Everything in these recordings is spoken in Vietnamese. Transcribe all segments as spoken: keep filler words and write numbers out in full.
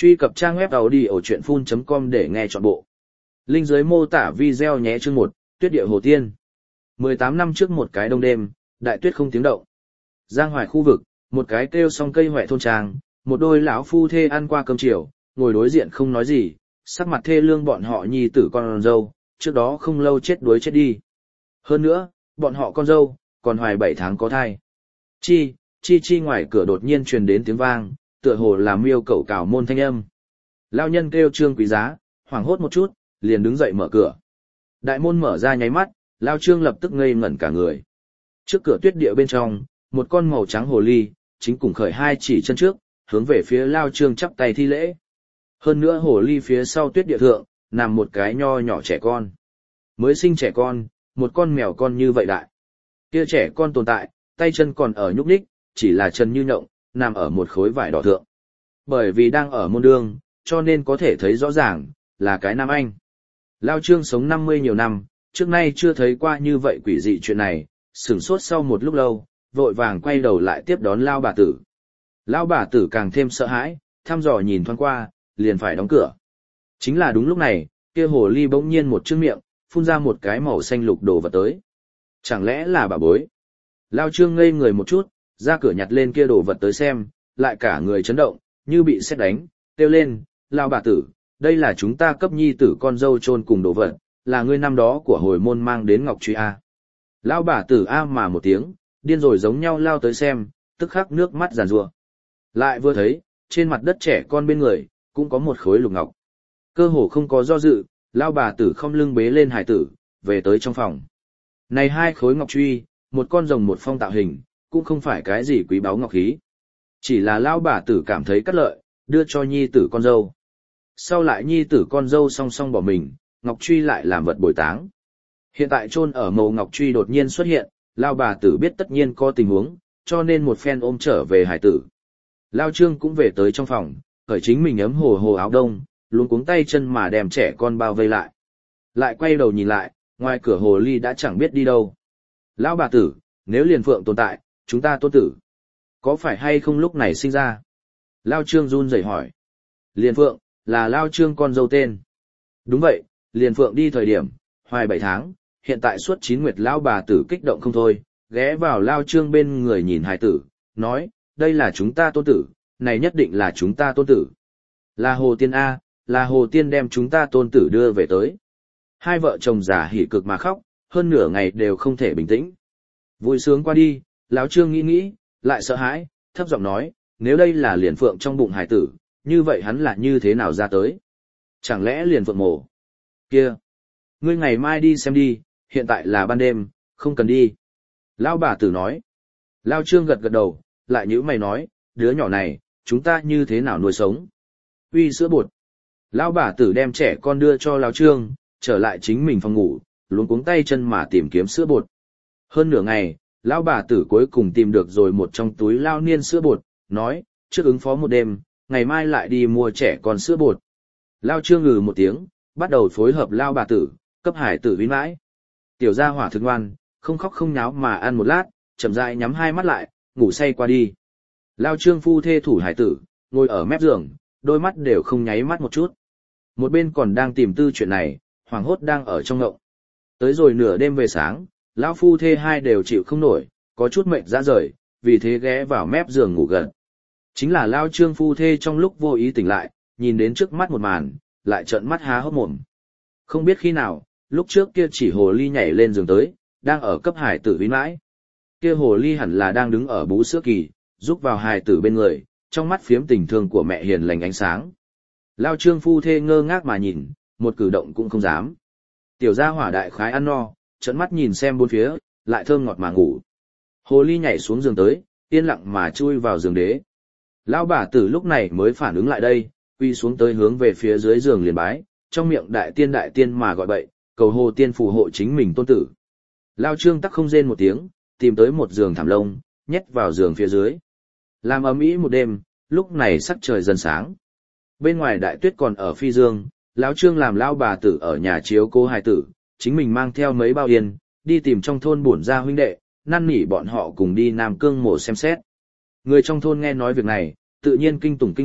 Truy cập trang web audiochuyenphun chấm com để nghe trọn bộ. Link dưới mô tả video nhé. Chương một, Tuyết địa Hồ Tiên. mười tám năm trước một cái đông đêm, đại tuyết không tiếng động. Giang Hoài khu vực, một cái kêu song cây hoẹ thôn trang, một đôi lão phu thê ăn qua cơm chiều, ngồi đối diện không nói gì, sắc mặt thê lương bọn họ nhi tử con dâu, trước đó không lâu chết đuối chết đi. Hơn nữa, bọn họ con dâu, còn hoài bảy tháng có thai. Chi, chi chi ngoài cửa đột nhiên truyền đến tiếng vang, tựa hồ là miêu cẩu cào môn thanh âm. Lao nhân kêu Trương Quý Giá, hoảng hốt một chút, liền đứng dậy mở cửa. Đại môn mở ra nháy mắt, Lao Trương lập tức ngây ngẩn cả người. Trước cửa tuyết địa bên trong, một con màu trắng hồ ly, chính cùng khởi hai chỉ chân trước, hướng về phía Lao Trương chắp tay thi lễ. Hơn nữa hồ ly phía sau tuyết địa thượng, nằm một cái nho nhỏ trẻ con. Mới sinh trẻ con, một con mèo con như vậy đại. Kia trẻ con tồn tại, tay chân còn ở nhúc nhích, chỉ là chân như nhộng, nằm ở một khối vải đỏ thượng. Bởi vì đang ở môn đương, cho nên có thể thấy rõ ràng, là cái nam anh. Lao Trương sống năm mươi nhiều năm, trước nay chưa thấy qua như vậy quỷ dị chuyện này, sửng sốt sau một lúc lâu, vội vàng quay đầu lại tiếp đón Lao bà tử. Lao bà tử càng thêm sợ hãi, thăm dò nhìn thoáng qua, liền phải đóng cửa. Chính là đúng lúc này, kia hồ ly bỗng nhiên một chiếc miệng, phun ra một cái màu xanh lục đồ vật tới. Chẳng lẽ là bà bối? Lao Trương ngây người một chút, ra cửa nhặt lên kia đồ vật tới xem, lại cả người chấn động, như bị sét đánh, kêu lên, Lao bà tử, đây là chúng ta cấp nhi tử con dâu chôn cùng đồ vật, là ngươi năm đó của hồi môn mang đến Ngọc Truy A. Lao bà tử A mà một tiếng, điên rồi giống nhau lao tới xem, tức khắc nước mắt giàn rủa. Lại vừa thấy, trên mặt đất trẻ con bên người, cũng có một khối lục ngọc. Cơ hồ không có do dự, Lao bà tử không lưng bế lên hải tử, về tới trong phòng. Này hai khối ngọc truy, một con rồng một phong tạo hình, cũng không phải cái gì quý báu ngọc khí. Chỉ là Lao bà tử cảm thấy cắt lợi, đưa cho nhi tử con dâu. Sau lại nhi tử con dâu song song bỏ mình, ngọc truy lại làm vật bồi táng. Hiện tại chôn ở màu ngọc truy đột nhiên xuất hiện, Lao bà tử biết tất nhiên có tình huống, cho nên một phen ôm trở về hải tử. Lao Trương cũng về tới trong phòng, khởi chính mình ấm hồ hồ áo đông, luống cuống tay chân mà đem trẻ con bao vây lại. Lại quay đầu nhìn lại, ngoài cửa hồ ly đã chẳng biết đi đâu. Lão bà tử, nếu liền phượng tồn tại, chúng ta tôn tử, có phải hay không lúc này sinh ra? Lao Trương run rẩy hỏi. Liền phượng, là Lao Trương con dâu tên. Đúng vậy, liền phượng đi thời điểm, hoài bảy tháng, hiện tại suốt chín nguyệt lão bà tử kích động không thôi, ghé vào Lao Trương bên người nhìn hài tử, nói, đây là chúng ta tôn tử, này nhất định là chúng ta tôn tử. Là Hồ Tiên A, là Hồ Tiên đem chúng ta tôn tử đưa về tới. Hai vợ chồng già hỉ cực mà khóc, hơn nửa ngày đều không thể bình tĩnh. Vui sướng qua đi, Lão Trương nghĩ nghĩ, lại sợ hãi, thấp giọng nói, nếu đây là liền phượng trong bụng hải tử, như vậy hắn là như thế nào ra tới? Chẳng lẽ liền phượng mổ? Kia! Ngươi ngày mai đi xem đi, hiện tại là ban đêm, không cần đi. Lão bà tử nói. Lão Trương gật gật đầu, lại nhíu mày nói, đứa nhỏ này, chúng ta như thế nào nuôi sống? Uy sữa bột. Lão bà tử đem trẻ con đưa cho Lão Trương, trở lại chính mình phòng ngủ, luống cuống tay chân mà tìm kiếm sữa bột. Hơn nửa ngày, lão bà tử cuối cùng tìm được rồi một trong túi lao niên sữa bột, nói, trước ứng phó một đêm, ngày mai lại đi mua trẻ con sữa bột. Lao Trương ngừ một tiếng, bắt đầu phối hợp lao bà tử, cấp hải tử vĩ mãi. Tiểu gia hỏa thực ngoan, không khóc không nháo mà ăn một lát, chậm rãi nhắm hai mắt lại, ngủ say qua đi. Lao Trương phu thê thủ hải tử, ngồi ở mép giường, đôi mắt đều không nháy mắt một chút. Một bên còn đang tìm tư chuyện này, hoàng hốt đang ở trong ngộng. Tới rồi nửa đêm về sáng, lão phu thê hai đều chịu không nổi, có chút mệt ra rời, vì thế ghé vào mép giường ngủ gần. Chính là Lao Trương phu thê trong lúc vô ý tỉnh lại, nhìn đến trước mắt một màn, lại trợn mắt há hốc mồm. Không biết khi nào, lúc trước kia chỉ hồ ly nhảy lên giường tới, đang ở cấp hải tử vĩ mãi. Kia hồ ly hẳn là đang đứng ở bú sữa kỳ, giúp vào hài tử bên người, trong mắt phiếm tình thương của mẹ hiền lành ánh sáng. Lao Trương phu thê ngơ ngác mà nhìn, một cử động cũng không dám. Tiểu gia hỏa đại khái ăn no, trợn mắt nhìn xem bốn phía, lại thơm ngọt mà ngủ. Hồ ly nhảy xuống giường tới, yên lặng mà chui vào giường đế. Lão bà tử lúc này mới phản ứng lại đây, quy xuống tới hướng về phía dưới giường liền bái, trong miệng đại tiên đại tiên mà gọi bậy, cầu Hồ Tiên phù hộ chính mình tôn tử. Lao Trương tắc không rên một tiếng, tìm tới một giường thảm lông, nhét vào giường phía dưới. Làm ầm ĩ một đêm, lúc này sắc trời dần sáng. Bên ngoài đại tuyết còn ở phi dương, lão Trương làm lão bà tử ở nhà chiếu cố hài tử, chính mình mang theo mấy bao yên, đi tìm trong thôn bổn gia huynh đệ, năn nỉ bọn họ cùng đi Nam Cương mổ xem xét. Người trong thôn nghe nói việc này, tự nhiên kinh tủng kinh ngạc,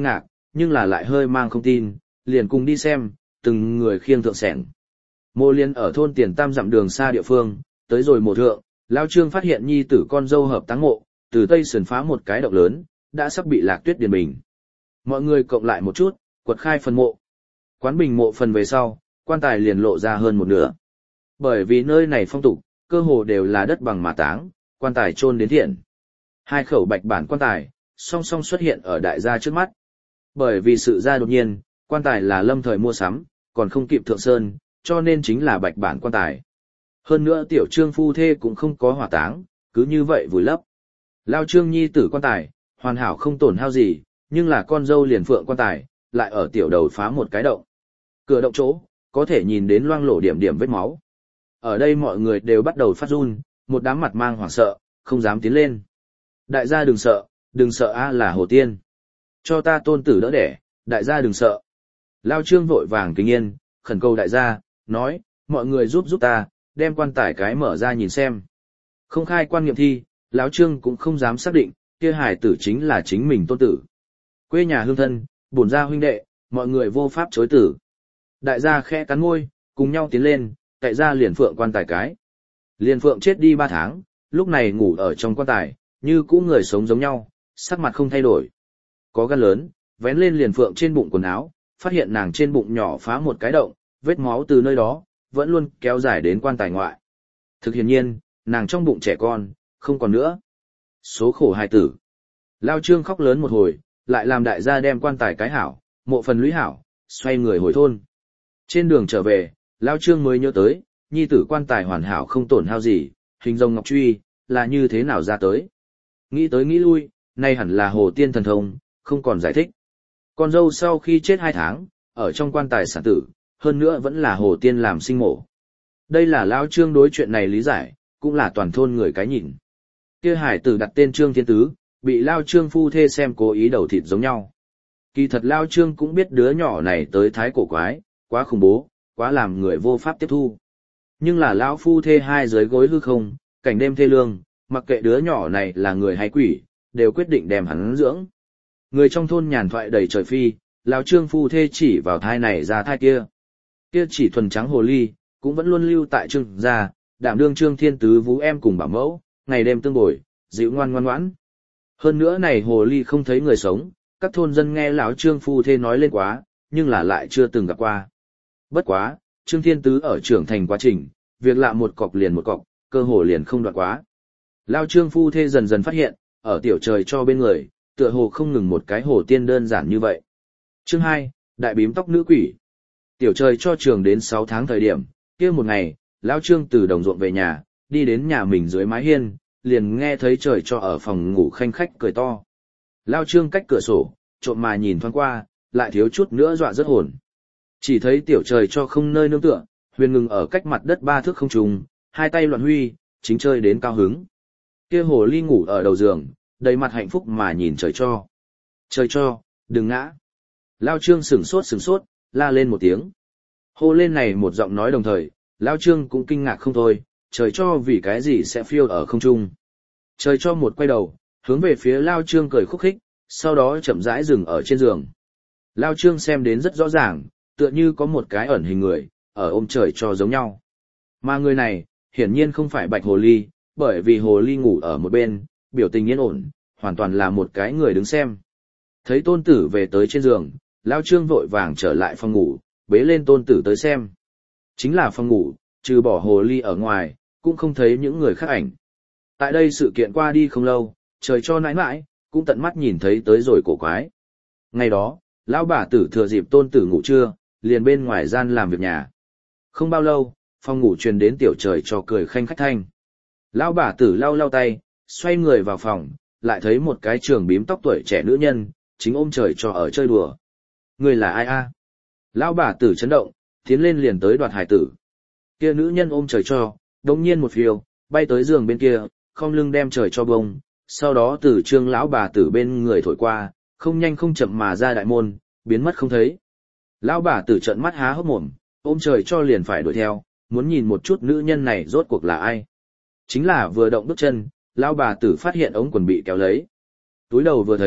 nhưng là lại hơi mang không tin, liền cùng đi xem, từng người khiêng thượng sẻng. Mộ Liên ở thôn Tiền Tam dặm đường xa địa phương, tới rồi mộ thượng, Lao Trương phát hiện nhi tử con dâu hợp táng mộ, từ tây sườn phá một cái động lớn, đã sắp bị Lạc Tuyết điền bình. Mọi người cộng lại một chút, quật khai phần mộ. Quán bình mộ phần về sau, quan tài liền lộ ra hơn một nửa. Bởi vì nơi này phong tục, cơ hồ đều là đất bằng mà táng, quan tài chôn đến thiện. Hai khẩu bạch bản quan tài, song song xuất hiện ở đại gia trước mắt. Bởi vì sự ra đột nhiên, quan tài là lâm thời mua sắm, còn không kịp thượng sơn, cho nên chính là bạch bản quan tài. Hơn nữa tiểu trương phu thê cũng không có hỏa táng, cứ như vậy vùi lấp. Lao trương nhi tử quan tài, hoàn hảo không tổn hao gì, nhưng là con dâu liền phượng quan tài, lại ở tiểu đầu phá một cái động. Cửa động chỗ, có thể nhìn đến loang lổ điểm điểm vết máu. Ở đây mọi người đều bắt đầu phát run, một đám mặt mang hoảng sợ, không dám tiến lên. Đại gia đừng sợ, đừng sợ a là Hồ Tiên. Cho ta tôn tử đỡ đẻ, đại gia đừng sợ. Lao Trương vội vàng kính yên, khẩn cầu đại gia, nói, mọi người giúp giúp ta, đem quan tài cái mở ra nhìn xem. Không khai quan nghiệm thi, Lão Trương cũng không dám xác định, kia hài tử chính là chính mình tôn tử. Quê nhà hương thân, bổn gia huynh đệ, mọi người vô pháp chối tử. Đại gia khẽ cắn môi, cùng nhau tiến lên, tại gia liền phượng quan tài cái. Liền phượng chết đi ba tháng, lúc này ngủ ở trong quan tài, như cũ người sống giống nhau, sắc mặt không thay đổi. Có gan lớn, vén lên liền phượng trên bụng quần áo, phát hiện nàng trên bụng nhỏ phá một cái động, vết máu từ nơi đó, vẫn luôn kéo dài đến quan tài ngoại. Thực hiện nhiên, nàng trong bụng trẻ con, không còn nữa. Số khổ hài tử. Lao Trương khóc lớn một hồi, lại làm đại gia đem quan tài cái hảo, mộ phần lũy hảo, xoay người hồi thôn. Trên đường trở về, Lao Trương mới nhớ tới, nhi tử quan tài hoàn hảo không tổn hao gì, hình rồng ngọc truy, là như thế nào ra tới. Nghĩ tới nghĩ lui, nay hẳn là Hồ Tiên thần thông, không còn giải thích. Con dâu sau khi chết hai tháng, ở trong quan tài sản tử, hơn nữa vẫn là Hồ Tiên làm sinh mổ. Đây là Lao Trương đối chuyện này lý giải, cũng là toàn thôn người cái nhìn. Kia hải tử đặt tên Trương Thiên Tứ, bị Lao Trương phu thê xem cố ý đầu thịt giống nhau. Kỳ thật Lao Trương cũng biết đứa nhỏ này tới thái cổ quái, quá khủng bố, quá làm người vô pháp tiếp thu. Nhưng là lão phu thê hai dưới gối hư không, cảnh đêm thê lương, mặc kệ đứa nhỏ này là người hay quỷ, đều quyết định đem hắn dưỡng. Người trong thôn nhàn thoại đầy trời phi, lão Trương phu thê chỉ vào thai này ra thai kia. Kia chỉ thuần trắng hồ ly, cũng vẫn luôn lưu tại Trương gia, đảm đương Trương Thiên Tứ vú em cùng bảo mẫu, ngày đêm tương bồi, dịu ngoan ngoan ngoãn. Hơn nữa này hồ ly không thấy người sống, các thôn dân nghe lão Trương phu thê nói lên quá, nhưng là lại chưa từng gặp qua. Bất quá, Trương Thiên Tứ ở trưởng thành quá trình, việc lạ một cọc liền một cọc, cơ hồ liền không đoạn quá. Lao Trương phu thê dần dần phát hiện, ở tiểu trời cho bên người, tựa hồ không ngừng một cái hồ tiên đơn giản như vậy. Chương hai, đại bím tóc nữ quỷ. Tiểu trời cho trường đến sáu tháng thời điểm, kia một ngày, Lao Trương từ đồng ruộng về nhà, đi đến nhà mình dưới mái hiên, liền nghe thấy trời cho ở phòng ngủ khanh khách cười to. Lao Trương cách cửa sổ, trộm mà nhìn thoáng qua, lại thiếu chút nữa dọa rất hồn. Chỉ thấy tiểu trời cho không nơi nương tựa, huyền ngừng ở cách mặt đất ba thước không trùng, hai tay loạn huy, chính chơi đến cao hứng. Kia hồ ly ngủ ở đầu giường, đầy mặt hạnh phúc mà nhìn trời cho. Trời cho, đừng ngã. Lao Trương sửng sốt sửng sốt, la lên một tiếng. Hô lên này một giọng nói đồng thời, Lao Trương cũng kinh ngạc không thôi, trời cho vì cái gì sẽ phiêu ở không trung. Trời cho một quay đầu, hướng về phía Lao Trương cười khúc khích, sau đó chậm rãi dừng ở trên giường. Lao Trương xem đến rất rõ ràng, tựa như có một cái ẩn hình người, ở ôm trời cho giống nhau. Mà người này, hiển nhiên không phải bạch hồ ly, bởi vì hồ ly ngủ ở một bên, biểu tình yên ổn, hoàn toàn là một cái người đứng xem. Thấy tôn tử về tới trên giường, Lao Trương vội vàng trở lại phòng ngủ, bế lên tôn tử tới xem. Chính là phòng ngủ, trừ bỏ hồ ly ở ngoài, cũng không thấy những người khác ảnh. Tại đây sự kiện qua đi không lâu, trời cho nãi nãi, cũng tận mắt nhìn thấy tới rồi cổ quái. Ngày đó, lão bà tử thừa dịp tôn tử ngủ trưa, liền bên ngoài gian làm việc nhà. Không bao lâu, phòng ngủ truyền đến tiểu trời cho cười khanh khách thanh. Lão bà tử lau lau tay, xoay người vào phòng, lại thấy một cái trường bím tóc tuổi trẻ nữ nhân, chính ôm trời cho ở chơi đùa. Người là ai a? Lão bà tử chấn động, tiến lên liền tới đoạt hải tử. Kia nữ nhân ôm trời cho, đống nhiên một phiêu, bay tới giường bên kia, không lưng đem trời cho bông, sau đó từ trương lão bà tử bên người thổi qua, không nhanh không chậm mà ra đại môn, biến mất không thấy. Lão bà tử trợn mắt há hốc mồm, ôm trời cho liền phải đuổi theo, muốn nhìn một chút nữ nhân này rốt cuộc là ai. Chính là vừa động bước chân, lão bà tử phát hiện ống quần bị kéo lấy. Túi đầu vừa thấy,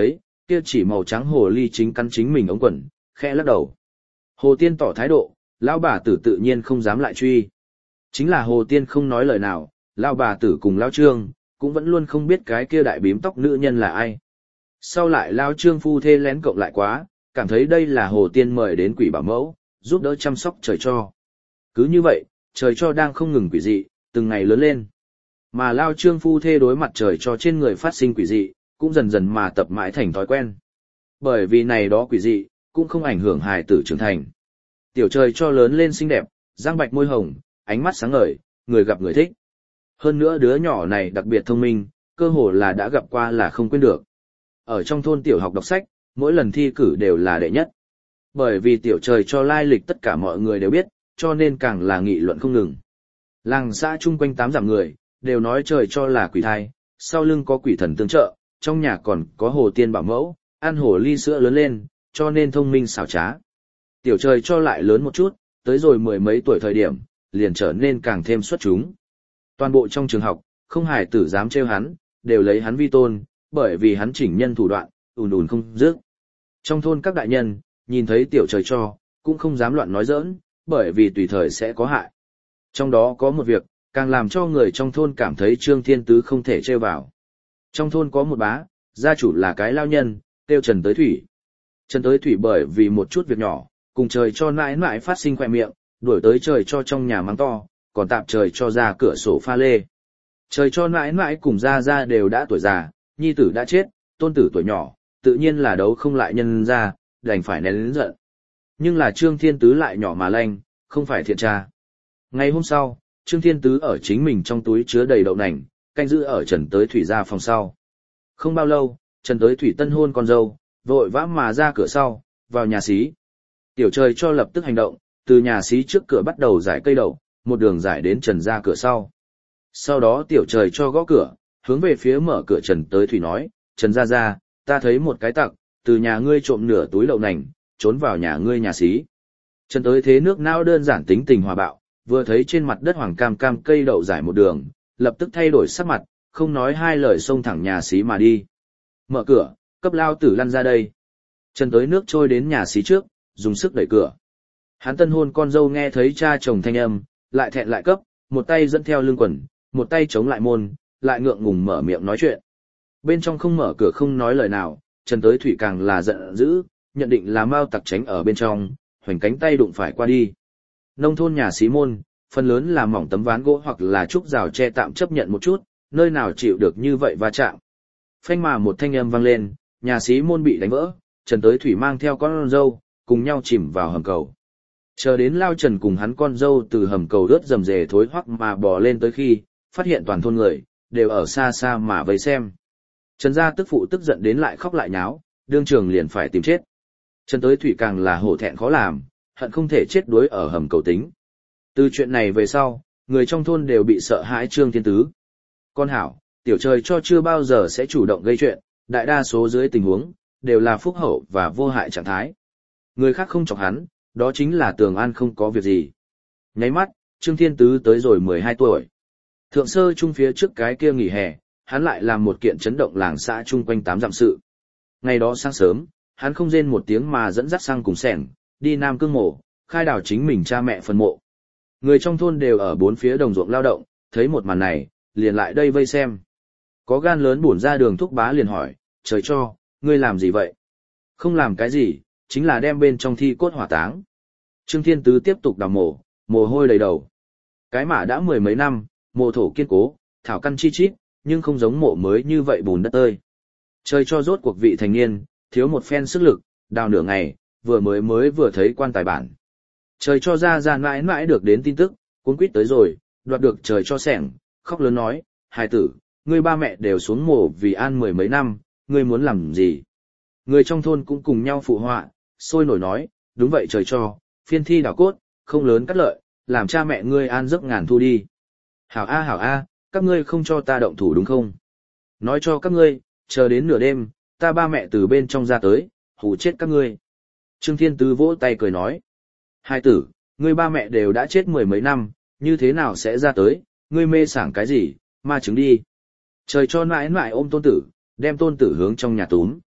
kia chỉ màu trắng hồ ly chính cắn chính mình ống quần, khẽ lắc đầu. Hồ Tiên tỏ thái độ, lão bà tử tự nhiên không dám lại truy. Chính là Hồ Tiên không nói lời nào, lão bà tử cùng lão Trương cũng vẫn luôn không biết cái kia đại bím tóc nữ nhân là ai. Sau lại lão Trương phu thê lén cộng lại quá, cảm thấy đây là Hồ Tiên mời đến quỷ bảo mẫu, giúp đỡ chăm sóc trời cho. Cứ như vậy, trời cho đang không ngừng quỷ dị, từng ngày lớn lên. Mà lão Trương phu thê đối mặt trời cho trên người phát sinh quỷ dị, cũng dần dần mà tập mãi thành thói quen. Bởi vì này đó quỷ dị, cũng không ảnh hưởng hài tử trưởng thành. Tiểu trời cho lớn lên xinh đẹp, răng bạch môi hồng, ánh mắt sáng ngời, người gặp người thích. Hơn nữa đứa nhỏ này đặc biệt thông minh, cơ hồ là đã gặp qua là không quên được. Ở trong thôn tiểu học đọc sách, mỗi lần thi cử đều là đệ nhất. Bởi vì tiểu trời cho lai lịch tất cả mọi người đều biết, cho nên càng là nghị luận không ngừng. Làng xã chung quanh tám dặm người, đều nói trời cho là quỷ thai, sau lưng có quỷ thần tương trợ, trong nhà còn có Hồ Tiên bảo mẫu, ăn hồ ly sữa lớn lên, cho nên thông minh xảo trá. Tiểu trời cho lại lớn một chút, tới rồi mười mấy tuổi thời điểm, liền trở nên càng thêm xuất chúng. Toàn bộ trong trường học, không hài tử dám trêu hắn, đều lấy hắn vi tôn, bởi vì hắn chỉnh nhân thủ đoạn, ùn ùn không dứt. Trong thôn các đại nhân, nhìn thấy tiểu trời cho, cũng không dám loạn nói giỡn, bởi vì tùy thời sẽ có hại. Trong đó có một việc, càng làm cho người trong thôn cảm thấy Trương Thiên Tứ không thể trêu vào. Trong thôn có một bá, gia chủ là cái lao nhân, tiêu Trần Tới Thủy. Trần Tới Thủy bởi vì một chút việc nhỏ, cùng trời cho mãi mãi phát sinh khỏe miệng, đuổi tới trời cho trong nhà mắng to, còn tạp trời cho ra cửa sổ pha lê. Trời cho mãi mãi cùng ra ra đều đã tuổi già, nhi tử đã chết, tôn tử tuổi nhỏ, tự nhiên là đấu không lại nhân ra, đành phải nén lớn giận. Nhưng là Trương Thiên Tứ lại nhỏ mà lanh, không phải thiện tra. Ngày hôm sau, Trương Thiên Tứ ở chính mình trong túi chứa đầy đậu nành, canh giữ ở Trần Tới Thủy ra phòng sau. Không bao lâu, Trần Tới Thủy tân hôn con dâu, vội vã mà ra cửa sau, vào nhà xí. Tiểu trời cho lập tức hành động, từ nhà xí trước cửa bắt đầu giải cây đậu, một đường giải đến Trần ra cửa sau. Sau đó tiểu trời cho gõ cửa, hướng về phía mở cửa Trần Tới Thủy nói, Trần ra ra, ta thấy một cái tặc, từ nhà ngươi trộm nửa túi đậu nành, trốn vào nhà ngươi nhà xí. Trần Tới thế nước não đơn giản tính tình hòa bạo, vừa thấy trên mặt đất hoàng cam cam cây đậu giải một đường, lập tức thay đổi sắc mặt, không nói hai lời xông thẳng nhà xí mà đi. Mở cửa, cấp lao tử lăn ra đây. Trần Tới nước trôi đến nhà xí trước, dùng sức đẩy cửa. Hắn tân hôn con dâu nghe thấy cha chồng thanh âm, lại thẹn lại cấp, một tay dẫn theo lưng quần, một tay chống lại môn, lại ngượng ngùng mở miệng nói chuyện. Bên trong không mở cửa không nói lời nào, Trần Tới Thủy càng là giận dữ, nhận định là Mao tặc tránh ở bên trong, hoành cánh tay đụng phải qua đi. Nông thôn nhà xí môn, phần lớn là mỏng tấm ván gỗ hoặc là trúc rào che tạm chấp nhận một chút, nơi nào chịu được như vậy va chạm. Phanh mà một thanh âm vang lên, nhà xí môn bị đánh vỡ, Trần Tới Thủy mang theo con dâu, cùng nhau chìm vào hầm cầu. Chờ đến Lao Trần cùng hắn con dâu từ hầm cầu rớt rầm rề thối hoắc mà bò lên tới khi, phát hiện toàn thôn người, đều ở xa xa mà vây xem. Trần gia tức phụ tức giận đến lại khóc lại nháo, đương trường liền phải tìm chết. Trần Tới Thủy càng là hổ thẹn khó làm, hận không thể chết đuối ở hầm cầu tính. Từ chuyện này về sau, người trong thôn đều bị sợ hãi Trương Thiên Tứ. Con hảo, tiểu trời cho chưa bao giờ sẽ chủ động gây chuyện, đại đa số dưới tình huống, đều là phúc hậu và vô hại trạng thái. Người khác không chọc hắn, đó chính là tường an không có việc gì. Nháy mắt, Trương Thiên Tứ tới rồi mười hai tuổi. Thượng sơ trung phía trước cái kia nghỉ hè, hắn lại làm một kiện chấn động làng xã chung quanh tám dặm sự. Ngày đó sáng sớm, hắn không rên một tiếng mà dẫn dắt sang cùng sẻng, đi Nam Cương mộ, khai đào chính mình cha mẹ phần mộ. Người trong thôn đều ở bốn phía đồng ruộng lao động, thấy một màn này, liền lại đây vây xem. Có gan lớn bổn ra đường thúc bá liền hỏi, trời cho, ngươi làm gì vậy? Không làm cái gì, chính là đem bên trong thi cốt hỏa táng. Trương Thiên Tứ tiếp tục đào mộ, mồ hôi đầy đầu. Cái mả đã mười mấy năm, mộ thổ kiên cố, thảo căn chi chít, nhưng không giống mộ mới như vậy bùn đất ơi. Trời cho rốt cuộc vị thành niên, thiếu một phen sức lực, đào nửa ngày, vừa mới mới vừa thấy quan tài bản. Trời cho ra ra mãi mãi được đến tin tức, cuốn quýt tới rồi, đoạt được trời cho sẻng, khóc lớn nói, hài tử, ngươi ba mẹ đều xuống mộ vì an mười mấy năm, ngươi muốn làm gì? Người trong thôn cũng cùng nhau phụ họa, sôi nổi nói, đúng vậy trời cho, phiên thi đào cốt, không lớn cắt lợi, làm cha mẹ ngươi an giấc ngàn thu đi. Hảo a hảo a, các ngươi không cho ta động thủ đúng không? Nói cho các ngươi, chờ đến nửa đêm, ta ba mẹ từ bên trong ra tới, hù chết các ngươi. Trương Thiên Tứ vỗ tay cười nói, hai tử, ngươi ba mẹ đều đã chết mười mấy năm, như thế nào sẽ ra tới, ngươi mê sảng cái gì, ma chứng đi. Trời cho mãi mãi ôm tôn tử, đem tôn tử hướng trong nhà túm.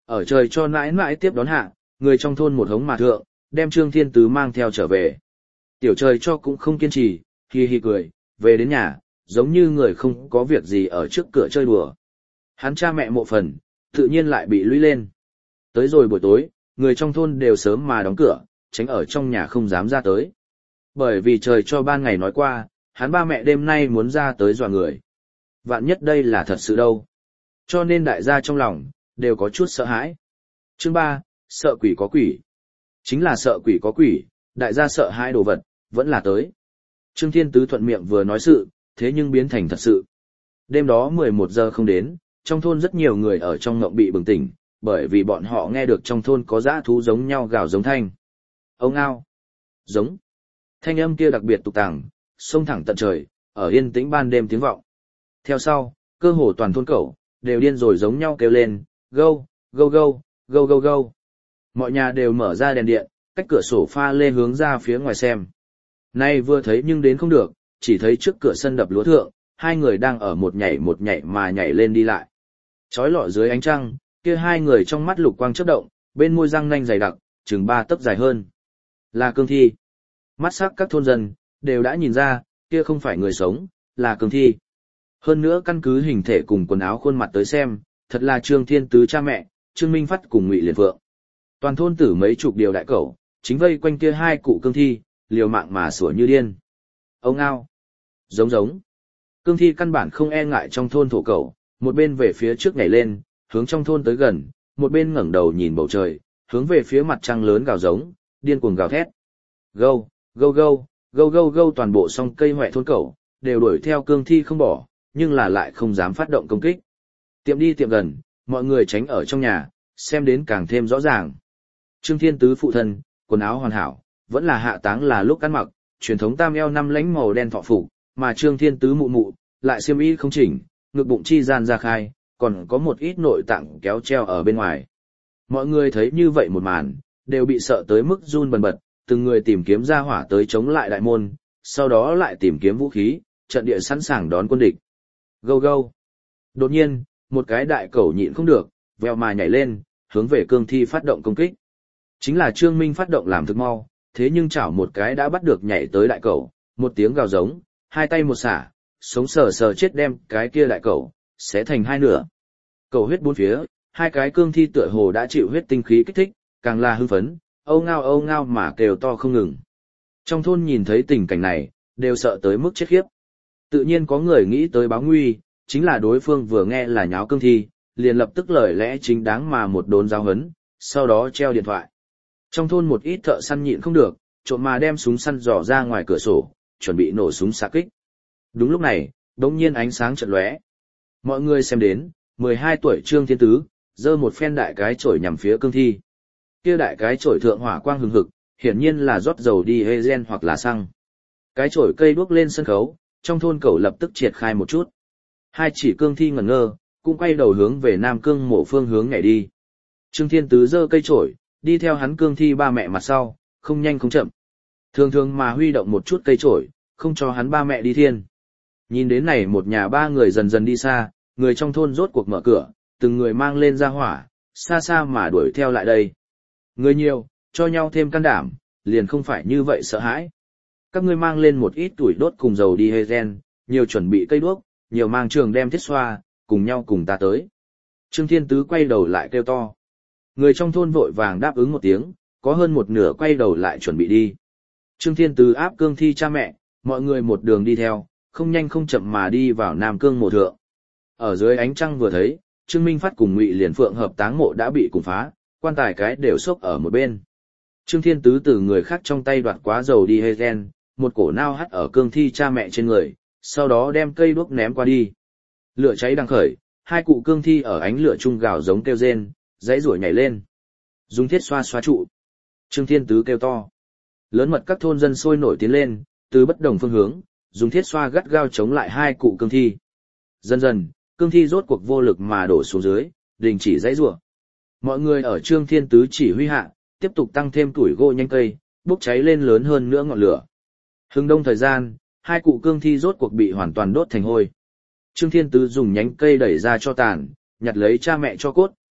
Ở trời cho nãi nãi tiếp đón hạ, người trong thôn một hống mà thượng, đem Trương Thiên Tứ mang theo trở về. Tiểu trời cho cũng không kiên trì, hi hi cười, về đến nhà, giống như người không có việc gì ở trước cửa chơi đùa. Hắn cha mẹ mộ phần, tự nhiên lại bị lũy lên. Tới rồi buổi tối, người trong thôn đều sớm mà đóng cửa, tránh ở trong nhà không dám ra tới. Bởi vì trời cho ban ngày nói qua, hắn ba mẹ đêm nay muốn ra tới dọa người. Vạn nhất đây là thật sự đâu. Cho nên đại gia trong lòng, đều có chút sợ hãi. Chương ba, sợ quỷ có quỷ. Chính là sợ quỷ có quỷ, đại gia sợ hãi đồ vật, vẫn là tới. Trương Thiên Tứ thuận miệng vừa nói sự, thế nhưng biến thành thật sự. Đêm đó mười một giờ không đến, trong thôn rất nhiều người ở trong ngộng bị bừng tỉnh, bởi vì bọn họ nghe được trong thôn có dã thú giống nhau gào giống thanh. Ông ao. Giống. Thanh âm kia đặc biệt tục tàng, xông thẳng tận trời, ở yên tĩnh ban đêm tiếng vọng. Theo sau, cơ hồ toàn thôn cẩu, đều điên rồi giống nhau kêu lên, gâu, gâu gâu, gâu gâu gâu. Mọi nhà đều mở ra đèn điện, cách cửa sổ pha lê hướng ra phía ngoài xem. Nay vừa thấy nhưng đến không được, chỉ thấy trước cửa sân đập lúa thượng, hai người đang ở một nhảy một nhảy mà nhảy lên đi lại. Chói lọi dưới ánh trăng, kia hai người trong mắt lục quang chớp động, bên môi răng nanh dày đặc, chừng ba tấc dài hơn. Là cương thi. Mắt sắc các thôn dân, đều đã nhìn ra, kia không phải người sống, là cương thi. Hơn nữa căn cứ hình thể cùng quần áo khuôn mặt tới xem, thật là Trương Thiên Tứ cha mẹ, Trương Minh Phát cùng Ngụy Liên Phượng. Toàn thôn tử mấy chục điều đại cẩu, chính vây quanh kia hai cụ cương thi, liều mạng mà sủa như điên. Ông ao. Giống giống. Cương thi căn bản không e ngại trong thôn thổ cẩu, một bên về phía trước nhảy lên, hướng trong thôn tới gần, một bên ngẩng đầu nhìn bầu trời, hướng về phía mặt trăng lớn gào giống, điên cuồng gào thét. Gâu, gâu gâu, gâu gâu gâu toàn bộ song cây hoẹ thôn cẩu, đều đuổi theo cương thi không bỏ, nhưng là lại không dám phát động công kích. Tiệm đi tiệm gần, mọi người tránh ở trong nhà, xem đến càng thêm rõ ràng. Trương Thiên Tứ phụ thân, quần áo hoàn hảo, vẫn là hạ táng là lúc ăn mặc, truyền thống tam eo năm lánh màu đen thọ phục, mà Trương Thiên Tứ mụ mụ, lại xiêm y không chỉnh, ngực bụng chi gian ra khai, còn có một ít nội tạng kéo treo ở bên ngoài. Mọi người thấy như vậy một màn, đều bị sợ tới mức run bần bật, từng người tìm kiếm ra hỏa tới chống lại đại môn, sau đó lại tìm kiếm vũ khí, trận địa sẵn sàng đón quân địch. Gâu gâu. Đột nhiên, một cái đại cẩu nhịn không được, veo mà nhảy lên, hướng về cương thi phát động công kích. Chính là Trương Minh phát động làm thực mau, thế nhưng chảo một cái đã bắt được nhảy tới đại cẩu, một tiếng gào giống, hai tay một xả, sống sờ sờ chết đem cái kia đại cẩu, xé thành hai nửa. Cẩu huyết bốn phía, hai cái cương thi tựa hồ đã chịu huyết tinh khí kích thích, càng là hưng phấn, âu ngao âu ngao mà kêu to không ngừng. Trong thôn nhìn thấy tình cảnh này, đều sợ tới mức chết khiếp. Tự nhiên có người nghĩ tới báo nguy, chính là đối phương vừa nghe là nháo cương thi, liền lập tức lời lẽ chính đáng mà một đốn giáo hấn, sau đó treo điện thoại. Trong thôn một ít thợ săn nhịn không được, trộm mà đem súng săn dò ra ngoài cửa sổ, chuẩn bị nổ súng xạ kích. Đúng lúc này, đống nhiên ánh sáng chợt lóe. Mọi người xem đến, mười hai tuổi Trương Thiên Tứ, giơ một phen đại cái chổi nhằm phía cương thi. Kia đại cái chổi thượng hỏa quang hừng hực, hiển nhiên là rót dầu đi hê hoặc là xăng. Cái chổi cây đuốc lên sân khấu, trong thôn cẩu lập tức triệt khai một chút. Hai chỉ cương thi ngẩn ngơ, cũng quay đầu hướng về Nam Cương mộ phương hướng nhảy đi. Trương Thiên Tứ giơ cây chổi, đi theo hắn cương thi ba mẹ mặt sau, không nhanh không chậm. Thường thường mà huy động một chút cây chổi, không cho hắn ba mẹ đi thiên. Nhìn đến này một nhà ba người dần dần đi xa, người trong thôn rốt cuộc mở cửa, từng người mang lên ra hỏa, xa xa mà đuổi theo lại đây. Người nhiều, cho nhau thêm can đảm, liền không phải như vậy sợ hãi. Các ngươi mang lên một ít tuổi đốt cùng dầu đi hê gen, nhiều chuẩn bị cây đuốc, nhiều mang trường đem thiết xoa, cùng nhau cùng ta tới. Trương Thiên Tứ quay đầu lại kêu to. Người trong thôn vội vàng đáp ứng một tiếng, có hơn một nửa quay đầu lại chuẩn bị đi. Trương Thiên Tứ áp cương thi cha mẹ, mọi người một đường đi theo, không nhanh không chậm mà đi vào Nam Cương mộ thượng. Ở dưới ánh trăng vừa thấy, Trương Minh Phát cùng Ngụy Liên Phượng hợp táng mộ đã bị cùng phá, quan tài cái đều xốc ở một bên. Trương Thiên Tứ từ người khác trong tay đoạt quá dầu đi hê gen, một cổ nao hắt ở cương thi cha mẹ trên người, sau đó đem cây đuốc ném qua đi. Lửa cháy đang khởi, hai cụ cương thi ở ánh lửa trung gào giống kêu rên, dãy rủa nhảy lên. Dùng thiết xoa xoa trụ. Trương Thiên Tứ kêu to. Lớn mật các thôn dân sôi nổi tiến lên, từ bất đồng phương hướng, dùng thiết xoa gắt gao chống lại hai cụ cương thi. Dần dần, cương thi rốt cuộc vô lực mà đổ xuống dưới, đình chỉ dãy rủa. Mọi người ở Trương Thiên Tứ chỉ huy hạ, tiếp tục tăng thêm tuổi gỗ nhanh cây, bốc cháy lên lớn hơn nữa ngọn lửa. Hừng đông thời gian, hai cụ cương thi rốt cuộc bị hoàn toàn đốt thành hôi. Trương Thiên Tứ dùng nhánh cây đẩy ra cho tàn, nhặt lấy cha mẹ cho cốt,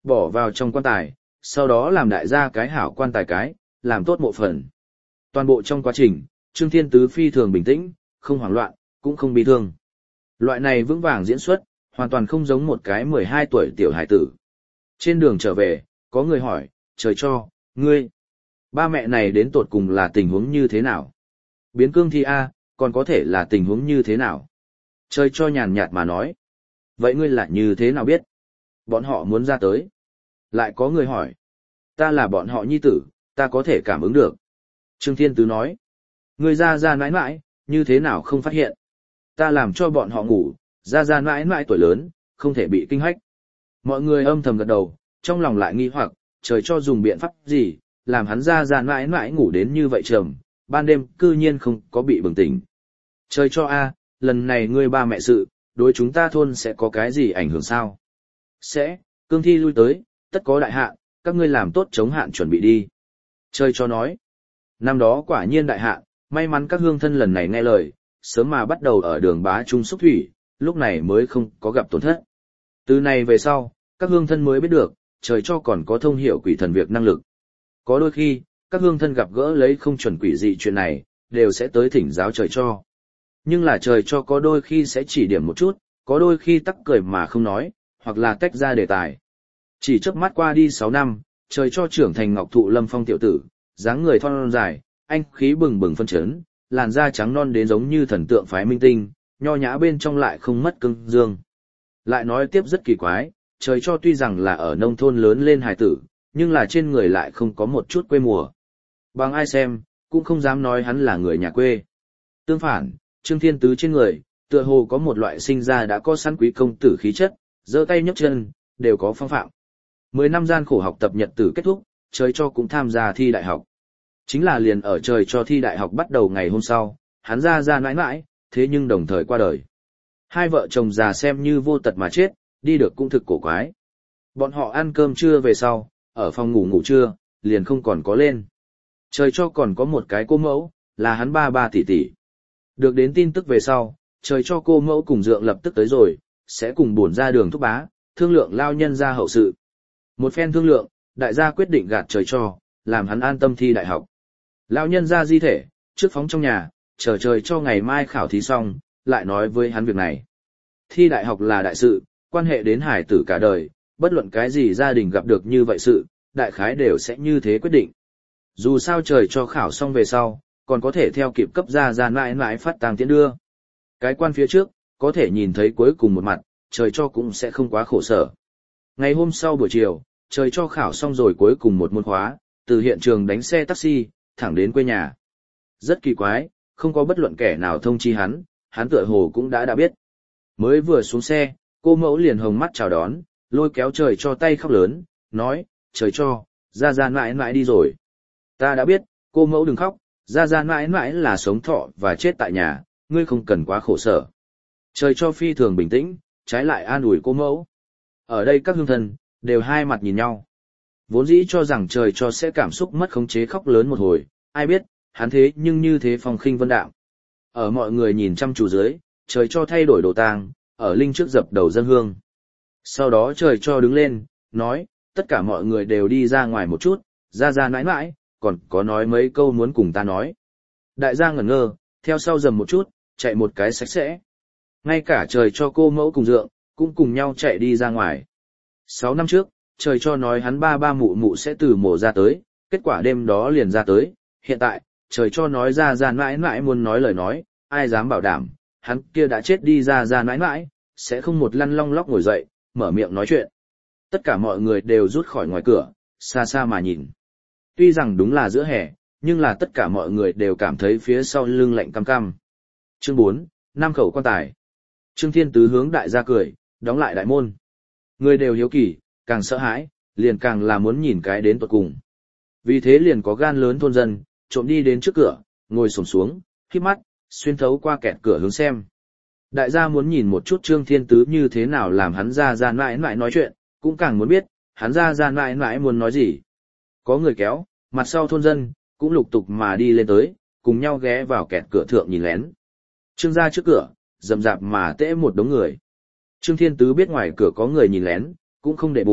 bỏ vào trong quan tài, sau đó làm đại gia cái hảo quan tài cái, làm tốt mộ phần. Toàn bộ trong quá trình, Trương Thiên Tứ phi thường bình tĩnh, không hoảng loạn, cũng không bi thương. Loại này vững vàng diễn xuất, hoàn toàn không giống một cái mười hai tuổi tiểu hải tử. Trên đường trở về, có người hỏi, trời cho, ngươi, ba mẹ này đến tột cùng là tình huống như thế nào? Biến cương thi A, còn có thể là tình huống như thế nào? Trời cho nhàn nhạt mà nói. Vậy ngươi lại như thế nào biết? Bọn họ muốn ra tới. Lại có người hỏi. Ta là bọn họ nhi tử, ta có thể cảm ứng được. Trương Thiên Tứ nói. Ngươi ra ra mãi mãi, như thế nào không phát hiện? Ta làm cho bọn họ ngủ, ra ra mãi mãi tuổi lớn, không thể bị kinh hách. Mọi người âm thầm gật đầu, trong lòng lại nghi hoặc, trời cho dùng biện pháp gì, làm hắn ra ra mãi mãi ngủ đến như vậy trầm, ban đêm cư nhiên không có bị bừng tỉnh. Trời cho a, lần này ngươi ba mẹ sự, đối chúng ta thôn sẽ có cái gì ảnh hưởng sao? Sẽ, cương thi lui tới, tất có đại hạn, các ngươi làm tốt chống hạn chuẩn bị đi. Trời cho nói, năm đó quả nhiên đại hạn, may mắn các hương thân lần này nghe lời, sớm mà bắt đầu ở đường bá trung xúc thủy, lúc này mới không có gặp tổn thất. Từ này về sau, các hương thân mới biết được, trời cho còn có thông hiểu quỷ thần việc năng lực. Có đôi khi, các hương thân gặp gỡ lấy không chuẩn quỷ dị chuyện này, đều sẽ tới thỉnh giáo trời cho. Nhưng là trời cho có đôi khi sẽ chỉ điểm một chút, có đôi khi tắc cười mà không nói, hoặc là tách ra đề tài. Chỉ chớp mắt qua đi sáu năm, trời cho trưởng thành ngọc thụ lâm phong tiểu tử, dáng người thon dài, anh khí bừng bừng phân chấn, làn da trắng non đến giống như thần tượng phái minh tinh, nho nhã bên trong lại không mất cương dương. Lại nói tiếp rất kỳ quái, trời cho tuy rằng là ở nông thôn lớn lên hài tử, nhưng là trên người lại không có một chút quê mùa. Bằng ai xem, cũng không dám nói hắn là người nhà quê. Tương phản, Trương Thiên Tứ trên người, tựa hồ có một loại sinh ra đã có sẵn quý công tử khí chất, giơ tay nhấc chân, đều có phong phạm. Mười năm gian khổ học tập nhật tử kết thúc, trời cho cũng tham gia thi đại học. Chính là liền ở trời cho thi đại học bắt đầu ngày hôm sau, hắn ra ra mãi mãi, thế nhưng đồng thời qua đời. Hai vợ chồng già xem như vô tật mà chết, đi được cũng thực cổ quái. Bọn họ ăn cơm trưa về sau, ở phòng ngủ ngủ trưa, liền không còn có lên. Trời cho còn có một cái cô mẫu, là hắn ba ba tỷ tỷ. Được đến tin tức về sau, trời cho cô mẫu cùng dượng lập tức tới rồi, sẽ cùng buồn ra đường thúc bá, thương lượng lao nhân ra hậu sự. Một phen thương lượng, đại gia quyết định gạt trời cho, làm hắn an tâm thi đại học. Lao nhân ra di thể, trước phóng trong nhà, chờ trời cho ngày mai khảo thí xong, lại nói với hắn việc này. Thi đại học là đại sự, quan hệ đến hải tử cả đời, bất luận cái gì gia đình gặp được như vậy sự, đại khái đều sẽ như thế quyết định. Dù sao trời cho khảo xong về sau, còn có thể theo kịp cấp ra ra mãi mãi phát tang tiễn đưa. Cái quan phía trước, có thể nhìn thấy cuối cùng một mặt, trời cho cũng sẽ không quá khổ sở. Ngày hôm sau buổi chiều, trời cho khảo xong rồi cuối cùng một môn khóa, từ hiện trường đánh xe taxi, thẳng đến quê nhà. Rất kỳ quái, không có bất luận kẻ nào thông chi hắn, hắn tựa hồ cũng đã đã biết. Mới vừa xuống xe, cô mẫu liền hồng mắt chào đón, lôi kéo trời cho tay khóc lớn, nói, trời cho, ra ra mãi mãi đi rồi. Ta đã biết, cô mẫu đừng khóc, ra ra mãi mãi là sống thọ và chết tại nhà, ngươi không cần quá khổ sở. Trời cho phi thường bình tĩnh, trái lại an ủi cô mẫu. Ở đây các hương thân, đều hai mặt nhìn nhau. Vốn dĩ cho rằng trời cho sẽ cảm xúc mất khống chế khóc lớn một hồi, ai biết, hắn thế nhưng như thế phong khinh vân đạm. Ở mọi người nhìn chăm chú dưới, trời cho thay đổi đồ tang, ở linh trước dập đầu dân hương. Sau đó trời cho đứng lên, nói, tất cả mọi người đều đi ra ngoài một chút, ra ra nãi nãi, còn có nói mấy câu muốn cùng ta nói. Đại gia ngẩn ngơ, theo sau dầm một chút, chạy một cái sạch sẽ. Ngay cả trời cho cô mẫu cùng dượng, cũng cùng nhau chạy đi ra ngoài. Sáu năm trước, trời cho nói hắn ba ba mụ mụ sẽ từ mổ ra tới, kết quả đêm đó liền ra tới. Hiện tại, trời cho nói ra ra mãi mãi muốn nói lời nói, ai dám bảo đảm, hắn kia đã chết đi ra ra mãi mãi, sẽ không một lăn long lóc ngồi dậy, mở miệng nói chuyện. Tất cả mọi người đều rút khỏi ngoài cửa, xa xa mà nhìn. Tuy rằng đúng là giữa hè, nhưng là tất cả mọi người đều cảm thấy phía sau lưng lạnh căm căm. Chương bốn, Nam khẩu quan tài. Trương Thiên Tứ hướng đại gia cười, đóng lại đại môn. Người đều hiếu kỳ, càng sợ hãi, liền càng là muốn nhìn cái đến tuột cùng. Vì thế liền có gan lớn thôn dân, trộm đi đến trước cửa, ngồi xổm xuống, khép mắt, xuyên thấu qua kẹt cửa hướng xem. Đại gia muốn nhìn một chút Trương Thiên Tứ như thế nào làm hắn ra ra mãi mãi nói chuyện, cũng càng muốn biết, hắn ra ra mãi mãi muốn nói gì. Có người kéo, mặt sau thôn dân, cũng lục tục mà đi lên tới, cùng nhau ghé vào kẹt cửa thượng nhìn lén. Trương gia trước cửa, rầm rạp mà tễ một đống người. Trương Thiên Tứ biết ngoài cửa có người nhìn lén, cũng không để bụng,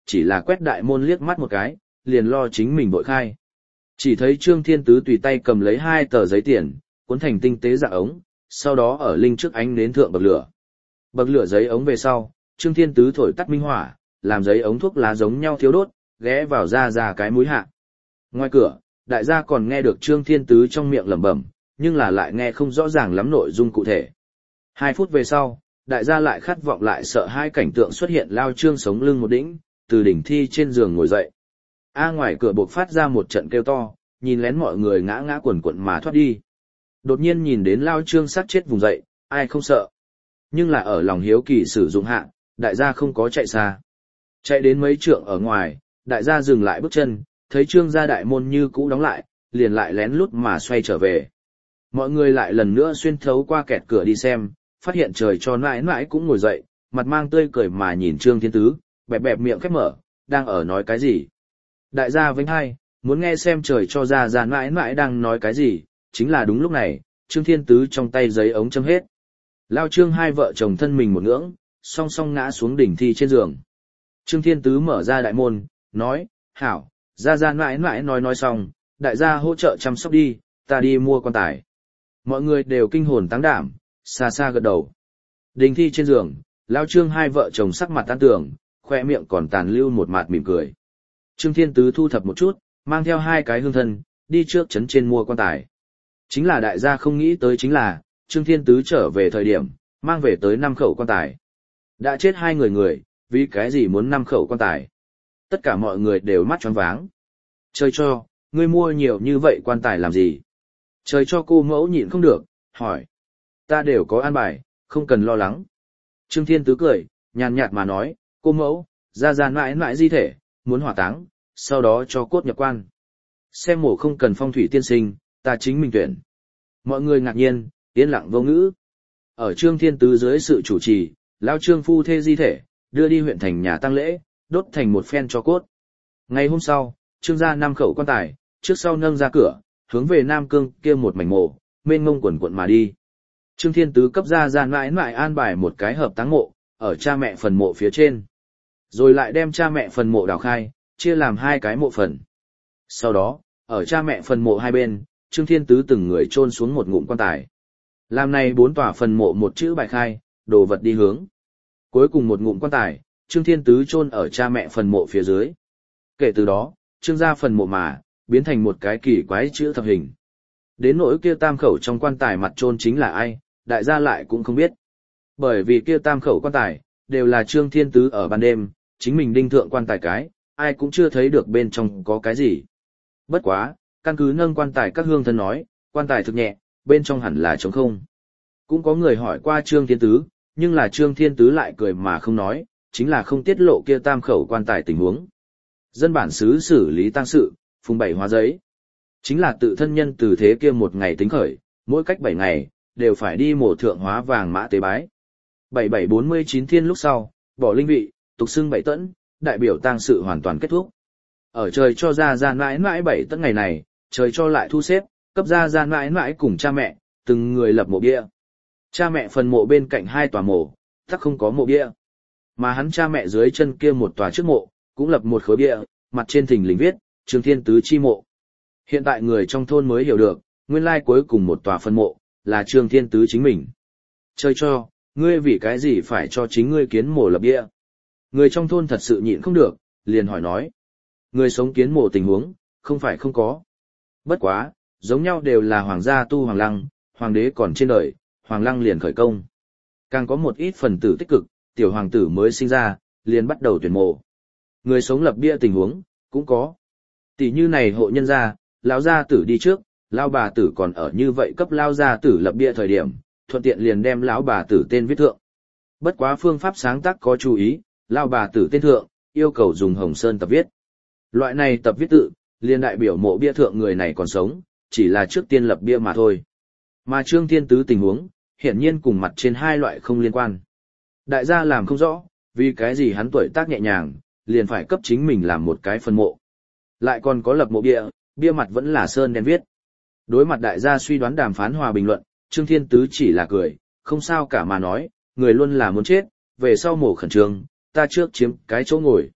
chỉ là quét đại môn liếc mắt một cái, liền lo chính mình bội khai. Chỉ thấy Trương Thiên Tứ tùy tay cầm lấy hai tờ giấy tiền, cuốn thành tinh tế dạng ống, sau đó ở linh trước ánh nến thượng bậc lửa. Bậc lửa giấy ống về sau, Trương Thiên Tứ thổi tắt minh hỏa, làm giấy ống thuốc lá giống nhau thiếu đốt, ghé vào ra ra cái mũi hạ. Ngoài cửa, đại gia còn nghe được Trương Thiên Tứ trong miệng lẩm bẩm, nhưng là lại nghe không rõ ràng lắm nội dung cụ thể. Hai phút về sau, đại gia lại khát vọng lại sợ hai cảnh tượng xuất hiện lao Trương sống lưng một đỉnh, từ đỉnh thi trên giường ngồi dậy. A ngoài cửa bộc phát ra một trận kêu to, nhìn lén mọi người ngã ngã quần quần mà thoát đi. Đột nhiên nhìn đến lao Trương sát chết vùng dậy, ai không sợ. Nhưng là ở lòng hiếu kỳ sử dụng hạ, đại gia không có chạy xa. Chạy đến mấy trượng ở ngoài, đại gia dừng lại bước chân, thấy Trương gia đại môn như cũ đóng lại, liền lại lén lút mà xoay trở về. Mọi người lại lần nữa xuyên thấu qua kẹt cửa đi xem, phát hiện trời cho mãi mãi cũng ngồi dậy, mặt mang tươi cười mà nhìn Trương Thiên Tứ, bẹp bẹp miệng khép mở, đang ở nói cái gì. Đại gia vênh hai, muốn nghe xem trời cho ra ra mãi mãi đang nói cái gì, chính là đúng lúc này, Trương Thiên Tứ trong tay giấy ống châm hết. Lao Trương hai vợ chồng thân mình một ngưỡng, song song ngã xuống đỉnh thi trên giường. Trương Thiên Tứ mở ra đại môn, nói, hảo, ra ra mãi mãi nói nói xong, đại gia hỗ trợ chăm sóc đi, ta đi mua quan tài. Mọi người đều kinh hồn táng đảm, xa xa gật đầu. Đình thi trên giường, Lao Trương hai vợ chồng sắc mặt tan tưởng, khoe miệng còn tàn lưu một mặt mỉm cười. Trương Thiên Tứ thu thập một chút, mang theo hai cái hương thân, đi trước trấn trên mua quan tài. Chính là đại gia không nghĩ tới chính là, Trương Thiên Tứ trở về thời điểm, mang về tới năm khẩu quan tài. Đã chết hai người người, vì cái gì muốn năm khẩu quan tài? Tất cả mọi người đều mắt choáng váng. Trời cho, ngươi mua nhiều như vậy quan tài làm gì? Trời cho cô mẫu nhịn không được, hỏi. Ta đều có an bài, không cần lo lắng. Trương Thiên Tứ cười, nhàn nhạt mà nói, cô mẫu, ra ra mãi mãi di thể, muốn hỏa táng, sau đó cho cốt nhập quan. Xem mổ không cần phong thủy tiên sinh, ta chính mình tuyển. Mọi người ngạc nhiên, yên lặng vô ngữ. Ở Trương Thiên Tứ dưới sự chủ trì, Lao Trương phu thê di thể, đưa đi huyện thành nhà tang lễ, đốt thành một phen cho cốt. Ngày hôm sau, Trương gia năm khẩu quan tài, trước sau nâng ra cửa, hướng về Nam Cương kia một mảnh mộ, mênh mông quần quận mà đi. Trương Thiên Tứ cấp ra ra mãi mãi an bài một cái hợp táng mộ, ở cha mẹ phần mộ phía trên. Rồi lại đem cha mẹ phần mộ đào khai, chia làm hai cái mộ phần. Sau đó, ở cha mẹ phần mộ hai bên, Trương Thiên Tứ từng người chôn xuống một ngụm quan tài. Làm này bốn tòa phần mộ một chữ bài khai, đồ vật đi hướng. Cuối cùng một ngụm quan tài, Trương Thiên Tứ chôn ở cha mẹ phần mộ phía dưới. Kể từ đó, Trương gia phần mộ mà, biến thành một cái kỳ quái chữ thập hình. Đến nỗi kia tam khẩu trong quan tài mặt chôn chính là ai, đại gia lại cũng không biết. Bởi vì kia tam khẩu quan tài, đều là Trương Thiên Tứ ở ban đêm, chính mình đinh thượng quan tài cái, ai cũng chưa thấy được bên trong có cái gì. Bất quá, căn cứ nâng quan tài các hương thân nói, quan tài thực nhẹ, bên trong hẳn là trống không. Cũng có người hỏi qua Trương Thiên Tứ, nhưng là Trương Thiên Tứ lại cười mà không nói, chính là không tiết lộ kia tam khẩu quan tài tình huống. Dân bản xứ xử lý tang sự, phùng bảy hóa giấy. Chính là tự thân nhân từ thế kia một ngày tính khởi, mỗi cách bảy ngày, đều phải đi mổ thượng hóa vàng mã tế bái. bảy bảy bốn mươi chín thiên lúc sau, bỏ linh vị, tục xưng bảy tẫn, đại biểu tang sự hoàn toàn kết thúc. Ở trời cho ra ra mãi mãi bảy tẫn ngày này, trời cho lại thu xếp, cấp ra ra mãi mãi cùng cha mẹ, từng người lập mộ bia. Cha mẹ phần mộ bên cạnh hai tòa mộ, chắc không có mộ bia. Mà hắn cha mẹ dưới chân kia một tòa trước mộ, cũng lập một khối bia, mặt trên thình lình viết, Trương Thiên Tứ chi mộ. Hiện tại người trong thôn mới hiểu được, nguyên lai cuối cùng một tòa phân mộ, là Trương Thiên Tứ chính mình. Trời cho, ngươi vì cái gì phải cho chính ngươi kiến mộ lập bia? Người trong thôn thật sự nhịn không được, liền hỏi nói. Người sống kiến mộ tình huống, không phải không có. Bất quá, giống nhau đều là hoàng gia tu hoàng lăng, hoàng đế còn trên đời, hoàng lăng liền khởi công. Càng có một ít phần tử tích cực, tiểu hoàng tử mới sinh ra, liền bắt đầu tuyển mộ. Người sống lập bia tình huống, cũng có. Tỷ như này hộ nhân gia, lão gia tử đi trước, lão bà tử còn ở như vậy cấp lão gia tử lập bia thời điểm, thuận tiện liền đem lão bà tử tên viết thượng. Bất quá phương pháp sáng tác có chú ý, lão bà tử tên thượng, yêu cầu dùng hồng sơn tập viết. Loại này tập viết tự, liền đại biểu mộ bia thượng người này còn sống, chỉ là trước tiên lập bia mà thôi. Mà Trương Thiên Tứ tình huống, hiển nhiên cùng mặt trên hai loại không liên quan. Đại gia làm không rõ, vì cái gì hắn tuổi tác nhẹ nhàng, liền phải cấp chính mình làm một cái phân mộ. Lại còn có lập mộ bia, bia mặt vẫn là sơn đen viết. Đối mặt đại gia suy đoán đàm phán hòa bình luận, Trương Thiên Tứ chỉ là cười, không sao cả mà nói, người luôn là muốn chết, về sau mổ khẩn trương, ta trước chiếm cái chỗ ngồi.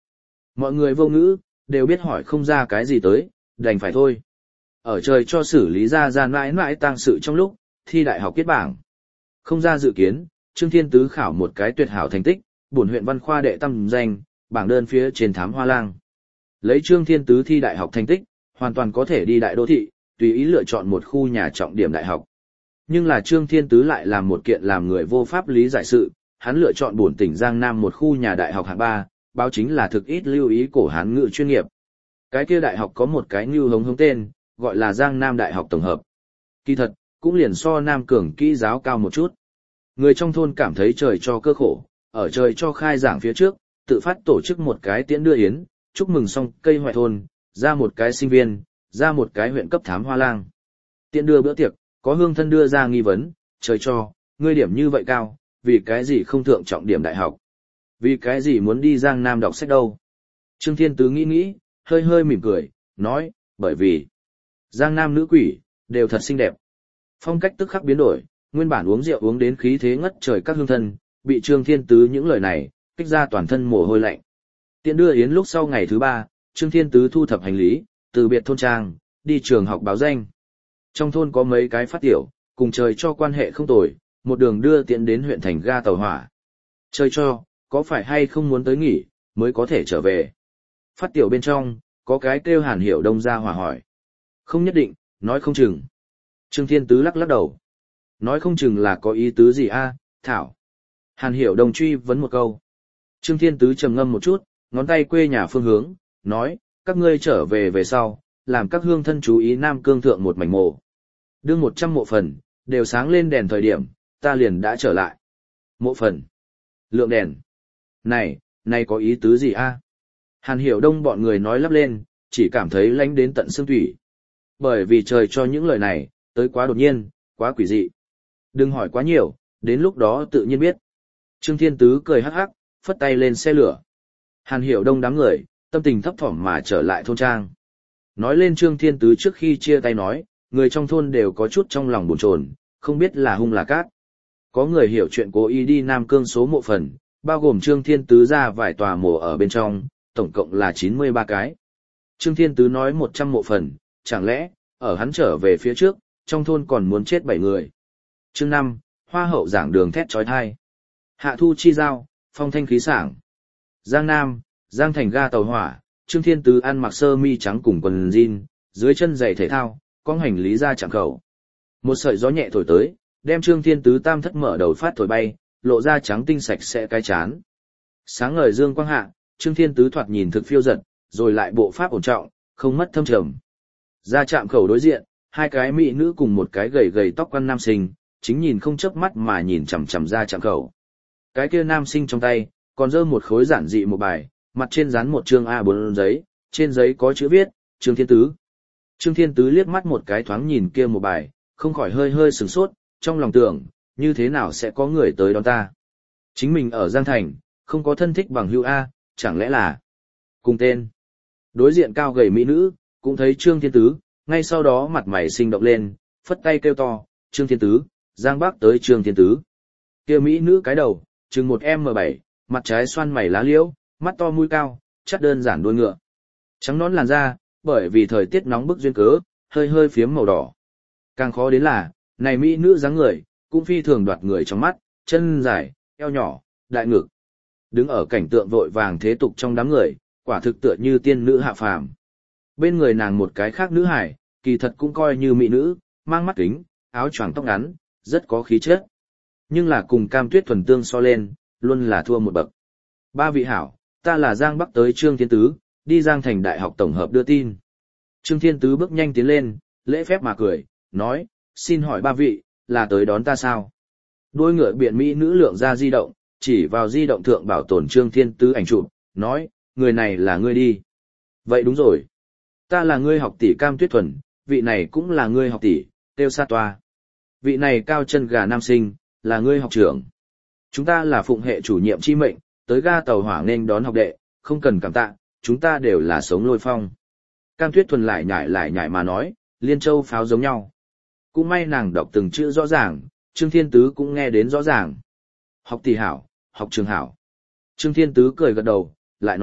Mọi người vô ngữ, đều biết hỏi không ra cái gì tới, đành phải thôi. Ở trời cho xử lý ra ra mãi mãi tang sự trong lúc, thi đại học kết bảng. Không ra dự kiến, Trương Thiên Tứ khảo một cái tuyệt hảo thành tích, bổn huyện văn khoa đệ tam danh, bảng đơn phía trên thám hoa lang. Lấy Trương Thiên Tứ thi đại học thành tích, hoàn toàn có thể đi đại đô thị, tùy ý lựa chọn một khu nhà trọng điểm đại học. Nhưng là Trương Thiên Tứ lại làm một kiện làm người vô pháp lý giải sự, hắn lựa chọn bổn tỉnh Giang Nam một khu nhà đại học hạng ba, báo chính là thực ít lưu ý cổ hán ngữ chuyên nghiệp. Cái kia đại học có một cái như hống hống tên, gọi là Giang Nam Đại học Tổng hợp. Kỳ thật, cũng liền so Nam Cường kỹ giáo cao một chút. Người trong thôn cảm thấy trời cho cơ khổ, ở trời cho khai giảng phía trước, tự phát tổ chức một cái tiễn đưa yến, chúc mừng xong cây hoại thôn, ra một cái sinh viên, ra một cái huyện cấp thám hoa lang. Tiễn đưa bữa tiệc, có hương thân đưa ra nghi vấn, trời cho, ngươi điểm như vậy cao, vì cái gì không thượng trọng điểm đại học? Vì cái gì muốn đi Giang Nam đọc sách đâu? Trương Thiên Tứ nghĩ nghĩ, hơi hơi mỉm cười, nói, bởi vì Giang Nam nữ quỷ, đều thật xinh đẹp. Phong cách tức khắc biến đổi, nguyên bản uống rượu uống đến khí thế ngất trời các hương thân, bị Trương Thiên Tứ những lời này, kích ra toàn thân mồ hôi lạnh. Tiện đưa yến lúc sau ngày thứ ba, Trương Thiên Tứ thu thập hành lý, từ biệt thôn trang, đi trường học báo danh. Trong thôn có mấy cái phát tiểu, cùng trời cho quan hệ không tồi, một đường đưa tiện đến huyện thành ga tàu hỏa. Trời cho, có phải hay không muốn tới nghỉ, mới có thể trở về. Phát tiểu bên trong, có cái kêu Hàn Hiểu Đông ra hỏa hỏi. Không nhất định, nói không chừng. Trương Thiên Tứ lắc lắc đầu. Nói không chừng là có ý tứ gì a, Thảo. Hàn Hiểu Đông truy vấn một câu. Trương Thiên Tứ trầm ngâm một chút, ngón tay quê nhà phương hướng, nói, các ngươi trở về về sau, làm các hương thân chú ý Nam Cương thượng một mảnh mộ. Đương một trăm mộ phần, đều sáng lên đèn thời điểm, ta liền đã trở lại. Mộ phần. Lượng đèn. Này, này có ý tứ gì a? Hàn Hiểu Đông bọn người nói lắp lên, chỉ cảm thấy lánh đến tận xương thủy. Bởi vì trời cho những lời này, tới quá đột nhiên, quá quỷ dị. Đừng hỏi quá nhiều, đến lúc đó tự nhiên biết. Trương Thiên Tứ cười hắc hắc, phất tay lên xe lửa. Hàn Hiểu Đông đám người, tâm tình thấp thỏm mà trở lại thôn trang. Nói lên Trương Thiên Tứ trước khi chia tay nói, người trong thôn đều có chút trong lòng buồn chồn, không biết là hung là cát. Có người hiểu chuyện cố ý đi Nam Cương số mộ phần, bao gồm Trương Thiên Tứ ra vài tòa mộ ở bên trong, tổng cộng là chín mươi ba cái. Trương Thiên Tứ nói một trăm mộ phần, chẳng lẽ, ở hắn trở về phía trước, trong thôn còn muốn chết bảy người. Chương năm, Hoa hậu giảng đường thét trói thai. Hạ thu chi giao, phong thanh khí sảng. Giang Nam, Giang thành ga tàu hỏa, Trương Thiên Tứ ăn mặc sơ mi trắng cùng quần jean, dưới chân giày thể thao, con hành lý ra chạm khẩu. Một sợi gió nhẹ thổi tới, đem Trương Thiên Tứ tam thất mở đầu phát thổi bay, lộ ra trắng tinh sạch sẽ cái chán. Sáng ngời dương quang hạ, Trương Thiên Tứ thoạt nhìn thực phiêu dật, rồi lại bộ pháp ổn trọng, không mất thâm trầm. Ra chạm khẩu đối diện, hai cái mỹ nữ cùng một cái gầy gầy tóc quăn nam sinh, chính nhìn không chớp mắt mà nhìn chằm chằm ra chạm khẩu. Cái kia nam sinh trong tay, còn giơ một khối giản dị một bài, mặt trên dán một chương a bốn giấy, trên giấy có chữ viết, Trương Thiên Tứ. Trương Thiên Tứ liếc mắt một cái thoáng nhìn kia một bài, không khỏi hơi hơi sửng sốt, trong lòng tưởng, như thế nào sẽ có người tới đón ta. Chính mình ở Giang Thành, không có thân thích bằng hữu A, chẳng lẽ là cùng tên. Đối diện cao gầy mỹ nữ, cũng thấy Trương Thiên Tứ, ngay sau đó mặt mày sinh động lên, phất tay kêu to, Trương Thiên Tứ, Giang Bắc tới Trương Thiên Tứ. Kia mỹ nữ cái đầu, chừng một em bảy, mặt trái xoan mày lá liễu, mắt to mũi cao, chắt đơn giản đuôi ngựa. Trắng nón làn da, bởi vì thời tiết nóng bức duyên cớ, hơi hơi phiếm màu đỏ. Càng khó đến là, này mỹ nữ dáng người, cũng phi thường đoạt người trong mắt, chân dài, eo nhỏ, đại ngực. Đứng ở cảnh tượng vội vàng thế tục trong đám người, quả thực tựa như tiên nữ hạ phàm. Bên người nàng một cái khác nữ hải, kỳ thật cũng coi như mỹ nữ, mang mắt kính, áo choàng tóc ngắn, rất có khí chất. Nhưng là cùng Cam Tuyết thuần tương so lên, luôn là thua một bậc. Ba vị hảo, ta là Giang Bắc tới Trương Thiên Tứ, đi Giang Thành Đại học Tổng hợp đưa tin. Trương Thiên Tứ bước nhanh tiến lên, lễ phép mà cười, nói, xin hỏi ba vị, là tới đón ta sao? Đôi ngựa biện mỹ nữ lượng ra di động, chỉ vào di động thượng bảo tồn Trương Thiên Tứ ảnh chụp, nói, người này là ngươi đi. Vậy đúng rồi. Ta là ngươi học tỷ Cam Tuyết Thuần, vị này cũng là ngươi học tỷ, Tiêu Sa Toa. Vị này cao chân gà nam sinh, là ngươi học trưởng. Chúng ta là phụng hệ chủ nhiệm chi mệnh, tới ga tàu hỏa nên đón học đệ, không cần cảm tạ, chúng ta đều là sống lôi phong. Cam Tuyết Thuần lại nhải lại nhải mà nói, liên châu pháo giống nhau. Cũng may nàng đọc từng chữ rõ ràng, Trương Thiên Tứ cũng nghe đến rõ ràng. Học tỷ hảo, học trường hảo. Trương Thiên Tứ cười gật đầu, lại nói,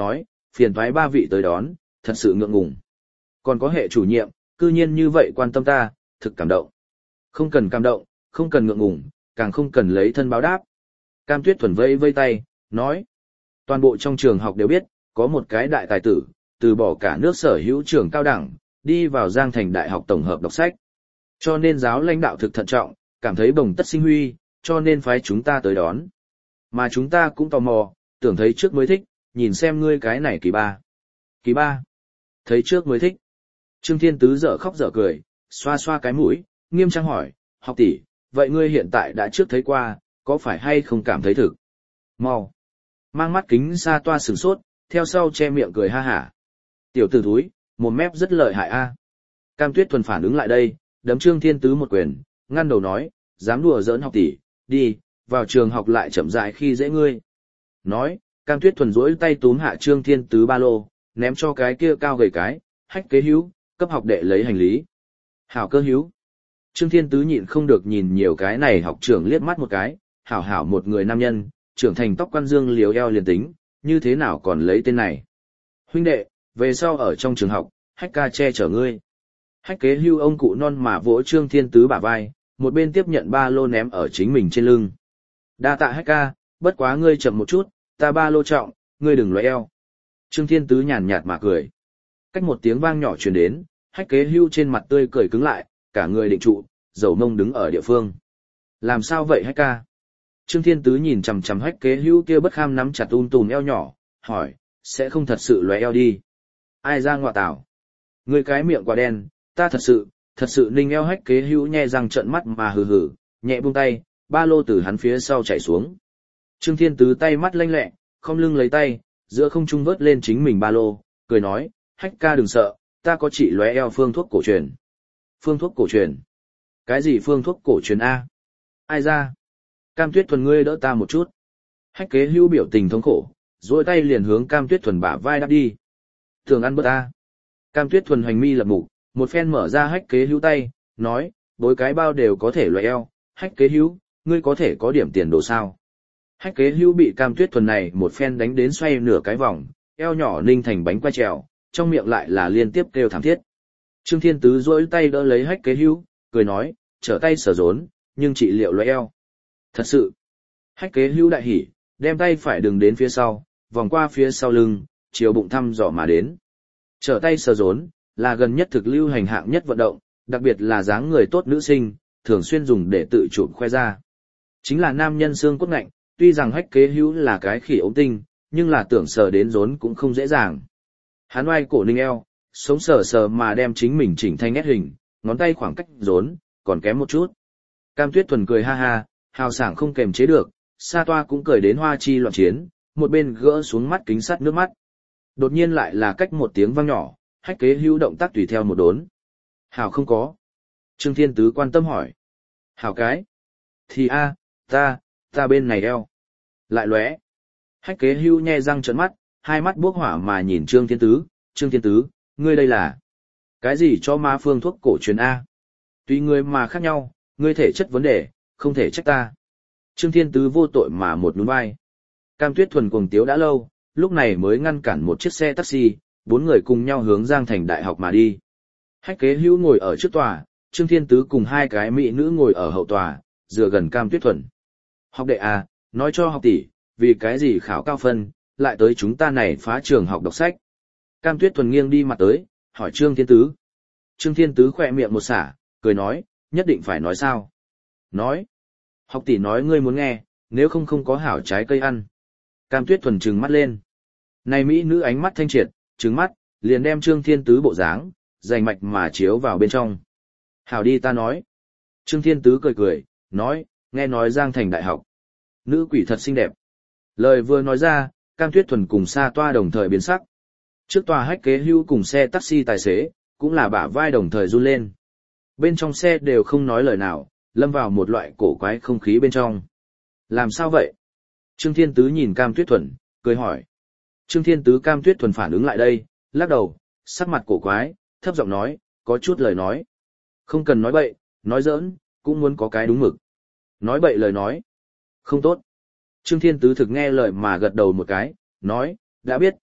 phiền thoái ba vị tới đón, thật sự ngượng ngùng. Còn có hệ chủ nhiệm, cư nhiên như vậy quan tâm ta, thực cảm động. Không cần cảm động, không cần ngượng ngùng, càng không cần lấy thân báo đáp. Cam Tuyết Thuần vây vây tay, nói. Toàn bộ trong trường học đều biết, có một cái đại tài tử, từ bỏ cả nước sở hữu trường cao đẳng, đi vào Giang Thành Đại học tổng hợp đọc sách. Cho nên giáo lãnh đạo thực thận trọng, cảm thấy bồng tất sinh huy, cho nên phái chúng ta tới đón. Mà chúng ta cũng tò mò, tưởng thấy trước mới thích, nhìn xem ngươi cái này kỳ ba. Kỳ ba. Thấy trước mới thích. Trương Thiên Tứ dở khóc dở cười, xoa xoa cái mũi, nghiêm trang hỏi, học tỷ, vậy ngươi hiện tại đã trước thấy qua, có phải hay không cảm thấy thực? Mau. Mang mắt kính xa toa sửng sốt, theo sau che miệng cười ha hả. Tiểu tử thúi, một mép rất lợi hại a. Cam Tuyết Thuần phản ứng lại đây, đấm Trương Thiên Tứ một quyền, ngăn đầu nói, dám đùa giỡn học tỷ, đi, vào trường học lại chậm rãi khi dễ ngươi. Nói, Cam Tuyết Thuần duỗi tay túm hạ Trương Thiên Tứ ba lô, ném cho cái kia cao gầy cái, hách kế hữu, cấp học đệ lấy hành lý. Hảo cơ hữu. Trương Thiên Tứ nhịn không được nhìn nhiều cái này học trưởng liếc mắt một cái, hảo hảo một người nam nhân, trưởng thành tóc quan dương liều eo liền tính, như thế nào còn lấy tên này. Huynh đệ, về sau ở trong trường học, hách ca che chở ngươi. Hách kế hưu ông cụ non mà vỗ Trương Thiên Tứ bả vai, một bên tiếp nhận ba lô ném ở chính mình trên lưng. Đa tạ hách ca, bất quá ngươi chậm một chút, ta ba lô trọng, ngươi đừng loại eo. Trương Thiên Tứ nhàn nhạt mà cười. Cách một tiếng vang nhỏ truyền đến, hách kế hưu trên mặt tươi cười cứng lại, cả người định trụ, dầu mông đứng ở địa phương. Làm sao vậy hách ca? Trương Thiên Tứ nhìn chằm chằm hách kế hưu kia bất kham nắm chặt um tùm eo nhỏ, hỏi, sẽ không thật sự loại eo đi. Ai ra ngọa tảo? Ngươi cái miệng quả đen, ta thật sự, thật sự ninh eo hách kế hưu nhe răng trợn mắt mà hừ hừ, nhẹ buông tay, ba lô từ hắn phía sau chạy xuống. Trương Thiên Tứ tay mắt lanh lẹ, không lưng lấy tay, giữa không trung vớt lên chính mình ba lô, cười nói, hách ca đừng sợ, ta có chỉ lóe eo phương thuốc cổ truyền. Phương thuốc cổ truyền? Cái gì phương thuốc cổ truyền A? Ai ra? Cam Tuyết Thuần ngươi đỡ ta một chút. Hách kế hưu biểu tình thống khổ, duỗi tay liền hướng Cam Tuyết Thuần bả vai đáp đi. Thường ăn bớt ta. Cam Tuyết Thuần hoành mi lập mục, một phen mở ra hách kế hưu tay, nói, bối cái bao đều có thể loại eo, hách kế hưu, ngươi có thể có điểm tiền đồ sao. Hách kế hưu bị Cam Tuyết Thuần này một phen đánh đến xoay nửa cái vòng, eo nhỏ ninh thành bánh quay trèo, trong miệng lại là liên tiếp kêu thảm thiết. Trương Thiên Tứ duỗi tay đỡ lấy hách kế hưu, cười nói, trở tay sở rốn, nhưng trị liệu loại eo. Thật sự. Hách kế hưu đại hỉ, đem tay phải đừng đến phía sau, vòng qua phía sau lưng, chiều bụng thăm dò mà đến. Trở tay sờ rốn, là gần nhất thực lưu hành hạng nhất vận động, đặc biệt là dáng người tốt nữ sinh, thường xuyên dùng để tự chụp khoe ra. Chính là nam nhân xương cốt ngạnh, tuy rằng hách kế hữu là cái khỉ ống tinh, nhưng là tưởng sờ đến rốn cũng không dễ dàng. Hắn oai cổ ninh eo, sống sờ sờ mà đem chính mình chỉnh thanh nét hình, ngón tay khoảng cách rốn, còn kém một chút. Cam Tuyết Thuần cười ha ha, hào sảng không kềm chế được, Sa Toa cũng cười đến hoa chi loạn chiến, một bên gỡ xuống mắt kính sắt nước mắt. Đột nhiên lại là cách một tiếng vang nhỏ, hách kế hữu động tác tùy theo một đốn. Hảo không có. Trương Thiên Tứ quan tâm hỏi. Hảo cái. Thì a, ta, ta bên này eo. Lại lóe. Hách kế hữu nhe răng trợn mắt, hai mắt bốc hỏa mà nhìn Trương Thiên Tứ. Trương Thiên Tứ, ngươi đây là cái gì cho ma phương thuốc cổ truyền A? Tùy người mà khác nhau, ngươi thể chất vấn đề, không thể trách ta. Trương Thiên Tứ vô tội mà một nhún vai. Cam Tuyết Thuần cuồng tiếu đã lâu, lúc này mới ngăn cản một chiếc xe taxi, bốn người cùng nhau hướng Giang Thành Đại học mà đi. Hách kế hữu ngồi ở trước tòa, Trương Thiên Tứ cùng hai cái mỹ nữ ngồi ở hậu tòa, dựa gần Cam Tuyết Thuần. Học đệ à, nói cho học tỷ, vì cái gì khảo cao phân, lại tới chúng ta này phá trường học đọc sách. Cam Tuyết Thuần nghiêng đi mặt tới, hỏi Trương Thiên Tứ. Trương Thiên Tứ khỏe miệng một xả, cười nói, nhất định phải nói sao? Nói. Học tỷ nói ngươi muốn nghe, nếu không không có hảo trái cây ăn. Cam Tuyết Thuần trừng mắt lên. Này mỹ nữ ánh mắt thanh triệt, trừng mắt, liền đem Trương Thiên Tứ bộ dáng, rành mạch mà chiếu vào bên trong. Hảo đi ta nói. Trương Thiên Tứ cười cười, nói, nghe nói Giang Thành Đại học. Nữ quỷ thật xinh đẹp. Lời vừa nói ra, Cam Tuyết Thuần cùng Sa Toa đồng thời biến sắc. Trước tòa hách kế hưu cùng xe taxi tài xế, cũng là bả vai đồng thời run lên. Bên trong xe đều không nói lời nào, lâm vào một loại cổ quái không khí bên trong. Làm sao vậy? Trương Thiên Tứ nhìn Cam Tuyết Thuần, cười hỏi. Trương Thiên Tứ Cam Tuyết Thuần phản ứng lại đây, lắc đầu, sắc mặt cổ quái, thấp giọng nói, có chút lời nói. Không cần nói bậy, nói giỡn, cũng muốn có cái đúng mực. Nói bậy lời nói. Không tốt. Trương Thiên Tứ thực nghe lời mà gật đầu một cái, nói, đã biết,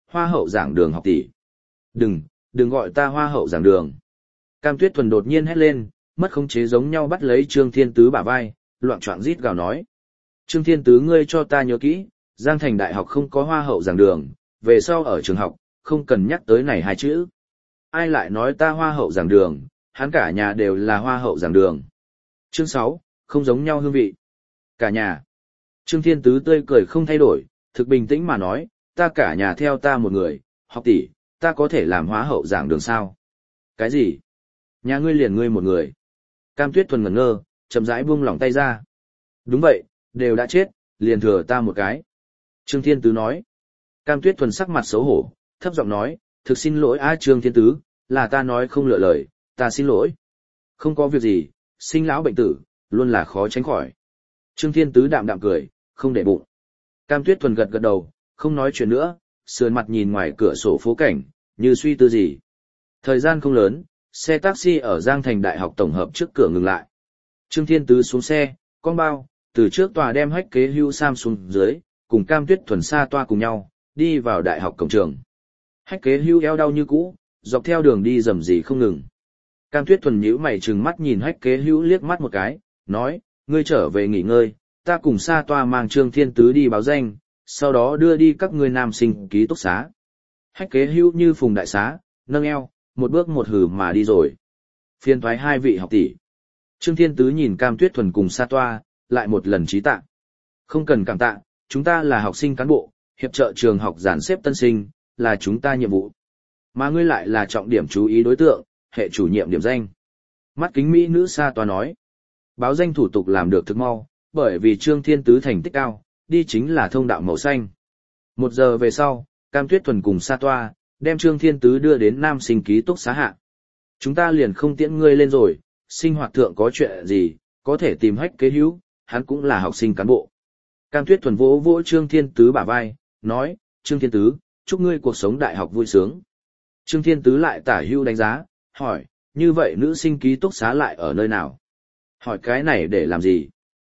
hoa hậu giảng đường học tỷ. Đừng, đừng gọi ta hoa hậu giảng đường. Cam Tuyết Thuần đột nhiên hét lên, mất khống chế giống nhau bắt lấy Trương Thiên Tứ bả vai, loạn choạng rít gào nói. Trương Thiên Tứ ngươi cho ta nhớ kỹ, Giang Thành Đại học không có hoa hậu giảng đường, về sau ở trường học, không cần nhắc tới này hai chữ. Ai lại nói ta hoa hậu giảng đường, hắn cả nhà đều là hoa hậu giảng đường. Chương sáu, không giống nhau hương vị. Cả nhà. Trương Thiên Tứ tươi cười không thay đổi, thực bình tĩnh mà nói, ta cả nhà theo ta một người, học tỷ, ta có thể làm hoa hậu giảng đường sao? Cái gì? Nhà ngươi liền ngươi một người. Cam Tuyết Thuần ngẩn ngơ, chậm rãi buông lỏng tay ra. Đúng vậy, đều đã chết, liền thừa ta một cái. Trương Thiên Tứ nói. Cam Tuyết Thuần sắc mặt xấu hổ, thấp giọng nói, thực xin lỗi a Trương Thiên Tứ, là ta nói không lựa lời, ta xin lỗi. Không có việc gì, sinh lão bệnh tử, luôn là khó tránh khỏi. Trương Thiên Tứ đạm đạm cười, không để bụng. Cam Tuyết Thuần gật gật đầu, không nói chuyện nữa, sườn mặt nhìn ngoài cửa sổ phố cảnh, như suy tư gì. Thời gian không lớn, xe taxi ở Giang Thành Đại học tổng hợp trước cửa ngừng lại. Trương Thiên Tứ xuống xe, con bao, từ trước tòa đem hách kế hưu Sam xuống dưới, cùng Cam Tuyết Thuần xa toa cùng nhau, đi vào đại học cổng trường. Hách kế hưu eo đau như cũ, dọc theo đường đi rầm rì không ngừng. Cam Tuyết Thuần nhíu mày trừng mắt nhìn hách kế hưu liếc mắt một cái, nói, ngươi trở về nghỉ ngơi, ta cùng xa toa mang Trương Thiên Tứ đi báo danh, sau đó đưa đi các ngươi nam sinh ký túc xá. Hách kế hưu như phùng đại xá, nâng eo, một bước một hử mà đi rồi. Phiên thoái hai vị học tỷ. Trương Thiên Tứ nhìn Cam Tuyết Thuần cùng xa toa, lại một lần trí tạ. Không cần cảm tạ, chúng ta là học sinh cán bộ, hiệp trợ trường học dàn xếp tân sinh, là chúng ta nhiệm vụ. Mà ngươi lại là trọng điểm chú ý đối tượng, hệ chủ nhiệm điểm danh. Mắt kính mỹ nữ xa toa nói. Báo danh thủ tục làm được thực mau, bởi vì Trương Thiên Tứ thành tích cao, đi chính là thông đạo màu xanh. Một giờ về sau, Cam Tuyết Thuần cùng xa toa, đem Trương Thiên Tứ đưa đến nam sinh ký túc xá hạ. Chúng ta liền không tiễn ngươi lên rồi, sinh hoạt thượng có chuyện gì, có thể tìm hách kế hữu, hắn cũng là học sinh cán bộ. Cam Tuyết Thuần vỗ vỗ Trương Thiên Tứ bả vai, nói, Trương Thiên Tứ, chúc ngươi cuộc sống đại học vui sướng. Trương Thiên Tứ lại tả hưu đánh giá, hỏi, như vậy nữ sinh ký túc xá lại ở nơi nào? Hỏi cái này để làm gì?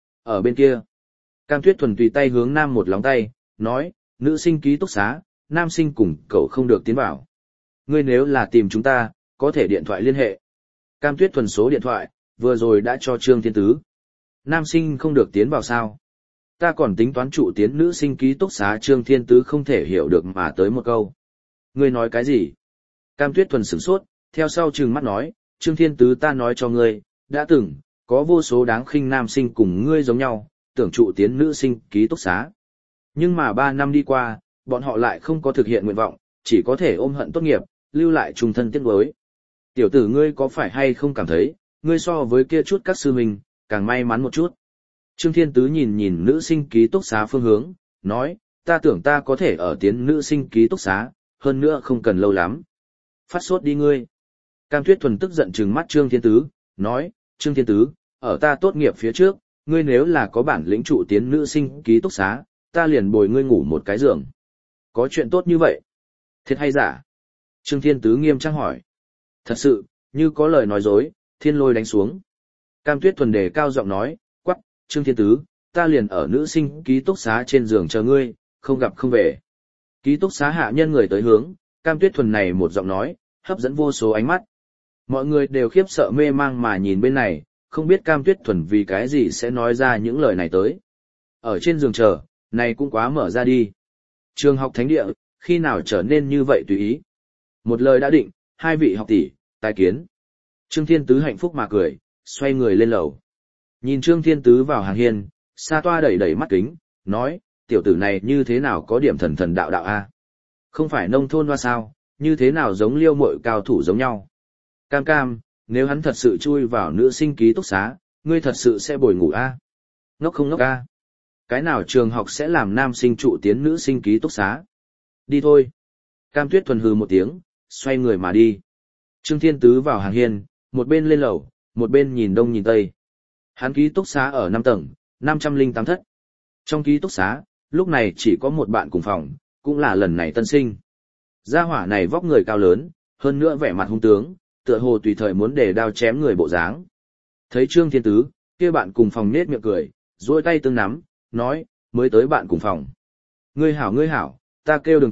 Ở bên kia. Cam Tuyết Thuần tùy tay hướng nam một lóng tay, nói, nữ sinh ký túc xá, nam sinh cùng cậu không được tiến vào. Ngươi nếu là tìm chúng ta, có thể điện thoại liên hệ. Cam Tuyết Thuần số điện thoại, vừa rồi đã cho Trương Thiên Tứ. Nam sinh không được tiến vào sao? Ta còn tính toán trụ tiến nữ sinh ký túc xá Trương Thiên Tứ không thể hiểu được mà tới một câu. Ngươi nói cái gì? Cam Tuyết Thuần sửng sốt, theo sau trừng mắt nói, Trương Thiên Tứ ta nói cho ngươi, đã từng, có vô số đáng khinh nam sinh cùng ngươi giống nhau, tưởng trụ tiến nữ sinh ký túc xá. Nhưng mà ba năm đi qua, bọn họ lại không có thực hiện nguyện vọng, chỉ có thể ôm hận tốt nghiệp, lưu lại trùng thân tiếc nuối. Tiểu tử ngươi có phải hay không cảm thấy, ngươi so với kia chút các sư huynh, càng may mắn một chút. Trương Thiên Tứ nhìn nhìn nữ sinh ký túc xá phương hướng, nói, ta tưởng ta có thể ở tiến nữ sinh ký túc xá, hơn nữa không cần lâu lắm. Phát sốt đi ngươi. Cam Tuyết Thuần tức giận trừng mắt Trương Thiên Tứ, nói, Trương Thiên Tứ, ở ta tốt nghiệp phía trước, ngươi nếu là có bản lĩnh trụ tiến nữ sinh ký túc xá, ta liền bồi ngươi ngủ một cái giường. Có chuyện tốt như vậy? Thiệt hay giả? Trương Thiên Tứ nghiêm trang hỏi. Thật sự, như có lời nói dối, thiên lôi đánh xuống. Cam Tuyết Thuần đề cao giọng nói, quắc, Trương Thiên Tứ, ta liền ở nữ sinh ký túc xá trên giường chờ ngươi, không gặp không về. Ký túc xá hạ nhân người tới hướng, Cam Tuyết Thuần này một giọng nói, hấp dẫn vô số ánh mắt. Mọi người đều khiếp sợ mê mang mà nhìn bên này, không biết Cam Tuyết Thuần vì cái gì sẽ nói ra những lời này tới. Ở trên giường chờ, này cũng quá mở ra đi. Trường học thánh địa, khi nào trở nên như vậy tùy ý. Một lời đã định, hai vị học tỷ, tài kiến. Trương Thiên Tứ hạnh phúc mà cười, xoay người lên lầu. Nhìn Trương Thiên Tứ vào hàng hiên, Sa Toa đẩy đẩy mắt kính, nói, tiểu tử này như thế nào có điểm thần thần đạo đạo a? Không phải nông thôn hoa sao, như thế nào giống liêu muội cao thủ giống nhau. Cam Cam, nếu hắn thật sự chui vào nữ sinh ký túc xá, ngươi thật sự sẽ bồi ngủ a? Ngốc không ngốc a? Cái nào trường học sẽ làm nam sinh trụ tiến nữ sinh ký túc xá? Đi thôi. Cam Tuyết Thuần hừ một tiếng, xoay người mà đi. Trương Thiên Tứ vào hàng hiên, một bên lên lầu, một bên nhìn đông nhìn tây. Hắn ký túc xá ở năm tầng, năm trăm lẻ tám thất. Trong ký túc xá, lúc này chỉ có một bạn cùng phòng, cũng là lần này tân sinh. Gia hỏa này vóc người cao lớn, hơn nữa vẻ mặt hung tướng, tựa hồ tùy thời muốn để đao chém người bộ dáng. Thấy Trương Thiên Tứ, kia bạn cùng phòng nết miệng cười, duỗi tay tương nắm, nói, mới tới bạn cùng phòng. Ngươi hảo ngươi hảo, ta kêu Đường Kiệt,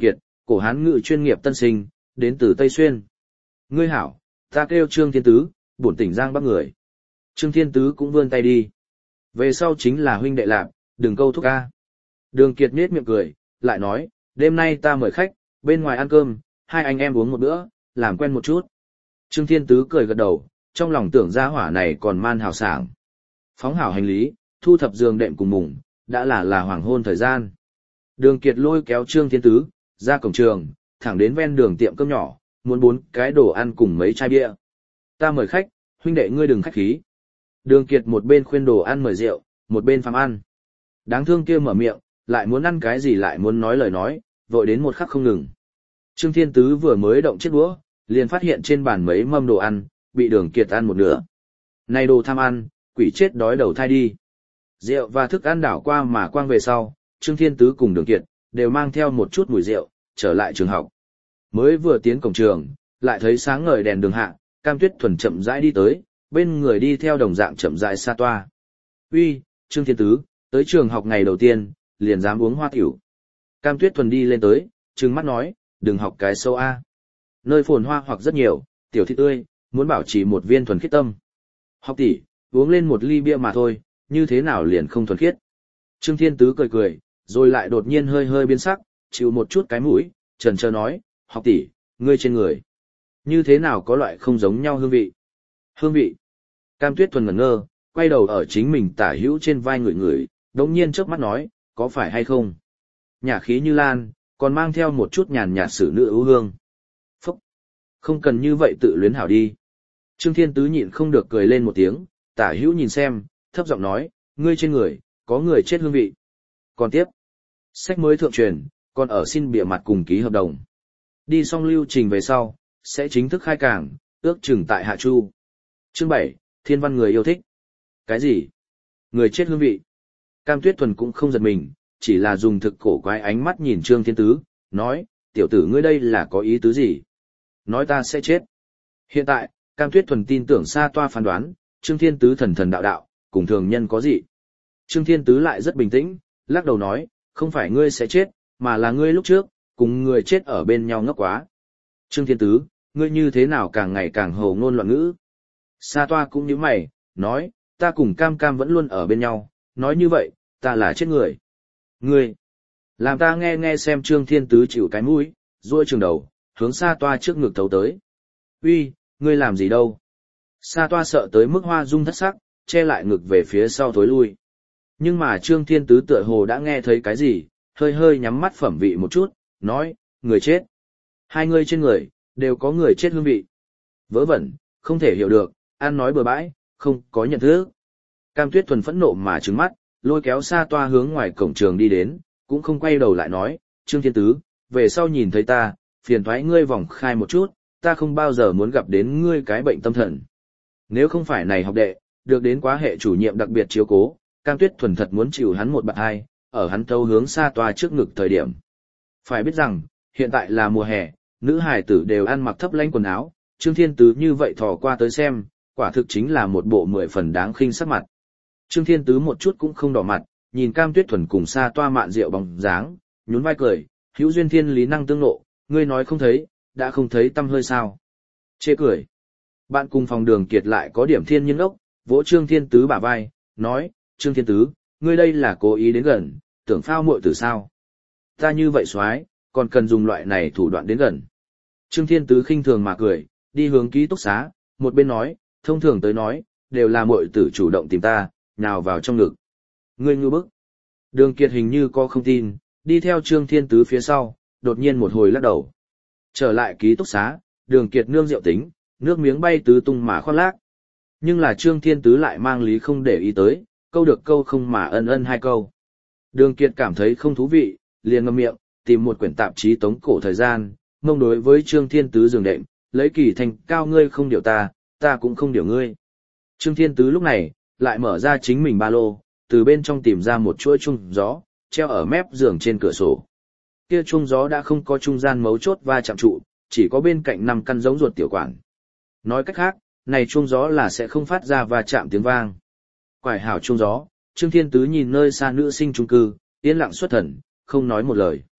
cổ hán ngữ chuyên nghiệp tân sinh, đến từ Tây Xuyên. Ngươi hảo, ta kêu Trương Thiên Tứ, bổn tỉnh Giang Bắc người. Trương Thiên Tứ cũng vươn tay đi. Về sau chính là huynh đệ lạp, đừng câu thúc ca. Đường Kiệt nhếch miệng cười, lại nói, đêm nay ta mời khách, bên ngoài ăn cơm, hai anh em uống một bữa, làm quen một chút. Trương Thiên Tứ cười gật đầu, trong lòng tưởng gia hỏa này còn man hào sảng. Phóng hảo hành lý, thu thập giường đệm cùng mùng, đã là là hoàng hôn thời gian. Đường Kiệt lôi kéo Trương Thiên Tứ, ra cổng trường, thẳng đến ven đường tiệm cơm nhỏ, muốn bốn cái đồ ăn cùng mấy chai bia. Ta mời khách, huynh đệ ngươi đừng khách khí. Đường Kiệt một bên khuyên đồ ăn mời rượu, một bên phàm ăn. Đáng thương kia mở miệng, lại muốn ăn cái gì lại muốn nói lời nói, vội đến một khắc không ngừng. Trương Thiên Tứ vừa mới động chiếc đũa, liền phát hiện trên bàn mấy mâm đồ ăn, bị Đường Kiệt ăn một nửa. Này đồ tham ăn, quỷ chết đói đầu thai đi. Rượu và thức ăn đảo qua mà quang về sau, Trương Thiên Tứ cùng Đường Kiệt, đều mang theo một chút mùi rượu, trở lại trường học. Mới vừa tiến cổng trường, lại thấy sáng ngời đèn đường hạ, Cam Tuyết Thuần chậm rãi đi tới, bên người đi theo đồng dạng chậm rãi Sa Toa. Uy, Trương Thiên Tứ, tới trường học ngày đầu tiên, liền dám uống hoa tiểu. Cam Tuyết Thuần đi lên tới, trừng mắt nói, đừng học cái sâu A. Nơi phồn hoa hoặc rất nhiều, tiểu thị tươi, muốn bảo trì một viên thuần khiết tâm. Học tỷ, uống lên một ly bia mà thôi, như thế nào liền không thuần khiết. Trương Thiên Tứ cười cười, rồi lại đột nhiên hơi hơi biến sắc, chịu một chút cái mũi, trần trơ nói, học tỷ, ngươi trên người. Như thế nào có loại không giống nhau hương vị? Hương vị. Cam Tuyết Thuần ngẩn ngơ, quay đầu ở chính mình tả hữu trên vai người người, đống nhiên trước mắt nói, có phải hay không? Nhả khí như lan, còn mang theo một chút nhàn nhạt sử nữ ưu hương. Phúc! Không cần như vậy tự luyến hảo đi. Trương Thiên Tứ nhịn không được cười lên một tiếng, tả hữu nhìn xem, thấp giọng nói, ngươi trên người, có người chết hương vị. Còn tiếp, sách mới thượng truyền, còn ở xin bìa mặt cùng ký hợp đồng. Đi xong lưu trình về sau, sẽ chính thức khai cảng, ước chừng tại Hạ Chu. Chương bảy, Thiên văn người yêu thích. Cái gì? Người chết hương vị. Cam Tuyết Thuần cũng không giật mình, chỉ là dùng thực cổ quái ánh mắt nhìn Trương Thiên Tứ, nói, tiểu tử ngươi đây là có ý tứ gì? Nói ta sẽ chết. Hiện tại, Cam Tuyết Thuần tin tưởng Sa Toa phán đoán, Trương Thiên Tứ thần thần đạo đạo, cùng thường nhân có gì. Trương Thiên Tứ lại rất bình tĩnh, lắc đầu nói, không phải ngươi sẽ chết, mà là ngươi lúc trước, cùng người chết ở bên nhau ngốc quá. Trương Thiên Tứ, ngươi như thế nào càng ngày càng hồ ngôn loạn ngữ. Sa Toa cũng như mày, nói, ta cùng Cam Cam vẫn luôn ở bên nhau, nói như vậy, ta là chết người. Ngươi, làm ta nghe nghe xem. Trương Thiên Tứ chịu cái mũi, duỗi trường đầu, hướng Sa Toa trước ngực thấu tới. Uy, ngươi làm gì đâu? Sa Toa sợ tới mức hoa dung thất sắc, che lại ngực về phía sau thối lui. Nhưng mà Trương Thiên Tứ tựa hồ đã nghe thấy cái gì, hơi hơi nhắm mắt phẩm vị một chút, nói, người chết. Hai ngươi trên người, đều có người chết hương vị. Vớ vẩn, không thể hiểu được, ăn nói bừa bãi, không có nhận thức. Cam Tuyết Thuần phẫn nộ mà trừng mắt, lôi kéo Sa Toa hướng ngoài cổng trường đi đến, cũng không quay đầu lại nói, Trương Thiên Tứ, về sau nhìn thấy ta, phiền thoái ngươi vòng khai một chút, ta không bao giờ muốn gặp đến ngươi cái bệnh tâm thần. Nếu không phải này học đệ, được đến quá hệ chủ nhiệm đặc biệt chiếu cố, Cam Tuyết Thuần thật muốn chịu hắn một bạt hai, ở hắn thâu hướng Sa Toa trước ngực thời điểm. Phải biết rằng, hiện tại là mùa hè, nữ hài tử đều ăn mặc thấp lanh quần áo, Trương Thiên Tứ như vậy thò qua tới xem, quả thực chính là một bộ mười phần đáng khinh sắc mặt. Trương Thiên Tứ một chút cũng không đỏ mặt, nhìn Cam Tuyết Thuần cùng Sa Toa mạn rượu bóng dáng, nhún vai cười, hữu duyên thiên lý năng tương nộ, ngươi nói không thấy, đã không thấy tâm hơi sao. Chê cười. Bạn cùng phòng Đường Kiệt lại có điểm thiên nhân ốc, vỗ Trương Thiên Tứ bả vai, nói, Trương Thiên Tứ, ngươi đây là cố ý đến gần, tưởng phao muội tử sao. Ta như vậy xoái, còn cần dùng loại này thủ đoạn đến gần. Trương Thiên Tứ khinh thường mà cười, đi hướng ký túc xá, một bên nói, thông thường tới nói, đều là muội tử chủ động tìm ta, nhào vào trong ngực. Ngươi ngư bức. Đường Kiệt hình như có không tin, đi theo Trương Thiên Tứ phía sau, đột nhiên một hồi lắc đầu. Trở lại ký túc xá, Đường Kiệt nương rượu tính, nước miếng bay tứ tung mà khoác lác. Nhưng là Trương Thiên Tứ lại mang lý không để ý tới, câu được câu không mà ân ân hai câu. Đường Kiệt cảm thấy không thú vị, liền ngậm miệng, tìm một quyển tạp chí tống cổ thời gian, mông đối với Trương Thiên Tứ giường đệm, lấy kỳ thành cao ngươi không điều ta, ta cũng không điều ngươi. Trương Thiên Tứ lúc này, lại mở ra chính mình ba lô, từ bên trong tìm ra một chuỗi chung gió, treo ở mép giường trên cửa sổ. Kia chung gió đã không có trung gian mấu chốt va chạm trụ, chỉ có bên cạnh năm căn giống ruột tiểu quản. Nói cách khác, này chung gió là sẽ không phát ra va chạm tiếng vang. Quải hảo chung gió, Trương Thiên Tứ nhìn nơi xa nữ sinh chung cư, yên lặng xuất thần, không nói một lời.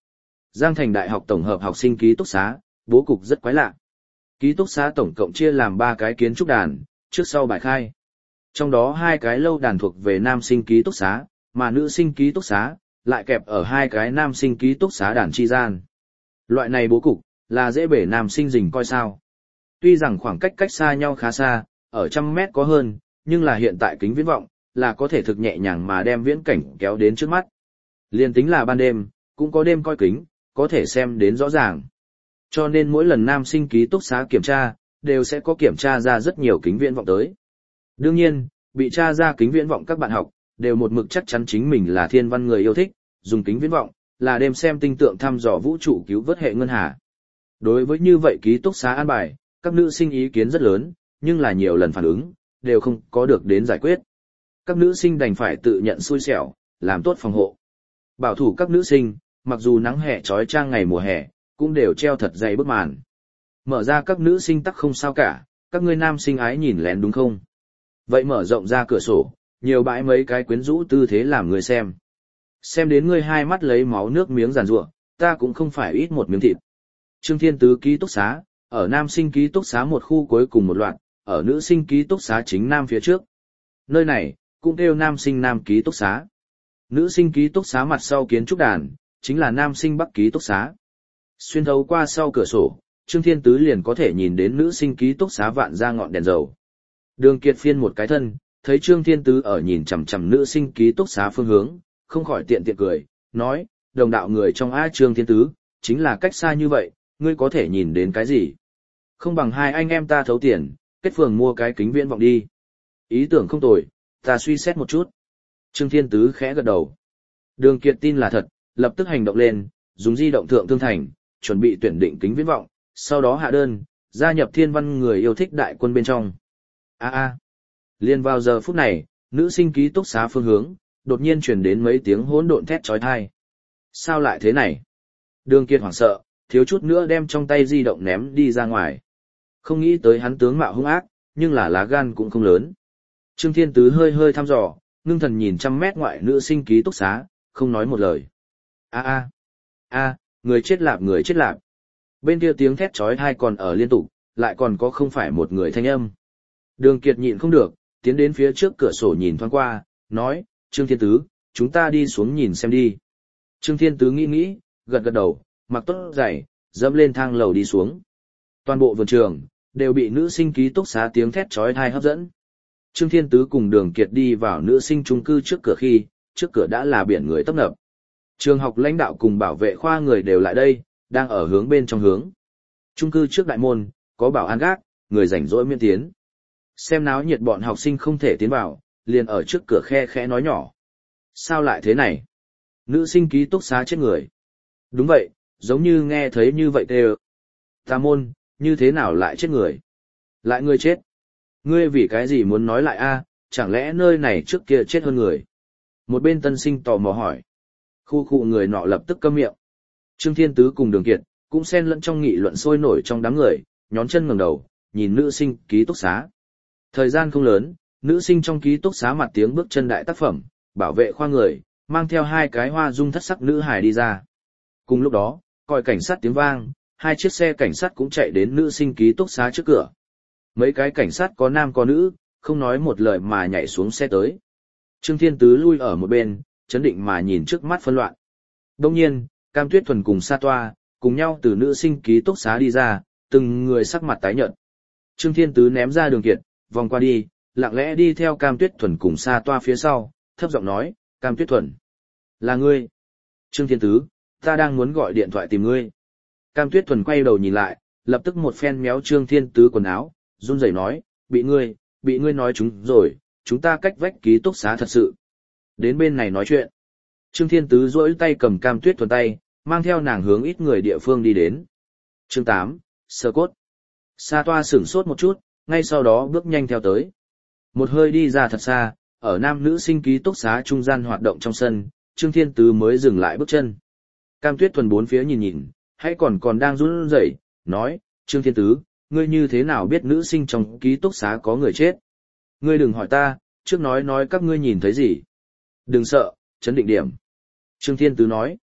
Giang Thành Đại học tổng hợp học sinh ký túc xá, bố cục rất quái lạ. Ký túc xá tổng cộng chia làm ba cái kiến trúc đàn, trước sau bài khai. Trong đó hai cái lâu đàn thuộc về nam sinh ký túc xá, mà nữ sinh ký túc xá lại kẹp ở hai cái nam sinh ký túc xá đàn chi gian. Loại này bố cục là dễ bể nam sinh rình coi sao. Tuy rằng khoảng cách cách xa nhau khá xa, ở trăm mét có hơn, nhưng là hiện tại kính viễn vọng là có thể thực nhẹ nhàng mà đem viễn cảnh kéo đến trước mắt. Liên tính là ban đêm, cũng có đêm coi kính, có thể xem đến rõ ràng. Cho nên mỗi lần nam sinh ký túc xá kiểm tra, đều sẽ có kiểm tra ra rất nhiều kính viễn vọng tới. Đương nhiên, bị tra ra kính viễn vọng các bạn học, đều một mực chắc chắn chính mình là thiên văn người yêu thích, dùng kính viễn vọng, là đêm xem tinh tượng thăm dò vũ trụ cứu vớt hệ ngân hà. Đối với như vậy ký túc xá an bài, các nữ sinh ý kiến rất lớn, nhưng là nhiều lần phản ứng, đều không có được đến giải quyết. Các nữ sinh đành phải tự nhận xui xẻo, làm tốt phòng hộ. Bảo thủ các nữ sinh, mặc dù nắng hè trói trang ngày mùa hè, cũng đều treo thật dày bức màn. Mở ra các nữ sinh tắc không sao cả, các ngươi nam sinh ái nhìn lén đúng không? Vậy mở rộng ra cửa sổ, nhiều bãi mấy cái quyến rũ tư thế làm người xem. Xem đến ngươi hai mắt lấy máu nước miếng giàn ruộng, ta cũng không phải ít một miếng thịt. Trương Thiên Tứ ký túc xá, ở nam sinh ký túc xá một khu cuối cùng một loạt, ở nữ sinh ký túc xá chính nam phía trước. Nơi này, cũng kêu nam sinh nam ký túc xá. Nữ sinh ký túc xá mặt sau kiến trúc đàn, chính là nam sinh bắc ký túc xá. Xuyên thấu qua sau cửa sổ, Trương Thiên Tứ liền có thể nhìn đến nữ sinh ký túc xá vạn ra ngọn đèn dầu. Đường Kiệt phiên một cái thân, thấy Trương Thiên Tứ ở nhìn chằm chằm nữ sinh ký túc xá phương hướng, không khỏi tiện tiện cười, nói, đồng đạo người trong A Trương Thiên Tứ, chính là cách xa như vậy, ngươi có thể nhìn đến cái gì? Không bằng hai anh em ta thấu tiền, kết phường mua cái kính viễn vọng đi. Ý tưởng không tồi, ta suy xét một chút. Trương Thiên Tứ khẽ gật đầu. Đường Kiệt tin là thật, lập tức hành động lên, dùng di động thượng thương thành, chuẩn bị tuyển định kính viễn vọng, sau đó hạ đơn, gia nhập thiên văn người yêu thích đại quân bên trong. A a. Liên vào giờ phút này, nữ sinh ký túc xá phương hướng, đột nhiên truyền đến mấy tiếng hỗn độn thét chói tai. Sao lại thế này? Đường Kiệt hoảng sợ, thiếu chút nữa đem trong tay di động ném đi ra ngoài. Không nghĩ tới hắn tướng mạo hung ác, nhưng là lá gan cũng không lớn. Trương Thiên Tứ hơi hơi thăm dò, ngưng thần nhìn trăm mét ngoại nữ sinh ký túc xá, không nói một lời. A a. A, người chết lạp người chết lạp. Bên kia tiếng thét chói tai còn ở liên tục, lại còn có không phải một người thanh âm. Đường Kiệt nhịn không được, tiến đến phía trước cửa sổ nhìn thoáng qua, nói, Trương Thiên Tứ, chúng ta đi xuống nhìn xem đi. Trương Thiên Tứ nghĩ nghĩ, gật gật đầu, mặc tốt giày, dẫm lên thang lầu đi xuống. Toàn bộ vườn trường, đều bị nữ sinh ký túc xá tiếng thét chói tai hấp dẫn. Trương Thiên Tứ cùng Đường Kiệt đi vào nữ sinh chung cư trước cửa khi, trước cửa đã là biển người tấp nập. Trường học lãnh đạo cùng bảo vệ khoa người đều lại đây, đang ở hướng bên trong hướng. Chung cư trước đại môn, có bảo an gác, người rảnh rỗi miễn tiến. Xem náo nhiệt bọn học sinh không thể tiến vào, liền ở trước cửa khe khẽ nói nhỏ. Sao lại thế này? Nữ sinh ký túc xá chết người. Đúng vậy, giống như nghe thấy như vậy tê. Tà môn, như thế nào lại chết người? Lại người chết. Ngươi vì cái gì muốn nói lại a? Chẳng lẽ nơi này trước kia chết hơn người? Một bên tân sinh tò mò hỏi. Khu khu người nọ lập tức câm miệng. Trương Thiên Tứ cùng Đường Kiệt, cũng xen lẫn trong nghị luận sôi nổi trong đám người, nhón chân ngẩng đầu, nhìn nữ sinh ký túc xá. Thời gian không lớn, nữ sinh trong ký túc xá mặt tiếng bước chân đại tác phẩm, bảo vệ khoa người, mang theo hai cái hoa dung thất sắc nữ hài đi ra. Cùng lúc đó, còi cảnh sát tiếng vang, hai chiếc xe cảnh sát cũng chạy đến nữ sinh ký túc xá trước cửa. Mấy cái cảnh sát có nam có nữ, không nói một lời mà nhảy xuống xe tới. Trương Thiên Tứ lui ở một bên, chấn định mà nhìn trước mắt phân loạn. Đông nhiên, Cam Tuyết Thuần cùng Sa Toa, cùng nhau từ nữ sinh ký túc xá đi ra, từng người sắc mặt tái nhợt. Trương Thiên Tứ ném ra Đường Kiệt, vòng qua đi, lặng lẽ đi theo Cam Tuyết Thuần cùng Sa Toa phía sau, thấp giọng nói, Cam Tuyết Thuần. Là ngươi. Trương Thiên Tứ, ta đang muốn gọi điện thoại tìm ngươi. Cam Tuyết Thuần quay đầu nhìn lại, lập tức một phen méo Trương Thiên Tứ quần áo, run rẩy nói, bị ngươi, bị ngươi nói chúng rồi, chúng ta cách vách ký túc xá thật sự. Đến bên này nói chuyện. Trương Thiên Tứ duỗi tay cầm Cam Tuyết Thuần tay, mang theo nàng hướng ít người địa phương đi đến. Chương tám, Sơ Cốt. Sa Toa sửng sốt một chút, ngay sau đó bước nhanh theo tới. Một hơi đi ra thật xa, ở nam nữ sinh ký túc xá trung gian hoạt động trong sân, Trương Thiên Tứ mới dừng lại bước chân. Cam Tuyết Thuần bốn phía nhìn nhìn, hãy còn còn đang run rẩy, nói, Trương Thiên Tứ, ngươi như thế nào biết nữ sinh trong ký túc xá có người chết? Ngươi đừng hỏi ta, trước nói nói các ngươi nhìn thấy gì? Đừng sợ, chấn định điểm. Trương Thiên Tứ nói.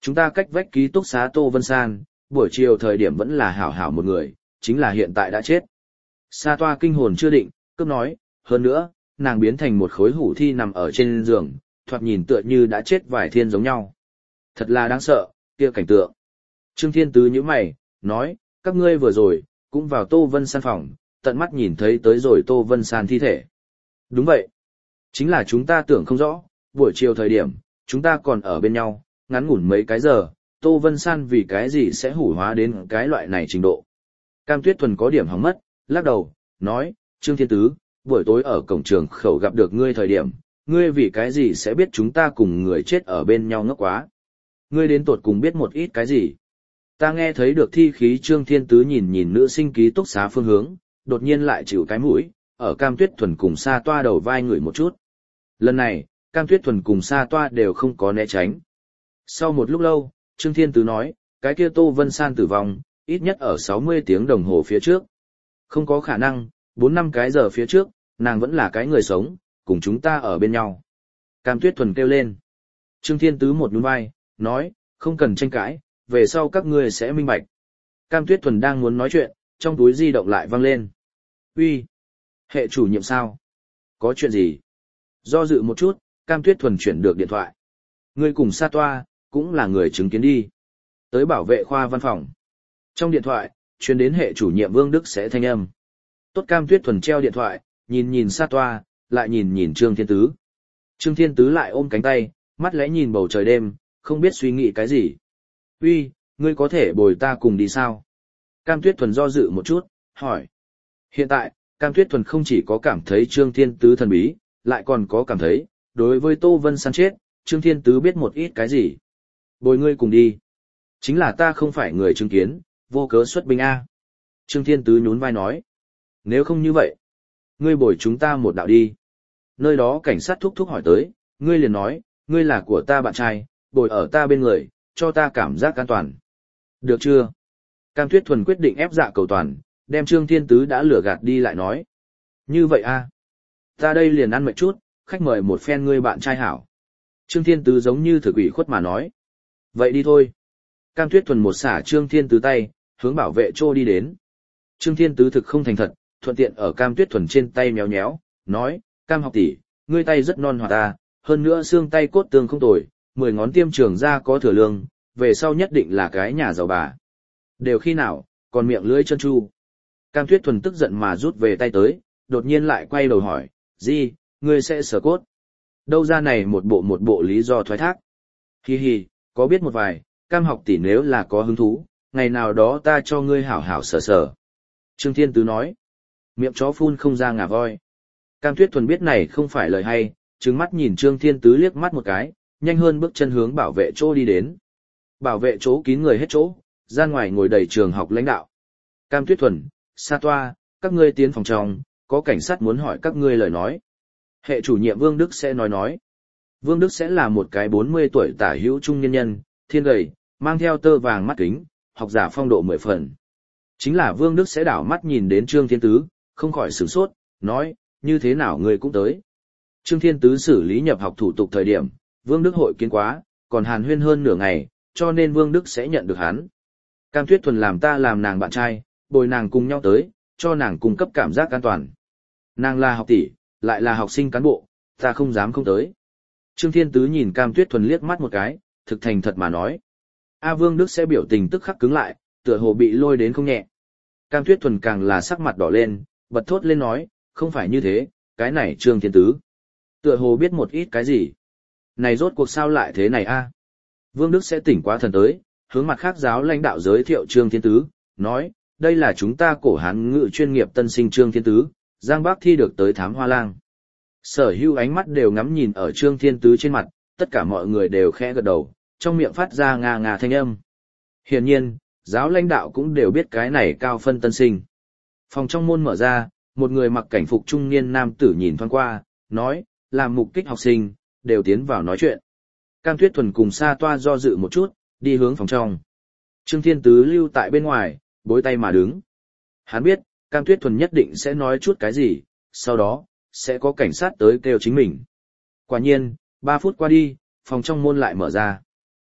Chúng ta cách vách ký túc xá Tô Vân San, buổi chiều thời điểm vẫn là hảo hảo một người, chính là hiện tại đã chết. Sa Toa kinh hồn chưa định, cướp nói, hơn nữa, nàng biến thành một khối hủ thi nằm ở trên giường, thoạt nhìn tựa như đã chết vài thiên giống nhau. Thật là đáng sợ, kia cảnh tượng. Trương Thiên Tứ nhíu mày, nói, các ngươi vừa rồi, cũng vào Tô Vân San phòng, tận mắt nhìn thấy tới rồi Tô Vân San thi thể. Đúng vậy. Chính là chúng ta tưởng không rõ, buổi chiều thời điểm, chúng ta còn ở bên nhau, ngắn ngủn mấy cái giờ, Tô Vân San vì cái gì sẽ hủ hóa đến cái loại này trình độ. Cam Tuyết Thuần có điểm hỏng mất, lắc đầu, nói, Trương Thiên Tứ, buổi tối ở cổng trường khẩu gặp được ngươi thời điểm, ngươi vì cái gì sẽ biết chúng ta cùng người chết ở bên nhau ngốc quá. Ngươi đến tột cùng biết một ít cái gì. Ta nghe thấy được thi khí Trương Thiên Tứ nhìn nhìn nữ sinh ký túc xá phương hướng, đột nhiên lại chịu cái mũi, ở Cam Tuyết Thuần cùng Sa Toa đầu vai người một chút. Lần này, Cam Tuyết Thuần cùng Sa Toa đều không có né tránh. Sau một lúc lâu, Trương Thiên Tứ nói, cái kia Tô Vân San tử vong, ít nhất ở sáu mươi tiếng đồng hồ phía trước. Không có khả năng, bốn năm cái giờ phía trước, nàng vẫn là cái người sống, cùng chúng ta ở bên nhau. Cam Tuyết Thuần kêu lên. Trương Thiên Tứ một nhún vai, nói, không cần tranh cãi, về sau các ngươi sẽ minh bạch. Cam Tuyết Thuần đang muốn nói chuyện, trong túi di động lại vang lên. Uy, hệ chủ nhiệm sao? Có chuyện gì? Do dự một chút, Cam Tuyết Thuần chuyển được điện thoại. Ngươi cùng Sa Toa, cũng là người chứng kiến đi. Tới bảo vệ khoa văn phòng. Trong điện thoại, truyền đến hệ chủ nhiệm Vương Đức sẽ thanh âm. Tốt. Cam Tuyết Thuần treo điện thoại, nhìn nhìn Sa Toa, lại nhìn nhìn Trương Thiên Tứ. Trương Thiên Tứ lại ôm cánh tay, mắt lẽ nhìn bầu trời đêm, không biết suy nghĩ cái gì. Uy, ngươi có thể bồi ta cùng đi sao? Cam Tuyết Thuần do dự một chút, hỏi. Hiện tại, Cam Tuyết Thuần không chỉ có cảm thấy Trương Thiên Tứ thần bí, lại còn có cảm thấy, đối với Tô Vân San chết, Trương Thiên Tứ biết một ít cái gì. Bồi ngươi cùng đi. Chính là ta không phải người chứng kiến, vô cớ xuất binh A. Trương Thiên Tứ nhún vai nói. Nếu không như vậy, ngươi bồi chúng ta một đạo đi. Nơi đó cảnh sát thúc thúc hỏi tới, ngươi liền nói, ngươi là của ta bạn trai, bồi ở ta bên người, cho ta cảm giác an toàn. Được chưa? Cam Tuyết Thuần quyết định ép dạ cầu toàn, đem Trương Thiên Tứ đã lừa gạt đi lại nói. Như vậy a, ta đây liền ăn mệt chút, khách mời một phen ngươi bạn trai hảo. Trương Thiên Tứ giống như thực ủy khuất mà nói. Vậy đi thôi. Cam Tuyết Thuần một xả Trương Thiên Tứ tay, hướng bảo vệ trô đi đến. Trương Thiên Tứ thực không thành thật, thuận tiện ở Cam Tuyết Thuần trên tay méo nhéo, nói, Cam học tỷ, ngươi tay rất non hoạt ta, hơn nữa xương tay cốt tương không tồi, mười ngón tiêm trường ra có thừa lương, về sau nhất định là cái nhà giàu bà. Đều khi nào, còn miệng lưỡi chân chu. Cam Tuyết Thuần tức giận mà rút về tay tới, đột nhiên lại quay đầu hỏi, gì, ngươi sẽ sờ cốt? Đâu ra này một bộ một bộ lý do thoái thác. Hi hi, có biết một vài, Cam học tỷ nếu là có hứng thú, ngày nào đó ta cho ngươi hảo hảo sờ sờ. Trương Thiên Tứ nói, miệng chó phun không ra ngà voi. Cam Tuyết Thuần biết này không phải lời hay, trừng mắt nhìn Trương Thiên Tứ liếc mắt một cái, nhanh hơn bước chân hướng bảo vệ chỗ đi đến. Bảo vệ chỗ kín người hết chỗ, ra ngoài ngồi đầy trường học lãnh đạo. Cam Tuyết Thuần, Sa Toa, các ngươi tiến phòng trong, có cảnh sát muốn hỏi các ngươi lời nói. Hệ chủ nhiệm Vương Đức sẽ nói nói. Vương Đức sẽ là một cái bốn mươi tuổi tả hữu trung nhân nhân, thiên gầy, mang theo tơ vàng mắt kính, học giả phong độ mười phần. Chính là Vương Đức sẽ đảo mắt nhìn đến Trương Thiên Tứ, không khỏi sửng sốt, nói, như thế nào ngươi cũng tới. Trương Thiên Tứ xử lý nhập học thủ tục thời điểm, Vương Đức hội kiến quá, còn hàn huyên hơn nửa ngày, cho nên Vương Đức sẽ nhận được hắn. Cam Tuyết Thuần làm ta làm nàng bạn trai, bồi nàng cùng nhau tới, cho nàng cung cấp cảm giác an toàn. Nàng là học tỷ, lại là học sinh cán bộ, ta không dám không tới. Trương Thiên Tứ nhìn Cam Tuyết Thuần liếc mắt một cái, thực thành thật mà nói. A Vương Đức sẽ biểu tình tức khắc cứng lại, tựa hồ bị lôi đến không nhẹ. Cam Tuyết Thuần càng là sắc mặt đỏ lên, bật thốt lên nói, không phải như thế, cái này Trương Thiên Tứ. Tựa hồ biết một ít cái gì. Này rốt cuộc sao lại thế này a? Vương Đức sẽ tỉnh quá thần tới, hướng mặt khác giáo lãnh đạo giới thiệu Trương Thiên Tứ, nói, đây là chúng ta cổ hán ngữ chuyên nghiệp tân sinh Trương Thiên Tứ, Giang Bắc thi được tới thám hoa lang. Sở hữu ánh mắt đều ngắm nhìn ở Trương Thiên Tứ trên mặt, tất cả mọi người đều khẽ gật đầu, trong miệng phát ra ngà ngà thanh âm. Hiển nhiên, giáo lãnh đạo cũng đều biết cái này cao phân tân sinh. Phòng trong môn mở ra, một người mặc cảnh phục trung niên nam tử nhìn thoáng qua, nói, làm mục kích học sinh, đều tiến vào nói chuyện. Cam Tuyết Thuần cùng Sa Toa do dự một chút, đi hướng phòng trong. Trương Thiên Tứ lưu tại bên ngoài, bối tay mà đứng. Hắn biết, Cam Tuyết Thuần nhất định sẽ nói chút cái gì, sau đó, sẽ có cảnh sát tới kêu chính mình. Quả nhiên, ba phút qua đi, phòng trong môn lại mở ra.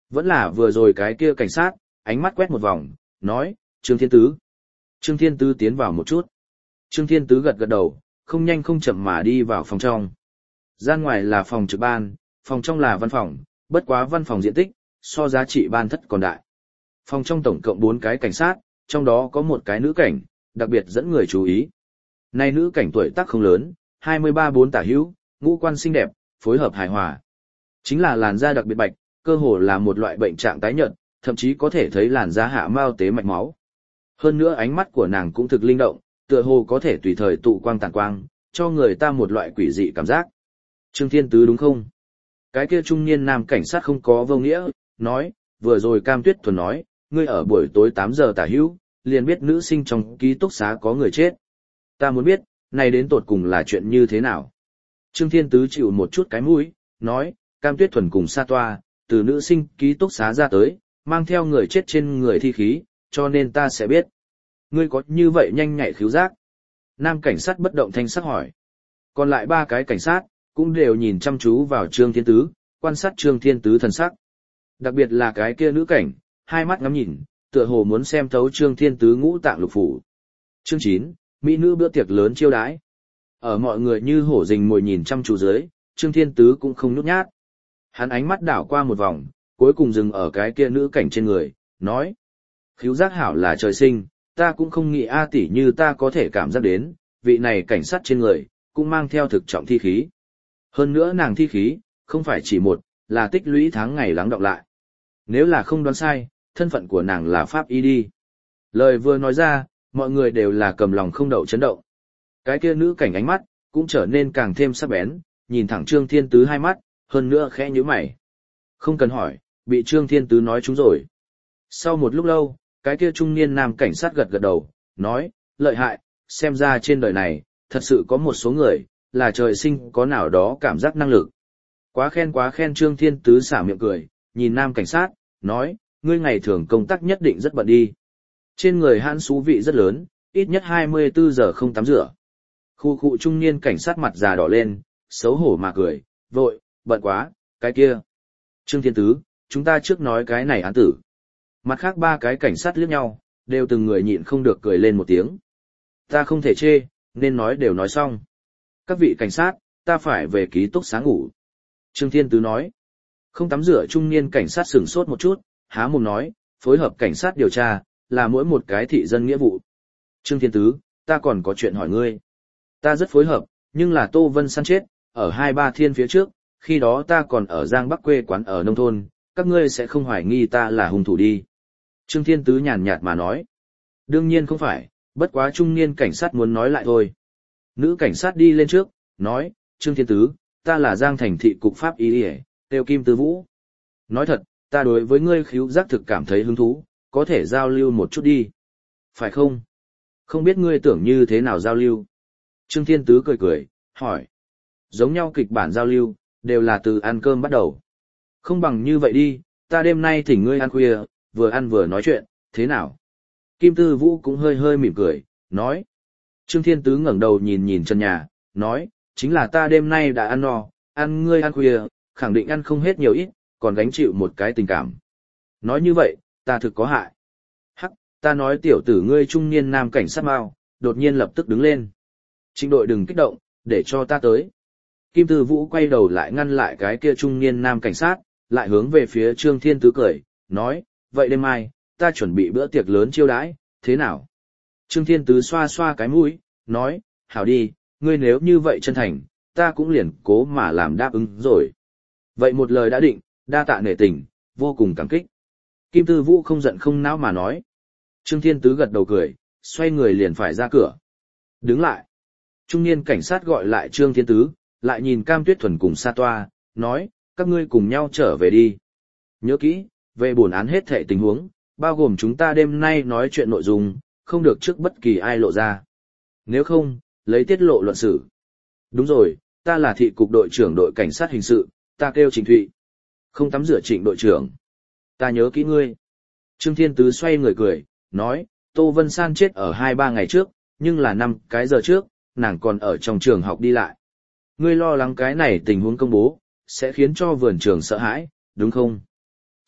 Vẫn là vừa rồi cái kia cảnh sát, ánh mắt quét một vòng, nói, Trương Thiên Tứ. Trương Thiên Tứ tiến vào một chút. Trương Thiên Tứ gật gật đầu, không nhanh không chậm mà đi vào phòng trong. Gian ngoài là phòng trực ban, phòng trong là văn phòng, bất quá văn phòng diện tích, so giá trị ban thất còn đại. Phòng trong tổng cộng bốn cái cảnh sát, trong đó có một cái nữ cảnh, đặc biệt dẫn người chú ý. Này nữ cảnh tuổi tác không lớn, hai mươi ba bốn tả hữu, ngũ quan xinh đẹp, phối hợp hài hòa. Chính là làn da đặc biệt bạch, cơ hồ là một loại bệnh trạng tái nhợt, thậm chí có thể thấy làn da hạ mao tế mạch máu. Hơn nữa ánh mắt của nàng cũng thực linh động, tựa hồ có thể tùy thời tụ quang tàn quang, cho người ta một loại quỷ dị cảm giác. Trương Thiên Tứ đúng không? Cái kia trung niên nam cảnh sát không có vô nghĩa, nói, vừa rồi Cam Tuyết Thuần nói, ngươi ở buổi tối tám giờ tả hữu, liền biết nữ sinh trong ký túc xá có người chết. Ta muốn biết, này đến tột cùng là chuyện như thế nào? Trương Thiên Tứ chịu một chút cái mũi, nói, Cam Tuyết Thuần cùng Sa Toa, từ nữ sinh ký túc xá ra tới, mang theo người chết trên người thi khí, cho nên ta sẽ biết. Ngươi có như vậy nhanh nhạy khứu giác? Nam cảnh sát bất động thanh sắc hỏi. Còn lại ba cái cảnh sát, cũng đều nhìn chăm chú vào Trương Thiên Tứ, quan sát Trương Thiên Tứ thần sắc. Đặc biệt là cái kia nữ cảnh, hai mắt ngắm nhìn, tựa hồ muốn xem thấu Trương Thiên Tứ ngũ tạng lục phủ. Chương chín, mỹ nữ bữa tiệc lớn chiêu đãi. Ở mọi người như hổ rình mồi nhìn chăm chú dưới, Trương Thiên Tứ cũng không nhút nhát. Hắn ánh mắt đảo qua một vòng, cuối cùng dừng ở cái kia nữ cảnh trên người, nói: "Khứu giác hảo là trời sinh, ta cũng không nghĩ a tỷ như ta có thể cảm giác đến, vị này cảnh sát trên người cũng mang theo thực trọng thi khí. Hơn nữa nàng thi khí, không phải chỉ một, là tích lũy tháng ngày lắng đọng lại. Nếu là không đoán sai, thân phận của nàng là pháp y đi." Lời vừa nói ra, mọi người đều là cầm lòng không đậu chấn động. Cái kia nữ cảnh ánh mắt cũng trở nên càng thêm sắc bén, nhìn thẳng Trương Thiên Tứ hai mắt, hơn nữa khẽ nhíu mày. Không cần hỏi, bị Trương Thiên Tứ nói trúng rồi. Sau một lúc lâu, cái kia trung niên nam cảnh sát gật gật đầu, nói: "Lợi hại, xem ra trên đời này, thật sự có một số người, là trời sinh có nào đó cảm giác năng lực." Quá khen quá khen. Trương Thiên Tứ xả miệng cười, nhìn nam cảnh sát, nói: "Ngươi ngày thường công tác nhất định rất bận đi. Trên người hãn xú vị rất lớn, ít nhất hai mươi bốn giờ không tắm rửa." Khu khu trung niên cảnh sát mặt già đỏ lên, xấu hổ mà cười, vội, bận quá, cái kia. Trương Thiên Tứ, chúng ta trước nói cái này án tử. Mặt khác ba cái cảnh sát liếc nhau, đều từng người nhịn không được cười lên một tiếng. Ta không thể chê, nên nói đều nói xong. Các vị cảnh sát, ta phải về ký túc xá ngủ. Trương Thiên Tứ nói. Không tắm rửa trung niên cảnh sát sửng sốt một chút, há mồm nói, phối hợp cảnh sát điều tra, là mỗi một cái thị dân nghĩa vụ. Trương Thiên Tứ, ta còn có chuyện hỏi ngươi. Ta rất phối hợp, nhưng là Tô Vân San chết, ở hai ba thiên phía trước, khi đó ta còn ở Giang Bắc quê quán ở nông thôn, các ngươi sẽ không hoài nghi ta là hung thủ đi. Trương Thiên Tứ nhàn nhạt mà nói. Đương nhiên không phải, bất quá trung niên cảnh sát muốn nói lại thôi. Nữ cảnh sát đi lên trước, nói, Trương Thiên Tứ, ta là Giang Thành thị cục pháp y y, Tiêu Kim Tư Vũ. Nói thật, ta đối với ngươi khứu giác thực cảm thấy hứng thú, có thể giao lưu một chút đi. Phải không? Không biết ngươi tưởng như thế nào giao lưu. Trương Thiên Tứ cười cười, hỏi. Giống nhau kịch bản giao lưu, đều là từ ăn cơm bắt đầu. Không bằng như vậy đi, ta đêm nay thỉnh ngươi ăn khuya, vừa ăn vừa nói chuyện, thế nào? Kim Tư Vũ cũng hơi hơi mỉm cười, nói. Trương Thiên Tứ ngẩng đầu nhìn nhìn chân nhà, nói, chính là ta đêm nay đã ăn no, ăn ngươi ăn khuya, khẳng định ăn không hết nhiều ít, còn gánh chịu một cái tình cảm. Nói như vậy, ta thực có hại. Hắc, ta nói tiểu tử ngươi trung niên nam cảnh sát mau, đột nhiên lập tức đứng lên. Trịnh đội đừng kích động, để cho ta tới. Kim Tư Vũ quay đầu lại ngăn lại cái kia trung niên nam cảnh sát, lại hướng về phía Trương Thiên Tứ cười, nói, vậy đêm mai, ta chuẩn bị bữa tiệc lớn chiêu đãi, thế nào? Trương Thiên Tứ xoa xoa cái mũi, nói, hảo đi, ngươi nếu như vậy chân thành, ta cũng liền cố mà làm đáp ứng rồi. Vậy một lời đã định, đa tạ nể tình, vô cùng cảm kích. Kim Tư Vũ không giận không não mà nói. Trương Thiên Tứ gật đầu cười, xoay người liền phải ra cửa. Đứng lại. Trung niên cảnh sát gọi lại Trương Thiên Tứ, lại nhìn Cam Tuyết Thuần cùng Sa Toa, nói, các ngươi cùng nhau trở về đi. Nhớ kỹ, về bổn án hết thảy tình huống, bao gồm chúng ta đêm nay nói chuyện nội dung, không được trước bất kỳ ai lộ ra. Nếu không, lấy tiết lộ luận xử. Đúng rồi, ta là thị cục đội trưởng đội cảnh sát hình sự, ta kêu Trịnh Thụy. Không tắm rửa Trịnh đội trưởng. Ta nhớ kỹ ngươi. Trương Thiên Tứ xoay người cười, nói, Tô Vân San chết ở hai ba ngày trước, nhưng là năm cái giờ trước, nàng còn ở trong trường học đi lại. Ngươi lo lắng cái này tình huống công bố, sẽ khiến cho vườn trường sợ hãi, đúng không?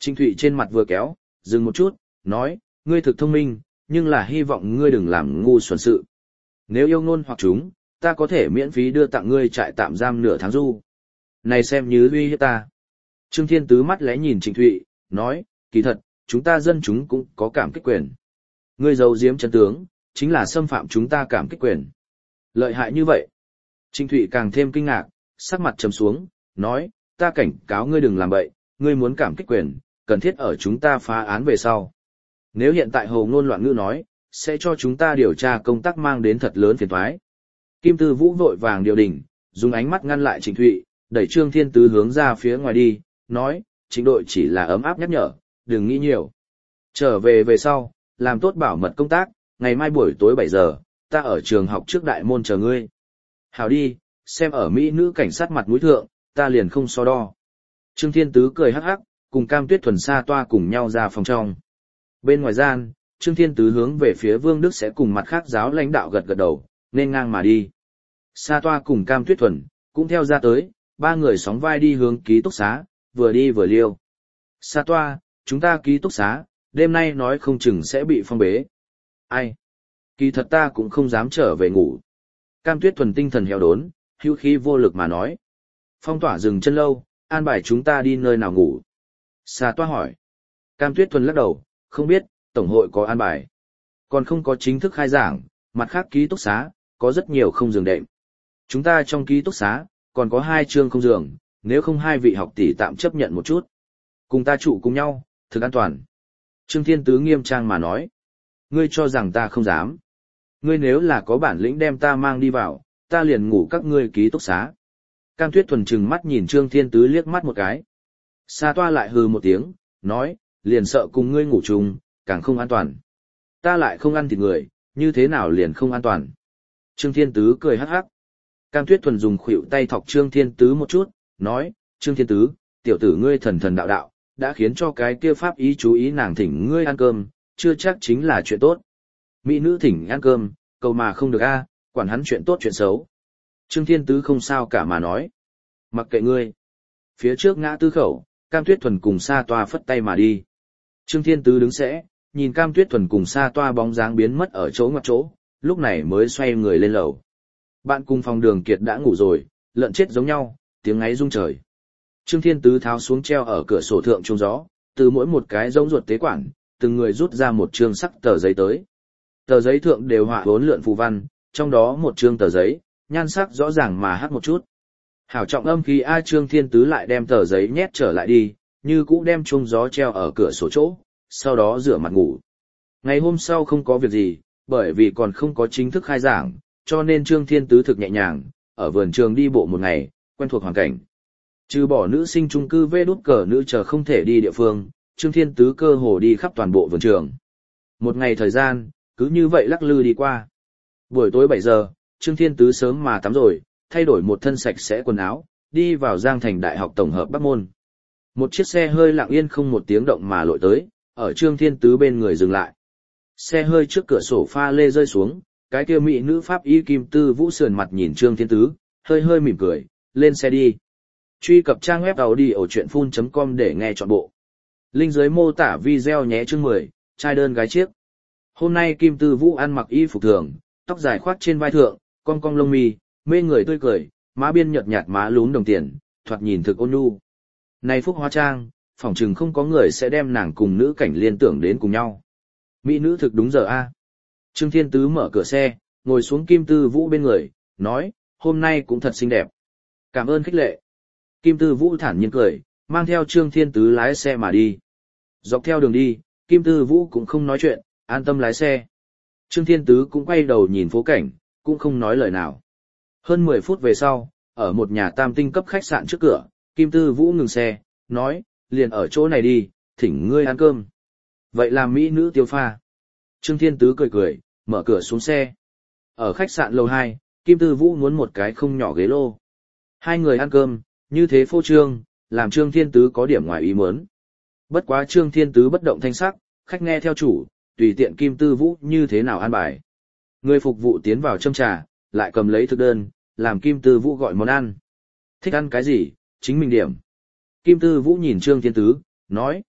Trinh Thụy trên mặt vừa kéo, dừng một chút, nói, ngươi thực thông minh, nhưng là hy vọng ngươi đừng làm ngu xuẩn sự. Nếu yêu ngôn hoặc chúng, ta có thể miễn phí đưa tặng ngươi trại tạm giam nửa tháng du. Này xem như uy hiếp ta. Trương Thiên Tứ mắt lẽ nhìn Trịnh Thụy, nói, kỳ thật, chúng ta dân chúng cũng có cảm kích quyền. Ngươi giấu giếm chân tướng, chính là xâm phạm chúng ta cảm kích quyền. Lợi hại như vậy. Trịnh Thụy càng thêm kinh ngạc, sắc mặt trầm xuống, nói, ta cảnh cáo ngươi đừng làm bậy, ngươi muốn cảm kích quyền, cần thiết ở chúng ta phá án về sau. Nếu hiện tại hồ ngôn loạn ngữ nói, sẽ cho chúng ta điều tra công tác mang đến thật lớn phiền toái. Kim Tư Vũ vội vàng điều đình, dùng ánh mắt ngăn lại Trịnh Thụy, đẩy Trương Thiên Tứ hướng ra phía ngoài đi, nói, Trịnh đội chỉ là ấm áp nhắc nhở, đừng nghĩ nhiều. Trở về về sau, làm tốt bảo mật công tác, ngày mai buổi tối bảy giờ, ta ở trường học trước đại môn chờ ngươi. Hảo đi, xem ở Mỹ nữ cảnh sát mặt mũi thượng, ta liền không so đo. Trương Thiên Tứ cười hắc hắc, cùng Cam Tuyết Thuần Sa Toa cùng nhau ra phòng trong. Bên ngoài gian, Trương Thiên Tứ hướng về phía Vương Đức sẽ cùng mặt khác giáo lãnh đạo gật gật đầu, nên ngang mà đi. Sa Toa cùng Cam Tuyết Thuần, cũng theo ra tới, ba người sóng vai đi hướng ký túc xá, vừa đi vừa liêu. Sa Toa, chúng ta ký túc xá, đêm nay nói không chừng sẽ bị phong bế. Ai? Kỳ thật ta cũng không dám trở về ngủ. Cam Tuyết Thuần tinh thần heo đốn, hữu khí vô lực mà nói. Phong tỏa dừng chân lâu, an bài chúng ta đi nơi nào ngủ. Sa Toa hỏi. Cam Tuyết Thuần lắc đầu, không biết, tổng hội có an bài. Còn không có chính thức khai giảng, mặt khác ký túc xá, có rất nhiều không giường đệm. Chúng ta trong ký túc xá, còn có hai chương không giường, nếu không hai vị học tỷ tạm chấp nhận một chút. Cùng ta trụ cùng nhau, thực an toàn. Trương Thiên Tứ nghiêm trang mà nói. Ngươi cho rằng ta không dám. Ngươi nếu là có bản lĩnh đem ta mang đi vào, ta liền ngủ các ngươi ký túc xá. Cam Tuyết Thuần trừng mắt nhìn Trương Thiên Tứ liếc mắt một cái. Sa Toa lại hừ một tiếng, nói, liền sợ cùng ngươi ngủ chung, càng không an toàn. Ta lại không ăn thịt người, như thế nào liền không an toàn. Trương Thiên Tứ cười hắc hắc. Cam Tuyết Thuần dùng khuỷu tay thọc Trương Thiên Tứ một chút, nói, Trương Thiên Tứ, tiểu tử ngươi thần thần đạo đạo, đã khiến cho cái kia pháp ý chú ý nàng thỉnh ngươi ăn cơm, chưa chắc chính là chuyện tốt. Mỹ nữ thỉnh ăn cơm, cầu mà không được a, quản hắn chuyện tốt chuyện xấu. Trương Thiên Tứ không sao cả mà nói. Mặc kệ ngươi. Phía trước ngã tư khẩu, Cam Tuyết Thuần cùng Sa Toa phất tay mà đi. Trương Thiên Tứ đứng sẽ, nhìn Cam Tuyết Thuần cùng Sa Toa bóng dáng biến mất ở chỗ ngoặt chỗ, lúc này mới xoay người lên lầu. Bạn cùng phòng Đường Kiệt đã ngủ rồi, lợn chết giống nhau, tiếng ngáy rung trời. Trương Thiên Tứ tháo xuống treo ở cửa sổ thượng trung gió, từ mỗi một cái giống ruột tế quản, từng người rút ra một trương sắc tờ giấy tới. Tờ giấy thượng đều họa bốn lượn phù văn, trong đó một trương tờ giấy, nhan sắc rõ ràng mà hát một chút. Hảo trọng âm khí A Trương Thiên Tứ lại đem tờ giấy nhét trở lại đi, như cũ đem chuông gió treo ở cửa sổ chỗ, sau đó rửa mặt ngủ. Ngày hôm sau không có việc gì, bởi vì còn không có chính thức khai giảng, cho nên Trương Thiên Tứ thực nhẹ nhàng, ở vườn trường đi bộ một ngày, quen thuộc hoàn cảnh. Trừ bỏ nữ sinh chung cư vê đút cờ nữ chờ không thể đi địa phương, Trương Thiên Tứ cơ hồ đi khắp toàn bộ vườn trường. Một ngày thời gian, cứ như vậy lắc lư đi qua. Buổi tối bảy giờ, Trương Thiên Tứ sớm mà tắm rồi, thay đổi một thân sạch sẽ quần áo, đi vào Giang Thành Đại học Tổng hợp Bắc Môn. Một chiếc xe hơi lặng yên không một tiếng động mà lội tới, ở Trương Thiên Tứ bên người dừng lại. Xe hơi trước cửa sổ pha lê rơi xuống, cái kia mỹ nữ pháp y Kim Tư Vũ sườn mặt nhìn Trương Thiên Tứ, hơi hơi mỉm cười, lên xe đi. Truy cập trang web audiochuyenphun chấm com để nghe trọn bộ. Link dưới mô tả video nhé. Chương mười, trai đơn gái chiếc. Hôm nay Kim Tư Vũ ăn mặc y phục thường, tóc dài khoác trên vai thượng, cong cong lông mi, mê người tươi cười, má biên nhợt nhạt má lún đồng tiền, thoạt nhìn thực ôn nhu. Này phúc hóa trang, phỏng chừng không có người sẽ đem nàng cùng nữ cảnh liên tưởng đến cùng nhau. Mỹ nữ thực đúng giờ a. Trương Thiên Tứ mở cửa xe, ngồi xuống Kim Tư Vũ bên người, nói, hôm nay cũng thật xinh đẹp. Cảm ơn khích lệ. Kim Tư Vũ thản nhiên cười, mang theo Trương Thiên Tứ lái xe mà đi. Dọc theo đường đi, Kim Tư Vũ cũng không nói chuyện, an tâm lái xe. Trương Thiên Tứ cũng quay đầu nhìn phố cảnh, cũng không nói lời nào. Hơn mười phút về sau, ở một nhà tam tinh cấp khách sạn trước cửa, Kim Tư Vũ ngừng xe, nói, liền ở chỗ này đi, thỉnh ngươi ăn cơm. Vậy làm mỹ nữ tiêu pha. Trương Thiên Tứ cười cười, mở cửa xuống xe. Ở khách sạn lầu hai, Kim Tư Vũ muốn một cái không nhỏ ghế lô. Hai người ăn cơm, như thế phô trương, làm Trương Thiên Tứ có điểm ngoài ý muốn. Bất quá Trương Thiên Tứ bất động thanh sắc, khách nghe theo chủ, tùy tiện Kim Tư Vũ như thế nào ăn bài. Người phục vụ tiến vào châm trà, lại cầm lấy thực đơn, làm Kim Tư Vũ gọi món ăn. Thích ăn cái gì, chính mình điểm. Kim Tư Vũ nhìn Trương Thiên Tứ, nói.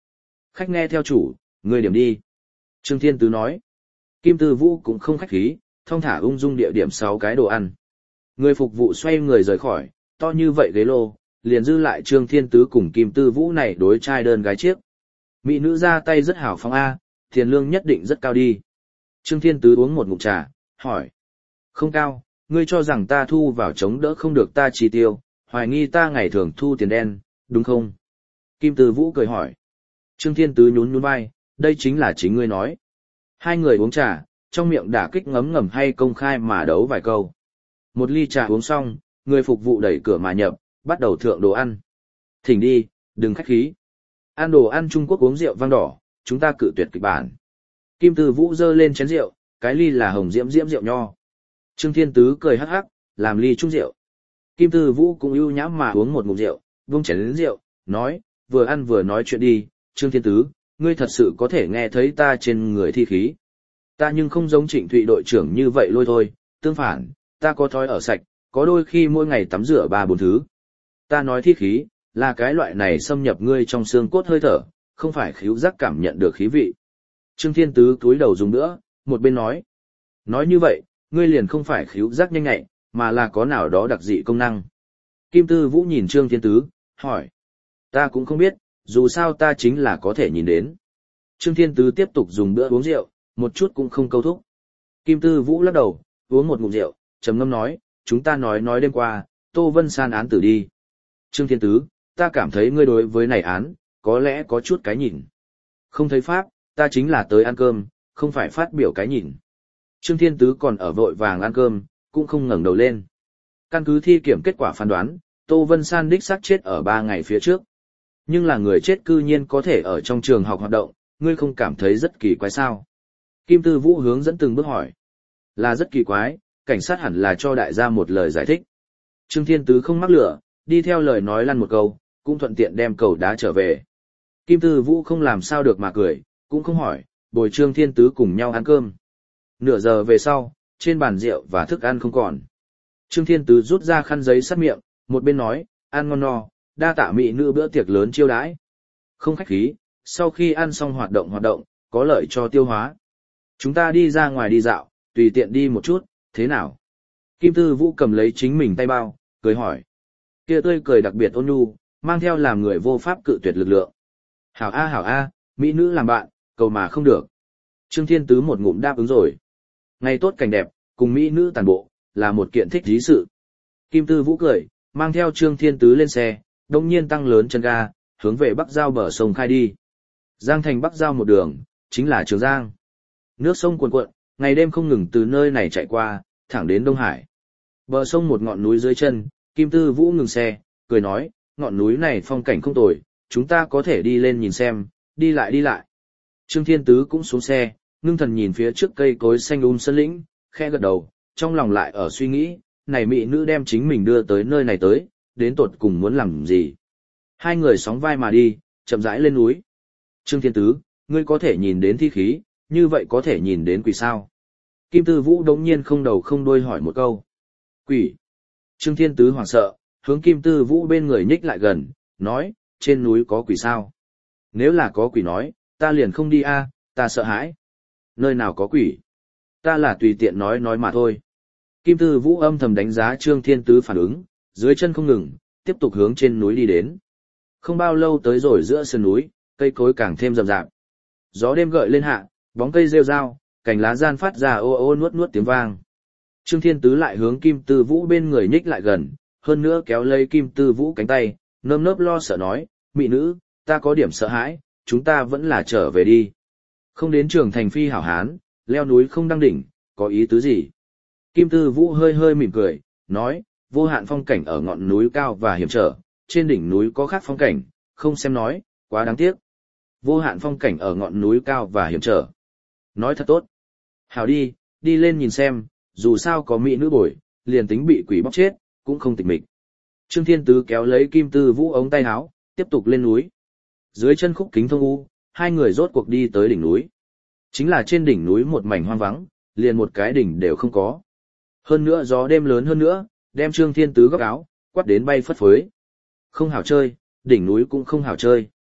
Khách nghe theo chủ, người điểm đi. Trương Thiên Tứ nói. Kim Tư Vũ cũng không khách khí, thong thả ung dung địa điểm sáu cái đồ ăn. Người phục vụ xoay người rời khỏi, to như vậy ghế lô, liền dư lại Trương Thiên Tứ cùng Kim Tư Vũ này đối trai đơn gái chiếc. Mỹ nữ ra tay rất hào phóng A, tiền lương nhất định rất cao đi. Trương Thiên Tứ uống một ngụm trà, hỏi. Không cao, ngươi cho rằng ta thu vào chống đỡ không được ta chi tiêu, hoài nghi ta ngày thường thu tiền đen, đúng không? Kim Tư Vũ cười hỏi. Trương Thiên Tứ nhún nhún vai, đây chính là chính ngươi nói. Hai người uống trà, trong miệng đả kích ngấm ngầm hay công khai mà đấu vài câu. Một ly trà uống xong, người phục vụ đẩy cửa mà nhập, bắt đầu thượng đồ ăn. Thỉnh đi, đừng khách khí. Ăn đồ ăn Trung Quốc uống rượu vang đỏ, chúng ta cự tuyệt kịch bản. Kim Tư Vũ giơ lên chén rượu, cái ly là hồng diễm diễm rượu nho. Trương Thiên Tứ cười hắc hắc, làm ly chung rượu. Kim Tư Vũ cũng ưu nhã mà uống một ngụm rượu, vung chén đến rượu, nói, vừa ăn vừa nói chuyện đi, Trương Thiên Tứ, ngươi thật sự có thể nghe thấy ta trên người thi khí. Ta nhưng không giống Trịnh Thụy đội trưởng như vậy lôi thôi, tương phản, ta có thói ở sạch, có đôi khi mỗi ngày tắm rửa ba bốn thứ. Ta nói thi khí, là cái loại này xâm nhập ngươi trong xương cốt hơi thở, không phải khíu giác cảm nhận được khí vị. Trương Thiên Tứ cúi đầu dùng nữa, một bên nói. Nói như vậy, ngươi liền không phải khíu giác nhanh nhạy, mà là có nào đó đặc dị công năng. Kim Tư Vũ nhìn Trương Thiên Tứ, hỏi. Ta cũng không biết, dù sao ta chính là có thể nhìn đến. Trương Thiên Tứ tiếp tục dùng bữa uống rượu, một chút cũng không câu thúc. Kim Tư Vũ lắc đầu, uống một ngụm rượu, trầm ngâm nói, chúng ta nói nói đêm qua, Tô Vân San án tử đi. Trương Thiên Tứ, ta cảm thấy ngươi đối với này án, có lẽ có chút cái nhìn. Không thấy pháp, ta chính là tới ăn cơm, không phải phát biểu cái nhìn. Trương Thiên Tứ còn ở vội vàng ăn cơm, cũng không ngẩng đầu lên. Căn cứ thi kiểm kết quả phán đoán, Tô Vân San đích xác chết ở ba ngày phía trước. Nhưng là người chết cư nhiên có thể ở trong trường học hoạt động, ngươi không cảm thấy rất kỳ quái sao? Kim Tư Vũ hướng dẫn từng bước hỏi. Là rất kỳ quái, cảnh sát hẳn là cho đại gia một lời giải thích. Trương Thiên Tứ không mắc lửa, đi theo lời nói lăn một câu, cũng thuận tiện đem cầu đá trở về. Kim Tư Vũ không làm sao được mà cười, cũng không hỏi, bồi Trương Thiên Tứ cùng nhau ăn cơm. Nửa giờ về sau, trên bàn rượu và thức ăn không còn. Trương Thiên Tứ rút ra khăn giấy sát miệng, một bên nói, ăn ngon no, đa tạ mỹ nữ bữa tiệc lớn chiêu đãi. Không khách khí, sau khi ăn xong hoạt động hoạt động, có lợi cho tiêu hóa. Chúng ta đi ra ngoài đi dạo, tùy tiện đi một chút, thế nào? Kim Tư Vũ cầm lấy chính mình tay bao, cười hỏi. Kia tươi cười đặc biệt ôn nhu, mang theo làm người vô pháp cự tuyệt lực lượng. Hảo a hảo a, mỹ nữ làm bạn, cầu mà không được. Trương Thiên Tứ một ngụm đáp ứng rồi. Ngày tốt cảnh đẹp, cùng mỹ nữ tàn bộ, là một kiện thích dí sự. Kim Tư Vũ cười, mang theo Trương Thiên Tứ lên xe, đồng nhiên tăng lớn chân ga, hướng về Bắc Giao bờ sông khai đi. Giang thành Bắc Giao một đường, chính là Trường Giang. Nước sông cuồn cuộn, ngày đêm không ngừng từ nơi này chạy qua, thẳng đến Đông Hải. Bờ sông một ngọn núi dưới chân, Kim Tư Vũ ngừng xe, cười nói, ngọn núi này phong cảnh không tồi, chúng ta có thể đi lên nhìn xem, đi lại đi lại. Trương Thiên Tứ cũng xuống xe, ngưng thần nhìn phía trước cây cối xanh um sơn lĩnh, khẽ gật đầu, trong lòng lại ở suy nghĩ, này mỹ nữ đem chính mình đưa tới nơi này tới, đến tột cùng muốn làm gì. Hai người sóng vai mà đi, chậm rãi lên núi. Trương Thiên Tứ, ngươi có thể nhìn đến thi khí, như vậy có thể nhìn đến quỷ sao? Kim Tư Vũ đống nhiên không đầu không đuôi hỏi một câu. Quỷ. Trương Thiên Tứ hoảng sợ, hướng Kim Tư Vũ bên người nhích lại gần, nói, trên núi có quỷ sao? Nếu là có quỷ nói, ta liền không đi a, ta sợ hãi. Nơi nào có quỷ? Ta là tùy tiện nói nói mà thôi. Kim Tư Vũ âm thầm đánh giá Trương Thiên Tứ phản ứng, dưới chân không ngừng, tiếp tục hướng trên núi đi đến. Không bao lâu tới rồi giữa sườn núi, cây cối càng thêm rậm rạp. Gió đêm gợi lên hạ, bóng cây rêu rao, cành lá gian phát ra ô ô nuốt nuốt tiếng vang. Trương Thiên Tứ lại hướng Kim Tư Vũ bên người nhích lại gần, hơn nữa kéo lấy Kim Tư Vũ cánh tay, nơm nớp lo sợ nói, mỹ nữ, ta có điểm sợ hãi, chúng ta vẫn là trở về đi. Không đến Trường Thành phi hảo hán, leo núi không đăng đỉnh, có ý tứ gì? Kim Tư Vũ hơi hơi mỉm cười, nói, vô hạn phong cảnh ở ngọn núi cao và hiểm trở, trên đỉnh núi có khác phong cảnh, không xem nói, quá đáng tiếc. Vô hạn phong cảnh ở ngọn núi cao và hiểm trở. Nói thật tốt. Hảo đi, đi lên nhìn xem, dù sao có mỹ nữ bồi, liền tính bị quỷ bóc chết, cũng không tịch mịch. Trương Thiên Tứ kéo lấy Kim Tư Vũ ống tay áo, tiếp tục lên núi. Dưới chân khúc kính thông u, hai người rốt cuộc đi tới đỉnh núi. Chính là trên đỉnh núi một mảnh hoang vắng, liền một cái đỉnh đều không có. Hơn nữa gió đêm lớn hơn nữa, đem Trương Thiên Tứ góc áo, quát đến bay phất phới. Không hảo chơi, đỉnh núi cũng không hảo chơi.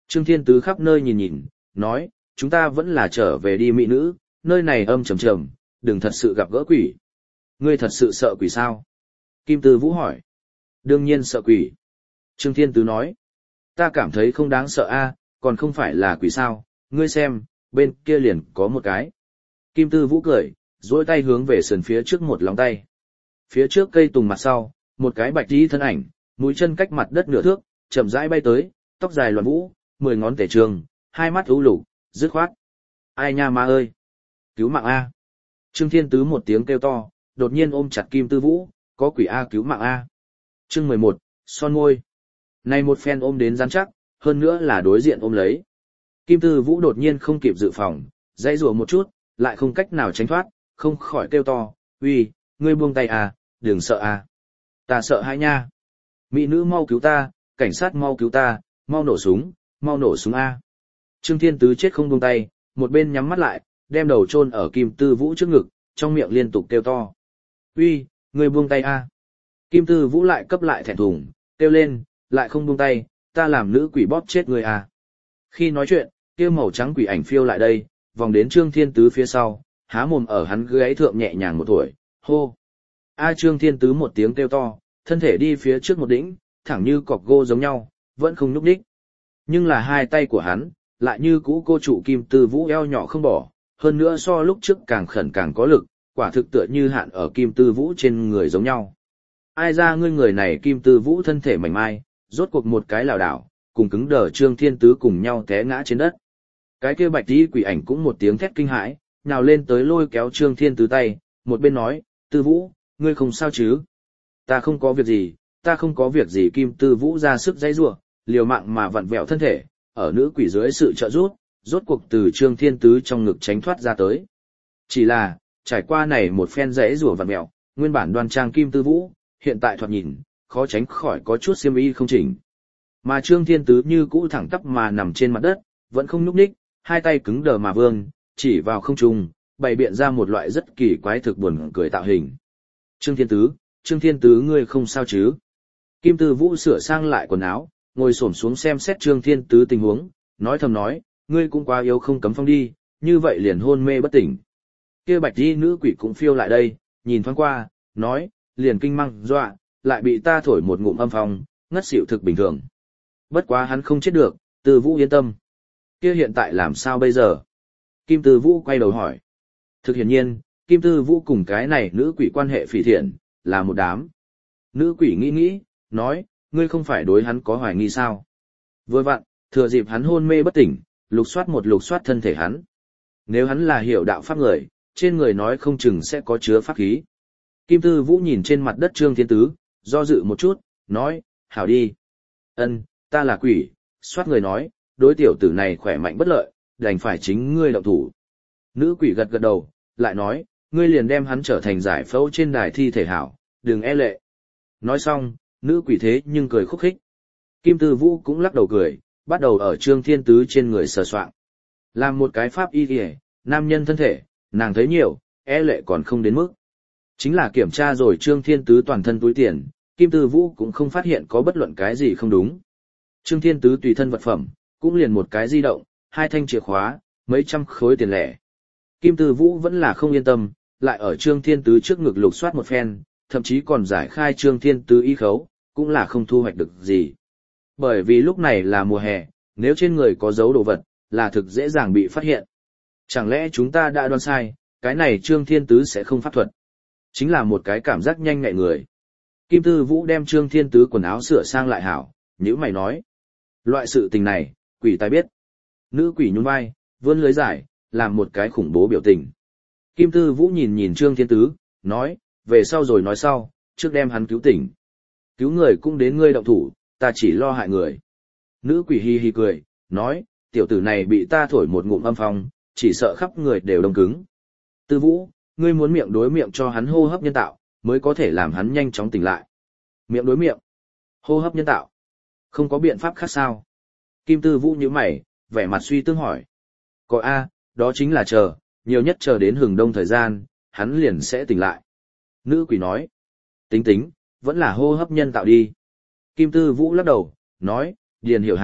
Trương Thiên Tứ khắp nơi nhìn nhìn, nói, chúng ta vẫn là trở về đi mỹ nữ, nơi này âm trầm trầm, đừng thật sự gặp gỡ quỷ. Ngươi thật sự sợ quỷ sao? Kim Tư Vũ hỏi. Đương nhiên sợ quỷ. Trương Thiên Tứ nói. Ta cảm thấy không đáng sợ a, còn không phải là quỷ sao, ngươi xem, bên kia liền có một cái. Kim Tư Vũ cười, duỗi tay hướng về sườn phía trước một lòng tay. Phía trước cây tùng mặt sau, một cái bạch tí thân ảnh, mũi chân cách mặt đất nửa thước, chậm rãi bay tới, tóc dài loạn vũ, mười ngón tể trường, hai mắt u lục, dứt khoát. Ai nha ma ơi! Cứu mạng A! Trương Thiên Tứ một tiếng kêu to, đột nhiên ôm chặt Kim Tư Vũ, có quỷ A cứu mạng A. Chương mười một, son môi. Này một phen ôm đến rắn chắc, hơn nữa là đối diện ôm lấy. Kim Tư Vũ đột nhiên không kịp dự phòng, dãy rủa một chút, lại không cách nào tránh thoát, không khỏi kêu to, uy, ngươi buông tay à, đừng sợ à. Ta sợ hãi nha. Mỹ nữ mau cứu ta, cảnh sát mau cứu ta, mau nổ súng, mau nổ súng A. Trương Thiên Tứ chết không buông tay, một bên nhắm mắt lại, đem đầu chôn ở Kim Tư Vũ trước ngực, trong miệng liên tục kêu to. Uy, ngươi buông tay A. Kim Tư Vũ lại cấp lại thẹn thùng, kêu lên, lại không buông tay, ta làm nữ quỷ bóp chết ngươi à. Khi nói chuyện, kia màu trắng quỷ ảnh phiêu lại đây, vòng đến Trương Thiên Tứ phía sau, há mồm ở hắn gáy thượng nhẹ nhàng một tuổi, hô. A Trương Thiên Tứ một tiếng kêu to, thân thể đi phía trước một đỉnh, thẳng như cọc gỗ giống nhau, vẫn không nhúc nhích. Nhưng là hai tay của hắn, lại như cũ cô trụ Kim Tư Vũ eo nhỏ không bỏ, hơn nữa so lúc trước càng khẩn càng có lực, quả thực tựa như hạn ở Kim Tư Vũ trên người giống nhau. Ai ra ngươi người này Kim Tư Vũ thân thể mảnh mai, rốt cuộc một cái lảo đảo, cùng cứng đờ Trương Thiên Tứ cùng nhau té ngã trên đất. Cái kia bạch tí quỷ ảnh cũng một tiếng thét kinh hãi, nhào lên tới lôi kéo Trương Thiên Tứ tay, một bên nói, Tư Vũ, ngươi không sao chứ? Ta không có việc gì, ta không có việc gì. Kim Tư Vũ ra sức dãy rủa, liều mạng mà vặn vẹo thân thể, ở nữ quỷ dưới sự trợ giúp, rốt cuộc từ Trương Thiên Tứ trong ngực tránh thoát ra tới. Chỉ là, trải qua này một phen dãy rủa vặn vẹo, nguyên bản đoan trang Kim Tư Vũ, hiện tại thoạt nhìn, khó tránh khỏi có chút xiêm y không chỉnh. Mà Trương Thiên Tứ như cũ thẳng tắp mà nằm trên mặt đất, vẫn không nhúc nhích, hai tay cứng đờ mà vương, chỉ vào không trung, bày biện ra một loại rất kỳ quái thực buồn cười tạo hình. Trương Thiên Tứ, Trương Thiên Tứ ngươi không sao chứ? Kim Tư Vũ sửa sang lại quần áo, ngồi xổm xuống xem xét Trương Thiên Tứ tình huống, nói thầm nói, ngươi cũng quá yếu không cấm phong đi, như vậy liền hôn mê bất tỉnh. Kia bạch y nữ quỷ cũng phiêu lại đây, nhìn thoáng qua, nói, liền kinh măng dọa, lại bị ta thổi một ngụm âm phong, ngất xỉu thực bình thường. Bất quá hắn không chết được, Tư Vũ yên tâm. Kia hiện tại làm sao bây giờ? Kim Tư Vũ quay đầu hỏi. Thực hiển nhiên, Kim Tư Vũ cùng cái này nữ quỷ quan hệ phỉ thiện, là một đám. Nữ quỷ nghĩ nghĩ, nói, ngươi không phải đối hắn có hoài nghi sao? Vừa vặn, thừa dịp hắn hôn mê bất tỉnh, lục soát một lục soát thân thể hắn. Nếu hắn là hiểu đạo pháp người, trên người nói không chừng sẽ có chứa pháp khí. Kim Tư Vũ nhìn trên mặt đất Trương Thiên Tứ, do dự một chút, nói, hảo đi. Ân, ta là quỷ, soát người nói, đối tiểu tử này khỏe mạnh bất lợi, đành phải chính ngươi động thủ. Nữ quỷ gật gật đầu, lại nói, ngươi liền đem hắn trở thành giải phẫu trên đài thi thể hảo, đừng e lệ. Nói xong, nữ quỷ thế nhưng cười khúc khích. Kim Tư Vũ cũng lắc đầu cười, bắt đầu ở Trương Thiên Tứ trên người sờ soạng. Làm một cái pháp y kìa, nam nhân thân thể, nàng thấy nhiều, e lệ còn không đến mức. Chính là kiểm tra rồi Trương Thiên Tứ toàn thân túi tiền, Kim Tư Vũ cũng không phát hiện có bất luận cái gì không đúng. Trương Thiên Tứ tùy thân vật phẩm, cũng liền một cái di động, hai thanh chìa khóa, mấy trăm khối tiền lẻ. Kim Tư Vũ vẫn là không yên tâm, lại ở Trương Thiên Tứ trước ngực lục soát một phen, thậm chí còn giải khai Trương Thiên Tứ y khấu, cũng là không thu hoạch được gì. Bởi vì lúc này là mùa hè, nếu trên người có dấu đồ vật, là thực dễ dàng bị phát hiện. Chẳng lẽ chúng ta đã đoán sai, cái này Trương Thiên Tứ sẽ không pháp thuật. Chính là một cái cảm giác nhanh nhạy người. Kim Tư Vũ đem Trương Thiên Tứ quần áo sửa sang lại hảo, nhữ mày nói. Loại sự tình này, quỷ tai biết. Nữ quỷ nhún vai, vươn lưới giải, làm một cái khủng bố biểu tình. Kim Tư Vũ nhìn nhìn Trương Thiên Tứ, nói, về sau rồi nói sau, trước đem hắn cứu tỉnh. Cứu người cũng đến ngươi động thủ, ta chỉ lo hại người. Nữ quỷ hi hi cười, nói, tiểu tử này bị ta thổi một ngụm âm phong, chỉ sợ khắp người đều đông cứng. Tư Vũ, ngươi muốn miệng đối miệng cho hắn hô hấp nhân tạo, mới có thể làm hắn nhanh chóng tỉnh lại. Miệng đối miệng, hô hấp nhân tạo, không có biện pháp khác sao? Kim Tư Vũ nhíu mày, vẻ mặt suy tư hỏi. Có A, đó chính là chờ, nhiều nhất chờ đến hừng đông thời gian, hắn liền sẽ tỉnh lại. Nữ quỷ nói, tính tính, vẫn là hô hấp nhân tạo đi. Kim Tư Vũ lắc đầu, nói, Điền Hiểu Hà,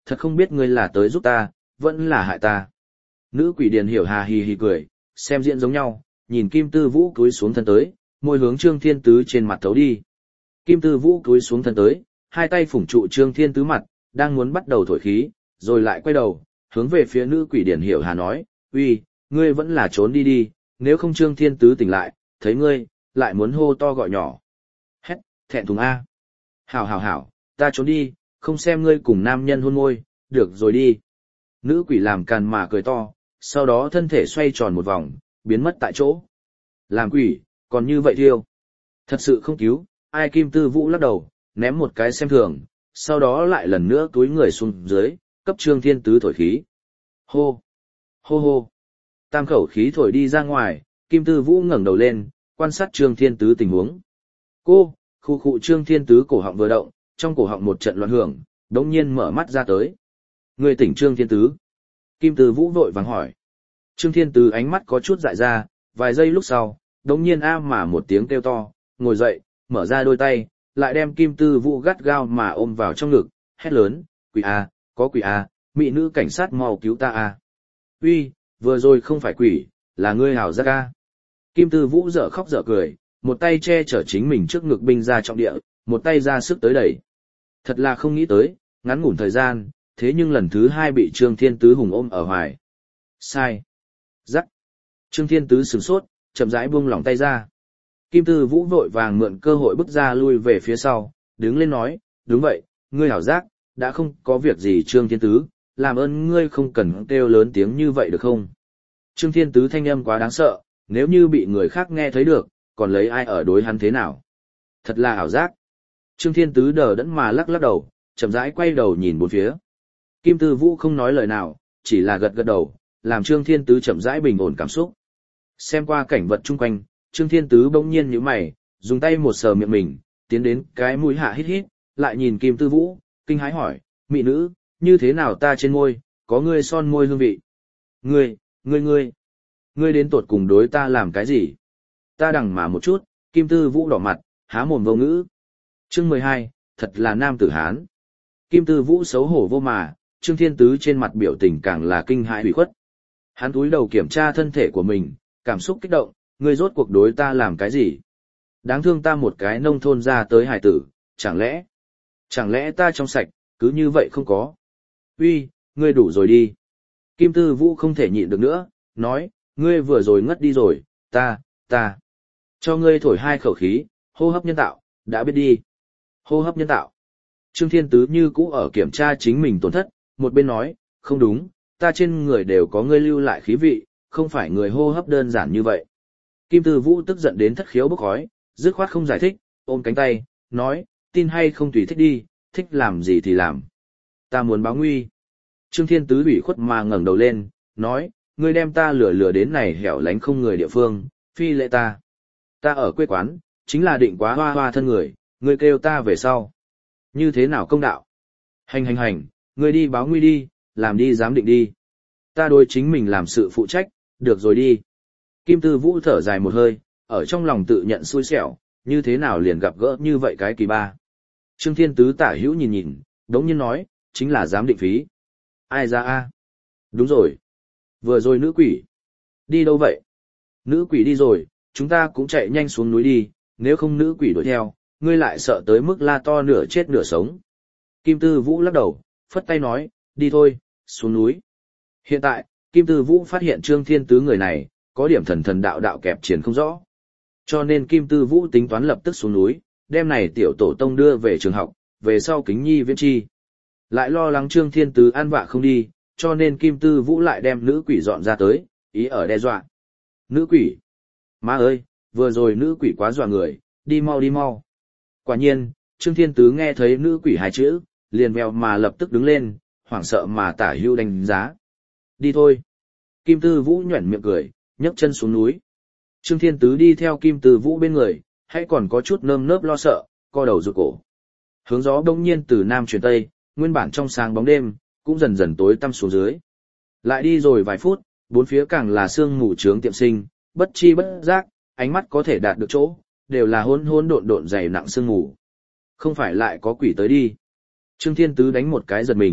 thật không biết ngươi là tới giúp ta, vẫn là hại ta. Nữ quỷ Điền Hiểu Hà hì hì cười, xem diễn giống nhau, nhìn Kim Tư Vũ cúi xuống thân tới, môi hướng Trương Thiên Tứ trên mặt thấu đi. Kim Tư Vũ cúi xuống thân tới, hai tay phủng trụ Trương Thiên Tứ mặt, đang muốn bắt đầu thổi khí, rồi lại quay đầu, hướng về phía nữ quỷ Điền Hiểu Hà nói, uy, ngươi vẫn là trốn đi đi, nếu không Trương Thiên Tứ tỉnh lại, thấy ngươi, lại muốn hô to gọi nhỏ. Hét, thẹn thùng A. Hảo hảo hảo, ta trốn đi, không xem ngươi cùng nam nhân hôn môi, được rồi đi. Nữ quỷ làm càn mà cười to, sau đó thân thể xoay tròn một vòng, biến mất tại chỗ. Làm quỷ, còn như vậy thiêu. Thật sự không cứu, ai. Kim Tư Vũ lắc đầu, ném một cái xem thường, sau đó lại lần nữa túi người xuống dưới, cấp Trương Thiên Tứ thổi khí. Hô, hô hô. Tam khẩu khí thổi đi ra ngoài, Kim Tư Vũ ngẩng đầu lên, quan sát Trương Thiên Tứ tình huống. Cô, khu khu Trương Thiên Tứ cổ họng vừa động, trong cổ họng một trận loạn hưởng, đống nhiên mở mắt ra tới. Người tỉnh Trương Thiên Tứ. Kim Tư Vũ vội vàng hỏi. Trương Thiên Tứ ánh mắt có chút dại ra, vài giây lúc sau, đống nhiên a mà một tiếng kêu to, ngồi dậy, mở ra đôi tay, lại đem Kim Tư Vũ gắt gao mà ôm vào trong ngực, hét lớn, quỷ a, có quỷ a, mỹ nữ cảnh sát mau cứu ta a. Uy, vừa rồi không phải quỷ, là ngươi hảo giác a. Kim Tư Vũ dở khóc dở cười, một tay che chở chính mình trước ngực binh ra trọng địa, một tay ra sức tới đẩy. Thật là không nghĩ tới, ngắn ngủn thời gian, thế nhưng lần thứ hai bị Trương Thiên Tứ hùng ôm ở hoài. Sai. Rắc. Trương Thiên Tứ sửng sốt, chậm rãi buông lỏng tay ra. Kim Tư Vũ vội vàng mượn cơ hội bước ra lui về phía sau, đứng lên nói, đúng vậy, ngươi hảo giác, đã không có việc gì Trương Thiên Tứ, làm ơn ngươi không cần kêu lớn tiếng như vậy được không? Trương Thiên Tứ thanh âm quá đáng sợ, nếu như bị người khác nghe thấy được, còn lấy ai ở đối hắn thế nào? Thật là ảo giác. Trương Thiên Tứ đờ đẫn mà lắc lắc đầu, chậm rãi quay đầu nhìn bốn phía. Kim Tư Vũ không nói lời nào, chỉ là gật gật đầu, làm Trương Thiên Tứ chậm rãi bình ổn cảm xúc. Xem qua cảnh vật chung quanh, Trương Thiên Tứ bỗng nhiên nhíu mày, dùng tay một sờ miệng mình, tiến đến cái mũi hạ hít hít, lại nhìn Kim Tư Vũ, kinh hãi hỏi, mỹ nữ, như thế nào ta trên môi, có ngươi son môi hương vị? Ngươi, ngươi ngươi, ngươi đến tột cùng đối ta làm cái gì? Ta đằng mà một chút, Kim Tư Vũ đỏ mặt, há mồm vô ngữ. Chương mười hai, thật là nam tử Hán. Kim Tư Vũ xấu hổ vô mà, Trương Thiên Tứ trên mặt biểu tình càng là kinh hãi hủy khuất. Hắn cúi đầu kiểm tra thân thể của mình, cảm xúc kích động, ngươi rốt cuộc đối ta làm cái gì? Đáng thương ta một cái nông thôn ra tới hải tử, chẳng lẽ, chẳng lẽ ta trong sạch, cứ như vậy không có? Uy, ngươi đủ rồi đi. Kim Tư Vũ không thể nhịn được nữa, nói, ngươi vừa rồi ngất đi rồi, ta, ta. Cho ngươi thổi hai khẩu khí, hô hấp nhân tạo, đã biết đi. Hô hấp nhân tạo. Trương Thiên Tứ như cũ ở kiểm tra chính mình tổn thất, một bên nói, không đúng, ta trên người đều có ngươi lưu lại khí vị, không phải người hô hấp đơn giản như vậy. Kim Tư Vũ tức giận đến thất khiếu bốc khói, dứt khoát không giải thích, ôm cánh tay, nói, tin hay không tùy thích đi, thích làm gì thì làm. Ta muốn báo nguy. Trương Thiên Tứ ủy khuất mà ngẩng đầu lên, nói, ngươi đem ta lừa lừa đến này hẻo lánh không người địa phương, phi lệ ta. Ta ở quê quán, chính là định quá hoa hoa thân người, ngươi kêu ta về sau. Như thế nào công đạo? Hành hành hành, ngươi đi báo nguy đi, làm đi giám định đi. Ta đối chính mình làm sự phụ trách, được rồi đi. Kim Tư Vũ thở dài một hơi, ở trong lòng tự nhận xui xẻo, như thế nào liền gặp gỡ như vậy cái kỳ ba. Trương Thiên Tứ tả hữu nhìn nhìn, đống nhiên nói, chính là giám định phí. Ai ra a? Đúng rồi. Vừa rồi nữ quỷ. Đi đâu vậy? Nữ quỷ đi rồi, chúng ta cũng chạy nhanh xuống núi đi, nếu không nữ quỷ đuổi theo, ngươi lại sợ tới mức la to nửa chết nửa sống. Kim Tư Vũ lắc đầu, phất tay nói, đi thôi, xuống núi. Hiện tại, Kim Tư Vũ phát hiện Trương Thiên Tứ người này, có điểm thần thần đạo đạo kẹp triển không rõ. Cho nên Kim Tư Vũ tính toán lập tức xuống núi, đem này tiểu tổ tông đưa về trường học, về sau kính nhi viễn chi. Lại lo lắng Trương Thiên Tứ an vạ không đi, cho nên Kim Tư Vũ lại đem nữ quỷ dọn ra tới, ý ở đe dọa. Nữ quỷ! Má ơi, vừa rồi nữ quỷ quá dọa người, đi mau đi mau. Quả nhiên, Trương Thiên Tứ nghe thấy nữ quỷ hai chữ, liền vèo mà lập tức đứng lên, hoảng sợ mà tả hưu đánh giá. Đi thôi. Kim Tư Vũ nhuẩn miệng cười, nhấc chân xuống núi. Trương Thiên Tứ đi theo Kim Tư Vũ bên người, hay còn có chút nơm nớp lo sợ, co đầu rụt cổ. Hướng gió đông nhiên từ nam chuyển tây, nguyên bản trong sáng bóng đêm, cũng dần dần tối tăm xuống dưới. Lại đi rồi vài phút, bốn phía càng là sương mù trướng tiệm sinh, bất chi bất giác, ánh mắt có thể đạt được chỗ, đều là hỗn hỗn độn độn dày nặng sương mù. Không phải lại có quỷ tới đi. Trương Thiên Tứ đánh một cái giật mình,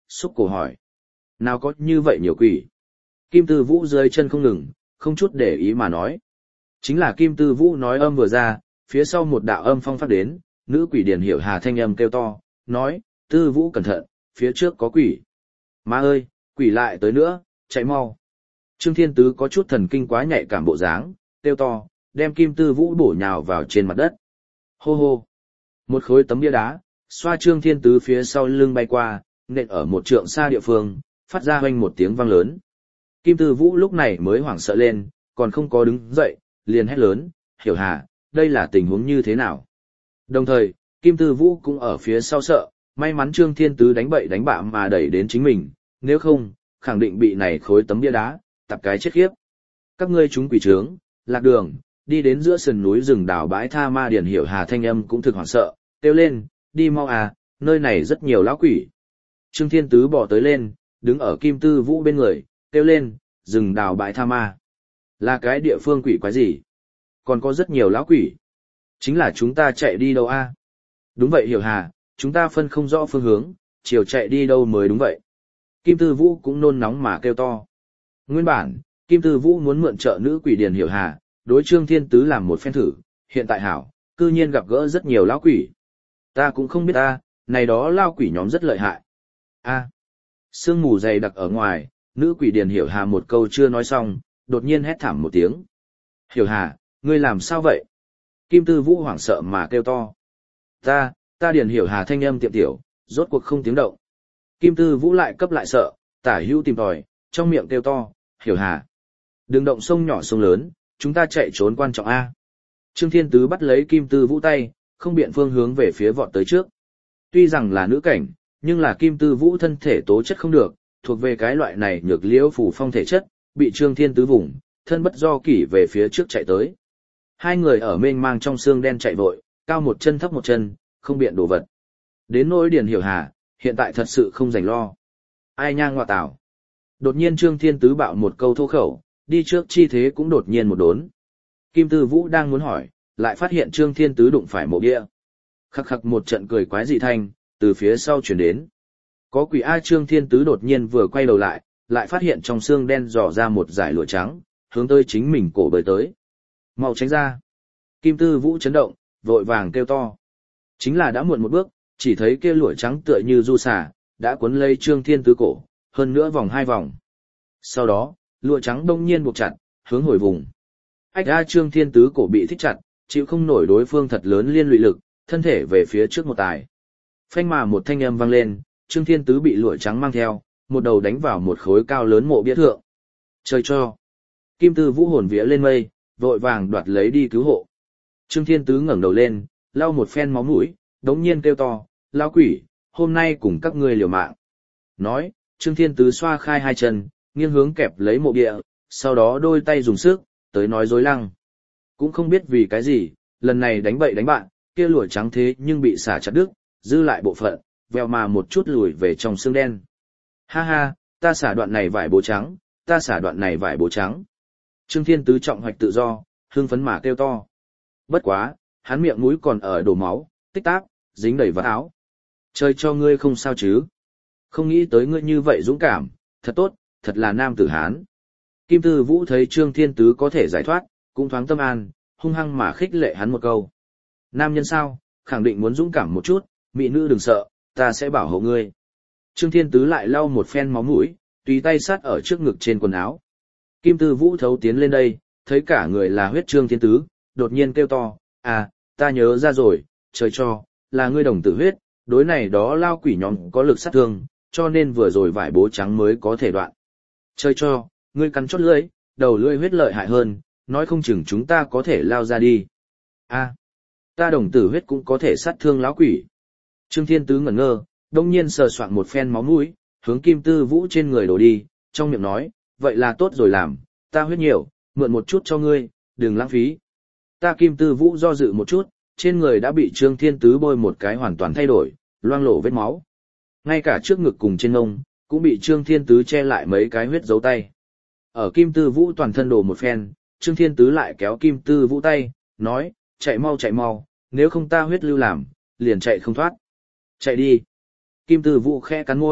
xúc cổ hỏi. Nào có như vậy nhiều quỷ. Kim Tư Vũ dưới chân không ngừng, không chút để ý mà nói. Chính là Kim Tư Vũ nói âm vừa ra, phía sau một đạo âm phong phát đến, nữ quỷ Điền Hiểu Hà thanh âm kêu to, nói, Tư Vũ cẩn thận, phía trước có quỷ. Má ơi, quỷ lại tới nữa, chạy mau. Trương Thiên Tứ có chút thần kinh quá nhạy cảm bộ dáng, kêu to, đem Kim Tư Vũ bổ nhào vào trên mặt đất. Hô hô. Một khối tấm bia đá, xoa Trương Thiên Tứ phía sau lưng bay qua, nện ở một trượng xa địa phương, phát ra hoanh một tiếng vang lớn. Kim Tư Vũ lúc này mới hoảng sợ lên, còn không có đứng dậy, liền hét lớn, Hiểu Hà, đây là tình huống như thế nào? Đồng thời, Kim Tư Vũ cũng ở phía sau sợ, may mắn Trương Thiên Tứ đánh bậy đánh bạ mà đẩy đến chính mình, nếu không, khẳng định bị này khối tấm bia đá, tập cái chết khiếp. Các ngươi chúng quỷ trướng, lạc đường, đi đến giữa sườn núi rừng đào bãi tha ma Điền Hiểu Hà thanh âm cũng thực hoảng sợ, kêu lên, đi mau à, nơi này rất nhiều lão quỷ. Trương Thiên Tứ bỏ tới lên, đứng ở Kim Tư Vũ bên người, kêu lên, rừng đào bãi tha ma. Là cái địa phương quỷ quái gì? Còn có rất nhiều lão quỷ. Chính là chúng ta chạy đi đâu a? Đúng vậy Hiểu Hà, chúng ta phân không rõ phương hướng, chiều chạy đi đâu mới đúng vậy. Kim Tư Vũ cũng nôn nóng mà kêu to. Nguyên bản, Kim Tư Vũ muốn mượn trợ nữ quỷ Điền Hiểu Hà, đối Trương Thiên Tứ làm một phen thử, hiện tại hảo, cư nhiên gặp gỡ rất nhiều lão quỷ. Ta cũng không biết ta, này đó lão quỷ nhóm rất lợi hại. A. Sương mù dày đặc ở ngoài, nữ quỷ Điền Hiểu Hà một câu chưa nói xong, đột nhiên hét thảm một tiếng. Hiểu Hà, ngươi làm sao vậy? Kim Tư Vũ hoảng sợ mà kêu to. Ta, ta Điền Hiểu Hà thanh âm tiệm tiểu, rốt cuộc không tiếng động. Kim Tư Vũ lại cấp lại sợ, tả hữu tìm tòi, trong miệng kêu to, Hiểu Hà. Đừng động sông nhỏ sông lớn, chúng ta chạy trốn quan trọng A. Trương Thiên Tứ bắt lấy Kim Tư Vũ tay, không biện phương hướng về phía vọt tới trước. Tuy rằng là nữ cảnh, nhưng là Kim Tư Vũ thân thể tố chất không được, thuộc về cái loại này nhược liễu phù phong thể chất, bị Trương Thiên Tứ vùng, thân bất do kỷ về phía trước chạy tới. Hai người ở mênh mang trong xương đen chạy vội, cao một chân thấp một chân, không biện đồ vật. Đến nỗi Điền Hiểu Hà, hiện tại thật sự không rảnh lo. Ai nha ngọa tảo. Đột nhiên Trương Thiên Tứ bạo một câu thô khẩu, đi trước chi thế cũng đột nhiên một đốn. Kim Tư Vũ đang muốn hỏi, lại phát hiện Trương Thiên Tứ đụng phải mộ bia. Khắc khắc một trận cười quái dị thanh, từ phía sau chuyển đến. Có quỷ A. Trương Thiên Tứ đột nhiên vừa quay đầu lại, lại phát hiện trong xương đen dò ra một dải lụa trắng, hướng tới chính mình cổ bơi tới. Mau tránh ra. Kim Tư Vũ chấn động, vội vàng kêu to. Chính là đã muộn một bước, chỉ thấy kia lụa trắng tựa như du xà, đã cuốn lấy Trương Thiên Tứ cổ, hơn nữa vòng hai vòng. Sau đó, lụa trắng đông nhiên buộc chặt, hướng hồi vùng. Ách A. Trương Thiên Tứ cổ bị thích chặt, chịu không nổi đối phương thật lớn liên lụy lực, thân thể về phía trước một tài. Phanh mà một thanh âm vang lên, Trương Thiên Tứ bị lụa trắng mang theo, một đầu đánh vào một khối cao lớn mộ bia thượng. Chơi cho. Kim Tư Vũ hồn vía lên mây, vội vàng đoạt lấy đi cứu hộ. Trương Thiên Tứ ngẩng đầu lên, lau một phen máu mũi, đống nhiên kêu to, lao quỷ, hôm nay cùng các ngươi liều mạng. Nói, Trương Thiên Tứ xoa khai hai chân, nghiêng hướng kẹp lấy mộ bia, sau đó đôi tay dùng sức, tới nói dối lăng. Cũng không biết vì cái gì, lần này đánh bậy đánh bạn, kia lụa trắng thế nhưng bị xả chặt đứt, dư lại bộ phận, vèo mà một chút lùi về trong xương đen. Ha ha, ta xả đoạn này vải bố trắng, ta xả đoạn này vải bố trắng. Trương Thiên Tứ trọng hoạch tự do, hưng phấn mà kêu to. Bất quá, hắn miệng mũi còn ở đổ máu, tích táp, dính đầy vạt áo. Chơi cho ngươi không sao chứ. Không nghĩ tới ngươi như vậy dũng cảm, thật tốt, thật là nam tử hán. Kim Tư Vũ thấy Trương Thiên Tứ có thể giải thoát, cũng thoáng tâm an, hung hăng mà khích lệ hắn một câu. Nam nhân sao, khẳng định muốn dũng cảm một chút, mỹ nữ đừng sợ, ta sẽ bảo hộ ngươi. Trương Thiên Tứ lại lau một phen máu mũi, tùy tay sát ở trước ngực trên quần áo. Kim Tư Vũ thấu tiến lên đây, thấy cả người là huyết Trương Thiên Tứ, đột nhiên kêu to, à, ta nhớ ra rồi, trời cho, là ngươi đồng tử huyết, đối này đó lao quỷ nhóm có lực sát thương, cho nên vừa rồi vải bố trắng mới có thể đoạn. Trời cho, ngươi cắn chót lưỡi, đầu lưỡi huyết lợi hại hơn, nói không chừng chúng ta có thể lao ra đi. À, ta đồng tử huyết cũng có thể sát thương lão quỷ. Trương Thiên Tứ ngẩn ngơ, đông nhiên sờ soạn một phen máu mũi, hướng Kim Tư Vũ trên người đổ đi, trong miệng nói, vậy là tốt rồi làm, ta huyết nhiều, mượn một chút cho ngươi, đừng lãng phí. Ta Kim Tư Vũ do dự một chút, trên người đã bị Trương Thiên Tứ bôi một cái hoàn toàn thay đổi, loang lổ vết máu. Ngay cả trước ngực cùng trên ngông, cũng bị Trương Thiên Tứ che lại mấy cái huyết dấu tay. Ở Kim Tư Vũ toàn thân đổ một phen, Trương Thiên Tứ lại kéo Kim Tư Vũ tay, nói, chạy mau chạy mau, nếu không ta huyết lưu làm, liền chạy không thoát. Chạy đi. Kim Tư Vũ khẽ cắn môi,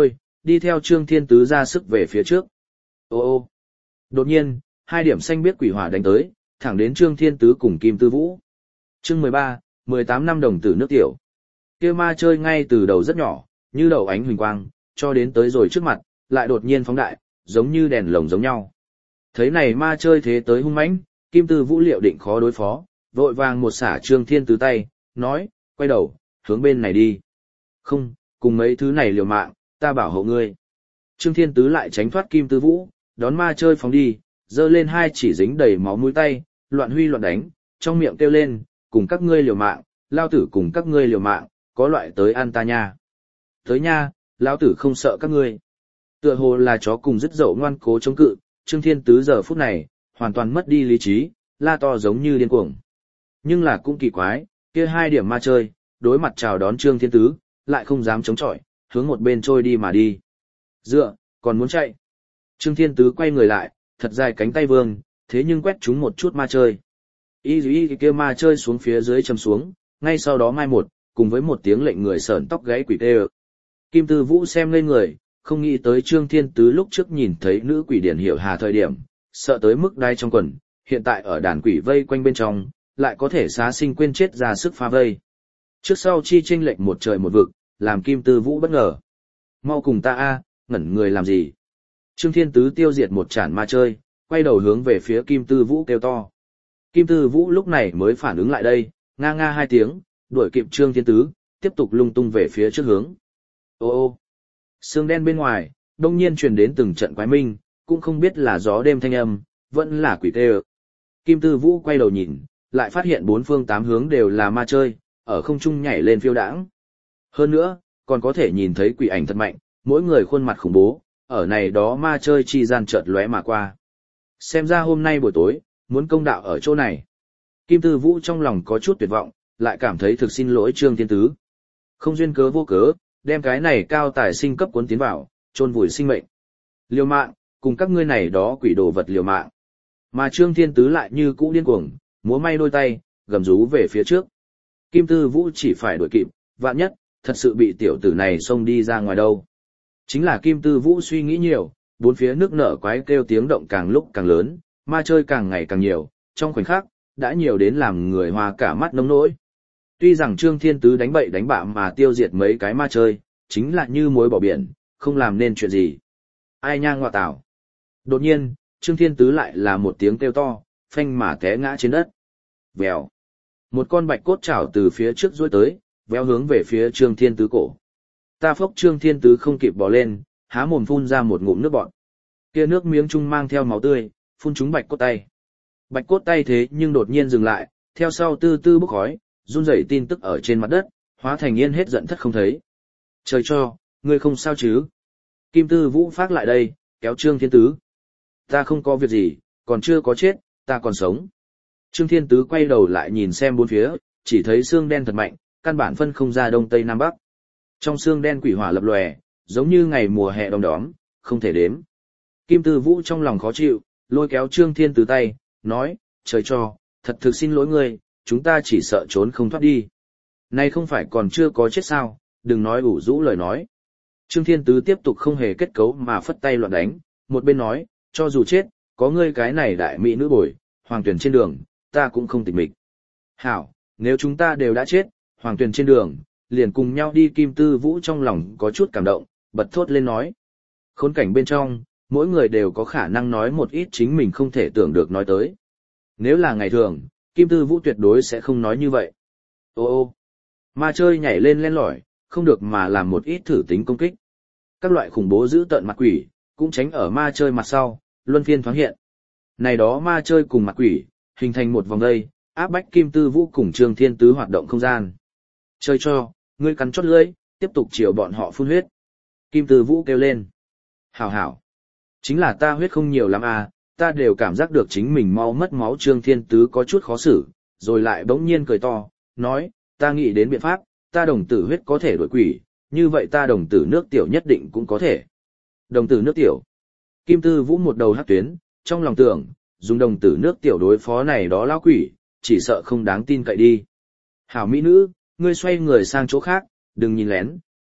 đi theo Trương Thiên Tứ ra sức về phía trước. Ô ô! Đột nhiên, hai điểm xanh biết quỷ hỏa đánh tới, thẳng đến Trương Thiên Tứ cùng Kim Tư Vũ. Chương mười ba, mười tám năm đồng tử nước tiểu. Kia ma chơi ngay từ đầu rất nhỏ, như đầu ánh huỳnh quang, cho đến tới rồi trước mặt, lại đột nhiên phóng đại, giống như đèn lồng giống nhau. Thấy này ma chơi thế tới hung mãnh, Kim Tư Vũ liệu định khó đối phó, vội vàng một xả Trương Thiên Tứ tay, nói, quay đầu, hướng bên này đi. Không, cùng mấy thứ này liều mạng, ta bảo hộ ngươi. Trương Thiên Tứ lại tránh thoát Kim Tư Vũ, đón ma chơi phóng đi, giơ lên hai chỉ dính đầy máu mũi tay, loạn huy loạn đánh, trong miệng kêu lên, cùng các ngươi liều mạng, lao tử cùng các ngươi liều mạng, có loại tới ăn ta nha. Tới nha, lao tử không sợ các ngươi. Tựa hồ là chó cùng dứt dậu ngoan cố chống cự, Trương Thiên Tứ giờ phút này, hoàn toàn mất đi lý trí, la to giống như điên cuồng. Nhưng là cũng kỳ quái, kia hai điểm ma chơi, đối mặt chào đón Trương Thiên Tứ, lại không dám chống chọi, hướng một bên trôi đi mà đi. Dựa, còn muốn chạy. Trương Thiên Tứ quay người lại, thật dài cánh tay vương, thế nhưng quét chúng một chút ma chơi. Y y kia ma chơi xuống phía dưới chầm xuống, ngay sau đó mai một, cùng với một tiếng lệnh người sởn tóc gáy quỷ tê. Kim Tư Vũ xem lên người, không nghĩ tới Trương Thiên Tứ lúc trước nhìn thấy nữ quỷ điển hiểu hà thời điểm, sợ tới mức đai trong quần, hiện tại ở đàn quỷ vây quanh bên trong, lại có thể xá sinh quên chết ra sức phá vây. Trước sau chi chênh lệch một trời một vực, làm Kim Tư Vũ bất ngờ. Mau cùng ta a, ngẩn người làm gì? Trương Thiên Tứ tiêu diệt một chản ma chơi, quay đầu hướng về phía Kim Tư Vũ kêu to. Kim Tư Vũ lúc này mới phản ứng lại đây, nga nga hai tiếng, đuổi kịp Trương Thiên Tứ, tiếp tục lung tung về phía trước hướng. Ô ô! Sương đen bên ngoài, đông nhiên truyền đến từng trận quái minh, cũng không biết là gió đêm thanh âm, vẫn là quỷ tê. Kim Tư Vũ quay đầu nhìn, lại phát hiện bốn phương tám hướng đều là ma chơi, ở không trung nhảy lên phiêu đãng. Hơn nữa, còn có thể nhìn thấy quỷ ảnh thật mạnh, mỗi người khuôn mặt khủng bố, ở này đó ma chơi chi gian chợt lóe mà qua. Xem ra hôm nay buổi tối, muốn công đạo ở chỗ này. Kim Tư Vũ trong lòng có chút tuyệt vọng, lại cảm thấy thực xin lỗi Trương Thiên Tứ. Không duyên cớ vô cớ, đem cái này cao tài sinh cấp cuốn tiến vào, chôn vùi sinh mệnh. Liều mạng, cùng các ngươi này đó quỷ đồ vật liều mạng. Mà Trương Thiên Tứ lại như cũ điên cuồng, múa may đôi tay, gầm rú về phía trước. Kim Tư Vũ chỉ phải đuổi kịp, vạn nhất, thật sự bị tiểu tử này xông đi ra ngoài đâu. Chính là Kim Tư Vũ suy nghĩ nhiều, bốn phía nước nở quái kêu tiếng động càng lúc càng lớn, ma chơi càng ngày càng nhiều, trong khoảnh khắc, đã nhiều đến làm người hoa cả mắt nông nỗi. Tuy rằng Trương Thiên Tứ đánh bậy đánh bạ mà tiêu diệt mấy cái ma chơi, chính là như muối bỏ biển, không làm nên chuyện gì. Ai nha ngọa tảo. Đột nhiên, Trương Thiên Tứ lại là một tiếng kêu to, phanh mà té ngã trên đất. Vèo. Một con bạch cốt chảo từ phía trước duỗi tới, véo hướng về phía Trương Thiên Tứ cổ. Ta phốc Trương Thiên Tứ không kịp bò lên, há mồm phun ra một ngụm nước bọt. Kia nước miếng trung mang theo máu tươi, phun trúng bạch cốt tay. Bạch cốt tay thế nhưng đột nhiên dừng lại, theo sau tư tư bốc khói, run rẩy tin tức ở trên mặt đất, hóa thành yên hết giận thất không thấy. Trời cho, ngươi không sao chứ? Kim Tư Vũ phát lại đây, kéo Trương Thiên Tứ. Ta không có việc gì, còn chưa có chết, ta còn sống. Trương Thiên Tứ quay đầu lại nhìn xem bốn phía, chỉ thấy xương đen thật mạnh, căn bản phân không ra đông tây nam bắc. Trong xương đen quỷ hỏa lập lòe, giống như ngày mùa hè đom đóm, không thể đếm. Kim Tư Vũ trong lòng khó chịu, lôi kéo Trương Thiên Tứ tay, nói, trời cho, thật thực xin lỗi ngươi, chúng ta chỉ sợ trốn không thoát đi. Này không phải còn chưa có chết sao, đừng nói ủ rũ lời nói. Trương Thiên Tứ tiếp tục không hề kết cấu mà phất tay loạn đánh, một bên nói, cho dù chết, có ngươi cái này đại mỹ nữ bồi, hoàng tuyển trên đường, ta cũng không tịch mịch. Hảo, nếu chúng ta đều đã chết, hoàng tuyển trên đường, liền cùng nhau đi. Kim Tư Vũ trong lòng có chút cảm động, bật thốt lên nói. Khốn cảnh bên trong, mỗi người đều có khả năng nói một ít chính mình không thể tưởng được nói tới. Nếu là ngày thường, Kim Tư Vũ tuyệt đối sẽ không nói như vậy. Ô ô, ma chơi nhảy lên len lỏi, không được mà làm một ít thử tính công kích. Các loại khủng bố giữ tợn mặt quỷ, cũng tránh ở ma chơi mặt sau, luân phiên thoáng hiện. Này đó ma chơi cùng mặt quỷ, hình thành một vòng dây, áp bách Kim Tư Vũ cùng Trương Thiên Tứ hoạt động không gian. Chơi cho, ngươi cắn chót lưỡi, tiếp tục chiều bọn họ phun huyết. Kim Tư Vũ kêu lên. Hảo hảo. Chính là ta huyết không nhiều lắm à, ta đều cảm giác được chính mình mau mất máu. Trương Thiên Tứ có chút khó xử, rồi lại bỗng nhiên cười to, nói, ta nghĩ đến biện pháp, ta đồng tử huyết có thể đuổi quỷ, như vậy ta đồng tử nước tiểu nhất định cũng có thể. Đồng tử nước tiểu. Kim Tư Vũ một đầu hắc tuyến, trong lòng tưởng, dùng đồng tử nước tiểu đối phó này đó lão quỷ, chỉ sợ không đáng tin cậy đi. Hảo mỹ nữ, ngươi xoay người sang chỗ khác, đừng nhìn lén,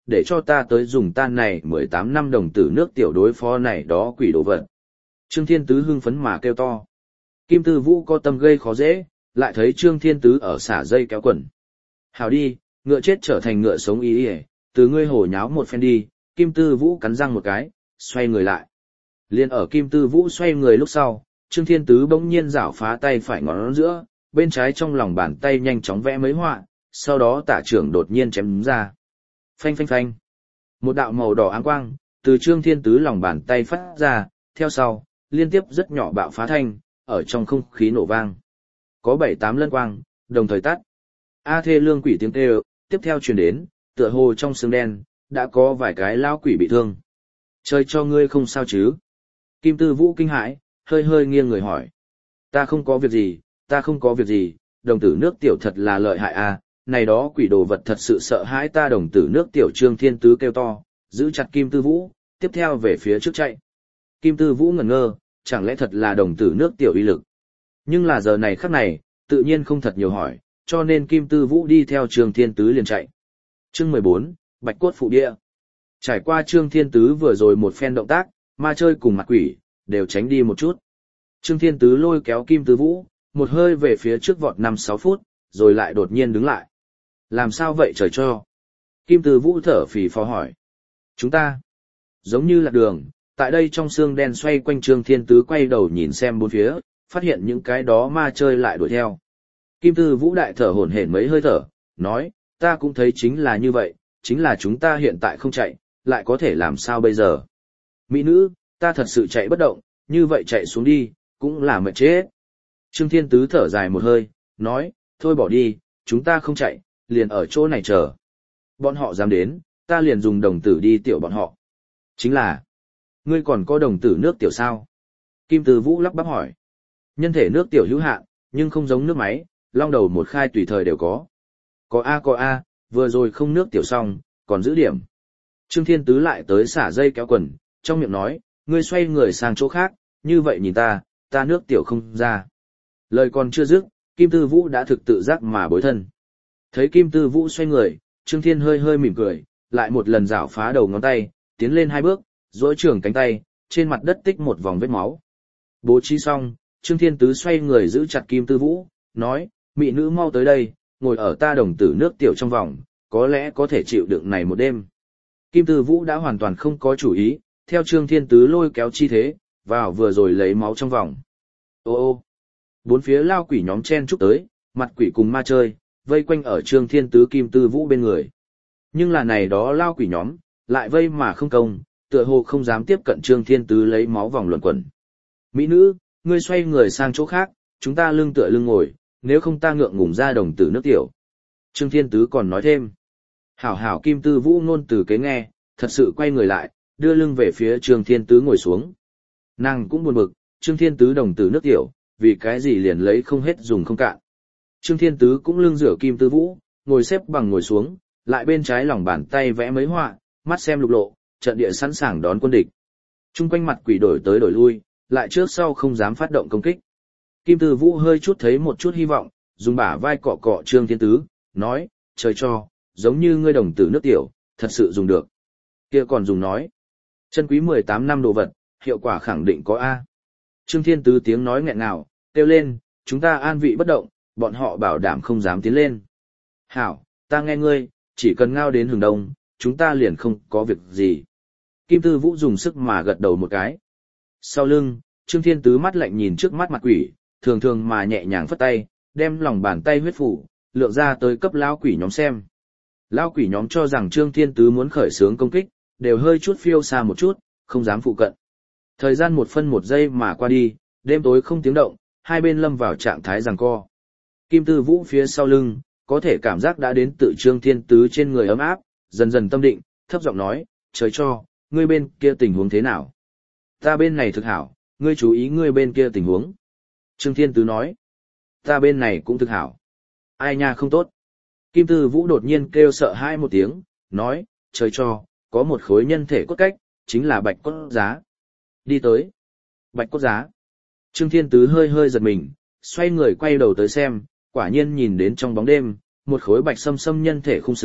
để cho ta tới dùng tan này mười tám năm đồng tử nước tiểu đối phó này đó quỷ đồ vật. Trương Thiên Tứ hưng phấn mà kêu to. Kim Tư Vũ có tâm gây khó dễ, lại thấy Trương Thiên Tứ ở xả dây kéo quần. Hào đi, ngựa chết trở thành ngựa sống y y, từ ngươi hổ nháo một phen đi. Kim Tư Vũ cắn răng một cái, xoay người lại. Liên ở Kim Tư Vũ xoay người lúc sau, Trương Thiên Tứ bỗng nhiên giảo phá tay phải ngón giữa, bên trái trong lòng bàn tay nhanh chóng vẽ mấy họa, sau đó tả trưởng đột nhiên chém ra. Phanh phanh phanh. Một đạo màu đỏ áng quang, từ Trương Thiên Tứ lòng bàn tay phát ra, theo sau, liên tiếp rất nhỏ bạo phá thanh, ở trong không khí nổ vang. Có bảy tám lân quang, đồng thời tắt. A thê lương quỷ tiếng kêu, tiếp theo truyền đến, tựa hồ trong xương đen, đã có vài cái lao quỷ bị thương. Trời cho ngươi không sao chứ? Kim Tư Vũ kinh hãi, hơi hơi nghiêng người hỏi. Ta không có việc gì, ta không có việc gì, đồng tử nước tiểu thật là lợi hại a, này đó quỷ đồ vật thật sự sợ hãi ta. Đồng tử nước tiểu Trương Thiên Tứ kêu to, giữ chặt Kim Tư Vũ, tiếp theo về phía trước chạy. Kim Tư Vũ ngẩn ngơ, chẳng lẽ thật là đồng tử nước tiểu uy lực. Nhưng là giờ này khắc này, tự nhiên không thật nhiều hỏi, cho nên Kim Tư Vũ đi theo Trương Thiên Tứ liền chạy. Chương mười bốn, Bạch cốt phụ địa. Trải qua Trương Thiên Tứ vừa rồi một phen động tác, ma chơi cùng mặt quỷ, đều tránh đi một chút. Trương Thiên Tứ lôi kéo Kim Tư Vũ, một hơi về phía trước vọt năm sáu phút, rồi lại đột nhiên đứng lại. Làm sao vậy trời cho? Kim Tư Vũ thở phì phò hỏi. Chúng ta, giống như là đường, tại đây trong xương đen xoay quanh. Trương Thiên Tứ quay đầu nhìn xem bốn phía, phát hiện những cái đó ma chơi lại đuổi theo. Kim Tư Vũ đại thở hổn hển mấy hơi thở, nói, ta cũng thấy chính là như vậy, chính là chúng ta hiện tại không chạy, lại có thể làm sao bây giờ? Mỹ nữ, ta thật sự chạy bất động, như vậy chạy xuống đi, cũng là mệt chết. Trương Thiên Tứ thở dài một hơi, nói, thôi bỏ đi, chúng ta không chạy, liền ở chỗ này chờ. Bọn họ dám đến, ta liền dùng đồng tử đi tiểu bọn họ. Chính là, ngươi còn có đồng tử nước tiểu sao? Kim Tư Vũ lắp bắp hỏi. Nhân thể nước tiểu hữu hạn, nhưng không giống nước máy, long đầu một khai tùy thời đều có. Có A có A, vừa rồi không nước tiểu xong, còn giữ điểm. Trương Thiên Tứ lại tới xả dây kéo quần, trong miệng nói, ngươi xoay người sang chỗ khác, như vậy nhìn ta, ta nước tiểu không ra. Lời còn chưa dứt, Kim Tư Vũ đã thực tự giác mà bối thân. Thấy Kim Tư Vũ xoay người, Trương Thiên hơi hơi mỉm cười, lại một lần rảo phá đầu ngón tay, tiến lên hai bước, duỗi trường cánh tay, trên mặt đất tích một vòng vết máu. Bố trí xong, Trương Thiên Tứ xoay người giữ chặt Kim Tư Vũ, nói, mỹ nữ mau tới đây, ngồi ở ta đồng tử nước tiểu trong vòng, có lẽ có thể chịu đựng này một đêm. Kim Tư Vũ đã hoàn toàn không có chủ ý, theo Trương Thiên Tứ lôi kéo chi thế, vào vừa rồi lấy máu trong vòng. Ô ô, bốn phía lao quỷ nhóm chen chúc tới, mặt quỷ cùng ma chơi, vây quanh ở Trương Thiên Tứ Kim Tư Vũ bên người. Nhưng là này đó lao quỷ nhóm, lại vây mà không công, tựa hồ không dám tiếp cận Trương Thiên Tứ lấy máu vòng luẩn quẩn. Mỹ nữ, ngươi xoay người sang chỗ khác, chúng ta lưng tựa lưng ngồi, nếu không ta ngượng ngùng ra đồng tử nước tiểu. Trương Thiên Tứ còn nói thêm. Hảo hảo Kim Tư Vũ ngôn từ kế nghe, thật sự quay người lại, đưa lưng về phía Trương Thiên Tứ ngồi xuống. Nàng cũng buồn bực, Trương Thiên Tứ đồng tử nước tiểu, vì cái gì liền lấy không hết dùng không cạn. Trương Thiên Tứ cũng lưng rửa Kim Tư Vũ, ngồi xếp bằng ngồi xuống, lại bên trái lòng bàn tay vẽ mấy họa, mắt xem lục lộ, trận địa sẵn sàng đón quân địch. Trung quanh mặt quỷ đổi tới đổi lui, lại trước sau không dám phát động công kích. Kim Tư Vũ hơi chút thấy một chút hy vọng, dùng bả vai cọ cọ Trương Thiên Tứ, nói, trời cho, giống như ngươi đồng tử nước tiểu, thật sự dùng được. Kia còn dùng nói, chân quý mười tám năm đồ vật, hiệu quả khẳng định có A. Trương Thiên Tứ tiếng nói nghẹn ngào, kêu lên, chúng ta an vị bất động, bọn họ bảo đảm không dám tiến lên. Hảo, ta nghe ngươi, chỉ cần ngao đến hừng đông, chúng ta liền không có việc gì. Kim Tư Vũ dùng sức mà gật đầu một cái. Sau lưng, Trương Thiên Tứ mắt lạnh nhìn trước mắt mặt quỷ, thường thường mà nhẹ nhàng phất tay, đem lòng bàn tay huyết phủ, lượng ra tới cấp lao quỷ nhóm xem. Lao quỷ nhóm cho rằng Trương Thiên Tứ muốn khởi xướng công kích, đều hơi chút phiêu xa một chút, không dám phụ cận. Thời gian một phân một giây mà qua đi, đêm tối không tiếng động, hai bên lâm vào trạng thái giằng co. Kim Tư Vũ phía sau lưng, có thể cảm giác đã đến tự Trương Thiên Tứ trên người ấm áp, dần dần tâm định, thấp giọng nói, trời cho, ngươi bên kia tình huống thế nào? Ta bên này thực hảo, ngươi chú ý ngươi bên kia tình huống. Trương Thiên Tứ nói, ta bên này cũng thực hảo. Ai nha không tốt. Kim Tư Vũ đột nhiên kêu sợ hãi một tiếng, nói, trời cho, có một khối nhân thể cốt cách, chính là bạch cốt giá. Đi tới. Bạch cốt giá. Trương Thiên Tứ hơi hơi giật mình, xoay người quay đầu tới xem, quả nhiên nhìn đến trong bóng đêm, một khối bạch sâm sâm nhân thể khung xương,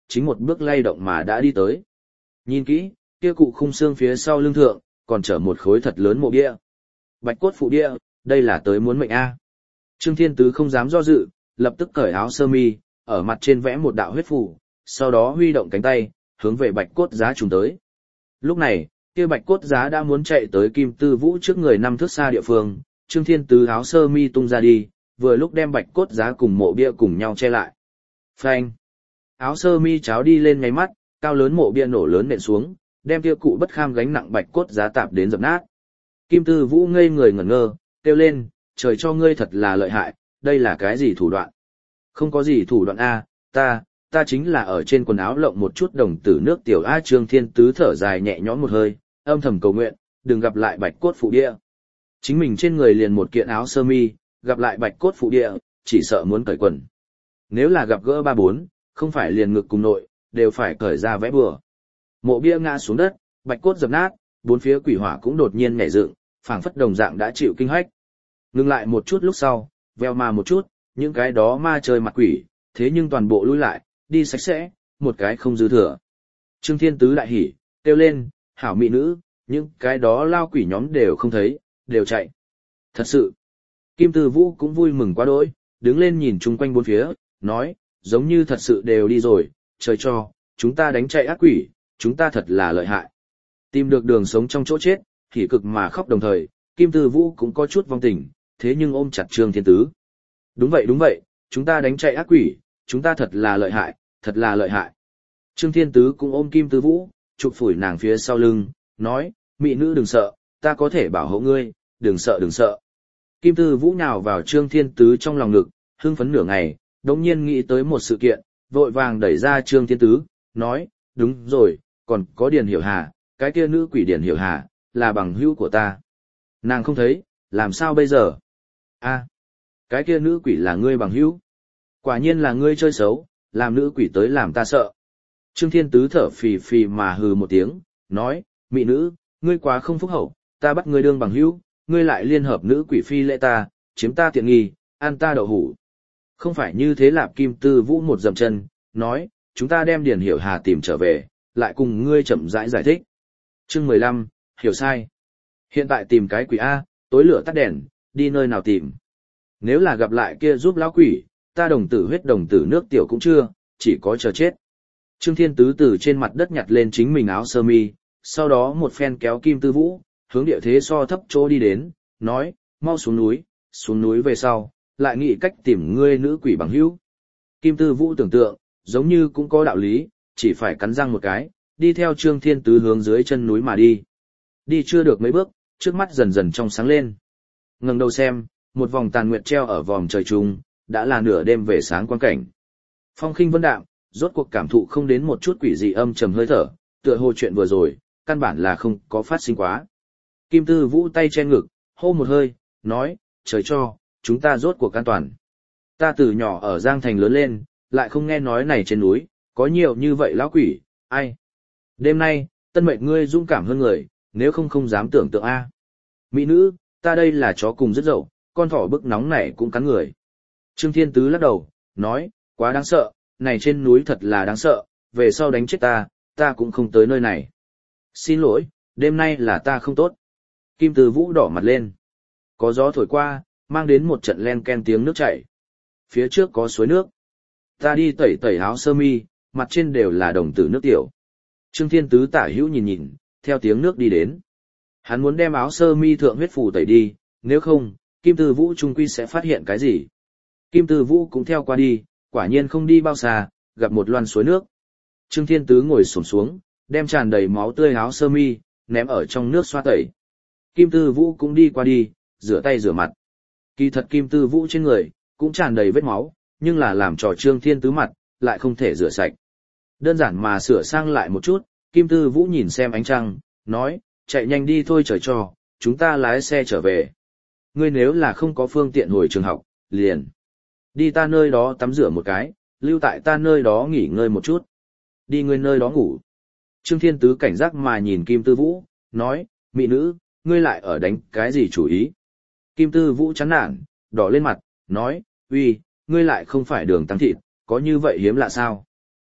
chính một bước lay động mà đã đi tới. Nhìn kỹ, kia cụ khung xương phía sau lưng thượng, còn chở một khối thật lớn mộ bia. Bạch cốt phụ địa, đây là tới muốn mệnh A. Trương Thiên Tứ không dám do dự, lập tức cởi áo sơ mi, ở mặt trên vẽ một đạo huyết phù, sau đó huy động cánh tay, hướng về bạch cốt giá trùng tới. Lúc này, kia bạch cốt giá đã muốn chạy tới Kim Tư Vũ trước người năm thước xa địa phương, Trương Thiên Tứ áo sơ mi tung ra đi, vừa lúc đem bạch cốt giá cùng mộ bia cùng nhau che lại. Phanh! Áo sơ mi cháo đi lên ngáy mắt, cao lớn mộ bia nổ lớn nện xuống, đem kia cụ bất kham gánh nặng bạch cốt giá tạp đến dập nát. Kim Tư Vũ ngây người ngẩn ngơ, kêu lên, trời cho ngươi thật là lợi hại, đây là cái gì thủ đoạn? Không có gì thủ đoạn A, ta, ta chính là ở trên quần áo lộng một chút đồng tử nước tiểu A. Trương Thiên Tứ thở dài nhẹ nhõm một hơi, âm thầm cầu nguyện, đừng gặp lại bạch cốt phụ địa. Chính mình trên người liền một kiện áo sơ mi, gặp lại bạch cốt phụ địa, chỉ sợ muốn cởi quần. Nếu là gặp gỡ ba bốn, không phải liền ngực cùng nội, đều phải cởi ra vẽ bừa. Mộ bia ngã xuống đất, bạch cốt dập nát, bốn phía quỷ hỏa cũng đột nhiên nhảy dựng, phảng phất đồng dạng đã chịu kinh hách. Ngừng lại một chút lúc sau, veo mà một chút, những cái đó ma chơi mặt quỷ, thế nhưng toàn bộ lui lại, đi sạch sẽ, một cái không dư thừa. Trương Thiên Tứ đại hỉ, kêu lên, hảo mỹ nữ, những cái đó lao quỷ nhóm đều không thấy, đều chạy. Thật sự, Kim Tư Vũ cũng vui mừng quá đỗi, đứng lên nhìn chung quanh bốn phía, nói, giống như thật sự đều đi rồi, trời cho, chúng ta đánh chạy ác quỷ, chúng ta thật là lợi hại. Tìm được đường sống trong chỗ chết, hỉ cực mà khóc đồng thời, Kim Tư Vũ cũng có chút vong tình, thế nhưng ôm chặt Trương Thiên Tứ. Đúng vậy đúng vậy, chúng ta đánh chạy ác quỷ, chúng ta thật là lợi hại, thật là lợi hại. Trương Thiên Tứ cũng ôm Kim Tư Vũ, chụp phủi nàng phía sau lưng, nói, mỹ nữ đừng sợ, ta có thể bảo hộ ngươi, đừng sợ đừng sợ. Kim Tư Vũ nhào vào Trương Thiên Tứ trong lòng ngực, hưng phấn nửa ngày, đống nhiên nghĩ tới một sự kiện, vội vàng đẩy ra Trương Thiên Tứ, nói, đúng rồi, còn có Điền Hiểu Hà, cái kia nữ quỷ Điền Hiểu Hà, là bằng hữu của ta. Nàng không thấy, làm sao bây giờ? A, cái kia nữ quỷ là ngươi bằng hữu. Quả nhiên là ngươi chơi xấu, làm nữ quỷ tới làm ta sợ. Trương Thiên Tứ thở phì phì mà hừ một tiếng, nói, mị nữ, ngươi quá không phúc hậu, ta bắt ngươi đương bằng hữu, ngươi lại liên hợp nữ quỷ phi lệ ta, chiếm ta tiện nghi, ăn ta đậu hủ. Không phải như thế. Lạp Kim Tư Vũ một dậm chân, nói, chúng ta đem Điền Hiểu Hà tìm trở về, lại cùng ngươi chậm rãi giải, giải thích. Chương mười lăm, hiểu sai. Hiện tại tìm cái quỷ A, tối lửa tắt đèn, đi nơi nào tìm. Nếu là gặp lại kia giúp lão quỷ, ta đồng tử huyết đồng tử nước tiểu cũng chưa, chỉ có chờ chết. Trương Thiên Tứ từ trên mặt đất nhặt lên chính mình áo sơ mi, sau đó một phen kéo Kim Tư Vũ, hướng địa thế so thấp chỗ đi đến, nói, mau xuống núi, xuống núi về sau, lại nghĩ cách tìm ngươi nữ quỷ bằng hữu. Kim Tư Vũ tưởng tượng, giống như cũng có đạo lý, chỉ phải cắn răng một cái, đi theo Trương Thiên Tứ hướng dưới chân núi mà đi. Đi chưa được mấy bước, trước mắt dần dần trong sáng lên. Ngẩng đầu xem, một vòng tàn nguyệt treo ở vòm trời trung, đã là nửa đêm về sáng quang cảnh. Phong khinh vân đạm, rốt cuộc cảm thụ không đến một chút quỷ dị âm trầm hơi thở, tựa hồ chuyện vừa rồi, căn bản là không có phát sinh quá. Kim Tư Vũ tay che ngực, hô một hơi, nói, trời cho, chúng ta rốt cuộc an toàn. Ta từ nhỏ ở Giang Thành lớn lên, lại không nghe nói này trên núi, có nhiều như vậy lão quỷ, ai. Đêm nay, tân mệnh ngươi dũng cảm hơn người, nếu không không dám tưởng tượng A. Mỹ nữ, ta đây là chó cùng rất dậu, con thỏ bức nóng này cũng cắn người. Trương Thiên Tứ lắc đầu, nói, quá đáng sợ, này trên núi thật là đáng sợ, về sau đánh chết ta, ta cũng không tới nơi này. Xin lỗi, đêm nay là ta không tốt. Kim Tư Vũ đỏ mặt lên. Có gió thổi qua, mang đến một trận len ken tiếng nước chảy. Phía trước có suối nước. Ta đi tẩy tẩy áo sơ mi, mặt trên đều là đồng tử nước tiểu. Trương Thiên Tứ tả hữu nhìn nhìn, theo tiếng nước đi đến. Hắn muốn đem áo sơ mi thượng huyết phù tẩy đi, nếu không, Kim Tư Vũ trung quy sẽ phát hiện cái gì. Kim Tư Vũ cũng theo qua đi, quả nhiên không đi bao xa, gặp một loan suối nước. Trương Thiên Tứ ngồi xổm xuống, đem tràn đầy máu tươi áo sơ mi ném ở trong nước xoa tẩy. Kim Tư Vũ cũng đi qua đi, rửa tay rửa mặt. Kỳ thật Kim Tư Vũ trên người cũng tràn đầy vết máu, nhưng là làm trò Trương Thiên Tứ mặt, lại không thể rửa sạch. Đơn giản mà sửa sang lại một chút, Kim Tư Vũ nhìn xem ánh trăng, nói, chạy nhanh đi thôi trời cho, chúng ta lái xe trở về. Ngươi nếu là không có phương tiện hồi trường học, liền đi ta nơi đó tắm rửa một cái, lưu tại ta nơi đó nghỉ ngơi một chút. Đi ngươi nơi đó ngủ. Trương Thiên Tứ cảnh giác mà nhìn Kim Tư Vũ, nói, mỹ nữ, ngươi lại ở đánh cái gì chủ ý. Kim Tư Vũ chán nản, đỏ lên mặt, nói, uy, ngươi lại không phải đường tăng thịt, có như vậy hiếm lạ sao?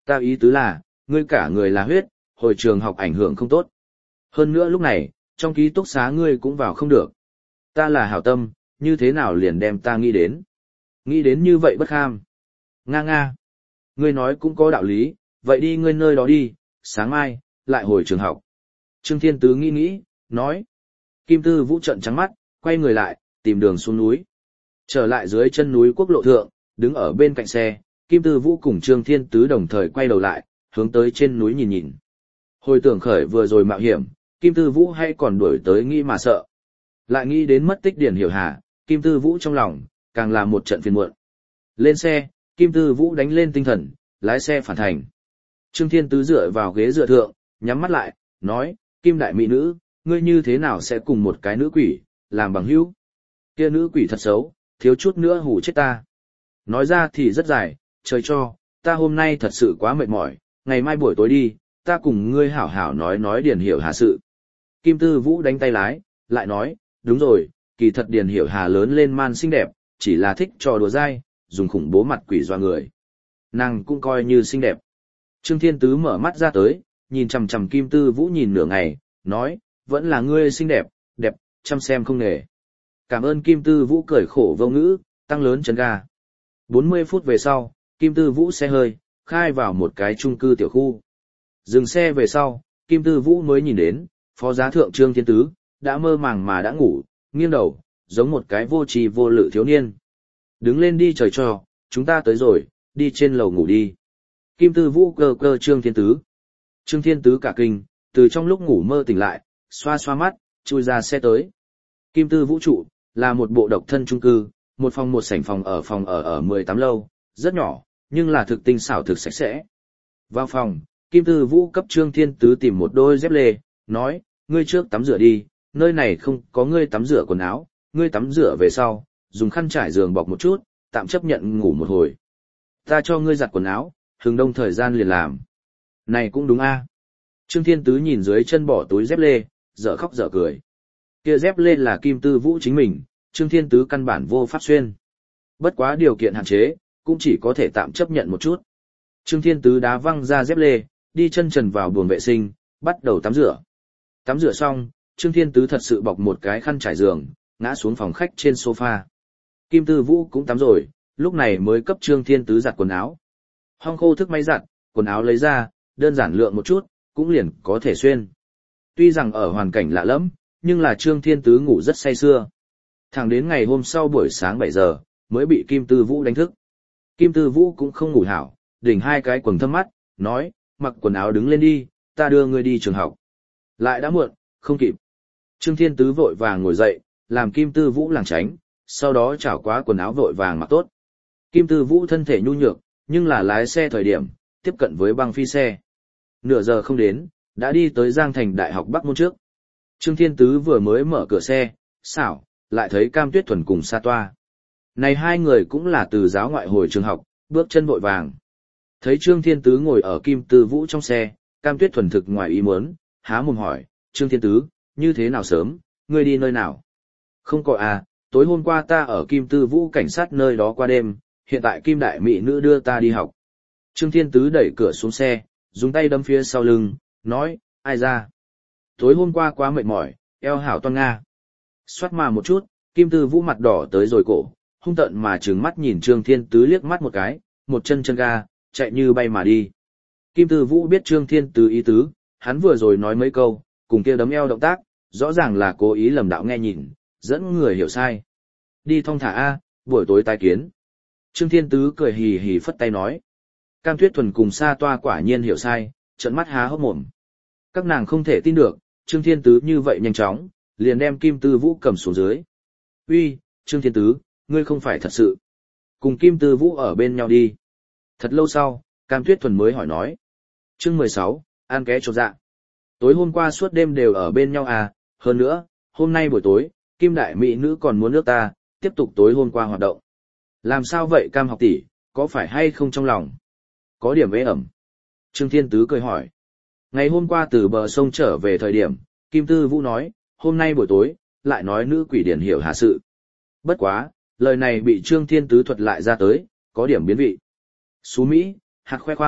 Ta ý tứ là, ngươi cả người là huyết, hồi trường học ảnh hưởng không tốt. Hơn nữa lúc này, trong ký túc xá ngươi cũng vào không được. Ta là hảo tâm, như thế nào liền đem ta nghĩ đến. Nghĩ đến như vậy bất kham. Nga nga. Ngươi nói cũng có đạo lý, vậy đi ngươi nơi đó đi, sáng mai, lại hồi trường học. Trương Thiên Tứ nghĩ nghĩ, nói. Kim Tư Vũ trợn trắng mắt, quay người lại, tìm đường xuống núi. Trở lại dưới chân núi quốc lộ thượng, đứng ở bên cạnh xe, Kim Tư Vũ cùng Trương Thiên Tứ đồng thời quay đầu lại, hướng tới trên núi nhìn nhìn. Hồi tưởng khởi vừa rồi mạo hiểm, Kim Tư Vũ hay còn đuổi tới nghĩ mà sợ. Lại nghĩ đến mất tích Điền Hiểu Hà, Kim Tư Vũ trong lòng, càng là một trận phiền muộn. Lên xe, Kim Tư Vũ đánh lên tinh thần, lái xe phản thành. Trương Thiên Tứ dựa vào ghế dựa thượng, nhắm mắt lại, nói, Kim đại mỹ nữ, ngươi như thế nào sẽ cùng một cái nữ quỷ, làm bằng hữu? Kia nữ quỷ thật xấu, thiếu chút nữa hù chết ta. Nói ra thì rất dài, trời cho, ta hôm nay thật sự quá mệt mỏi, ngày mai buổi tối đi, ta cùng ngươi hảo hảo nói nói Điền Hiểu Hà sự. Kim Tư Vũ đánh tay lái, lại nói, đúng rồi, kỳ thật Điền Hiểu Hà lớn lên man xinh đẹp, chỉ là thích trò đùa dai, dùng khủng bố mặt quỷ doa người. Nàng cũng coi như xinh đẹp. Trương Thiên Tứ mở mắt ra tới, nhìn chằm chằm Kim Tư Vũ nhìn nửa ngày, nói, vẫn là ngươi xinh đẹp, đẹp, chăm xem không nghề. Cảm ơn Kim Tư Vũ cười khổ vô ngữ, tăng lớn chân ga. bốn mươi phút về sau, Kim Tư Vũ xe hơi, khai vào một cái chung cư tiểu khu. Dừng xe về sau, Kim Tư Vũ mới nhìn đến, phó giá thượng Trương Thiên Tứ, đã mơ màng mà đã ngủ, nghiêng đầu, giống một cái vô tri vô lự thiếu niên. Đứng lên đi trời cho, chúng ta tới rồi, đi trên lầu ngủ đi. Kim Tư Vũ cơ cơ Trương Thiên Tứ. Trương Thiên Tứ cả kinh, từ trong lúc ngủ mơ tỉnh lại, xoa xoa mắt, chui ra xe tới. Kim Tư Vũ trụ, là một bộ độc thân chung cư, một phòng một sảnh phòng ở phòng ở ở mười tám lâu, rất nhỏ, nhưng là thực tinh xảo thực sạch sẽ. Vào phòng, Kim Tư Vũ cấp Trương Thiên Tứ tìm một đôi dép lê, nói, ngươi trước tắm rửa đi, nơi này không có ngươi tắm rửa quần áo, ngươi tắm rửa về sau, dùng khăn trải giường bọc một chút, tạm chấp nhận ngủ một hồi. Ta cho ngươi giặt quần áo, hừng đông thời gian liền làm. Này cũng đúng a. Trương Thiên Tứ nhìn dưới chân bỏ túi dép lê, dở khóc dở cười. Kia dép lê là Kim Tư Vũ chính mình, Trương Thiên Tứ căn bản vô pháp xuyên. Bất quá điều kiện hạn chế, cũng chỉ có thể tạm chấp nhận một chút. Trương Thiên Tứ đá văng ra dép lê, đi chân trần vào buồng vệ sinh, bắt đầu tắm rửa. Tắm rửa xong, Trương Thiên Tứ thật sự bọc một cái khăn trải giường, ngã xuống phòng khách trên sofa. Kim Tư Vũ cũng tắm rồi, lúc này mới cấp Trương Thiên Tứ giặt quần áo. Hong khô thức máy giặt, quần áo lấy ra, đơn giản lượng một chút, cũng liền có thể xuyên. Tuy rằng ở hoàn cảnh lạ lẫm, nhưng là Trương Thiên Tứ ngủ rất say sưa. Thẳng đến ngày hôm sau buổi sáng bảy giờ, mới bị Kim Tư Vũ đánh thức. Kim Tư Vũ cũng không ngủ hảo, đỉnh hai cái quần thâm mắt, nói, mặc quần áo đứng lên đi, ta đưa ngươi đi trường học. Lại đã muộn, không kịp. Trương Thiên Tứ vội vàng ngồi dậy, làm Kim Tư Vũ lảng tránh, sau đó chảo quá quần áo vội vàng mặc tốt. Kim Tư Vũ thân thể nhu nhược, nhưng là lái xe thời điểm, tiếp cận với băng phi xe. Nửa giờ không đến, đã đi tới Giang Thành Đại học Bắc Môn trước. Trương Thiên Tứ vừa mới mở cửa xe, xảo, lại thấy Cam Tuyết Thuần cùng Sa Toa. Này hai người cũng là từ giáo ngoại hồi trường học, bước chân vội vàng. Thấy Trương Thiên Tứ ngồi ở Kim Tư Vũ trong xe, Cam Tuyết Thuần thực ngoài ý muốn, há mồm hỏi, Trương Thiên Tứ, như thế nào sớm, ngươi đi nơi nào? Không có à, tối hôm qua ta ở Kim Tư Vũ cảnh sát nơi đó qua đêm, hiện tại Kim Đại Mỹ Nữ đưa ta đi học. Trương Thiên Tứ đẩy cửa xuống xe, dùng tay đâm phía sau lưng, nói, ai ra? Tối hôm qua quá mệt mỏi, eo hảo toan Nga. Xoát mà một chút, Kim Tư Vũ mặt đỏ tới rồi cổ, hung tợn mà trừng mắt nhìn Trương Thiên Tứ liếc mắt một cái, một chân chân ga, chạy như bay mà đi. Kim Tư Vũ biết Trương Thiên Tứ ý tứ, hắn vừa rồi nói mấy câu, cùng kia đấm eo động tác, rõ ràng là cố ý lầm đạo nghe nhìn, dẫn người hiểu sai. Đi thong thả A, buổi tối tái kiến. Trương Thiên Tứ cười hì hì phất tay nói. Cam Tuyết Thuần cùng Sa Toa quả nhiên hiểu sai, trợn mắt há hốc mồm. Các nàng không thể tin được, Trương Thiên Tứ như vậy nhanh chóng, liền đem Kim Tư Vũ cầm xuống dưới. Uy, Trương Thiên Tứ, ngươi không phải thật sự. Cùng Kim Tư Vũ ở bên nhau đi. Thật lâu sau, Cam Tuyết Thuần mới hỏi nói. Chương mười sáu, ăn ké chột dạ. Tối hôm qua suốt đêm đều ở bên nhau à, hơn nữa, hôm nay buổi tối, Kim Đại Mỹ Nữ còn muốn nước ta, tiếp tục tối hôm qua hoạt động. Làm sao vậy Cam học tỷ, có phải hay không trong lòng? Có điểm ế ẩm. Trương Thiên Tứ cười hỏi. Ngày hôm qua từ bờ sông trở về thời điểm, Kim Tư Vũ nói, hôm nay buổi tối, lại nói nữ quỷ Điền Hiểu Hà sự. Bất quá, lời này bị Trương Thiên Tứ thuật lại ra tới, có điểm biến vị. Xú Mỹ, hạt khoe khoang,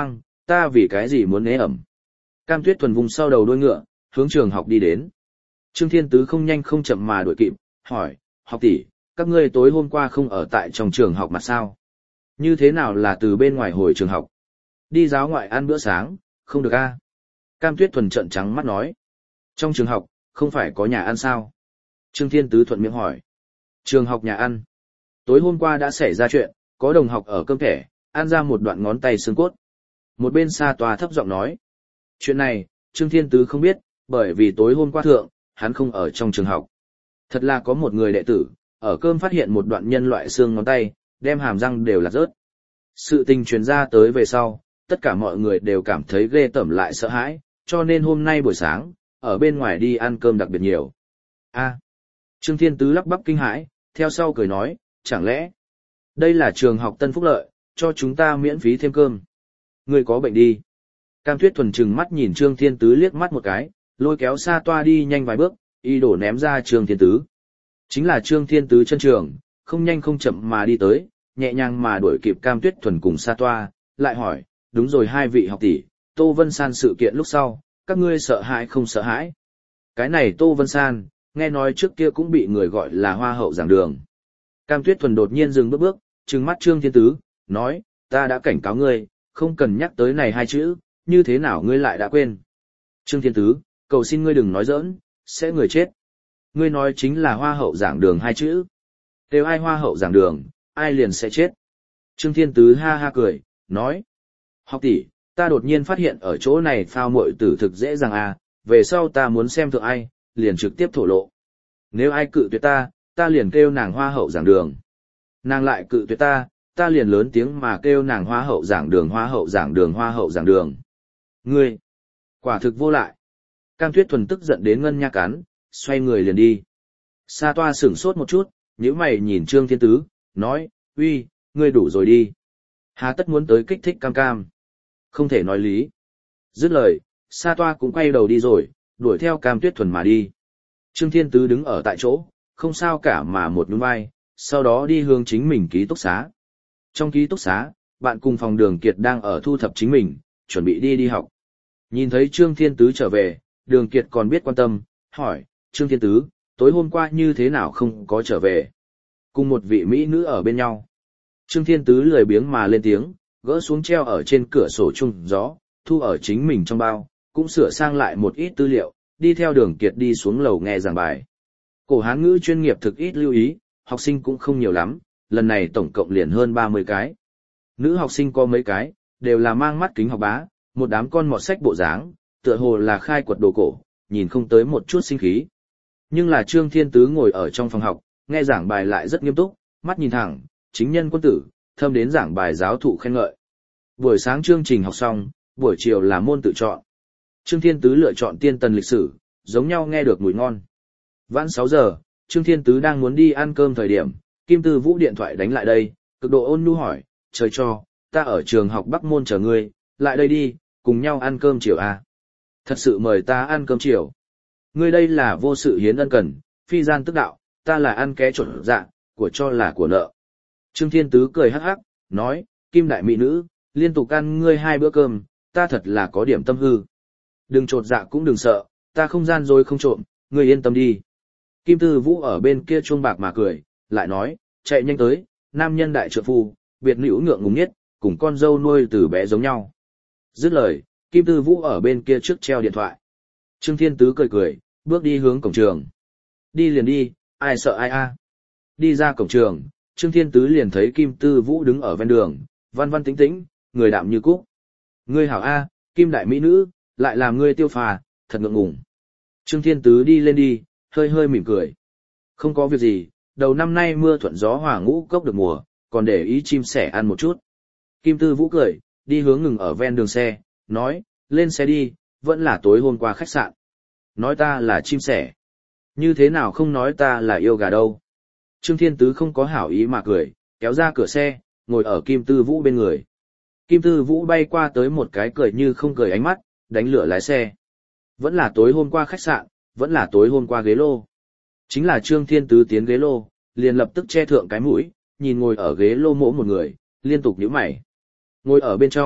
ta vì cái gì muốn né ẩm. Cam Tuyết Thuần vùng sau đầu đuôi ngựa, hướng trường học đi đến. Trương Thiên Tứ không nhanh không chậm mà đuổi kịp, hỏi, học tỷ, các ngươi tối hôm qua không ở tại trong trường học mà sao? Như thế nào là từ bên ngoài hồi trường học? Đi giáo ngoại ăn bữa sáng, không được a? Cam Tuyết Thuần trợn trắng mắt nói. Trong trường học, không phải có nhà ăn sao? Trương Thiên Tứ thuận miệng hỏi. Trường học nhà ăn. Tối hôm qua đã xảy ra chuyện, có đồng học ở cơm thẻ, ăn ra một đoạn ngón tay xương cốt. Một bên xa tòa thấp giọng nói. Chuyện này, Trương Thiên Tứ không biết, bởi vì tối hôm qua thượng, hắn không ở trong trường học. Thật là có một người đệ tử, ở cơm phát hiện một đoạn nhân loại xương ngón tay, đem hàm răng đều là rớt. Sự tình truyền ra tới về sau, tất cả mọi người đều cảm thấy ghê tởm lại sợ hãi, cho nên hôm nay buổi sáng, ở bên ngoài đi ăn cơm đặc biệt nhiều. A. Trương Thiên Tứ lắp bắp kinh hãi, theo sau cười nói, chẳng lẽ, đây là trường học Tân Phúc Lợi, cho chúng ta miễn phí thêm cơm. Người có bệnh đi. Cam Tuyết Thuần trừng mắt nhìn Trương Thiên Tứ liếc mắt một cái, lôi kéo xa toa đi nhanh vài bước, y đổ ném ra Trương Thiên Tứ. Chính là Trương Thiên Tứ chân trường, không nhanh không chậm mà đi tới, nhẹ nhàng mà đuổi kịp Cam Tuyết Thuần cùng xa toa, lại hỏi, đúng rồi hai vị học tỷ, Tô Vân San sự kiện lúc sau, các ngươi sợ hãi không sợ hãi? Cái này Tô Vân San, nghe nói trước kia cũng bị người gọi là hoa hậu giảng đường. Cam Tuyết Thuần đột nhiên dừng bước bước, trừng mắt Trương Thiên Tứ, nói, ta đã cảnh cáo ngươi, không cần nhắc tới này hai chữ, như thế nào ngươi lại đã quên. Trương Thiên Tứ, cầu xin ngươi đừng nói giỡn, sẽ người chết. Ngươi nói chính là hoa hậu giảng đường hai chữ. Nếu ai hoa hậu giảng đường, ai liền sẽ chết. Trương Thiên Tứ ha ha cười, nói, học tỷ, ta đột nhiên phát hiện ở chỗ này phao muội tử thực dễ dàng à, về sau ta muốn xem thượng ai, liền trực tiếp thổ lộ. Nếu ai cự tuyệt ta, ta liền kêu nàng hoa hậu giảng đường. Nàng lại cự tuyệt ta, ta liền lớn tiếng mà kêu nàng hoa hậu giảng đường hoa hậu giảng đường hoa hậu giảng đường. Ngươi, quả thực vô lại. Cam Tuyết Thuần tức giận đến ngân nha cắn, xoay người liền đi. Sa toa sửng sốt một chút, nhíu mày nhìn Trương Thiên Tứ, nói, uy, ngươi đủ rồi đi. Hà tất muốn tới kích thích Cam Cam. Không thể nói lý. Dứt lời, Sa toa cũng quay đầu đi rồi, đuổi theo Cam Tuyết Thuần mà đi. Trương Thiên Tứ đứng ở tại chỗ, không sao cả mà một nhún vai, sau đó đi hướng chính mình ký túc xá. Trong ký túc xá, bạn cùng phòng Đường Kiệt đang ở thu thập chính mình, chuẩn bị đi đi học. Nhìn thấy Trương Thiên Tứ trở về, Đường Kiệt còn biết quan tâm, hỏi, Trương Thiên Tứ, tối hôm qua như thế nào không có trở về? Cùng một vị mỹ nữ ở bên nhau. Trương Thiên Tứ lười biếng mà lên tiếng, gỡ xuống treo ở trên cửa sổ chung gió, thu ở chính mình trong bao, cũng sửa sang lại một ít tư liệu, đi theo Đường Kiệt đi xuống lầu nghe giảng bài. Cổ Hán ngữ chuyên nghiệp thực ít lưu ý, học sinh cũng không nhiều lắm, lần này tổng cộng liền hơn ba mươi cái. Nữ học sinh có mấy cái, đều là mang mắt kính học bá, một đám con mọt sách bộ dáng, tựa hồ là khai quật đồ cổ, nhìn không tới một chút sinh khí. Nhưng là Trương Thiên Tứ ngồi ở trong phòng học, nghe giảng bài lại rất nghiêm túc, mắt nhìn thẳng, chính nhân quân tử, thâm đến giảng bài giáo thụ khen ngợi. Buổi sáng chương trình học xong, buổi chiều là môn tự chọn. Trương Thiên Tứ lựa chọn tiên tần lịch sử, giống nhau nghe được mùi ngon. Vãn sáu giờ, Trương Thiên Tứ đang muốn đi ăn cơm thời điểm, Kim Tư Vũ điện thoại đánh lại đây, cực độ ôn nhu hỏi, trời cho, ta ở trường học Bắc Môn chờ ngươi, lại đây đi, cùng nhau ăn cơm chiều à. Thật sự mời ta ăn cơm chiều. Ngươi đây là vô sự hiến ân cần, phi gian tức đạo, ta là ăn ké trộn dạ, của cho là của nợ. Trương Thiên Tứ cười hắc hắc, nói, Kim đại mỹ nữ, liên tục ăn ngươi hai bữa cơm, ta thật là có điểm tâm hư. Đừng trột dạ cũng đừng sợ, ta không gian rồi không trộm, ngươi yên tâm đi. Kim Tư Vũ ở bên kia chuông bạc mà cười, lại nói, chạy nhanh tới, nam nhân đại trượng phu, biệt nữ ngượng ngùng nhất, cùng con dâu nuôi từ bé giống nhau. Dứt lời, Kim Tư Vũ ở bên kia trước treo điện thoại. Trương Thiên Tứ cười cười, bước đi hướng cổng trường. Đi liền đi, ai sợ ai a. Đi ra cổng trường, Trương Thiên Tứ liền thấy Kim Tư Vũ đứng ở ven đường, văn văn tĩnh tĩnh, người đạm như cúc. Ngươi hảo a, Kim đại mỹ nữ, lại làm ngươi tiêu phà, thật ngượng ngùng. Trương Thiên Tứ đi lên đi, hơi hơi mỉm cười. Không có việc gì, đầu năm nay mưa thuận gió hòa ngũ cốc được mùa, còn để ý chim sẻ ăn một chút. Kim Tư Vũ cười, đi hướng ngừng ở ven đường xe, nói, lên xe đi, vẫn là tối hôm qua khách sạn. Nói ta là chim sẻ. Như thế nào không nói ta là yêu gà đâu. Trương Thiên Tứ không có hảo ý mà cười, kéo ra cửa xe, ngồi ở Kim Tư Vũ bên người. Kim Tư Vũ bay qua tới một cái cười như không cười ánh mắt, đánh lửa lái xe. Vẫn là tối hôm qua khách sạn, vẫn là tối hôm qua ghế lô. Chính là Trương Thiên Tứ tiến ghế lô, liền lập tức che thượng cái mũi, nhìn ngồi ở ghế lô mỗ một người, liên tục nhíu mày. Ngồi ở bên trong,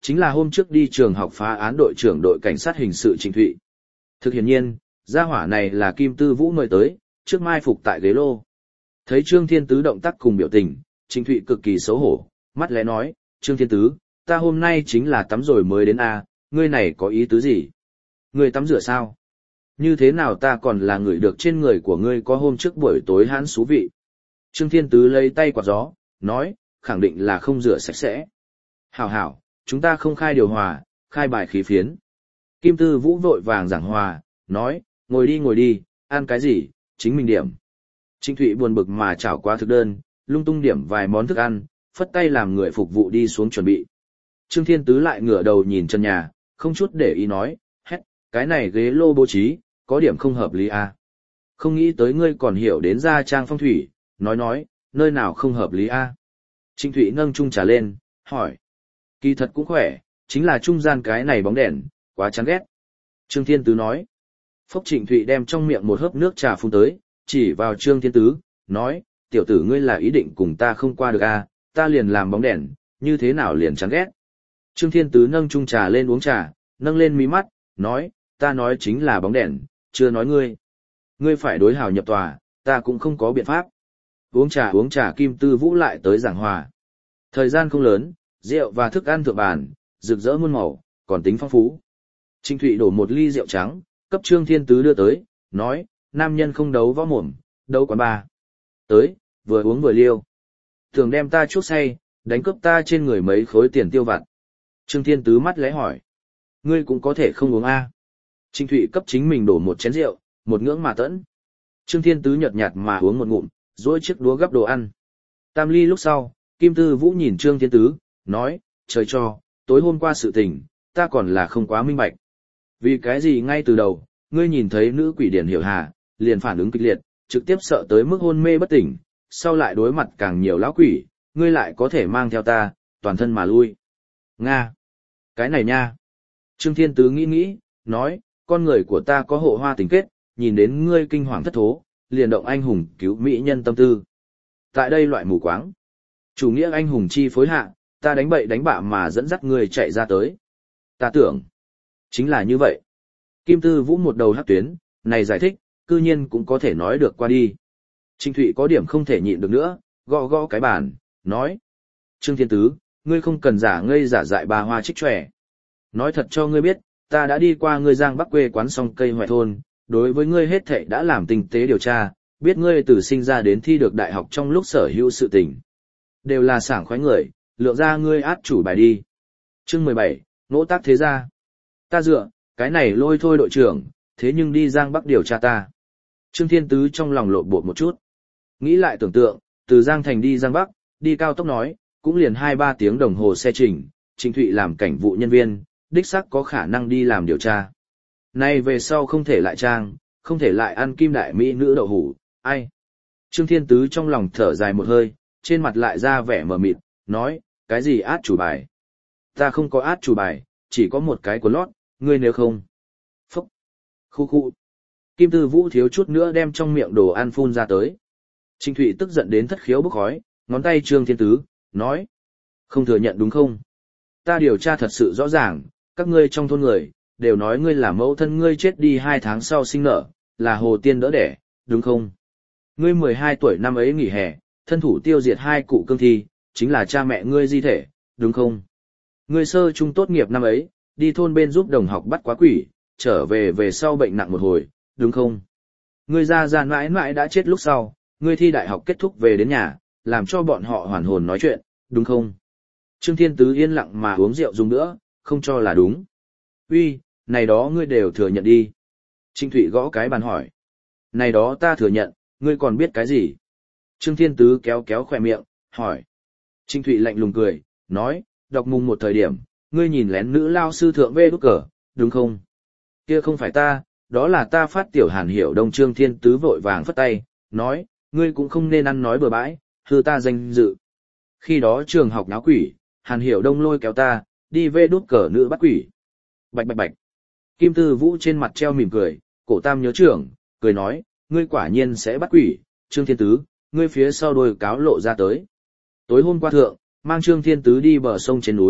chính là hôm trước đi trường học phá án đội trưởng đội cảnh sát hình sự Trịnh Thụy. Thực hiển nhiên, gia hỏa này là Kim Tư Vũ mời tới, trước mai phục tại ghế lô. Thấy Trương Thiên Tứ động tác cùng biểu tình, Trịnh Thụy cực kỳ xấu hổ, mắt lẽ nói, Trương Thiên Tứ, ta hôm nay chính là tắm rồi mới đến a, ngươi này có ý tứ gì? Ngươi tắm rửa sao? Như thế nào ta còn là người được trên người của ngươi có hôm trước buổi tối hãn xú vị? Trương Thiên Tứ lấy tay quạt gió, nói, khẳng định là không rửa sạch sẽ. Hảo hảo, chúng ta không khai điều hòa, khai bài khí phiến. Kim Tư Vũ vội vàng giảng hòa, nói, ngồi đi ngồi đi, ăn cái gì, chính mình điểm. Trịnh Thụy buồn bực mà chảo qua thực đơn, lung tung điểm vài món thức ăn, phất tay làm người phục vụ đi xuống chuẩn bị. Trương Thiên Tứ lại ngửa đầu nhìn chân nhà, không chút để ý nói, hét, cái này ghế lô bố trí, có điểm không hợp lý à. Không nghĩ tới ngươi còn hiểu đến gia trang phong thủy, nói nói, nơi nào không hợp lý à. Trịnh Thụy nâng chung trà lên, hỏi. Kỳ thật cũng khỏe, chính là trung gian cái này bóng đèn, quá chán ghét. Trương Thiên Tứ nói. Phốc Trịnh Thụy đem trong miệng một hớp nước trà phun tới, chỉ vào Trương Thiên Tứ, nói, tiểu tử ngươi là ý định cùng ta không qua được à, ta liền làm bóng đèn, như thế nào liền chán ghét. Trương Thiên Tứ nâng chung trà lên uống trà, nâng lên mí mắt, nói, ta nói chính là bóng đèn, chưa nói ngươi. Ngươi phải đối hảo nhập tòa, ta cũng không có biện pháp. Uống trà uống trà Kim Tư Vũ lại tới giảng hòa. Thời gian không lớn, rượu và thức ăn thượng bàn, rực rỡ muôn màu, còn tính phong phú. Trịnh Thụy đổ một ly rượu trắng, cấp Trương Thiên Tứ đưa tới, nói, nam nhân không đấu võ mồm, đấu quán ba. Tới, vừa uống vừa liêu. Thường đem ta chuốc say, đánh cướp ta trên người mấy khối tiền tiêu vặt. Trương Thiên Tứ mắt lẽ hỏi. Ngươi cũng có thể không uống a. Trịnh Thụy cấp chính mình đổ một chén rượu, một ngưỡng mà tẫn. Trương Thiên Tứ nhợt nhạt mà uống một ngụm, dỗi chiếc đũa gắp đồ ăn. Tam ly lúc sau, Kim Tư Vũ nhìn Trương Thiên Tứ, nói, trời cho, tối hôm qua sự tình, ta còn là không quá minh bạch. Vì cái gì ngay từ đầu, ngươi nhìn thấy nữ quỷ Điển Hiểu Hà, liền phản ứng kịch liệt, trực tiếp sợ tới mức hôn mê bất tỉnh, sau lại đối mặt càng nhiều lão quỷ, ngươi lại có thể mang theo ta, toàn thân mà lui. Nga! Cái này nha! Trương Thiên Tứ nghĩ nghĩ, nói, con người của ta có hộ hoa tình kết, nhìn đến ngươi kinh hoàng thất thố, liền động anh hùng cứu mỹ nhân tâm tư. Tại đây loại mù quáng, chủ nghĩa anh hùng chi phối hạ, ta đánh bậy đánh bạ mà dẫn dắt ngươi chạy ra tới. Ta tưởng, chính là như vậy. Kim Tư Vũ một đầu hắc tuyến, này giải thích, cư nhiên cũng có thể nói được qua đi. Trịnh Thụy có điểm không thể nhịn được nữa, gõ gõ cái bàn, nói. Trương Thiên Tứ, ngươi không cần giả ngây giả dại bà hoa trích trẻ. Nói thật cho ngươi biết, ta đã đi qua ngươi Giang Bắc quê quán song cây hoài thôn, đối với ngươi hết thảy đã làm tinh tế điều tra, biết ngươi từ sinh ra đến thi được đại học trong lúc sở hữu sự tình. Đều là sảng khoái người, lượng ra ngươi át chủ bài đi. Chương mười bảy, nỗ tác thế gia. Ta dựa, cái này lôi thôi đội trưởng, thế nhưng đi Giang Bắc điều tra ta. Trương Thiên Tứ trong lòng lộn bột một chút. Nghĩ lại tưởng tượng, từ Giang Thành đi Giang Bắc, đi cao tốc nói, cũng liền hai ba tiếng đồng hồ xe trình, Trịnh Thụy làm cảnh vụ nhân viên, đích xác có khả năng đi làm điều tra. Nay về sau không thể lại trang, không thể lại ăn kim đại mỹ nữ đậu hủ, ai. Trương Thiên Tứ trong lòng thở dài một hơi, trên mặt lại ra vẻ mờ mịt, nói, cái gì át chủ bài? Ta không có át chủ bài, chỉ có một cái của lót, ngươi nếu không. Phúc. Khu khu. Kim Tư Vũ thiếu chút nữa đem trong miệng đồ ăn phun ra tới. Trịnh Thụy tức giận đến thất khiếu bốc khói, ngón tay Trương Thiên Tứ, nói. Không thừa nhận đúng không? Ta điều tra thật sự rõ ràng, các ngươi trong thôn người, đều nói ngươi là mẫu thân ngươi chết đi hai tháng sau sinh nở, là Hồ Tiên đỡ đẻ, đúng không? Ngươi mười hai tuổi năm ấy nghỉ hè, thân thủ tiêu diệt hai cụ cương thi, chính là cha mẹ ngươi di thể, đúng không? Ngươi sơ trung tốt nghiệp năm ấy, đi thôn bên giúp đồng học bắt quá quỷ, trở về về sau bệnh nặng một hồi, đúng không? Ngươi ra ra mãi mãi đã chết lúc sau, ngươi thi đại học kết thúc về đến nhà, làm cho bọn họ hoàn hồn nói chuyện, đúng không? Trương Thiên Tứ yên lặng mà uống rượu dùng nữa, không cho là đúng. Uy, này đó ngươi đều thừa nhận đi. Trịnh Thụy gõ cái bàn hỏi. Này đó ta thừa nhận, ngươi còn biết cái gì? Trương Thiên Tứ kéo kéo khỏe miệng, hỏi. Trịnh Thụy lạnh lùng cười, nói, đọc mùng một thời điểm, ngươi nhìn lén nữ lao sư thượng vê đút cờ, đúng không? Kia không phải ta, đó là ta phát tiểu Hàn Hiểu Đông. Trương Thiên Tứ vội vàng phất tay, nói, ngươi cũng không nên ăn nói bừa bãi, hư ta danh dự. Khi đó trường học náo quỷ, Hàn Hiểu Đông lôi kéo ta, đi vê đút cờ nữ bắt quỷ. Bạch bạch bạch. Kim Tư Vũ trên mặt treo mỉm cười, cổ tam nhớ trưởng, cười nói, ngươi quả nhiên sẽ bắt quỷ, Trương Thiên Tứ, ngươi phía sau đôi cáo lộ ra tới. Tối hôm qua thượng, mang Trương Thiên Tứ đi bờ sông trên núi,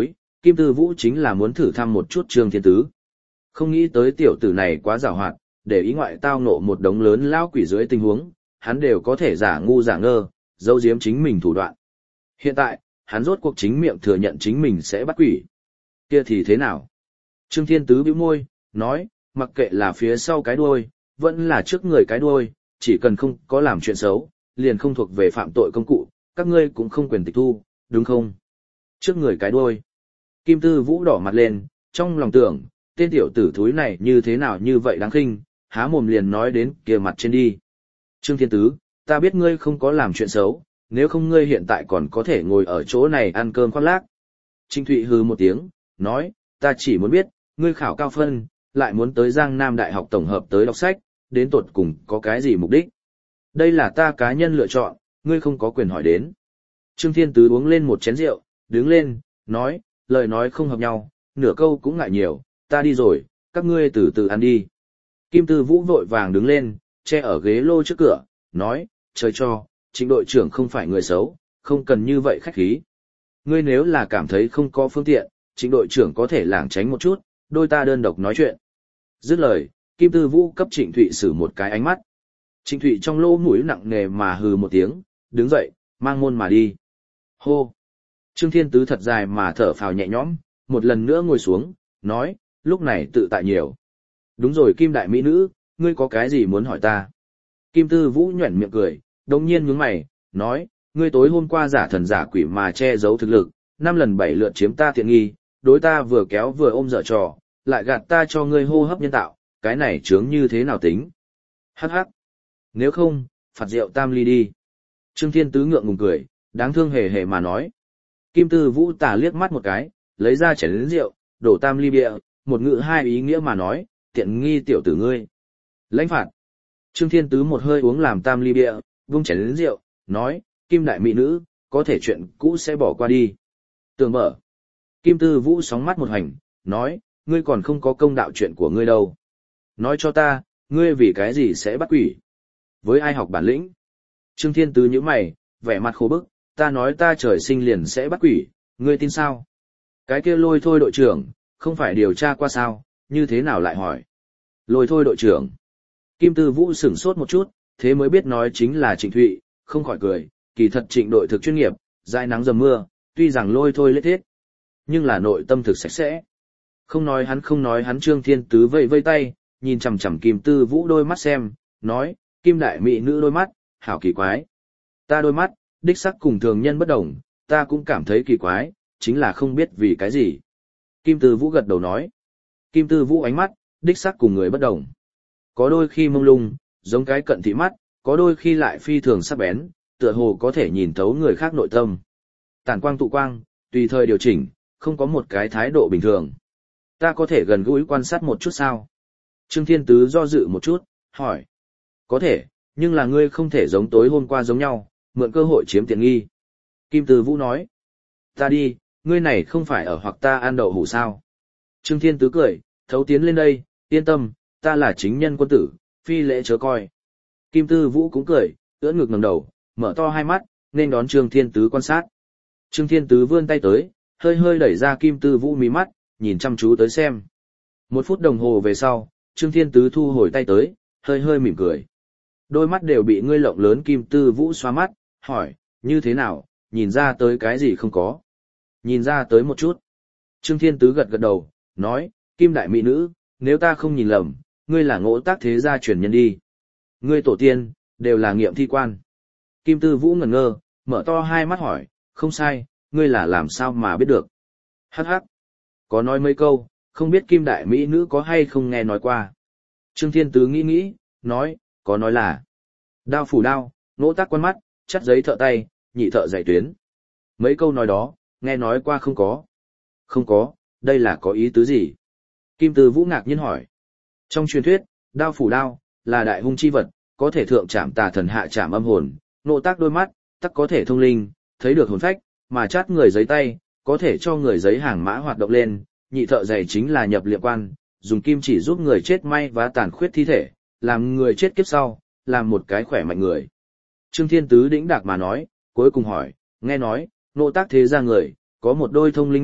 Kim Tư Vũ chính là muốn thử thăm một chút Trương Thiên Tứ. Không nghĩ tới tiểu tử này quá giàu hoạt, để ý ngoại tao nộ một đống lớn lao quỷ dưới tình huống, hắn đều có thể giả ngu giả ngơ, giấu giếm chính mình thủ đoạn. Hiện tại, hắn rốt cuộc chính miệng thừa nhận chính mình sẽ bắt quỷ. Kia thì thế nào? Trương Thiên Tứ bĩu môi, nói, mặc kệ là phía sau cái đuôi, vẫn là trước người cái đuôi, chỉ cần không có làm chuyện xấu, liền không thuộc về phạm tội công cụ, các ngươi cũng không quyền tịch thu, đúng không? Trước người cái đuôi. Kim Tư Vũ đỏ mặt lên, trong lòng tưởng, tên tiểu tử thúi này như thế nào như vậy đáng khinh, há mồm liền nói đến kia mặt trên đi. Trương Thiên Tứ, ta biết ngươi không có làm chuyện xấu, nếu không ngươi hiện tại còn có thể ngồi ở chỗ này ăn cơm khoác lác. Trinh Thụy hừ một tiếng, nói, ta chỉ muốn biết, ngươi khảo cao phân, lại muốn tới Giang Nam Đại học tổng hợp tới đọc sách, đến tột cùng có cái gì mục đích. Đây là ta cá nhân lựa chọn, ngươi không có quyền hỏi đến. Trương Thiên Tứ uống lên một chén rượu, đứng lên, nói, lời nói không hợp nhau, nửa câu cũng ngại nhiều, ta đi rồi, các ngươi từ từ ăn đi. Kim Tư Vũ vội vàng đứng lên, che ở ghế lô trước cửa, nói, trời cho, Trịnh đội trưởng không phải người xấu, không cần như vậy khách khí. Ngươi nếu là cảm thấy không có phương tiện, Trịnh đội trưởng có thể lảng tránh một chút, đôi ta đơn độc nói chuyện. Dứt lời, Kim Tư Vũ cấp Trịnh Thụy xử một cái ánh mắt. Trịnh Thụy trong lỗ mũi nặng nề mà hừ một tiếng, đứng dậy, mang môn mà đi. Hô! Trương Thiên Tứ thật dài mà thở phào nhẹ nhõm, một lần nữa ngồi xuống, nói, lúc này tự tại nhiều. Đúng rồi Kim Đại Mỹ Nữ, ngươi có cái gì muốn hỏi ta? Kim Tư Vũ nhuẩn miệng cười, đồng nhiên nhướng mày, nói, ngươi tối hôm qua giả thần giả quỷ mà che giấu thực lực, năm lần bảy lượt chiếm ta tiện nghi, đối ta vừa kéo vừa ôm dở trò, lại gạt ta cho ngươi hô hấp nhân tạo, cái này chướng như thế nào tính? Hắc hắc. Nếu không, phạt rượu tam ly đi. Trương Thiên Tứ ngượng ngùng cười, đáng thương hề hề mà nói. Kim Tư Vũ tà liếc mắt một cái, lấy ra chén lớn rượu, đổ tam ly bia, một ngự hai ý nghĩa mà nói, tiện nghi tiểu tử ngươi. Lãnh phạt. Trương Thiên Tứ một hơi uống làm tam ly bia, vung chén lớn rượu, nói, Kim Đại Mỹ Nữ, có thể chuyện cũ sẽ bỏ qua đi. Tường mở. Kim Tư Vũ sóng mắt một hành, nói, ngươi còn không có công đạo chuyện của ngươi đâu. Nói cho ta, ngươi vì cái gì sẽ bắt quỷ? Với ai học bản lĩnh? Trương Thiên Tứ nhíu mày, vẻ mặt khô bức, ta nói ta trời sinh liền sẽ bắt quỷ, ngươi tin sao? Cái kia Lôi Thôi đội trưởng, không phải điều tra qua sao, như thế nào lại hỏi? Lôi Thôi đội trưởng. Kim Tư Vũ sửng sốt một chút, thế mới biết nói chính là Trịnh Thụy, không khỏi cười, kỳ thật Trịnh đội thực chuyên nghiệp, dãi nắng dầm mưa, tuy rằng Lôi Thôi lết thiết, nhưng là nội tâm thực sạch sẽ. Không nói hắn không nói hắn Trương Thiên Tứ vây vây tay, nhìn chằm chằm Kim Tư Vũ đôi mắt xem, nói, Kim Đại Mỹ Nữ đôi mắt, hảo kỳ quái. Ta đôi mắt, đích sắc cùng thường nhân bất đồng, ta cũng cảm thấy kỳ quái, chính là không biết vì cái gì. Kim Tư Vũ gật đầu nói, Kim Tư Vũ ánh mắt, đích sắc cùng người bất đồng. Có đôi khi mông lung, giống cái cận thị mắt, có đôi khi lại phi thường sắc bén, tựa hồ có thể nhìn thấu người khác nội tâm. Tản quang tụ quang, tùy thời điều chỉnh, không có một cái thái độ bình thường. Ta có thể gần gũi quan sát một chút sao? Trương Thiên Tứ do dự một chút, hỏi. Có thể, nhưng là ngươi không thể giống tối hôm qua giống nhau, mượn cơ hội chiếm tiện nghi. Kim Tư Vũ nói. Ta đi, ngươi này không phải ở hoặc ta ăn đậu hủ sao? Trương Thiên Tứ cười, thấu tiến lên đây, yên tâm, ta là chính nhân quân tử, phi lễ chớ coi. Kim Tư Vũ cũng cười, ưỡn ngực ngẩng đầu, mở to hai mắt, nên đón Trương Thiên Tứ quan sát. Trương Thiên Tứ vươn tay tới, hơi hơi đẩy ra Kim Tư Vũ mí mắt, nhìn chăm chú tới xem. Một phút đồng hồ về sau, Trương Thiên Tứ thu hồi tay tới, hơi hơi mỉm cười. Đôi mắt đều bị ngươi lộng lớn Kim Tư Vũ xóa mắt, hỏi, như thế nào, nhìn ra tới cái gì không có? Nhìn ra tới một chút. Trương Thiên Tứ gật gật đầu, nói, Kim Đại Mỹ Nữ, nếu ta không nhìn lầm, ngươi là Ngỗ Tác thế gia truyền nhân đi. Ngươi tổ tiên, đều là nghiệm thi quan. Kim Tư Vũ ngẩn ngơ, mở to hai mắt hỏi, không sai, ngươi là làm sao mà biết được? Hắc hắc. Có nói mấy câu, không biết Kim Đại Mỹ Nữ có hay không nghe nói qua. Trương Thiên Tứ nghĩ nghĩ, nói, có nói là đao phủ đao, Ngỗ Tác quan mắt, chắt giấy thợ tay, nhị thợ dạy tuyến. Mấy câu nói đó, nghe nói qua không có. Không có, đây là có ý tứ gì? Kim Tư Vũ ngạc nhiên hỏi. Trong truyền thuyết, đao phủ đao, là đại hung chi vật, có thể thượng trảm tà thần hạ trảm âm hồn, Ngỗ Tác đôi mắt, tắc có thể thông linh, thấy được hồn phách, mà chát người giấy tay, có thể cho người giấy hàng mã hoạt động lên, nhị thợ giày chính là nhập liệm quan, dùng kim chỉ giúp người chết may và tàn khuyết thi thể, làm người chết kiếp sau, làm một cái khỏe mạnh người. Trương Thiên Tứ đĩnh đạc mà nói, cuối cùng hỏi, nghe nói, Ngỗ Tác thế gia người, có một đôi thông linh mắt,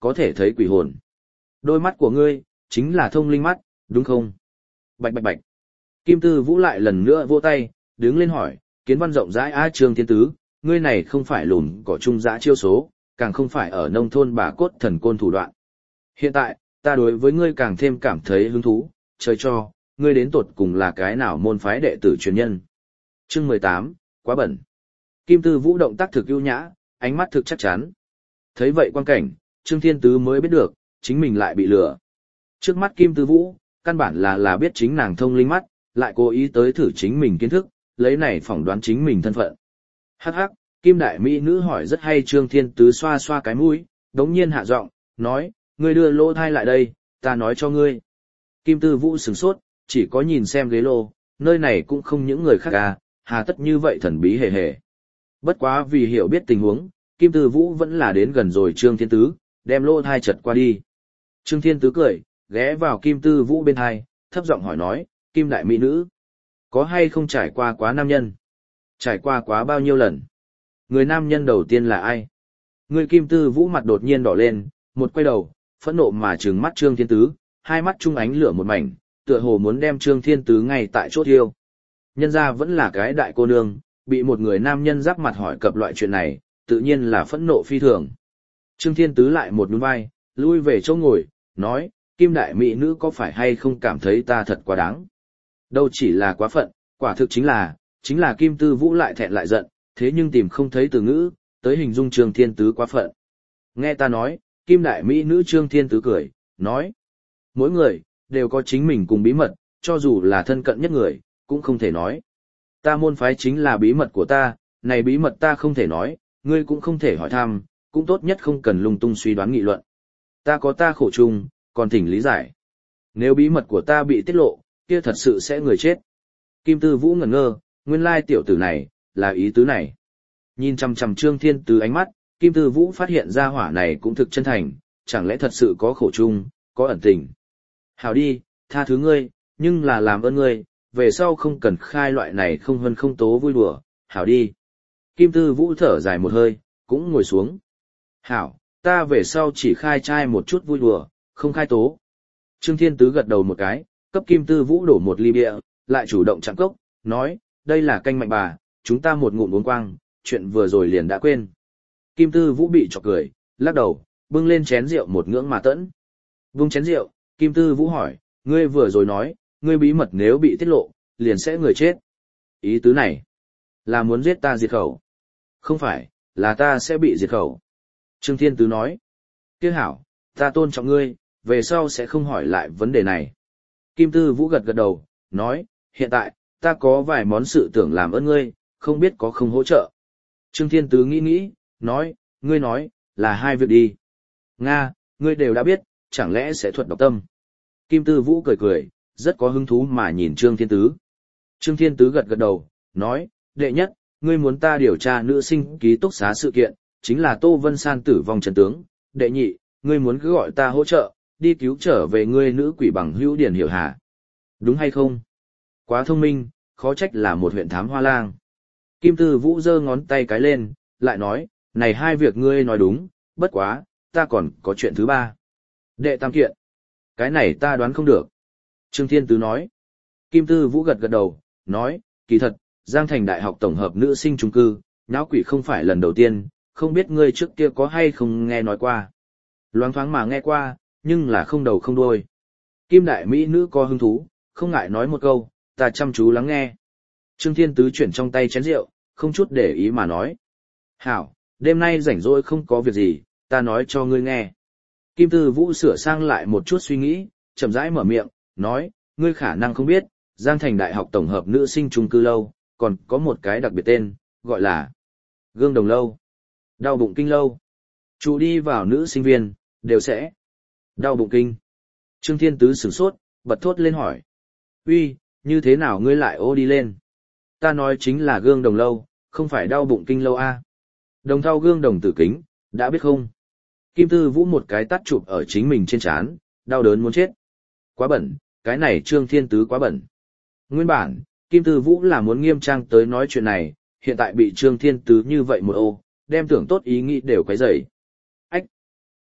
có thể thấy quỷ hồn. Đôi mắt của ngươi, chính là thông linh mắt, đúng không? Bạch bạch bạch. Kim Tư Vũ lại lần nữa vỗ tay, đứng lên hỏi, kiến văn rộng rãi á Trương Thiên Tứ, ngươi này không phải lùn cỏ trung dã chiêu số, càng không phải ở nông thôn bà cốt thần côn thủ đoạn. Hiện tại, ta đối với ngươi càng thêm cảm thấy hứng thú, trời cho, ngươi đến tột cùng là cái nào môn phái đệ tử truyền nhân. Chương mười tám, quá bẩn. Kim Tư Vũ động tác thực ưu nhã, ánh mắt thực chắc chắn. Thấy vậy quan cảnh, Trương Thiên Tứ mới biết được, chính mình lại bị lừa. Trước mắt Kim Tư Vũ, căn bản là là biết chính nàng thông linh mắt, lại cố ý tới thử chính mình kiến thức, lấy này phỏng đoán chính mình thân phận. Hắc hắc, Kim Đại Mỹ Nữ hỏi rất hay. Trương Thiên Tứ xoa xoa cái mũi, đống nhiên hạ giọng, nói, ngươi đưa lô thai lại đây, ta nói cho ngươi. Kim Tư Vũ sửng sốt, chỉ có nhìn xem ghế lô, nơi này cũng không những người khác à, hà tất như vậy thần bí hề hề. Bất quá vì hiểu biết tình huống, Kim Tư Vũ vẫn là đến gần rồi Trương Thiên Tứ, đem lô thai chật qua đi. Trương Thiên Tứ cười, ghé vào Kim Tư Vũ bên thai, thấp giọng hỏi nói, Kim Đại Mỹ Nữ, có hay không trải qua quá nam nhân? Trải qua quá bao nhiêu lần? Người nam nhân đầu tiên là ai? Người Kim Tư Vũ mặt đột nhiên đỏ lên, một quay đầu, phẫn nộ mà trừng mắt Trương Thiên Tứ, hai mắt trung ánh lửa một mảnh, tựa hồ muốn đem Trương Thiên Tứ ngay tại chỗ thiêu. Nhân ra vẫn là cái đại cô nương, bị một người nam nhân giáp mặt hỏi cập loại chuyện này, tự nhiên là phẫn nộ phi thường. Trương Thiên Tứ lại một nhún vai, lui về chỗ ngồi, nói, Kim Đại Mỹ Nữ có phải hay không cảm thấy ta thật quá đáng? Đâu chỉ là quá phận, quả thực chính là, chính là Kim Tư Vũ lại thẹn lại giận, thế nhưng tìm không thấy từ ngữ, tới hình dung Trương Thiên Tứ quá phận. Nghe ta nói, Kim Đại Mỹ Nữ. Trương Thiên Tứ cười, nói, mỗi người, đều có chính mình cùng bí mật, cho dù là thân cận nhất người, cũng không thể nói. Ta môn phái chính là bí mật của ta, này bí mật ta không thể nói, ngươi cũng không thể hỏi thăm, cũng tốt nhất không cần lung tung suy đoán nghị luận. Ta có ta khổ chung, còn thỉnh lý giải. Nếu bí mật của ta bị tiết lộ, kia thật sự sẽ người chết. Kim Tư Vũ ngẩn ngơ, nguyên lai tiểu tử này, là ý tứ này. Nhìn chằm chằm Trương Thiên Tứ ánh mắt, Kim Tư Vũ phát hiện ra hỏa này cũng thực chân thành, chẳng lẽ thật sự có khổ chung, có ẩn tình. Hảo đi, tha thứ ngươi, nhưng là làm ơn ngươi, về sau không cần khai loại này không hơn không tố vui đùa, hảo đi. Kim Tư Vũ thở dài một hơi, cũng ngồi xuống. Hảo, ta về sau chỉ khai trai một chút vui đùa, không khai tố. Trương Thiên Tứ gật đầu một cái, cấp Kim Tư Vũ đổ một ly bia, lại chủ động chạm cốc, nói, đây là canh mạnh bà, chúng ta một ngụm uống quang, chuyện vừa rồi liền đã quên. Kim Tư Vũ bị chọc cười, lắc đầu, bưng lên chén rượu một ngưỡng mà tẫn. Vung chén rượu, Kim Tư Vũ hỏi, ngươi vừa rồi nói, ngươi bí mật nếu bị tiết lộ, liền sẽ người chết. Ý tứ này, là muốn giết ta diệt khẩu. Không phải, là ta sẽ bị diệt khẩu. Trương Thiên Tứ nói, kia hảo, ta tôn trọng ngươi, về sau sẽ không hỏi lại vấn đề này. Kim Tư Vũ gật gật đầu, nói, hiện tại, ta có vài món sự tưởng làm ơn ngươi, không biết có không hỗ trợ. Trương Thiên Tứ nghĩ nghĩ, nói, ngươi nói, là hai việc đi. Nga, ngươi đều đã biết, chẳng lẽ sẽ thuật độc tâm. Kim Tư Vũ cười cười, rất có hứng thú mà nhìn Trương Thiên Tứ. Trương Thiên Tứ gật gật đầu, nói, đệ nhất, ngươi muốn ta điều tra nữ sinh ký túc xá sự kiện, chính là Tô Vân San tử vong chân tướng. Đệ nhị, ngươi muốn cứ gọi ta hỗ trợ, đi cứu trở về ngươi nữ quỷ bằng hữu Điển Hiểu Hà. Đúng hay không? Quá thông minh, khó trách là một huyện thám hoa lang. Kim Tư Vũ giơ ngón tay cái lên, lại nói, này hai việc ngươi nói đúng, bất quá, ta còn có chuyện thứ ba. Đệ tam kiện. Cái này ta đoán không được. Trương Thiên Tứ nói. Kim Tư Vũ gật gật đầu, nói, kỳ thật, Giang Thành Đại học tổng hợp nữ sinh trung cư, nháo quỷ không phải lần đầu tiên, không biết ngươi trước kia có hay không nghe nói qua. Loáng thoáng mà nghe qua, nhưng là không đầu không đuôi. Kim Đại Mỹ Nữ có hứng thú, không ngại nói một câu, ta chăm chú lắng nghe. Trương Thiên Tứ chuyển trong tay chén rượu, không chút để ý mà nói. Hảo, đêm nay rảnh rỗi không có việc gì, ta nói cho ngươi nghe. Kim Tư Vũ sửa sang lại một chút suy nghĩ, chậm rãi mở miệng, nói, ngươi khả năng không biết, Giang Thành Đại học tổng hợp nữ sinh trung cư lâu, còn có một cái đặc biệt tên, gọi là Gương Đồng Lâu, Đau Bụng Kinh Lâu. Chủ đi vào nữ sinh viên, đều sẽ đau bụng kinh. Trương Thiên Tứ sửng sốt, bật thốt lên hỏi. Uy, như thế nào ngươi lại ô đi lên? Ta nói chính là Gương Đồng Lâu, không phải đau bụng kinh lâu a. Đồng thau gương đồng tử kính, đã biết không? Kim Tư Vũ một cái tát chụp ở chính mình trên trán, đau đớn muốn chết. Quá bẩn, cái này Trương Thiên Tứ quá bẩn. Nguyên bản, Kim Tư Vũ là muốn nghiêm trang tới nói chuyện này, hiện tại bị Trương Thiên Tứ như vậy một ô, đem tưởng tốt ý nghĩ đều quấy rầy. Ách!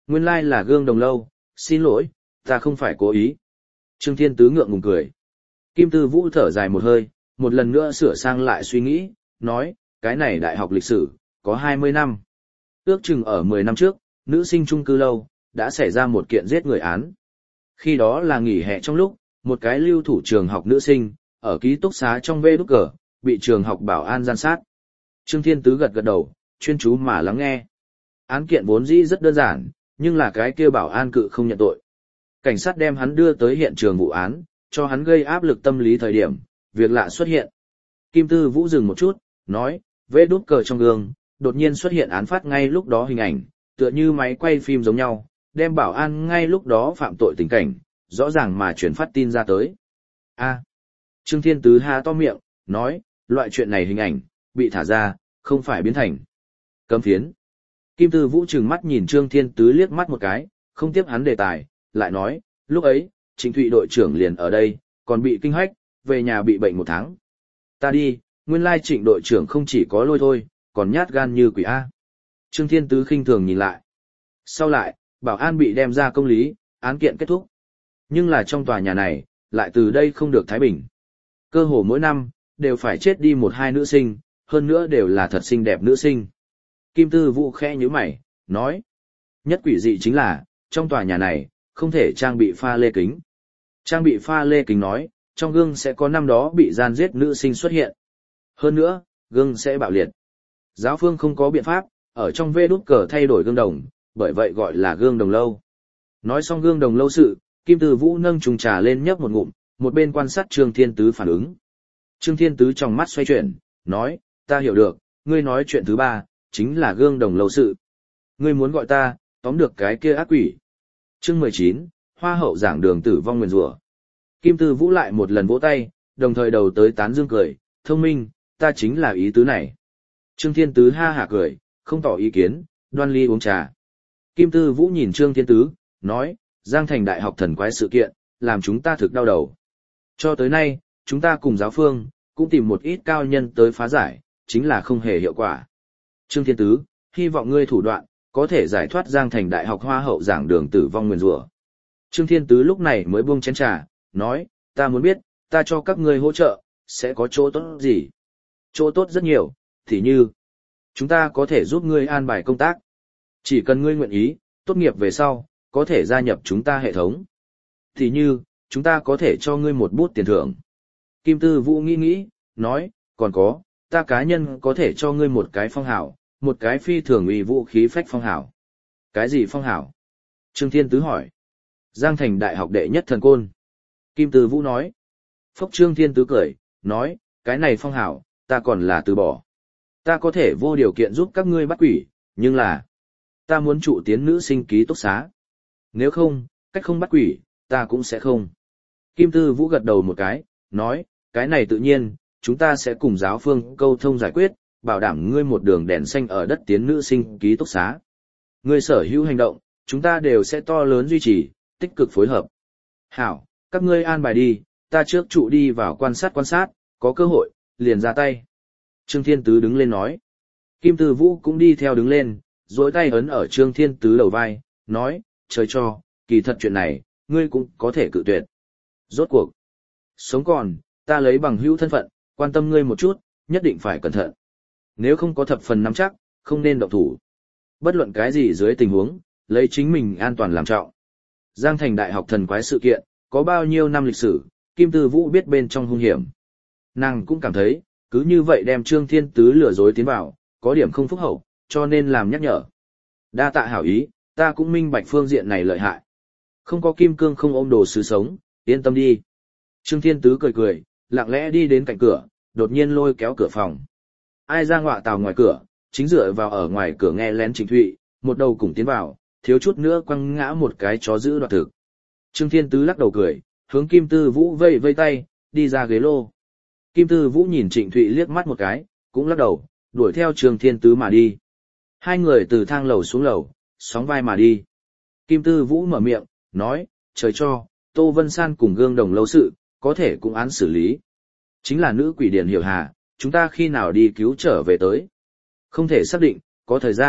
Nguyên lai là Gương Đồng Lâu, xin lỗi, ta không phải cố ý. Trương Thiên Tứ ngượng ngùng cười. Kim Tư Vũ thở dài một hơi, một lần nữa sửa sang lại suy nghĩ, nói, cái này đại học lịch sử, có hai mươi năm. Ước chừng ở mười năm trước, nữ sinh trung cư lâu, đã xảy ra một kiện giết người án. Khi đó là nghỉ hè trong lúc, một cái lưu thủ trường học nữ sinh, ở ký túc xá trong vê đúc cờ, bị trường học bảo an gian sát. Trương Thiên Tứ gật gật đầu, chuyên chú mà lắng nghe. Án kiện vốn dĩ rất đơn giản, nhưng là cái kia bảo an cự không nhận tội. Cảnh sát đem hắn đưa tới hiện trường vụ án, cho hắn gây áp lực tâm lý thời điểm, việc lạ xuất hiện. Kim Tư Vũ dừng một chút, nói, vê đút cờ trong gương, đột nhiên xuất hiện án phát ngay lúc đó hình ảnh, tựa như máy quay phim giống nhau, đem bảo an ngay lúc đó phạm tội tình cảnh, rõ ràng mà chuyển phát tin ra tới. A. Trương Thiên Tứ há to miệng, nói, loại chuyện này hình ảnh, bị thả ra, không phải biến thành cấm phiến. Kim Tư Vũ trừng mắt nhìn Trương Thiên Tứ liếc mắt một cái, không tiếp hắn đề tài, lại nói, lúc ấy, Trịnh Thụy đội trưởng liền ở đây, còn bị kinh hách, về nhà bị bệnh một tháng. Ta đi, nguyên lai Trịnh đội trưởng không chỉ có lôi thôi, còn nhát gan như quỷ A. Trương Thiên Tứ khinh thường nhìn lại. Sau lại, bảo an bị đem ra công lý, án kiện kết thúc. Nhưng là trong tòa nhà này, lại từ đây không được thái bình. Cơ hồ mỗi năm, đều phải chết đi một hai nữ sinh, hơn nữa đều là thật xinh đẹp nữ sinh. Kim Tư Vũ khẽ nhíu mày, nói. Nhất quỷ dị chính là, trong tòa nhà này, không thể trang bị pha lê kính. Trang bị pha lê kính nói, trong gương sẽ có năm đó bị gian giết nữ sinh xuất hiện. Hơn nữa, gương sẽ bạo liệt. Giáo phương không có biện pháp, ở trong vê đút cờ thay đổi gương đồng, bởi vậy gọi là gương đồng lâu. Nói xong gương đồng lâu sự, Kim Tư Vũ nâng trùng trà lên nhấp một ngụm, một bên quan sát Trương Thiên Tứ phản ứng. Trương Thiên Tứ trong mắt xoay chuyển, nói, ta hiểu được, ngươi nói chuyện thứ ba, chính là gương đồng lâu sự. Ngươi muốn gọi ta, tóm được cái kia ác quỷ. Chương mười chín, Hoa hậu giảng đường tử vong nguyền rủa. Kim Tư Vũ lại một lần vỗ tay, đồng thời đầu tới tán dương cười, thông minh, ta chính là ý tứ này. Trương Thiên Tứ ha hả cười, không tỏ ý kiến, đoan ly uống trà. Kim Tư Vũ nhìn Trương Thiên Tứ, nói, Giang Thành Đại học thần quái sự kiện, làm chúng ta thực đau đầu. Cho tới nay, chúng ta cùng giáo phương, cũng tìm một ít cao nhân tới phá giải, chính là không hề hiệu quả. Trương Thiên Tứ, hy vọng ngươi thủ đoạn, có thể giải thoát Giang Thành Đại học Hoa hậu giảng đường tử vong nguyền rủa. Trương Thiên Tứ lúc này mới buông chén trà, nói, ta muốn biết, ta cho các ngươi hỗ trợ, sẽ có chỗ tốt gì? Chỗ tốt rất nhiều, thì như, chúng ta có thể giúp ngươi an bài công tác. Chỉ cần ngươi nguyện ý, tốt nghiệp về sau, có thể gia nhập chúng ta hệ thống. Thì như, chúng ta có thể cho ngươi một bút tiền thưởng. Kim Tư Vũ nghĩ nghĩ, nói, còn có, ta cá nhân có thể cho ngươi một cái phong hảo, một cái phi thường uy vũ khí phách phong hảo. Cái gì phong hảo? Trương Thiên Tứ hỏi. Giang Thành Đại học đệ nhất thần côn. Kim Tư Vũ nói. Phốc Trương Thiên Tứ cười, nói, cái này phong hảo, ta còn là từ bỏ. Ta có thể vô điều kiện giúp các ngươi bắt quỷ, nhưng là, ta muốn trụ tiến nữ sinh ký túc xá. Nếu không, cách không bắt quỷ, ta cũng sẽ không. Kim Tư Vũ gật đầu một cái, nói, cái này tự nhiên, chúng ta sẽ cùng giáo phương câu thông giải quyết, bảo đảm ngươi một đường đèn xanh ở đất tiến nữ sinh ký túc xá. Ngươi sở hữu hành động, chúng ta đều sẽ to lớn duy trì, tích cực phối hợp. Hảo, các ngươi an bài đi, ta trước trụ đi vào quan sát quan sát, có cơ hội, liền ra tay. Trương Thiên Tứ đứng lên nói. Kim Tư Vũ cũng đi theo đứng lên, duỗi tay ấn ở Trương Thiên Tứ đầu vai, nói, trời cho, kỳ thật chuyện này, ngươi cũng có thể cự tuyệt. Rốt cuộc. Sống còn, ta lấy bằng hữu thân phận, quan tâm ngươi một chút, nhất định phải cẩn thận. Nếu không có thập phần nắm chắc, không nên động thủ. Bất luận cái gì dưới tình huống, lấy chính mình an toàn làm trọng. Giang Thành Đại học thần quái sự kiện, có bao nhiêu năm lịch sử, Kim Tư Vũ biết bên trong hung hiểm. Nàng cũng cảm thấy, cứ như vậy đem Trương Thiên Tứ lừa dối tiến vào, có điểm không phúc hậu, cho nên làm nhắc nhở. Đa tạ hảo ý, ta cũng minh bạch phương diện này lợi hại. Không có kim cương không ôm đồ sứ sống, yên tâm đi. Trương Thiên Tứ cười cười, lặng lẽ đi đến cạnh cửa, đột nhiên lôi kéo cửa phòng. Ai ra ngọa tàu ngoài cửa, chính dựa vào ở ngoài cửa nghe lén Trịnh Thụy, một đầu cùng tiến vào, thiếu chút nữa quăng ngã một cái chó giữ đoạt thực. Trương Thiên Tứ lắc đầu cười, hướng Kim Tư Vũ vây vây tay, đi ra ghế lô. Kim Tư Vũ nhìn Trịnh Thụy liếc mắt một cái, cũng lắc đầu, đuổi theo Trương Thiên Tứ mà đi. Hai người từ thang lầu xuống lầu, sóng vai mà đi. Kim Tư Vũ mở miệng, nói, trời cho, Tô Vân San cùng Gương Đồng lâu sự, có thể cũng án xử lý. Chính là nữ quỷ Điền Hiểu Hà, chúng ta khi nào đi cứu trở về tới. Không thể xác định, có thời gian,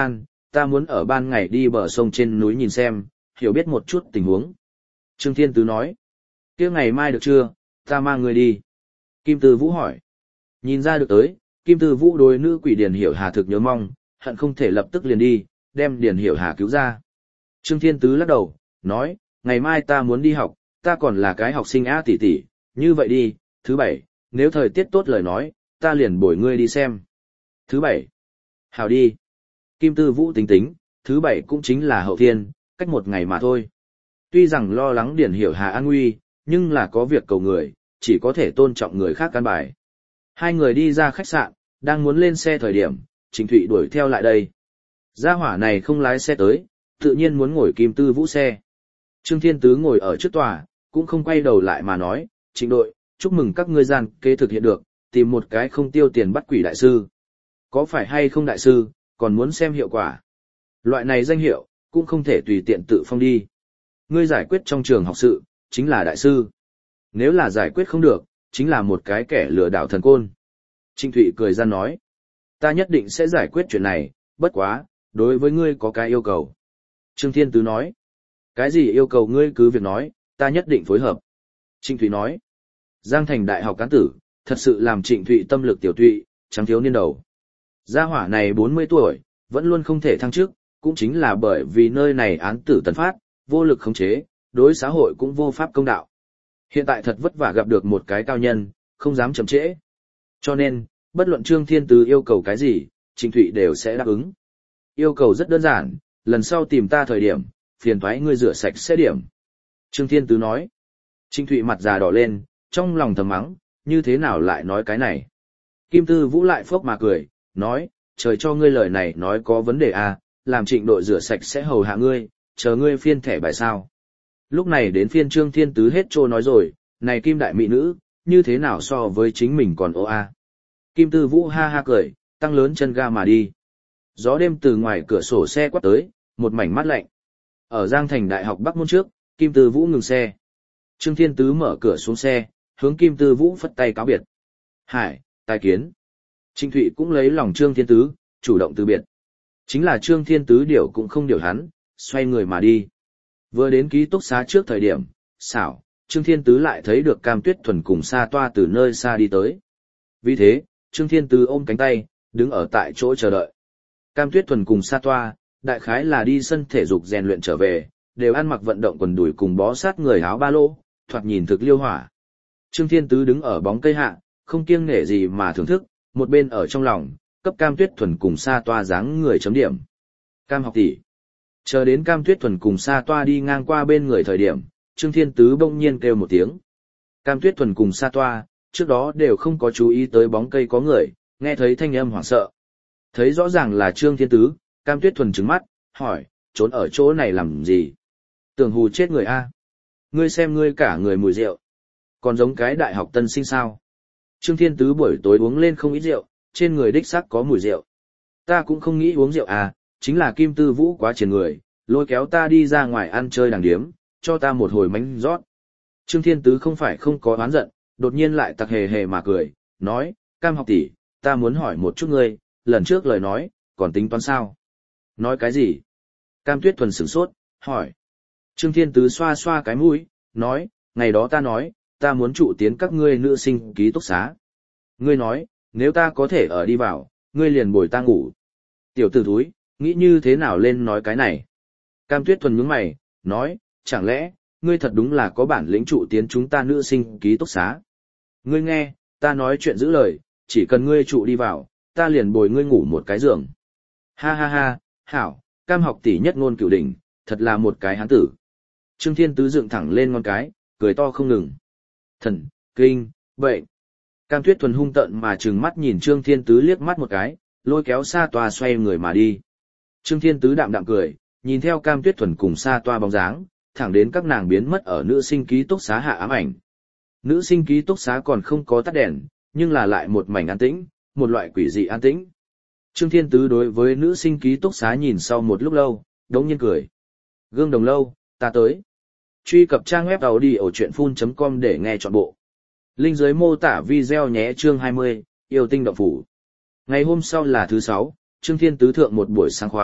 ta muốn ở ban ngày đi bờ sông trên núi nhìn xem, hiểu biết một chút tình huống. Trương Thiên Tứ nói, kia ngày mai được chưa, ta mang người đi. Kim Tư Vũ hỏi, nhìn ra được tới, Kim Tư Vũ đối nữ quỷ Điền Hiểu Hà thực nhớ mong, hận không thể lập tức liền đi, đem Điền Hiểu Hà cứu ra. Trương Thiên Tứ lắc đầu, nói, ngày mai ta muốn đi học, ta còn là cái học sinh á tỷ tỷ, như vậy đi, thứ bảy, nếu thời tiết tốt lời nói, ta liền bồi ngươi đi xem. Thứ bảy, hào đi. Kim Tư Vũ tính tính, thứ bảy cũng chính là hậu thiên, cách một ngày mà thôi. Tuy rằng lo lắng Điền Hiểu Hà an nguy, nhưng là có việc cầu người, chỉ có thể tôn trọng người khác căn bài. Hai người đi ra khách sạn, đang muốn lên xe thời điểm, Trịnh Thụy đuổi theo lại đây. Gia hỏa này không lái xe tới, tự nhiên muốn ngồi Kim Tư Vũ xe. Trương Thiên Tứ ngồi ở trước tòa, cũng không quay đầu lại mà nói, Trịnh đội, chúc mừng các ngươi gian kế thực hiện được, tìm một cái không tiêu tiền bắt quỷ đại sư. Có phải hay không đại sư, còn muốn xem hiệu quả. Loại này danh hiệu, cũng không thể tùy tiện tự phong đi. Ngươi giải quyết trong trường học sự, chính là đại sư. Nếu là giải quyết không được, chính là một cái kẻ lừa đảo thần côn. Trịnh Thụy cười ra nói, ta nhất định sẽ giải quyết chuyện này, bất quá, đối với ngươi có cái yêu cầu. Trương Thiên Tứ nói, cái gì yêu cầu ngươi cứ việc nói, ta nhất định phối hợp. Trịnh Thụy nói, Giang Thành đại học cán tử, thật sự làm Trịnh Thụy tâm lực tiểu thụy, trắng thiếu niên đầu. Gia hỏa này bốn mươi tuổi, vẫn luôn không thể thăng chức, cũng chính là bởi vì nơi này án tử tần phát, vô lực khống chế, đối xã hội cũng vô pháp công đạo. Hiện tại thật vất vả gặp được một cái cao nhân, không dám chậm trễ. Cho nên, bất luận Trương Thiên Tứ yêu cầu cái gì, Trịnh Thụy đều sẽ đáp ứng. Yêu cầu rất đơn giản, lần sau tìm ta thời điểm, phiền thoái ngươi rửa sạch sẽ điểm. Trương Thiên Tứ nói. Trịnh Thụy mặt già đỏ lên, trong lòng thầm mắng, như thế nào lại nói cái này. Kim Tư Vũ lại phốc mà cười, nói, trời cho ngươi lời này nói có vấn đề à, làm Trịnh đội rửa sạch sẽ hầu hạ ngươi, chờ ngươi phiên thẻ bài sao. Lúc này đến phiên Trương Thiên Tứ hết trô nói rồi, này Kim đại mỹ nữ, như thế nào so với chính mình còn ô a. Kim Tư Vũ ha ha cười, tăng lớn chân ga mà đi. Gió đêm từ ngoài cửa sổ xe quát tới, một mảnh mát lạnh. Ở Giang Thành Đại học Bắc Môn trước, Kim Tư Vũ ngừng xe. Trương Thiên Tứ mở cửa xuống xe, hướng Kim Tư Vũ phất tay cáo biệt. Hải, tài kiến. Trịnh Thụy cũng lấy lòng Trương Thiên Tứ, chủ động từ biệt. Chính là Trương Thiên Tứ điều cũng không điều hắn, xoay người mà đi. Vừa đến ký túc xá trước thời điểm, xảo, Trương Thiên Tứ lại thấy được Cam Tuyết Thuần cùng Sa Toa từ nơi xa đi tới. Vì thế, Trương Thiên Tứ ôm cánh tay, đứng ở tại chỗ chờ đợi. Cam Tuyết Thuần cùng Sa Toa, đại khái là đi sân thể dục rèn luyện trở về, đều ăn mặc vận động quần đùi cùng bó sát người áo ba lô, thoạt nhìn thực liêu hỏa. Trương Thiên Tứ đứng ở bóng cây hạ, không kiêng nể gì mà thưởng thức, một bên ở trong lòng, cấp Cam Tuyết Thuần cùng Sa Toa dáng người chấm điểm. Cam học tỷ. Chờ đến Cam Tuyết Thuần cùng Sa Toa đi ngang qua bên người thời điểm, Trương Thiên Tứ bỗng nhiên kêu một tiếng. Cam Tuyết Thuần cùng Sa Toa, trước đó đều không có chú ý tới bóng cây có người, nghe thấy thanh âm hoảng sợ. Thấy rõ ràng là Trương Thiên Tứ, Cam Tuyết Thuần trừng mắt, hỏi, trốn ở chỗ này làm gì? Tưởng hù chết người a? Ngươi xem ngươi cả người mùi rượu. Còn giống cái đại học tân sinh sao? Trương Thiên Tứ buổi tối uống lên không ít rượu, trên người đích xác có mùi rượu. Ta cũng không nghĩ uống rượu à, chính là Kim Tư Vũ quá triển người, lôi kéo ta đi ra ngoài ăn chơi đàng điếm, cho ta một hồi mánh rót. Trương Thiên Tứ không phải không có oán giận, đột nhiên lại tặc hề hề mà cười, nói, Cam học tỷ, ta muốn hỏi một chút ngươi, lần trước lời nói, còn tính toán sao? Nói cái gì? Cam Tuyết Thuần sửng sốt, hỏi. Trương Thiên Tứ xoa xoa cái mũi, nói, ngày đó ta nói, ta muốn trụ tiến các ngươi nữ sinh ký túc xá. Ngươi nói, nếu ta có thể ở đi vào, ngươi liền bồi ta ngủ. Tiểu tử thúi, nghĩ như thế nào lên nói cái này? Cam Tuyết Thuần nhướng mày, nói, chẳng lẽ, ngươi thật đúng là có bản lĩnh trụ tiến chúng ta nữ sinh ký túc xá. Ngươi nghe, ta nói chuyện giữ lời, chỉ cần ngươi trụ đi vào, ta liền bồi ngươi ngủ một cái giường. Ha ha ha, hảo, Cam học tỷ nhất ngôn cửu đỉnh, thật là một cái hán tử. Trương Thiên Tứ dựng thẳng lên ngón cái, cười to không ngừng. Thần, kinh, bệnh. Cam Tuyết Thuần hung tợn mà trừng mắt nhìn Trương Thiên Tứ liếc mắt một cái, lôi kéo Sa Toa xoay người mà đi. Trương Thiên Tứ đạm đạm cười, nhìn theo Cam Tuyết Thuần cùng Sa Toa bóng dáng, thẳng đến các nàng biến mất ở nữ sinh ký túc xá hạ ám ảnh. Nữ sinh ký túc xá còn không có tắt đèn, nhưng là lại một mảnh an tĩnh, một loại quỷ dị an tĩnh. Trương Thiên Tứ đối với nữ sinh ký túc xá nhìn sau một lúc lâu, đống nhiên cười. Gương Đồng Lâu, ta tới. Truy cập trang web audiochuyenphun chấm com để nghe trọn bộ. Link dưới mô tả video nhé. Chương hai mươi, yêu tinh động phủ. Ngày hôm sau là thứ sáu, Trương Thiên Tứ thượng một buổi sáng khóa,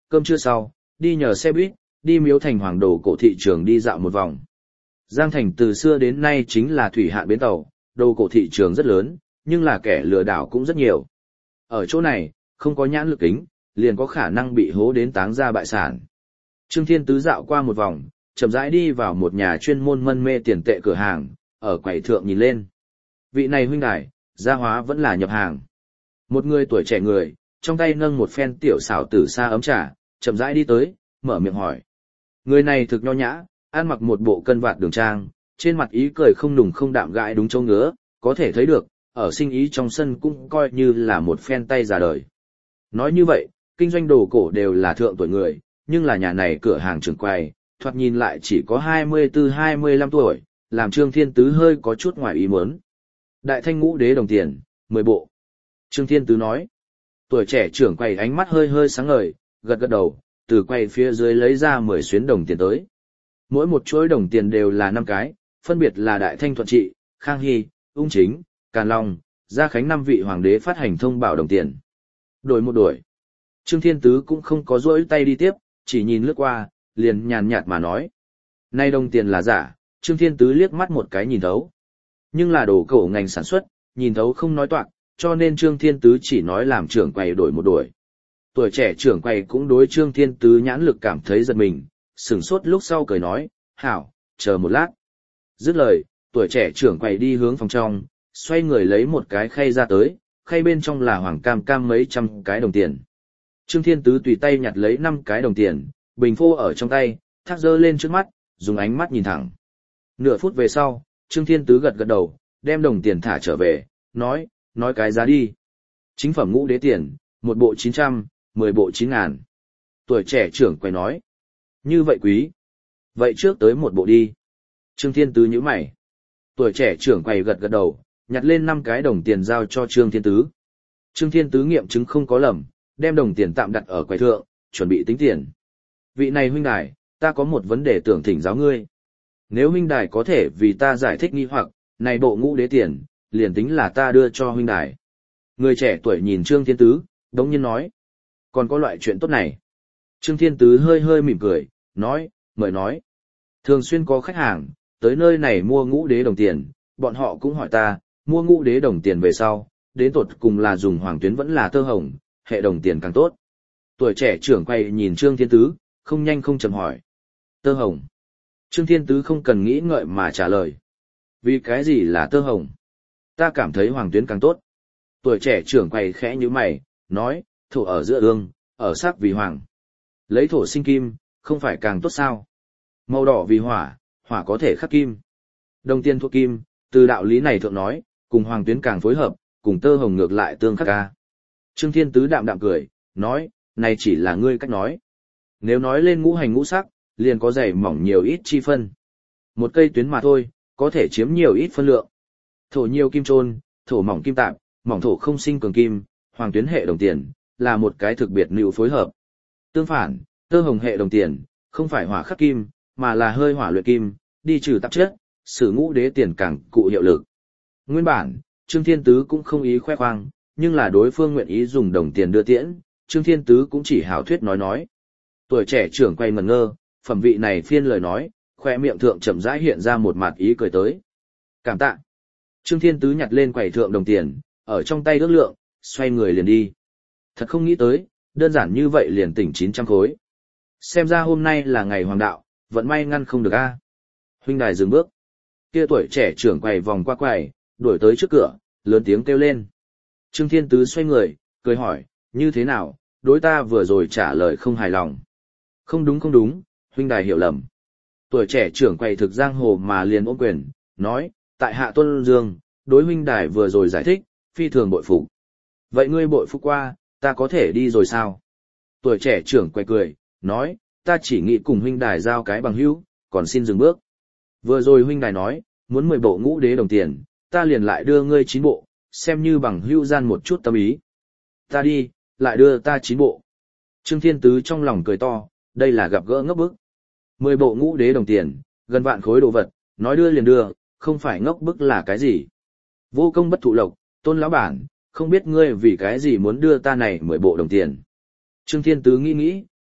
cơm trưa sau, đi nhờ xe buýt, đi Miếu Thành Hoàng Đồ cổ thị trường đi dạo một vòng. Giang Thành từ xưa đến nay chính là thủy hạn bến tàu, đồ cổ thị trường rất lớn, nhưng là kẻ lừa đảo cũng rất nhiều. Ở chỗ này, không có nhãn lực kính, liền có khả năng bị hố đến táng ra bại sản. Trương Thiên Tứ dạo qua một vòng, chậm rãi đi vào một nhà chuyên môn mân mê tiền tệ cửa hàng, ở quầy thượng nhìn lên. Vị này huynh đài, gia hóa vẫn là nhập hàng. Một người tuổi trẻ người, trong tay nâng một phen tiểu xảo tử sa ấm trà, chậm rãi đi tới, mở miệng hỏi. Người này thực nho nhã, ăn mặc một bộ cân vạt đường trang, trên mặt ý cười không nùng không đạm gãi đúng châu ngứa, có thể thấy được, ở sinh ý trong sân cũng coi như là một phen tay già đời. Nói như vậy, kinh doanh đồ cổ đều là thượng tuổi người, nhưng là nhà này cửa hàng trưởng quầy, thoạt nhìn lại chỉ có hai mươi tư hai mươi lăm tuổi, làm Trương Thiên Tứ hơi có chút ngoài ý muốn. Đại thanh ngũ đế đồng tiền, mười bộ. Trương Thiên Tứ nói. Tuổi trẻ trưởng quầy ánh mắt hơi hơi sáng ngời, gật gật đầu, từ quầy phía dưới lấy ra mười xuyến đồng tiền tới. Mỗi một chuỗi đồng tiền đều là năm cái, phân biệt là Đại Thanh Thuận Trị, Khang Hy, Ung Chính, Càn Long, Gia Khánh năm vị hoàng đế phát hành thông bảo đồng tiền. Đổi một đổi. Trương Thiên Tứ cũng không có rỗi tay đi tiếp, chỉ nhìn lướt qua, liền nhàn nhạt mà nói. Nay đồng tiền là giả, Trương Thiên Tứ liếc mắt một cái nhìn thấu. Nhưng là đồ cổ ngành sản xuất, nhìn thấu không nói toạc, cho nên Trương Thiên Tứ chỉ nói làm trưởng quầy đổi một đổi. Tuổi trẻ trưởng quầy cũng đối Trương Thiên Tứ nhãn lực cảm thấy giật mình, sửng sốt lúc sau cười nói, hảo, chờ một lát. Dứt lời, tuổi trẻ trưởng quầy đi hướng phòng trong, xoay người lấy một cái khay ra tới, khay bên trong là hoàng cam cam mấy trăm cái đồng tiền. Trương Thiên Tứ tùy tay nhặt lấy năm cái đồng tiền, bình phô ở trong tay, thác dơ lên trước mắt, dùng ánh mắt nhìn thẳng. Nửa phút về sau, Trương Thiên Tứ gật gật đầu, đem đồng tiền thả trở về, nói, nói cái giá đi. Chính phẩm ngũ đế tiền, một bộ chín trăm, mười bộ chín ngàn. Tuổi trẻ trưởng quầy nói, như vậy quý. Vậy trước tới một bộ đi. Trương Thiên Tứ nhíu mày. Tuổi trẻ trưởng quầy gật gật đầu, nhặt lên năm cái đồng tiền giao cho Trương Thiên Tứ. Trương Thiên Tứ nghiệm chứng không có lầm, đem đồng tiền tạm đặt ở quầy thượng, chuẩn bị tính tiền. Vị này huynh đài, ta có một vấn đề tưởng thỉnh giáo ngươi. Nếu huynh đài có thể vì ta giải thích nghi hoặc, này bộ ngũ đế tiền, liền tính là ta đưa cho huynh đài. Người trẻ tuổi nhìn Trương Thiên Tứ, đống nhiên nói. Còn có loại chuyện tốt này. Trương Thiên Tứ hơi hơi mỉm cười, nói, mời nói. Thường xuyên có khách hàng, tới nơi này mua ngũ đế đồng tiền, bọn họ cũng hỏi ta, mua ngũ đế đồng tiền về sau, đến tột cùng là dùng hoàng tuyến vẫn là tơ hồng, hệ đồng tiền càng tốt. Tuổi trẻ trưởng quay nhìn Trương Thiên Tứ, không nhanh không chậm hỏi. Tơ hồng. Trương Thiên Tứ không cần nghĩ ngợi mà trả lời. Vì cái gì là tơ hồng? Ta cảm thấy hoàng tuyến càng tốt. Tuổi trẻ trưởng quay khẽ như mày, nói, thổ ở giữa ương, ở sắc vì hoàng. Lấy thổ sinh kim, không phải càng tốt sao? Màu đỏ vì hỏa, hỏa có thể khắc kim. Đồng tiền thuộc kim, từ đạo lý này thượng nói, cùng hoàng tuyến càng phối hợp, cùng tơ hồng ngược lại tương khắc ca. Trương Thiên Tứ đạm đạm cười, nói, này chỉ là ngươi cách nói. Nếu nói lên ngũ hành ngũ sắc, liền có dày mỏng nhiều ít chi phân. Một cây tuyến mà thôi, có thể chiếm nhiều ít phân lượng. Thổ nhiều kim trôn, thổ mỏng kim tạp, mỏng thổ không sinh cường kim, hoàng tuyến hệ đồng tiền, là một cái thực biệt lưu phối hợp. Tương phản, tơ hồng hệ đồng tiền, không phải hỏa khắc kim, mà là hơi hỏa luyện kim, đi trừ tạp chất, sử ngũ đế tiền càng cụ hiệu lực. Nguyên bản, Trương Thiên Tứ cũng không ý khoe khoang, nhưng là đối phương nguyện ý dùng đồng tiền đưa tiễn, Trương Thiên Tứ cũng chỉ hảo thuyết nói nói. Tuổi trẻ trưởng quay ngẩn ngơ, phẩm vị này phiên lời nói, khoe miệng thượng chậm rãi hiện ra một mặt ý cười tới. Cảm tạ. Trương Thiên Tứ nhặt lên quầy thượng đồng tiền, ở trong tay ước lượng, xoay người liền đi. Thật không nghĩ tới, đơn giản như vậy liền tỉnh chín trăm khối. Xem ra hôm nay là ngày hoàng đạo, vận may ngăn không được a. Huynh đài dừng bước. Kia tuổi trẻ trưởng quầy vòng qua quầy, đuổi tới trước cửa, lớn tiếng kêu lên. Trương Thiên Tứ xoay người, cười hỏi, như thế nào, đối ta vừa rồi trả lời không hài lòng. Không đúng không đúng, huynh đài hiểu lầm. Tuổi trẻ trưởng quầy thực giang hồ mà liền ôm quyền, nói, tại hạ Tuân Dương, đối huynh đài vừa rồi giải thích, phi thường bội phục. Vậy ngươi bội phục qua, ta có thể đi rồi sao? Tuổi trẻ trưởng quầy cười, nói, ta chỉ nghĩ cùng huynh đài giao cái bằng hữu, còn xin dừng bước. Vừa rồi huynh đài nói, muốn mười bộ ngũ đế đồng tiền, ta liền lại đưa ngươi chín bộ, xem như bằng hữu gian một chút tâm ý. Ta đi, lại đưa ta chín bộ. Trương Thiên Tứ trong lòng cười to, đây là gặp gỡ ngốc bức. Mười bộ ngũ đế đồng tiền, gần vạn khối đồ vật, nói đưa liền đưa, không phải ngốc bức là cái gì. Vô công bất thụ lộc, Tôn lão bản, không biết ngươi vì cái gì muốn đưa ta này mười bộ đồng tiền. Trương Thiên Tứ nghĩ nghĩ,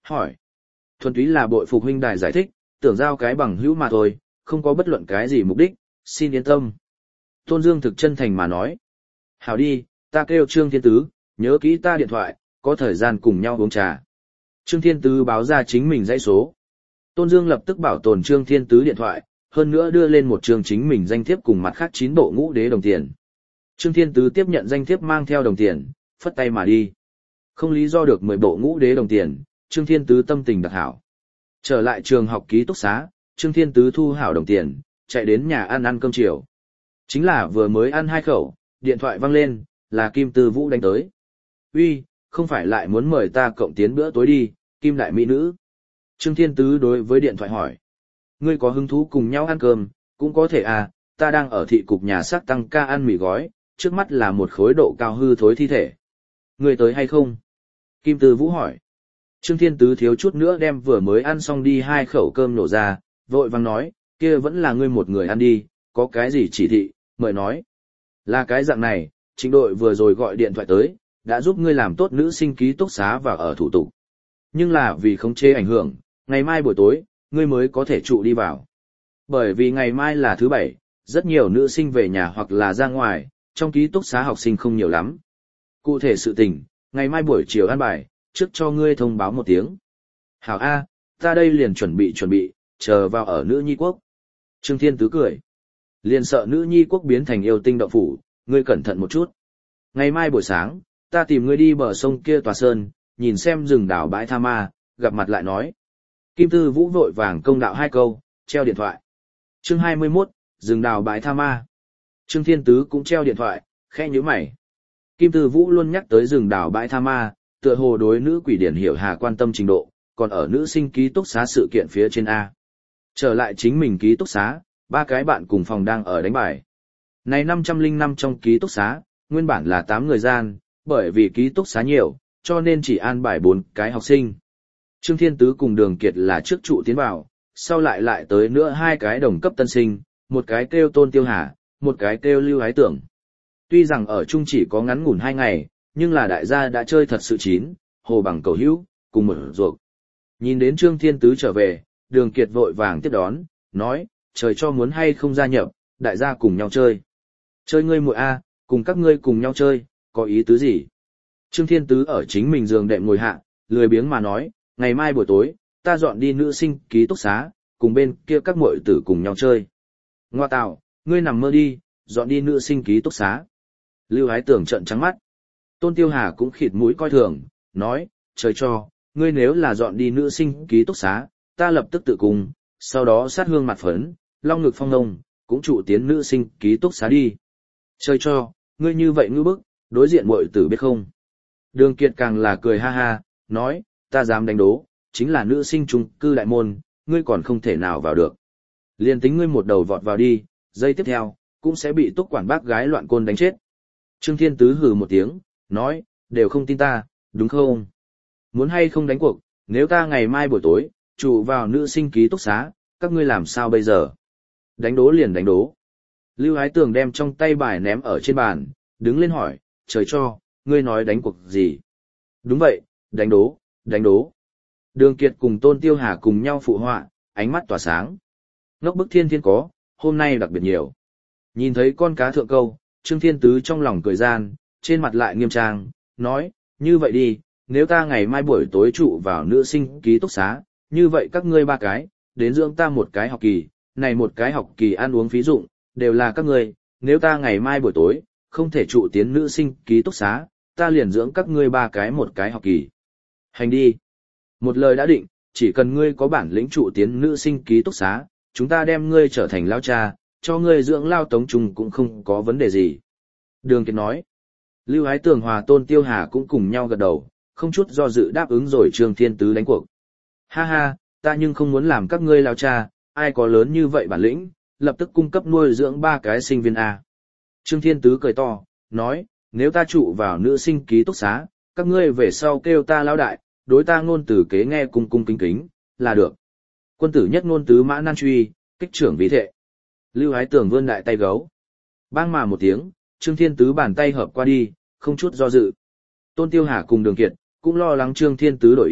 Hỏi. Thuần túy là bội phục huynh đài giải thích, tưởng giao cái bằng hữu mà thôi, không có bất luận cái gì mục đích, xin yên tâm. Tôn Dương thực chân thành mà nói. Hảo đi, ta kêu Trương Thiên Tứ, nhớ kỹ ta điện thoại, có thời gian cùng nhau uống trà. Trương Thiên Tứ báo ra chính mình dãy số. Tôn Dương lập tức bảo tồn Trương Thiên Tứ điện thoại, hơn nữa đưa lên một trường chính mình danh thiếp cùng mặt khác chín bộ ngũ đế đồng tiền. Trương Thiên Tứ tiếp nhận danh thiếp mang theo đồng tiền, phất tay mà đi. Không lý do được mười bộ ngũ đế đồng tiền, Trương Thiên Tứ tâm tình đặc hảo. Trở lại trường học ký túc xá, Trương Thiên Tứ thu hảo đồng tiền, chạy đến nhà ăn ăn cơm chiều. Chính là vừa mới ăn hai khẩu, điện thoại vang lên, là Kim Tư Vũ đánh tới. Uy, không phải lại muốn mời ta cộng tiến bữa tối đi, Kim đại mỹ nữ. Trương Thiên Tứ đối với điện thoại hỏi. Ngươi có hứng thú cùng nhau ăn cơm, cũng có thể à, ta đang ở thị cục nhà xác tăng ca ăn mì gói, trước mắt là một khối độ cao hư thối thi thể. Ngươi tới hay không? Kim Tư Vũ hỏi. Trương Thiên Tứ thiếu chút nữa đem vừa mới ăn xong đi hai khẩu cơm nổ ra, vội vàng nói, kia vẫn là ngươi một người ăn đi, có cái gì chỉ thị, mời nói. Là cái dạng này, Trịnh đội vừa rồi gọi điện thoại tới, đã giúp ngươi làm tốt nữ sinh ký túc xá và ở thủ tục. Nhưng là vì không chế ảnh hưởng, ngày mai buổi tối, ngươi mới có thể trụ đi vào. Bởi vì ngày mai là thứ bảy, rất nhiều nữ sinh về nhà hoặc là ra ngoài, trong ký túc xá học sinh không nhiều lắm. Cụ thể sự tình, ngày mai buổi chiều ăn bài, trước cho ngươi thông báo một tiếng. Hảo A, ta đây liền chuẩn bị chuẩn bị, chờ vào ở nữ nhi quốc. Trương Thiên Tứ cười. Liền sợ nữ nhi quốc biến thành yêu tinh động phủ, ngươi cẩn thận một chút. Ngày mai buổi sáng, ta tìm ngươi đi bờ sông kia tòa sơn, nhìn xem rừng đảo bãi tha ma, gặp mặt lại nói. Kim Tư Vũ vội vàng công đạo hai câu, treo điện thoại. Chương hai mươi mốt, rừng đảo bãi tha ma. Trương Thiên Tứ cũng treo điện thoại, khẽ nhíu mày. Kim Tư Vũ luôn nhắc tới rừng đảo bãi tha ma, tựa hồ đối nữ quỷ điển hiểu hà quan tâm trình độ, còn ở nữ sinh ký túc xá sự kiện phía trên A. Trở lại chính mình ký túc xá, ba cái bạn cùng phòng đang ở đánh bài. Này năm trăm lẻ năm trong ký túc xá, nguyên bản là tám người gian, bởi vì ký túc xá nhiều, cho nên chỉ an bài bốn cái học sinh. Trương Thiên Tứ cùng Đường Kiệt là trước trụ tiến vào, sau lại lại tới nữa hai cái đồng cấp tân sinh, một cái kêu Tôn Tiêu Hà, một cái kêu Lưu Ái Tưởng. Tuy rằng ở chung chỉ có ngắn ngủn hai ngày, nhưng là đại gia đã chơi thật sự chín, hồ bằng cầu hữu, cùng mở ruột. Nhìn đến Trương Thiên Tứ trở về, Đường Kiệt vội vàng tiếp đón, nói, trời cho muốn hay không gia nhập, đại gia cùng nhau chơi. Chơi ngươi muội A, cùng các ngươi cùng nhau chơi, có ý tứ gì? Trương Thiên Tứ ở chính mình giường đệm ngồi hạ, lười biếng mà nói, ngày mai buổi tối, ta dọn đi nữ sinh ký túc xá, cùng bên kia các muội tử cùng nhau chơi. Ngoa tạo, ngươi nằm mơ đi, dọn đi nữ sinh ký túc xá. Lưu Ái Tưởng trợn trắng mắt. Tôn Tiêu Hà cũng khịt mũi coi thường, nói, trời cho, ngươi nếu là dọn đi nữ sinh ký túc xá, ta lập tức tự cùng, sau đó sát hương mặt phấn, long ngực phong ngông, cũng trụ tiến nữ sinh ký túc xá đi. Trời cho, ngươi như vậy ngư bức, đối diện muội tử biết không? Đường Kiệt càng là cười ha ha, nói, ta dám đánh đố, chính là nữ sinh trung cư đại môn, ngươi còn không thể nào vào được. Liên tính ngươi một đầu vọt vào đi, giây tiếp theo, cũng sẽ bị túc quản bác gái loạn côn đánh chết. Trương Thiên Tứ hừ một tiếng, nói, đều không tin ta, đúng không? Muốn hay không đánh cuộc, nếu ta ngày mai buổi tối, trụ vào nữ sinh ký túc xá, các ngươi làm sao bây giờ? Đánh đố liền đánh đố. Lưu Ái Tường đem trong tay bài ném ở trên bàn, đứng lên hỏi, trời cho, ngươi nói đánh cuộc gì? Đúng vậy, đánh đố, đánh đố. Đường Kiệt cùng Tôn Tiêu Hà cùng nhau phụ họa, ánh mắt tỏa sáng. Ngốc bức thiên thiên có, hôm nay đặc biệt nhiều. Nhìn thấy con cá thượng câu, Trương Thiên Tứ trong lòng cười gian, trên mặt lại nghiêm trang, nói, như vậy đi, nếu ta ngày mai buổi tối trụ vào nữ sinh ký túc xá, như vậy các ngươi ba cái, đến dưỡng ta một cái học kỳ, này một cái học kỳ ăn uống phí dụng, đều là các ngươi, nếu ta ngày mai buổi tối, không thể trụ tiến nữ sinh ký túc xá, ta liền dưỡng các ngươi ba cái một cái học kỳ. Hành đi. Một lời đã định, chỉ cần ngươi có bản lĩnh trụ tiến nữ sinh ký túc xá, chúng ta đem ngươi trở thành lao cha, cho ngươi dưỡng lao tống trùng cũng không có vấn đề gì. Đường Kiệt nói. Lưu Ái Tường hòa Tôn Tiêu Hà cũng cùng nhau gật đầu, không chút do dự đáp ứng rồi Trương Thiên Tứ đánh cuộc. Ha ha, ta nhưng không muốn làm các ngươi lao cha, ai có lớn như vậy bản lĩnh, lập tức cung cấp nuôi dưỡng ba cái sinh viên A. Trương Thiên Tứ cười to, nói, nếu ta trụ vào nữ sinh ký túc xá, các ngươi về sau kêu ta lão đại, đối ta ngôn từ kế nghe cung cung kính kính, là được. Quân tử nhất ngôn tứ mã nan truy, kích trưởng vĩ thệ. Lưu Ái Tường vươn đại tay gấu. Bang mà một tiếng, Trương Thiên Tứ bàn tay hợp qua đi, không chút do dự. Tôn Tiêu Hà cùng Đường Kiệt, cũng lo lắng Trương Thiên Tứ đổi ý,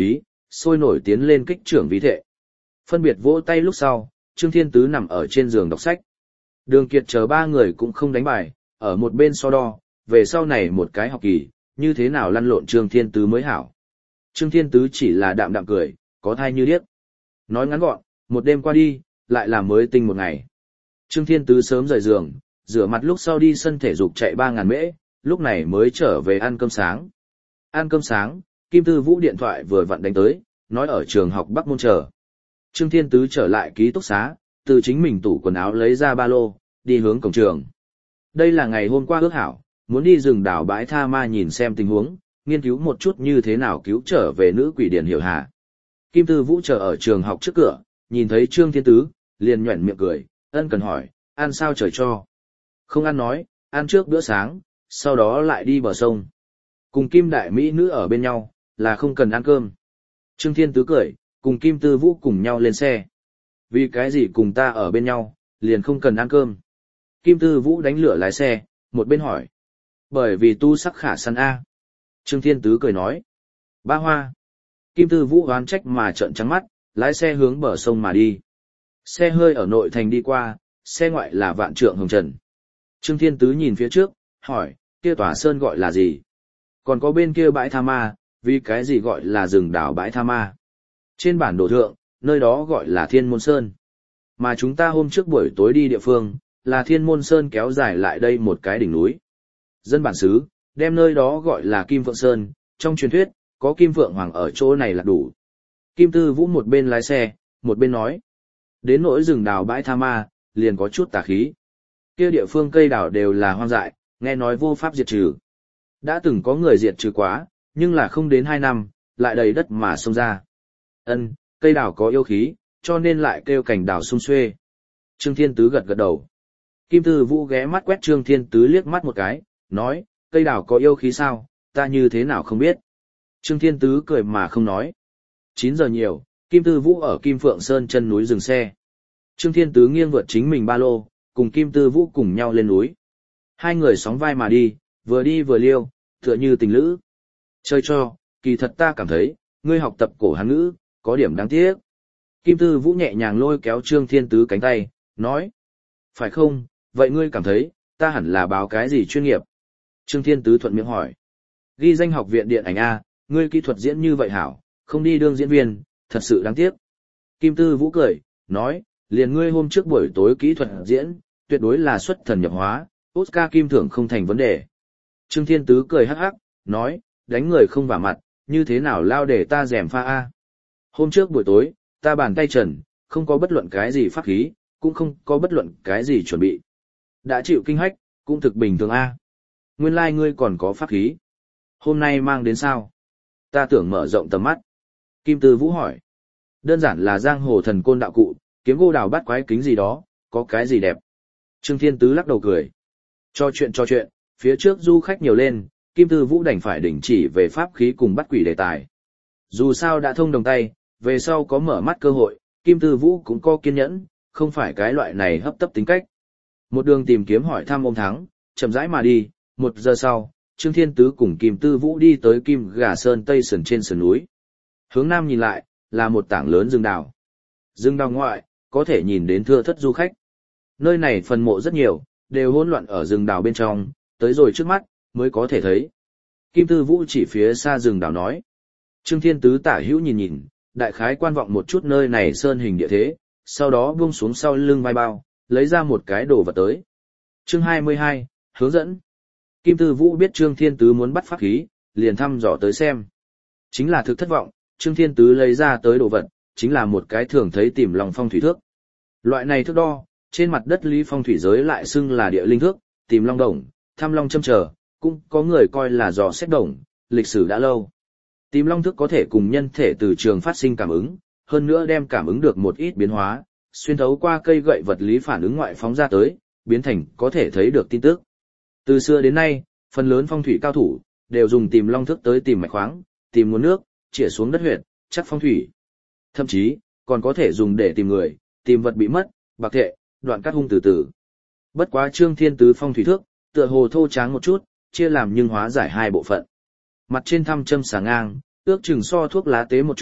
sôi nổi tiến lên kích trưởng vi thệ. Phân biệt vỗ tay lúc sau, Trương Thiên Tứ nằm ở trên giường đọc sách. Đường Kiệt chờ ba người cũng không đánh bài, ở một bên so đo, về sau này một cái học kỳ, như thế nào lăn lộn Trương Thiên Tứ mới hảo. Trương Thiên Tứ chỉ là đạm đạm cười, có thai như điếc. Nói ngắn gọn, một đêm qua đi, lại là mới tinh một ngày. Trương Thiên Tứ sớm rời giường, rửa mặt lúc sau đi sân thể dục chạy ba ngàn mễ, lúc này mới trở về ăn cơm sáng. Ăn cơm sáng, Kim Tư Vũ điện thoại vừa vặn đánh tới, nói ở trường học Bắc Môn chờ. Trương Thiên Tứ trở lại ký túc xá, từ chính mình tủ quần áo lấy ra ba lô, đi hướng cổng trường. Đây là ngày hôm qua ước hảo, muốn đi rừng đảo bãi Tha Ma nhìn xem tình huống, nghiên cứu một chút như thế nào cứu trở về nữ quỷ Điền Hiểu Hà. Kim Tư Vũ chờ ở trường học trước cửa, nhìn thấy Trương Thiên Tứ, liền nhoẻn miệng cười, ân cần hỏi, ăn sao trời cho. Không ăn nói, ăn trước bữa sáng, sau đó lại đi bờ sông. Cùng Kim Đại Mỹ nữ ở bên nhau, là không cần ăn cơm. Trương Thiên Tứ cười, cùng Kim Tư Vũ cùng nhau lên xe. Vì cái gì cùng ta ở bên nhau, liền không cần ăn cơm. Kim Tư Vũ đánh lửa lái xe, một bên hỏi. Bởi vì tu sắc khả săn A. Trương Thiên Tứ cười nói. Ba hoa. Kim Tư Vũ oán trách mà trợn trắng mắt, lái xe hướng bờ sông mà đi. Xe hơi ở nội thành đi qua, xe ngoại là Vạn Trượng Hồng Trần. Trương Thiên Tứ nhìn phía trước, hỏi, kia tòa sơn gọi là gì? Còn có bên kia bãi Tha Ma, vì cái gì gọi là rừng đảo bãi Tha Ma? Trên bản đồ thượng, nơi đó gọi là Thiên Môn Sơn. Mà chúng ta hôm trước buổi tối đi địa phương, là Thiên Môn Sơn kéo dài lại đây một cái đỉnh núi. Dân bản xứ, đem nơi đó gọi là Kim Phượng Sơn, trong truyền thuyết, có Kim Phượng Hoàng ở chỗ này là đủ. Kim Tư Vũ một bên lái xe, một bên nói. Đến nỗi rừng đào bãi Tha Ma, liền có chút tà khí. Kia địa phương cây đào đều là hoang dại, nghe nói vô pháp diệt trừ. Đã từng có người diệt trừ quá, nhưng là không đến hai năm, lại đầy đất mà xông ra. Ân, cây đào có yêu khí, cho nên lại kêu cảnh đào sung xuê. Trương Thiên Tứ gật gật đầu. Kim Tư Vũ ghé mắt quét Trương Thiên Tứ liếc mắt một cái, nói, cây đào có yêu khí sao, ta như thế nào không biết. Trương Thiên Tứ cười mà không nói. chín giờ nhiều, Kim Tư Vũ ở Kim Phượng Sơn chân núi dừng xe. Trương Thiên Tứ nghiêng vượt chính mình ba lô, cùng Kim Tư Vũ cùng nhau lên núi. Hai người sóng vai mà đi, vừa đi vừa liêu, tựa như tình lữ. Chơi cho, kỳ thật ta cảm thấy, ngươi học tập cổ Hán ngữ, có điểm đáng tiếc. Kim Tư Vũ nhẹ nhàng lôi kéo Trương Thiên Tứ cánh tay, nói. Phải không, vậy ngươi cảm thấy, ta hẳn là báo cái gì chuyên nghiệp? Trương Thiên Tứ thuận miệng hỏi. Ghi danh học viện điện ảnh A, ngươi kỹ thuật diễn như vậy hảo, không đi đương diễn viên, thật sự đáng tiếc. Kim Tư Vũ cười, nói, liền ngươi hôm trước buổi tối kỹ thuật diễn, tuyệt đối là xuất thần nhập hóa, Oscar kim thưởng không thành vấn đề. Trương Thiên Tứ cười hắc hắc, nói, đánh người không vả mặt, như thế nào lao để ta rèm pha A. Hôm trước buổi tối, ta bàn tay trần, không có bất luận cái gì pháp khí, cũng không có bất luận cái gì chuẩn bị. Đã chịu kinh hách, cũng thực bình thường A. Nguyên lai like ngươi còn có pháp khí. Hôm nay mang đến sao? Ta tưởng mở rộng tầm mắt. Kim Tư Vũ hỏi. Đơn giản là giang hồ thần côn đạo cụ, kiếm gỗ đào bắt quái kính gì đó, có cái gì đẹp. Trương Thiên Tứ lắc đầu cười. Cho chuyện cho chuyện, phía trước du khách nhiều lên, Kim Tư Vũ đành phải đình chỉ về pháp khí cùng bắt quỷ đề tài. Dù sao đã thông đồng tay, về sau có mở mắt cơ hội, Kim Tư Vũ cũng có kiên nhẫn, không phải cái loại này hấp tấp tính cách. Một đường tìm kiếm hỏi thăm ôm thắng, chậm rãi mà đi, một giờ sau, Trương Thiên Tứ cùng Kim Tư Vũ đi tới Kim Gà Sơn Tây sườn trên sườn núi. Hướng nam nhìn lại, là một tảng lớn rừng đào. Rừng đào ngoại, có thể nhìn đến thưa thất du khách. Nơi này phần mộ rất nhiều, đều hỗn loạn ở rừng đào bên trong, tới rồi trước mắt, mới có thể thấy. Kim Tư Vũ chỉ phía xa rừng đào nói. Trương Thiên Tứ tả hữu nhìn nhìn, đại khái quan vọng một chút nơi này sơn hình địa thế, sau đó buông xuống sau lưng vai bao, lấy ra một cái đồ vật tới. Chương hai mươi hai, hướng dẫn. Kim Tư Vũ biết Trương Thiên Tứ muốn bắt pháp khí, liền thăm dò tới xem. Chính là thực thất vọng, Trương Thiên Tứ lấy ra tới đồ vật, chính là một cái thường thấy tìm lòng phong thủy thước. Loại này thước đo, trên mặt đất lý phong thủy giới lại xưng là địa linh thước, tìm long đồng, thăm long châm chờ, cũng có người coi là dò xét đồng, lịch sử đã lâu. Tìm long thước có thể cùng nhân thể từ trường phát sinh cảm ứng, hơn nữa đem cảm ứng được một ít biến hóa, xuyên thấu qua cây gậy vật lý phản ứng ngoại phóng ra tới, biến thành có thể thấy được tin tức. Từ xưa đến nay, phần lớn phong thủy cao thủ đều dùng tìm long thước tới tìm mạch khoáng, tìm nguồn nước, chĩa xuống đất huyệt, chắc phong thủy. Thậm chí, còn có thể dùng để tìm người, tìm vật bị mất, bạc thệ, đoạn cắt hung từ từ. Bất quá Trương Thiên Tứ phong thủy thước, tựa hồ thô tráng một chút, chia làm nhưng hóa giải hai bộ phận. Mặt trên thăm châm xà ngang, ước chừng so thuốc lá tế một chút,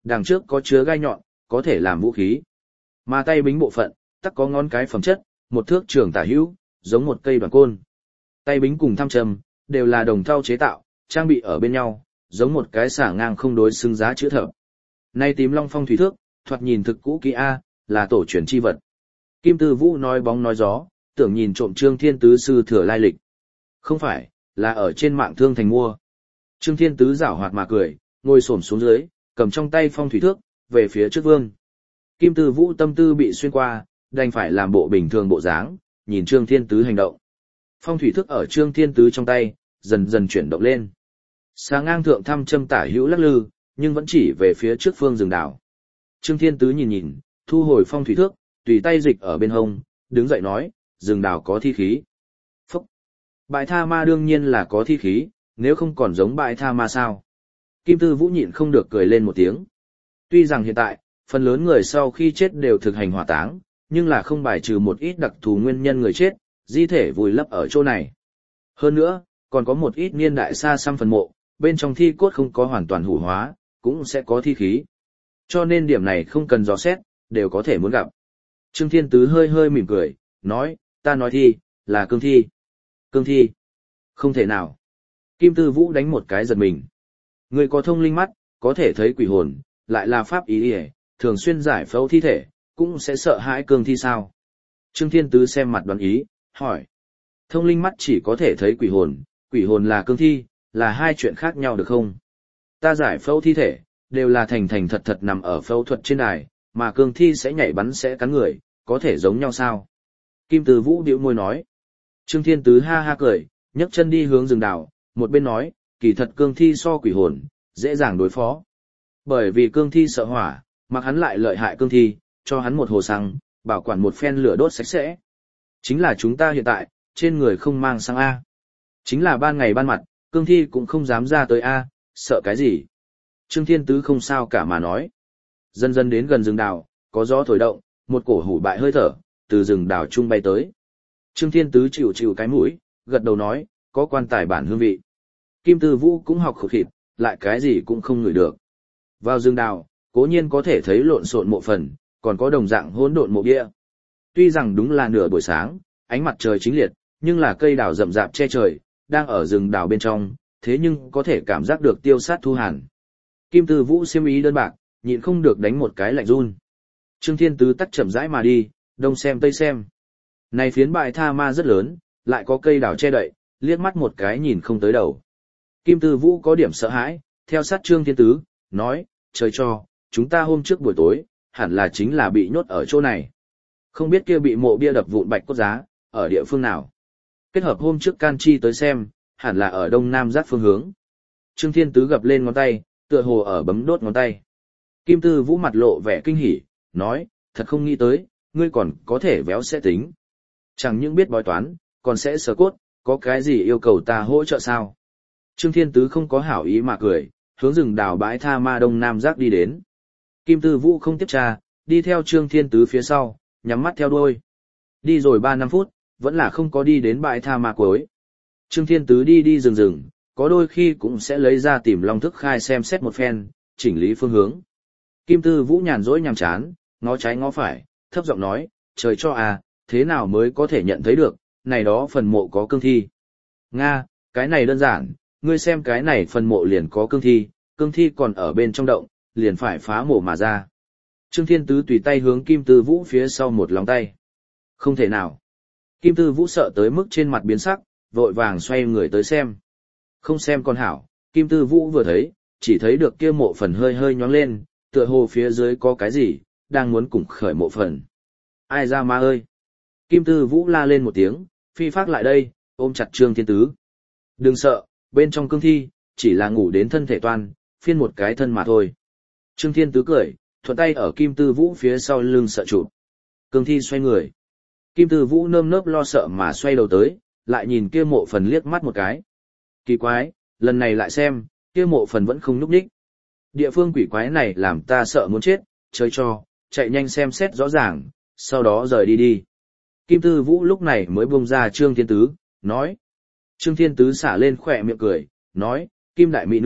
đằng trước có chứa gai nhọn, có thể làm vũ khí. Mà tay bính bộ phận, tắc có ngón cái phẩm chất, một thước trường tả hữu, giống một cây đoàn côn. Tay bính cùng tham châm, đều là đồng thau chế tạo, trang bị ở bên nhau, giống một cái xả ngang không đối xứng giá chữ thập. Nay tím long phong thủy thước, thoạt nhìn thực cũ kỹ A, là tổ truyền chi vật. Kim Tư Vũ nói bóng nói gió, tưởng nhìn trộm Trương Thiên Tứ sư thừa lai lịch. Không phải, là ở trên mạng thương thành mua. Trương Thiên Tứ giảo hoạt mà cười, ngồi xổm xuống dưới, cầm trong tay phong thủy thước, về phía trước vương. Kim Tư Vũ tâm tư bị xuyên qua, đành phải làm bộ bình thường bộ dáng, nhìn Trương Thiên Tứ hành động. Phong thủy thước ở Trương Thiên Tứ trong tay, dần dần chuyển động lên. Sáng ngang thượng thăm châm tả hữu lắc lư, nhưng vẫn chỉ về phía trước phương rừng đảo. Trương Thiên Tứ nhìn nhìn, thu hồi phong thủy thước, tùy tay dịch ở bên hông, đứng dậy nói, rừng đảo có thi khí. Phúc! Bãi tha ma đương nhiên là có thi khí, nếu không còn giống bãi tha ma sao. Kim Tư Vũ nhịn không được cười lên một tiếng. Tuy rằng hiện tại, phần lớn người sau khi chết đều thực hành hỏa táng, nhưng là không bài trừ một ít đặc thù nguyên nhân người chết, di thể vùi lấp ở chỗ này. Hơn nữa, còn có một ít niên đại xa xăm phần mộ, bên trong thi cốt không có hoàn toàn hủ hóa, cũng sẽ có thi khí. Cho nên điểm này không cần dò xét, đều có thể muốn gặp. Trương Thiên Tứ hơi hơi mỉm cười, nói, ta nói thi, là cương thi. Cương thi? Không thể nào. Kim Tư Vũ đánh một cái giật mình. Người có thông linh mắt, có thể thấy quỷ hồn, lại là pháp ý ỉa, thường xuyên giải phẫu thi thể, cũng sẽ sợ hãi cương thi sao? Trương Thiên Tứ xem mặt đoán ý, hỏi. Thông linh mắt chỉ có thể thấy quỷ hồn, quỷ hồn là cương thi, là hai chuyện khác nhau được không? Ta giải phẫu thi thể, đều là thành thành thật thật nằm ở phẫu thuật trên đài, mà cương thi sẽ nhảy bắn sẽ cắn người, có thể giống nhau sao? Kim Tư Vũ điệu môi nói. Trương Thiên Tứ ha ha cười, nhấc chân đi hướng rừng đảo, một bên nói, kỳ thật cương thi so quỷ hồn, dễ dàng đối phó. Bởi vì cương thi sợ hỏa, mặc hắn lại lợi hại cương thi, cho hắn một hồ xăng, bảo quản một phen lửa đốt sạch sẽ. Chính là chúng ta hiện tại, trên người không mang xăng A. Chính là ban ngày ban mặt, cương thi cũng không dám ra tới A, sợ cái gì. Trương Thiên Tứ không sao cả mà nói. Dần dần đến gần rừng đào, có gió thổi động, một cổ hủ bại hơi thở, từ rừng đào trung bay tới. Trương Thiên Tứ chịu chịu cái mũi, gật đầu nói, có quan tài bản hương vị. Kim Tư Vũ cũng học khẩu khịt, lại cái gì cũng không ngửi được. Vào rừng đào, cố nhiên có thể thấy lộn xộn mộ phần, còn có đồng dạng hỗn độn mộ bia. Tuy rằng đúng là nửa buổi sáng, ánh mặt trời chính liệt, nhưng là cây đào rậm rạp che trời, đang ở rừng đào bên trong, thế nhưng có thể cảm giác được tiêu sát thu hàn. Kim Tư Vũ xiêm ý đơn bạc, nhịn không được đánh một cái lạnh run. Trương Thiên Tứ tắt chậm rãi mà đi, đông xem tây xem. Này phiến bãi tha ma rất lớn, lại có cây đào che đậy, liếc mắt một cái nhìn không tới đầu. Kim Tư Vũ có điểm sợ hãi, theo sát Trương Thiên Tứ, nói, trời cho, chúng ta hôm trước buổi tối, hẳn là chính là bị nhốt ở chỗ này. Không biết kia bị mộ bia đập vụn bạch cốt giá, ở địa phương nào. Kết hợp hôm trước can chi tới xem, hẳn là ở đông nam giác phương hướng. Trương Thiên Tứ gập lên ngón tay, tựa hồ ở bấm đốt ngón tay. Kim Tư Vũ mặt lộ vẻ kinh hỉ, nói, thật không nghĩ tới, ngươi còn có thể véo sẽ tính. Chẳng những biết bói toán, còn sẽ sờ cốt, có cái gì yêu cầu ta hỗ trợ sao? Trương Thiên Tứ không có hảo ý mà cười, hướng rừng đào bãi tha ma đông nam giác đi đến. Kim Tư Vũ không tiếp tra, đi theo Trương Thiên Tứ phía sau, nhắm mắt theo đuôi. Đi rồi ba năm phút, vẫn là không có đi đến bãi tha ma cuối. Trương Thiên Tứ đi đi rừng rừng, có đôi khi cũng sẽ lấy ra tìm long thức khai xem xét một phen, chỉnh lý phương hướng. Kim Tư Vũ nhàn rỗi nhàm chán, ngó trái ngó phải, thấp giọng nói, trời cho à, thế nào mới có thể nhận thấy được, này đó phần mộ có cương thi. Nga, cái này đơn giản, ngươi xem cái này phần mộ liền có cương thi, cương thi còn ở bên trong động, liền phải phá mộ mà ra. Trương Thiên Tứ tùy tay hướng Kim Tư Vũ phía sau một lòng tay. Không thể nào. Kim Tư Vũ sợ tới mức trên mặt biến sắc, vội vàng xoay người tới xem. Không xem con hảo, Kim Tư Vũ vừa thấy, chỉ thấy được kia mộ phần hơi hơi nhóng lên, tựa hồ phía dưới có cái gì, đang muốn cùng khởi mộ phần. Ai ra ma ơi! Kim Tư Vũ la lên một tiếng, phi phát lại đây, ôm chặt Trương Thiên Tứ. Đừng sợ, bên trong cương thi, chỉ là ngủ đến thân thể toan, phiên một cái thân mà thôi. Trương Thiên Tứ cười, thuận tay ở Kim Tư Vũ phía sau lưng sợ chụp. Cương thi xoay người. Kim Tư Vũ nơm nớp lo sợ mà xoay đầu tới, lại nhìn kia mộ phần liếc mắt một cái. Kỳ quái, lần này lại xem, kia mộ phần vẫn không nhúc nhích. Địa phương quỷ quái này làm ta sợ muốn chết, chơi cho, chạy nhanh xem xét rõ ràng, sau đó rời đi đi. Kim Tư Vũ lúc này mới buông ra Trương Thiên Tứ, nói. Trương Thiên Tứ xả lên khỏe miệng cười, nói, Kim đại mỹ nữ,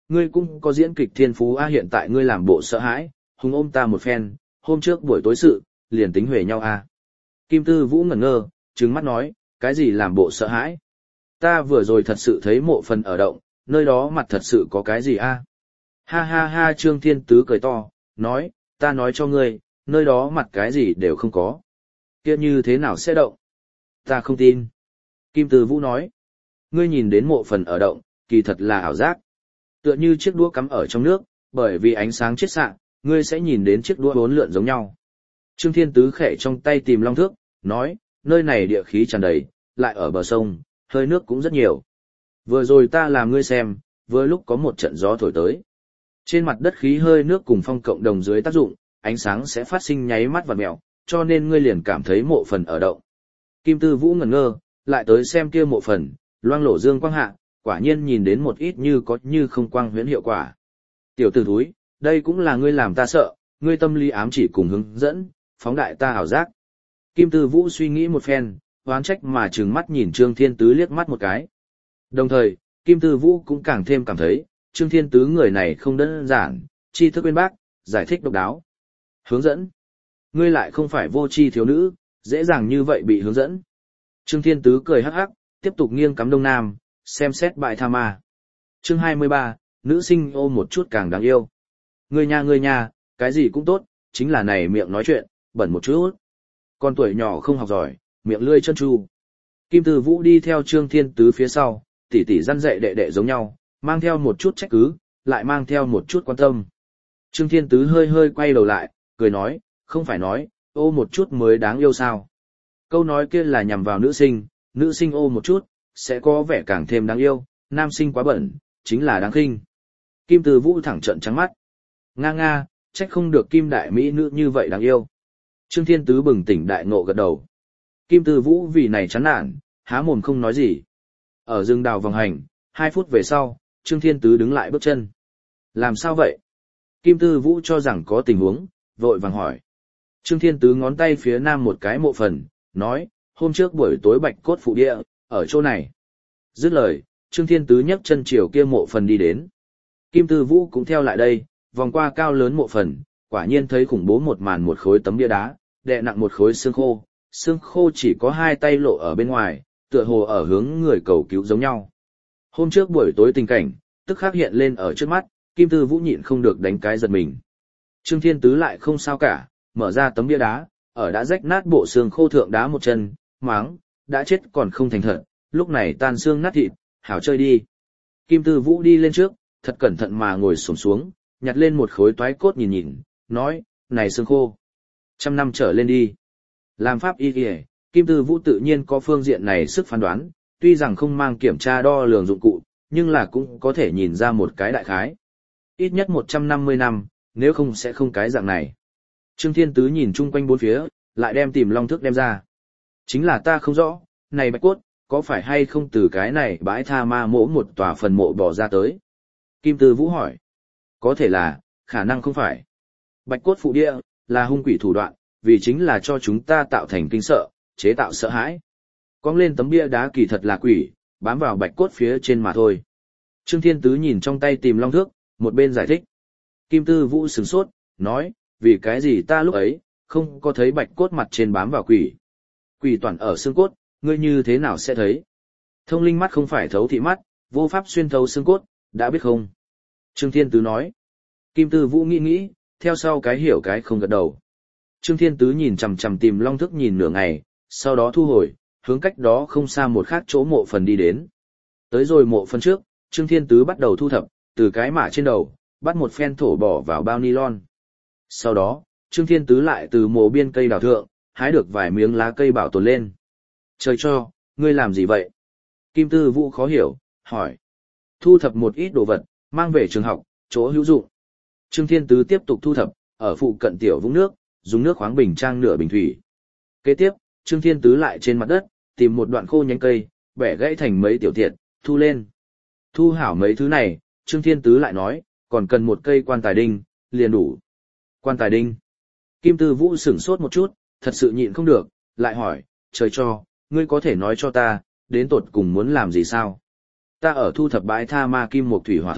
ngươi cũng có diễn kịch thiên phú a, hiện tại ngươi làm bộ sợ hãi, hùng ôm ta một phen, hôm trước buổi tối sự, liền tính huề nhau a. Kim Tư Vũ ngẩn ngơ, trừng mắt nói, cái gì làm bộ sợ hãi? Ta vừa rồi thật sự thấy mộ phần ở động, nơi đó mặt thật sự có cái gì a? Ha ha ha, Trương Thiên Tứ cười to, nói, ta nói cho ngươi, nơi đó mặt cái gì đều không có. Kia như thế nào sẽ động? Ta không tin. Kim Tư Vũ nói, ngươi nhìn đến mộ phần ở động, kỳ thật là ảo giác. Tựa như chiếc đũa cắm ở trong nước, bởi vì ánh sáng chiết xạ, ngươi sẽ nhìn đến chiếc đũa bốn lượn giống nhau. Trương Thiên Tứ khẽ trong tay tìm long thước, nói, nơi này địa khí tràn đầy, lại ở bờ sông, hơi nước cũng rất nhiều. Vừa rồi ta làm ngươi xem, vừa lúc có một trận gió thổi tới. Trên mặt đất khí hơi nước cùng phong cộng đồng dưới tác dụng, ánh sáng sẽ phát sinh nháy mắt và mèo, cho nên ngươi liền cảm thấy mộ phần ở động. Kim Tư Vũ ngẩn ngơ, lại tới xem kia mộ phần, loang lổ dương quang hạ, quả nhiên nhìn đến một ít như có như không quang huyễn hiệu quả. Tiểu tử thúi, đây cũng là ngươi làm ta sợ, ngươi tâm lý ám chỉ cùng hướng dẫn, phóng đại ta ảo giác. Kim Tư Vũ suy nghĩ một phen, oán trách mà trừng mắt nhìn Trương Thiên Tứ liếc mắt một cái. Đồng thời, Kim Tư Vũ cũng càng thêm cảm thấy, Trương Thiên Tứ người này không đơn giản, tri thức bên bác, giải thích độc đáo. Hướng dẫn. Ngươi lại không phải vô tri thiếu nữ, dễ dàng như vậy bị hướng dẫn. Trương Thiên Tứ cười hắc hắc, tiếp tục nghiêng cắm đông nam, xem xét bại tha ma. Chương hai mươi ba, nữ sinh ôm một chút càng đáng yêu. Ngươi nha ngươi nha, cái gì cũng tốt, chính là này miệng nói chuyện, bẩn một chút. Con tuổi nhỏ không học giỏi, miệng lươi chân tru. Kim Tư Vũ đi theo Trương Thiên Tứ phía sau, tỉ tỉ răn dạy đệ đệ giống nhau, mang theo một chút trách cứ, lại mang theo một chút quan tâm. Trương Thiên Tứ hơi hơi quay đầu lại, cười nói, không phải nói, ô một chút mới đáng yêu sao. Câu nói kia là nhằm vào nữ sinh, nữ sinh ô một chút, sẽ có vẻ càng thêm đáng yêu, nam sinh quá bẩn, chính là đáng khinh. Kim Tư Vũ thẳng trợn trắng mắt. Nga nga, trách không được Kim đại mỹ nữ như vậy đáng yêu. Trương Thiên Tứ bừng tỉnh đại ngộ gật đầu. Kim Tư Vũ vì này chán nản, há mồm không nói gì. Ở rừng đào vòng hành, hai phút về sau, Trương Thiên Tứ đứng lại bước chân. Làm sao vậy? Kim Tư Vũ cho rằng có tình huống, vội vàng hỏi. Trương Thiên Tứ ngón tay phía nam một cái mộ phần, nói, hôm trước buổi tối bạch cốt phụ địa, ở chỗ này. Dứt lời, Trương Thiên Tứ nhấc chân chiều kia mộ phần đi đến. Kim Tư Vũ cũng theo lại đây, vòng qua cao lớn mộ phần, quả nhiên thấy khủng bố một màn một khối tấm bia đá, đè nặng một khối xương khô, xương khô chỉ có hai tay lộ ở bên ngoài, tựa hồ ở hướng người cầu cứu giống nhau. Hôm trước buổi tối tình cảnh, tức khắc hiện lên ở trước mắt, Kim Tư Vũ nhịn không được đánh cái giật mình. Trương Thiên Tứ lại không sao cả, mở ra tấm bia đá, ở đã rách nát bộ xương khô thượng đá một chân, máng, đã chết còn không thành thật, lúc này tan xương nát thịt, hảo chơi đi. Kim Tư Vũ đi lên trước, thật cẩn thận mà ngồi xổm xuống, nhặt lên một khối toái cốt nhìn nhìn, nói, này xương khô, trăm năm trở lên đi. Làm pháp y kìa, Kim Tư Vũ tự nhiên có phương diện này sức phán đoán, tuy rằng không mang kiểm tra đo lường dụng cụ, nhưng là cũng có thể nhìn ra một cái đại khái. Ít nhất một trăm năm mươi năm, nếu không sẽ không cái dạng này. Trương Thiên Tứ nhìn chung quanh bốn phía, lại đem tìm long thước đem ra. Chính là ta không rõ, này bạch cốt, có phải hay không từ cái này bãi tha ma mỗ một tòa phần mộ bỏ ra tới? Kim Tư Vũ hỏi. Có thể là, khả năng không phải. Bạch cốt phụ địa, là hung quỷ thủ đoạn, vì chính là cho chúng ta tạo thành kinh sợ, chế tạo sợ hãi. Cong lên tấm bia đá kỳ thật là quỷ, bám vào bạch cốt phía trên mà thôi. Trương Thiên Tứ nhìn trong tay tìm long thước, một bên giải thích. Kim Tư Vũ sửng sốt, nói, vì cái gì ta lúc ấy, không có thấy bạch cốt mặt trên bám vào quỷ. Quỷ toàn ở xương cốt, ngươi như thế nào sẽ thấy? Thông linh mắt không phải thấu thị mắt, vô pháp xuyên thấu xương cốt, đã biết không? Trương Thiên Tứ nói. Kim Tư Vũ nghĩ nghĩ, theo sau cái hiểu cái không gật đầu. Trương Thiên Tứ nhìn chằm chằm tìm long thức nhìn nửa ngày, sau đó thu hồi, hướng cách đó không xa một khác chỗ mộ phần đi đến. Tới rồi mộ phần trước, Trương Thiên Tứ bắt đầu thu thập, từ cái mả trên đầu, bắt một phen thổ bỏ vào bao nylon. Sau đó, Trương Thiên Tứ lại từ mộ biên cây đào thượng, hái được vài miếng lá cây bảo tồn lên. Trời cho, ngươi làm gì vậy? Kim Tư Vũ khó hiểu, hỏi. Thu thập một ít đồ vật, mang về trường học, chỗ hữu dụng. Trương Thiên Tứ tiếp tục thu thập, ở phụ cận tiểu vũng nước, dùng nước khoáng bình trang nửa bình thủy. Kế tiếp, Trương Thiên Tứ lại trên mặt đất, tìm một đoạn khô nhánh cây, bẻ gãy thành mấy tiểu tiện, thu lên. Thu hảo mấy thứ này, Trương Thiên Tứ lại nói, còn cần một cây quan tài đinh, liền đủ. Quan tài đinh. Kim Tư Vũ sửng sốt một chút, thật sự nhịn không được, lại hỏi, trời cho, ngươi có thể nói cho ta, đến tột cùng muốn làm gì sao? Ta ở thu thập bãi tha ma kim một thủy hỏa thổ,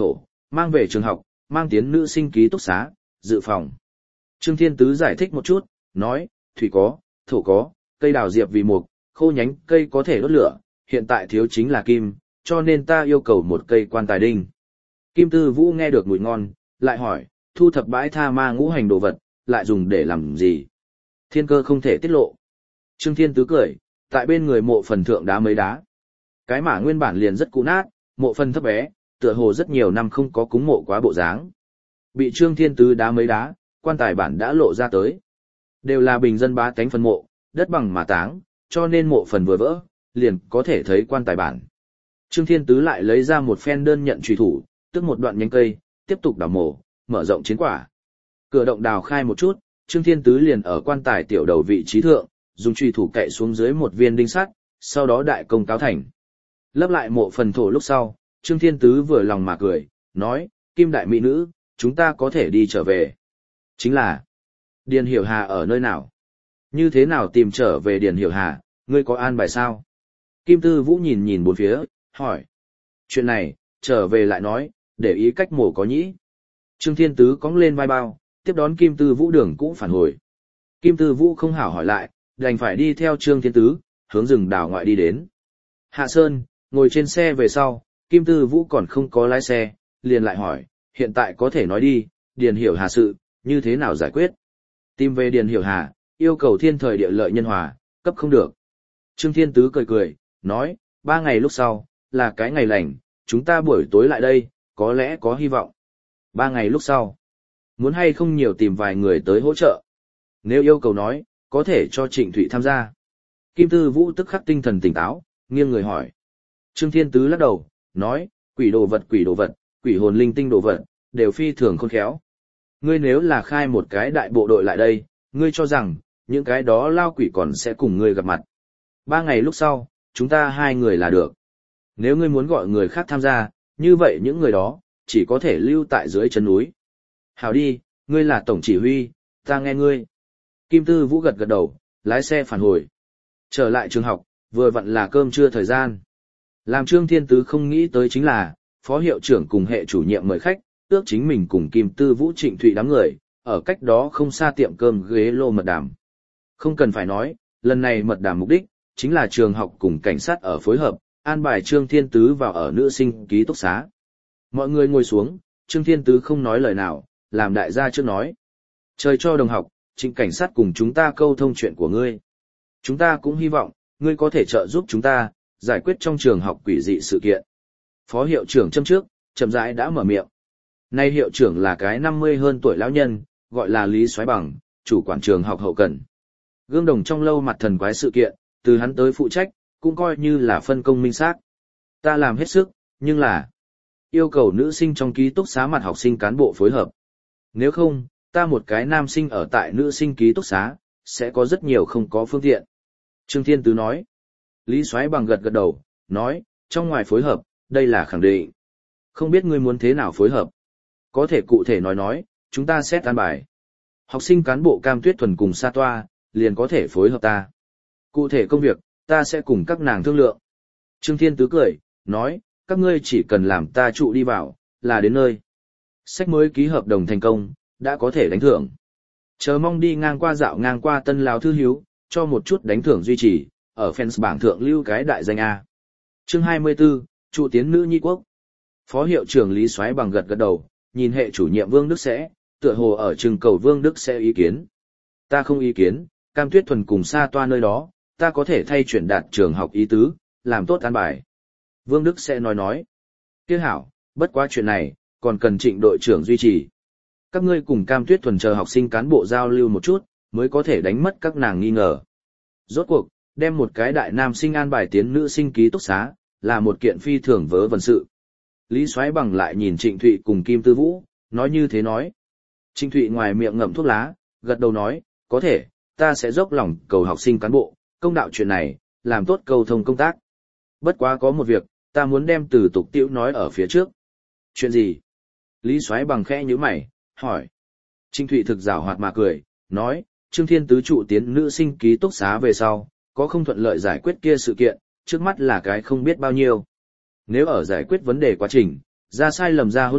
mang về trường học, mang tiến nữ sinh ký túc xá, dự phòng. Trương Thiên Tứ giải thích một chút, nói, thủy có, thổ có, cây đào diệp vì mục, khô nhánh cây có thể đốt lửa, hiện tại thiếu chính là kim, cho nên ta yêu cầu một cây quan tài đinh. Kim Tư Vũ nghe được mùi ngon, lại hỏi, thu thập bãi tha ma ngũ hành đồ vật, lại dùng để làm gì? Thiên cơ không thể tiết lộ. Trương Thiên Tứ cười, tại bên người mộ phần thượng đá mấy đá. Cái mả nguyên bản liền rất cũ nát, mộ phần thấp bé, tựa hồ rất nhiều năm không có cúng mộ quá bộ dáng. Bị Trương Thiên Tứ đá mấy đá, quan tài bản đã lộ ra tới. Đều là bình dân bá tánh phần mộ, đất bằng mà táng, cho nên mộ phần vừa vỡ, liền có thể thấy quan tài bản. Trương Thiên Tứ lại lấy ra một phen đơn nhận trùy thủ, tức một đoạn nhánh cây, tiếp tục đào mổ, mở rộng chiến quả. Cửa động đào khai một chút, Trương Thiên Tứ liền ở quan tài tiểu đầu vị trí thượng, dùng trùy thủ cậy xuống dưới một viên đinh sắt, sau đó đại công cáo thành. Lấp lại mộ phần thổ lúc sau, Trương Thiên Tứ vừa lòng mà cười, nói, Kim đại mỹ nữ, chúng ta có thể đi trở về. Chính là, Điền Hiểu Hà ở nơi nào? Như thế nào tìm trở về Điền Hiểu Hà, ngươi có an bài sao? Kim Tư Vũ nhìn nhìn bốn phía, hỏi. Chuyện này, trở về lại nói, để ý cách mổ có nhĩ. Trương Thiên Tứ cõng lên vai bao, tiếp đón Kim Tư Vũ đường cũng phản hồi. Kim Tư Vũ không hảo hỏi lại, đành phải đi theo Trương Thiên Tứ, hướng rừng đảo ngoại đi đến. Hạ Sơn, ngồi trên xe về sau, Kim Tư Vũ còn không có lái xe, liền lại hỏi, hiện tại có thể nói đi, Điền Hiểu Hà sự, như thế nào giải quyết? Tìm về Điền Hiểu Hà, yêu cầu thiên thời địa lợi nhân hòa, cấp không được. Trương Thiên Tứ cười cười, nói, ba ngày lúc sau, là cái ngày lành, chúng ta buổi tối lại đây, có lẽ có hy vọng. Ba ngày lúc sau, muốn hay không nhiều tìm vài người tới hỗ trợ. Nếu yêu cầu nói, có thể cho Trịnh Thụy tham gia. Kim Tư Vũ tức khắc tinh thần tỉnh táo, nghiêng người hỏi. Trương Thiên Tứ lắc đầu, nói, quỷ đồ vật quỷ đồ vật, quỷ hồn linh tinh đồ vật, đều phi thường khôn khéo. Ngươi nếu là khai một cái đại bộ đội lại đây, ngươi cho rằng, những cái đó lao quỷ còn sẽ cùng ngươi gặp mặt. Ba ngày lúc sau, chúng ta hai người là được. Nếu ngươi muốn gọi người khác tham gia, như vậy những người đó, chỉ có thể lưu tại dưới chân núi. Hảo đi, ngươi là tổng chỉ huy, ta nghe ngươi. Kim Tư Vũ gật gật đầu, lái xe phản hồi. Trở lại trường học, vừa vặn là cơm trưa thời gian. Làm Trương Thiên Tứ không nghĩ tới chính là, phó hiệu trưởng cùng hệ chủ nhiệm mời khách, ước chính mình cùng Kim Tư Vũ Trịnh Thụy đám người, ở cách đó không xa tiệm cơm ghế lô mật đàm. Không cần phải nói, lần này mật đàm mục đích, chính là trường học cùng cảnh sát ở phối hợp, an bài Trương Thiên Tứ vào ở nữ sinh ký túc xá. Mọi người ngồi xuống, Trương Thiên Tứ không nói lời nào, làm đại gia trước nói. Trời cho đồng học, Trịnh cảnh sát cùng chúng ta câu thông chuyện của ngươi. Chúng ta cũng hy vọng, ngươi có thể trợ giúp chúng ta, giải quyết trong trường học quỷ dị sự kiện. Phó hiệu trưởng châm trước, chậm rãi đã mở miệng. Nay hiệu trưởng là cái năm mươi hơn tuổi lão nhân, gọi là Lý Soái Bằng, chủ quản trường học hậu cần. Gương đồng trong lâu mặt thần quái sự kiện, từ hắn tới phụ trách, cũng coi như là phân công minh xác. Ta làm hết sức, nhưng là yêu cầu nữ sinh trong ký túc xá mặt học sinh cán bộ phối hợp. Nếu không, ta một cái nam sinh ở tại nữ sinh ký túc xá, sẽ có rất nhiều không có phương tiện. Trương Thiên Tứ nói. Lý Soái Bằng gật gật đầu, nói, trong ngoài phối hợp, đây là khẳng định. Không biết ngươi muốn thế nào phối hợp. Có thể cụ thể nói nói, chúng ta xét an bài. Học sinh cán bộ Cam Tuyết Thuần cùng Sa Toa, liền có thể phối hợp ta. Cụ thể công việc, ta sẽ cùng các nàng thương lượng. Trương Thiên Tứ cười, nói, các ngươi chỉ cần làm ta trụ đi vào, là đến nơi. Sách mới ký hợp đồng thành công, đã có thể đánh thưởng. Chờ mong đi ngang qua dạo ngang qua Tân Lão Thư Hiếu, cho một chút đánh thưởng duy trì, ở fans bảng thượng lưu cái đại danh A. Chương hai mươi tư, trụ tiến nữ nhi quốc. Phó hiệu trưởng Lý Soái Bằng gật gật đầu, nhìn hệ chủ nhiệm Vương Đức Sẽ, tựa hồ ở trưng cầu Vương Đức Sẽ ý kiến. Ta không ý kiến, Cam Tuyết Thuần cùng Sa Toa nơi đó, ta có thể thay chuyển đạt trường học ý tứ, làm tốt an bài. Vương Đức Sẽ nói nói. Tiếc hảo, bất quá chuyện này, còn cần Trịnh đội trưởng duy trì. Các ngươi cùng Cam Tuyết Thuần chờ học sinh cán bộ giao lưu một chút, mới có thể đánh mất các nàng nghi ngờ. Rốt cuộc, đem một cái đại nam sinh an bài tiến nữ sinh ký túc xá, là một kiện phi thường vớ vẩn sự. Lý Soái Bằng lại nhìn Trịnh Thụy cùng Kim Tư Vũ, nói như thế nói. Trịnh Thụy ngoài miệng ngậm thuốc lá, gật đầu nói, có thể, ta sẽ dốc lòng cầu học sinh cán bộ, công đạo chuyện này, làm tốt cầu thông công tác. Bất quá có một việc, ta muốn đem từ tục tiễu nói ở phía trước. Chuyện gì? Lý Soái Bằng khẽ nhíu mày, hỏi. Trịnh Thụy thực giảo hoạt mà cười, nói, Trương Thiên Tứ trụ tiến nữ sinh ký túc xá về sau, có không thuận lợi giải quyết kia sự kiện, trước mắt là cái không biết bao nhiêu. Nếu ở giải quyết vấn đề quá trình, ra sai lầm ra hỗn loạn,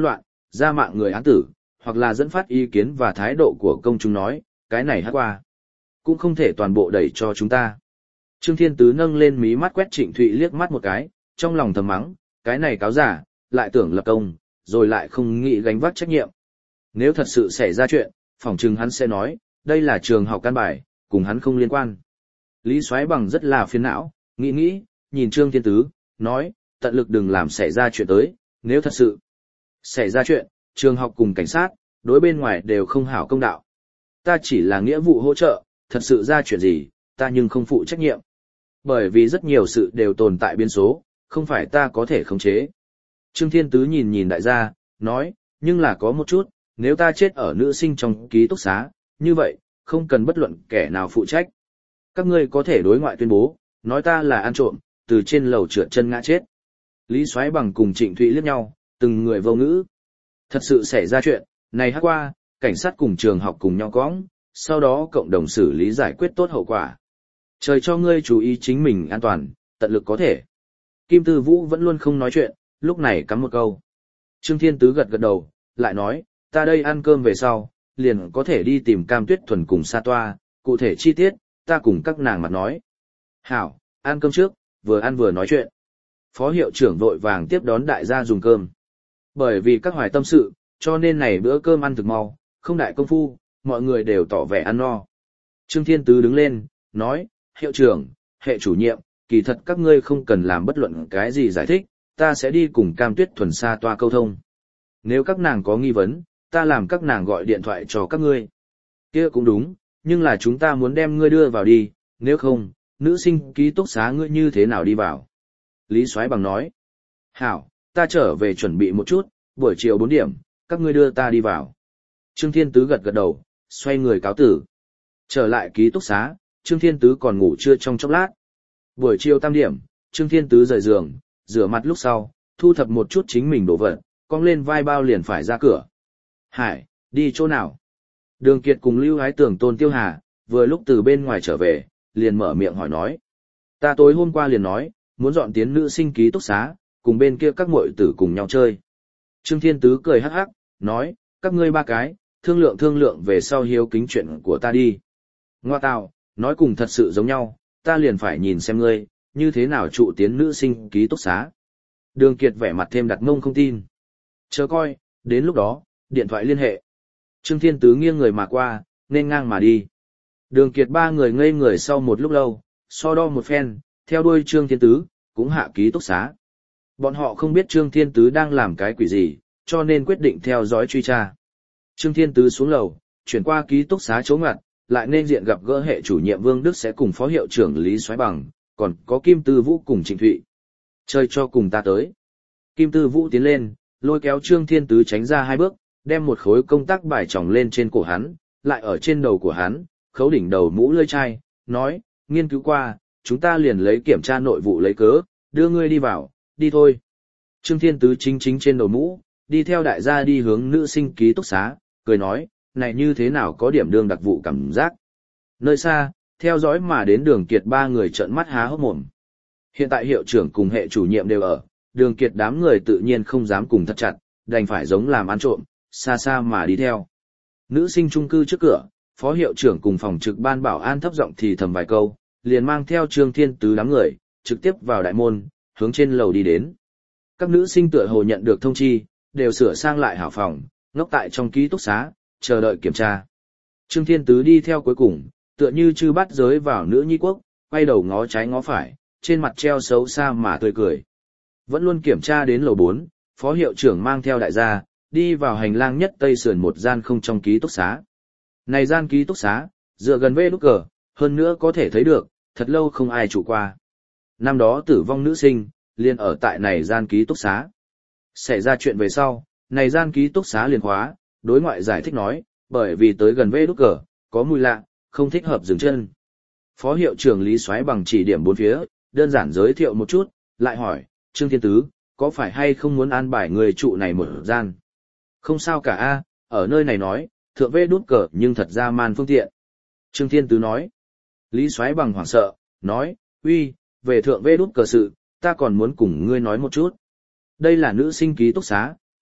ra mạng người án tử, hoặc là dẫn phát ý kiến và thái độ của công chúng nói, cái này hát qua. Cũng không thể toàn bộ đẩy cho chúng ta. Trương Thiên Tứ nâng lên mí mắt quét Trịnh Thụy liếc mắt một cái, trong lòng thầm mắng, cái này cáo giả, lại tưởng lập công, rồi lại không nghĩ gánh vác trách nhiệm. Nếu thật sự xảy ra chuyện, phỏng chừng hắn sẽ nói, đây là trường học căn bài, cùng hắn không liên quan. Lý Soái Bằng rất là phiền não, nghĩ nghĩ, nhìn Trương Thiên Tứ, nói, tận lực đừng làm xảy ra chuyện tới, nếu thật sự xảy ra chuyện, trường học cùng cảnh sát, đối bên ngoài đều không hảo công đạo. Ta chỉ là nghĩa vụ hỗ trợ, thật sự ra chuyện gì, ta nhưng không phụ trách nhiệm. Bởi vì rất nhiều sự đều tồn tại biến số, không phải ta có thể khống chế. Trương Thiên Tứ nhìn nhìn đại gia, nói, nhưng là có một chút, nếu ta chết ở nữ sinh trong ký túc xá, như vậy, không cần bất luận kẻ nào phụ trách. Các ngươi có thể đối ngoại tuyên bố, nói ta là ăn trộm, từ trên lầu trượt chân ngã chết. Lý Soái Bằng cùng Trịnh Thụy liếc nhau, từng người vô ngữ. Thật sự xảy ra chuyện, này hát qua, cảnh sát cùng trường học cùng nhau cõng, sau đó cộng đồng xử lý giải quyết tốt hậu quả. Trời cho ngươi chú ý chính mình an toàn, tận lực có thể. Kim Tư Vũ vẫn luôn không nói chuyện, lúc này cắm một câu. Trương Thiên Tứ gật gật đầu, lại nói, ta đây ăn cơm về sau, liền có thể đi tìm Cam Tuyết Thuần cùng Sa Toa, cụ thể chi tiết, ta cùng các nàng mặt nói. Hảo, ăn cơm trước, vừa ăn vừa nói chuyện. Phó hiệu trưởng vội vàng tiếp đón đại gia dùng cơm. Bởi vì các hoài tâm sự, cho nên này bữa cơm ăn thực mau, không đại công phu, mọi người đều tỏ vẻ ăn no. Trương Thiên Tứ đứng lên, nói, hiệu trưởng, hệ chủ nhiệm, kỳ thật các ngươi không cần làm bất luận cái gì giải thích, ta sẽ đi cùng Cam Tuyết Thuần Sa Toa câu thông. Nếu các nàng có nghi vấn, ta làm các nàng gọi điện thoại cho các ngươi. Kia cũng đúng, nhưng là chúng ta muốn đem ngươi đưa vào đi, nếu không, nữ sinh ký túc xá ngươi như thế nào đi vào. Lý Soái Bằng nói, hảo, ta trở về chuẩn bị một chút, buổi chiều bốn điểm, các ngươi đưa ta đi vào. Trương Thiên Tứ gật gật đầu, xoay người cáo tử. Trở lại ký túc xá, Trương Thiên Tứ còn ngủ trưa trong chốc lát. Buổi chiều tam điểm, Trương Thiên Tứ rời giường, rửa mặt lúc sau, thu thập một chút chính mình đồ vật, cong lên vai bao liền phải ra cửa. Hải, đi chỗ nào? Đường Kiệt cùng Lưu Ái Tưởng Tôn Tiêu Hà, vừa lúc từ bên ngoài trở về, liền mở miệng hỏi nói. Ta tối hôm qua liền nói, muốn dọn tiến nữ sinh ký túc xá, cùng bên kia các muội tử cùng nhau chơi. Trương Thiên Tứ cười hắc hắc, nói, các ngươi ba cái, thương lượng thương lượng về sau hiếu kính chuyện của ta đi. Ngoa tào, nói cùng thật sự giống nhau, ta liền phải nhìn xem ngươi, như thế nào trụ tiến nữ sinh ký túc xá. Đường Kiệt vẻ mặt thêm đặt mông không tin. Chờ coi, đến lúc đó, điện thoại liên hệ. Trương Thiên Tứ nghiêng người mà qua, nên ngang mà đi. Đường Kiệt ba người ngây người sau một lúc lâu, so đo một phen, theo đuôi Trương Thiên Tứ, cũng hạ ký túc xá. Bọn họ không biết Trương Thiên Tứ đang làm cái quỷ gì, cho nên quyết định theo dõi truy tra. Trương Thiên Tứ xuống lầu, chuyển qua ký túc xá chỗ ngặt, lại nên diện gặp gỡ hệ chủ nhiệm Vương Đức sẽ cùng phó hiệu trưởng Lý Soái Bằng, còn có Kim Tư Vũ cùng Trịnh Thụy. Chơi cho cùng ta tới. Kim Tư Vũ tiến lên, lôi kéo Trương Thiên Tứ tránh ra hai bước, đem một khối công tác bài tròng lên trên cổ hắn, lại ở trên đầu của hắn, khấu đỉnh đầu mũ lưỡi chai, nói, nghiên cứu qua, chúng ta liền lấy kiểm tra nội vụ lấy cớ, đưa ngươi đi vào, đi thôi. Trương Thiên Tứ chính chính trên đầu mũ, đi theo đại gia đi hướng nữ sinh ký túc xá, cười nói, này như thế nào có điểm đương đặc vụ cảm giác. Nơi xa, theo dõi mà đến Đường Kiệt ba người trợn mắt há hốc mồm. Hiện tại hiệu trưởng cùng hệ chủ nhiệm đều ở, Đường Kiệt đám người tự nhiên không dám cùng thật chặt, đành phải giống làm ăn trộm, xa xa mà đi theo. Nữ sinh chung cư trước cửa, phó hiệu trưởng cùng phòng trực ban bảo an thấp giọng thì thầm vài câu, liền mang theo Trương Thiên Tứ đám người, trực tiếp vào đại môn, hướng trên lầu đi đến. Các nữ sinh tựa hồ nhận được thông chi, đều sửa sang lại hảo phòng, ngốc tại trong ký túc xá, chờ đợi kiểm tra. Trương Thiên Tứ đi theo cuối cùng, tựa như chư bắt giới vào nữ nhi quốc, quay đầu ngó trái ngó phải, trên mặt treo xấu xa mà tươi cười. Vẫn luôn kiểm tra đến lầu bốn, phó hiệu trưởng mang theo đại gia, đi vào hành lang nhất tây sườn một gian không trong ký túc xá. Này gian ký túc xá, dựa gần vê đúc cờ, hơn nữa có thể thấy được, thật lâu không ai trụ qua. Năm đó tử vong nữ sinh, liền ở tại này gian ký túc xá. Xảy ra chuyện về sau, này gian ký túc xá liền khóa, đối ngoại giải thích nói, bởi vì tới gần vê đúc cờ, có mùi lạ, không thích hợp dừng chân. Phó hiệu trưởng Lý Soái Bằng chỉ điểm bốn phía, đơn giản giới thiệu một chút, lại hỏi, Trương Thiên Tứ, có phải hay không muốn an bài người trụ này một gian? Không sao cả a, ở nơi này nói, thượng vê đút cờ nhưng thật ra man phương tiện. Trương Thiên Tứ nói. Lý Soái Bằng hoảng sợ, nói, uy, về thượng vê đút cờ sự, ta còn muốn cùng ngươi nói một chút. Đây là nữ sinh ký túc xá,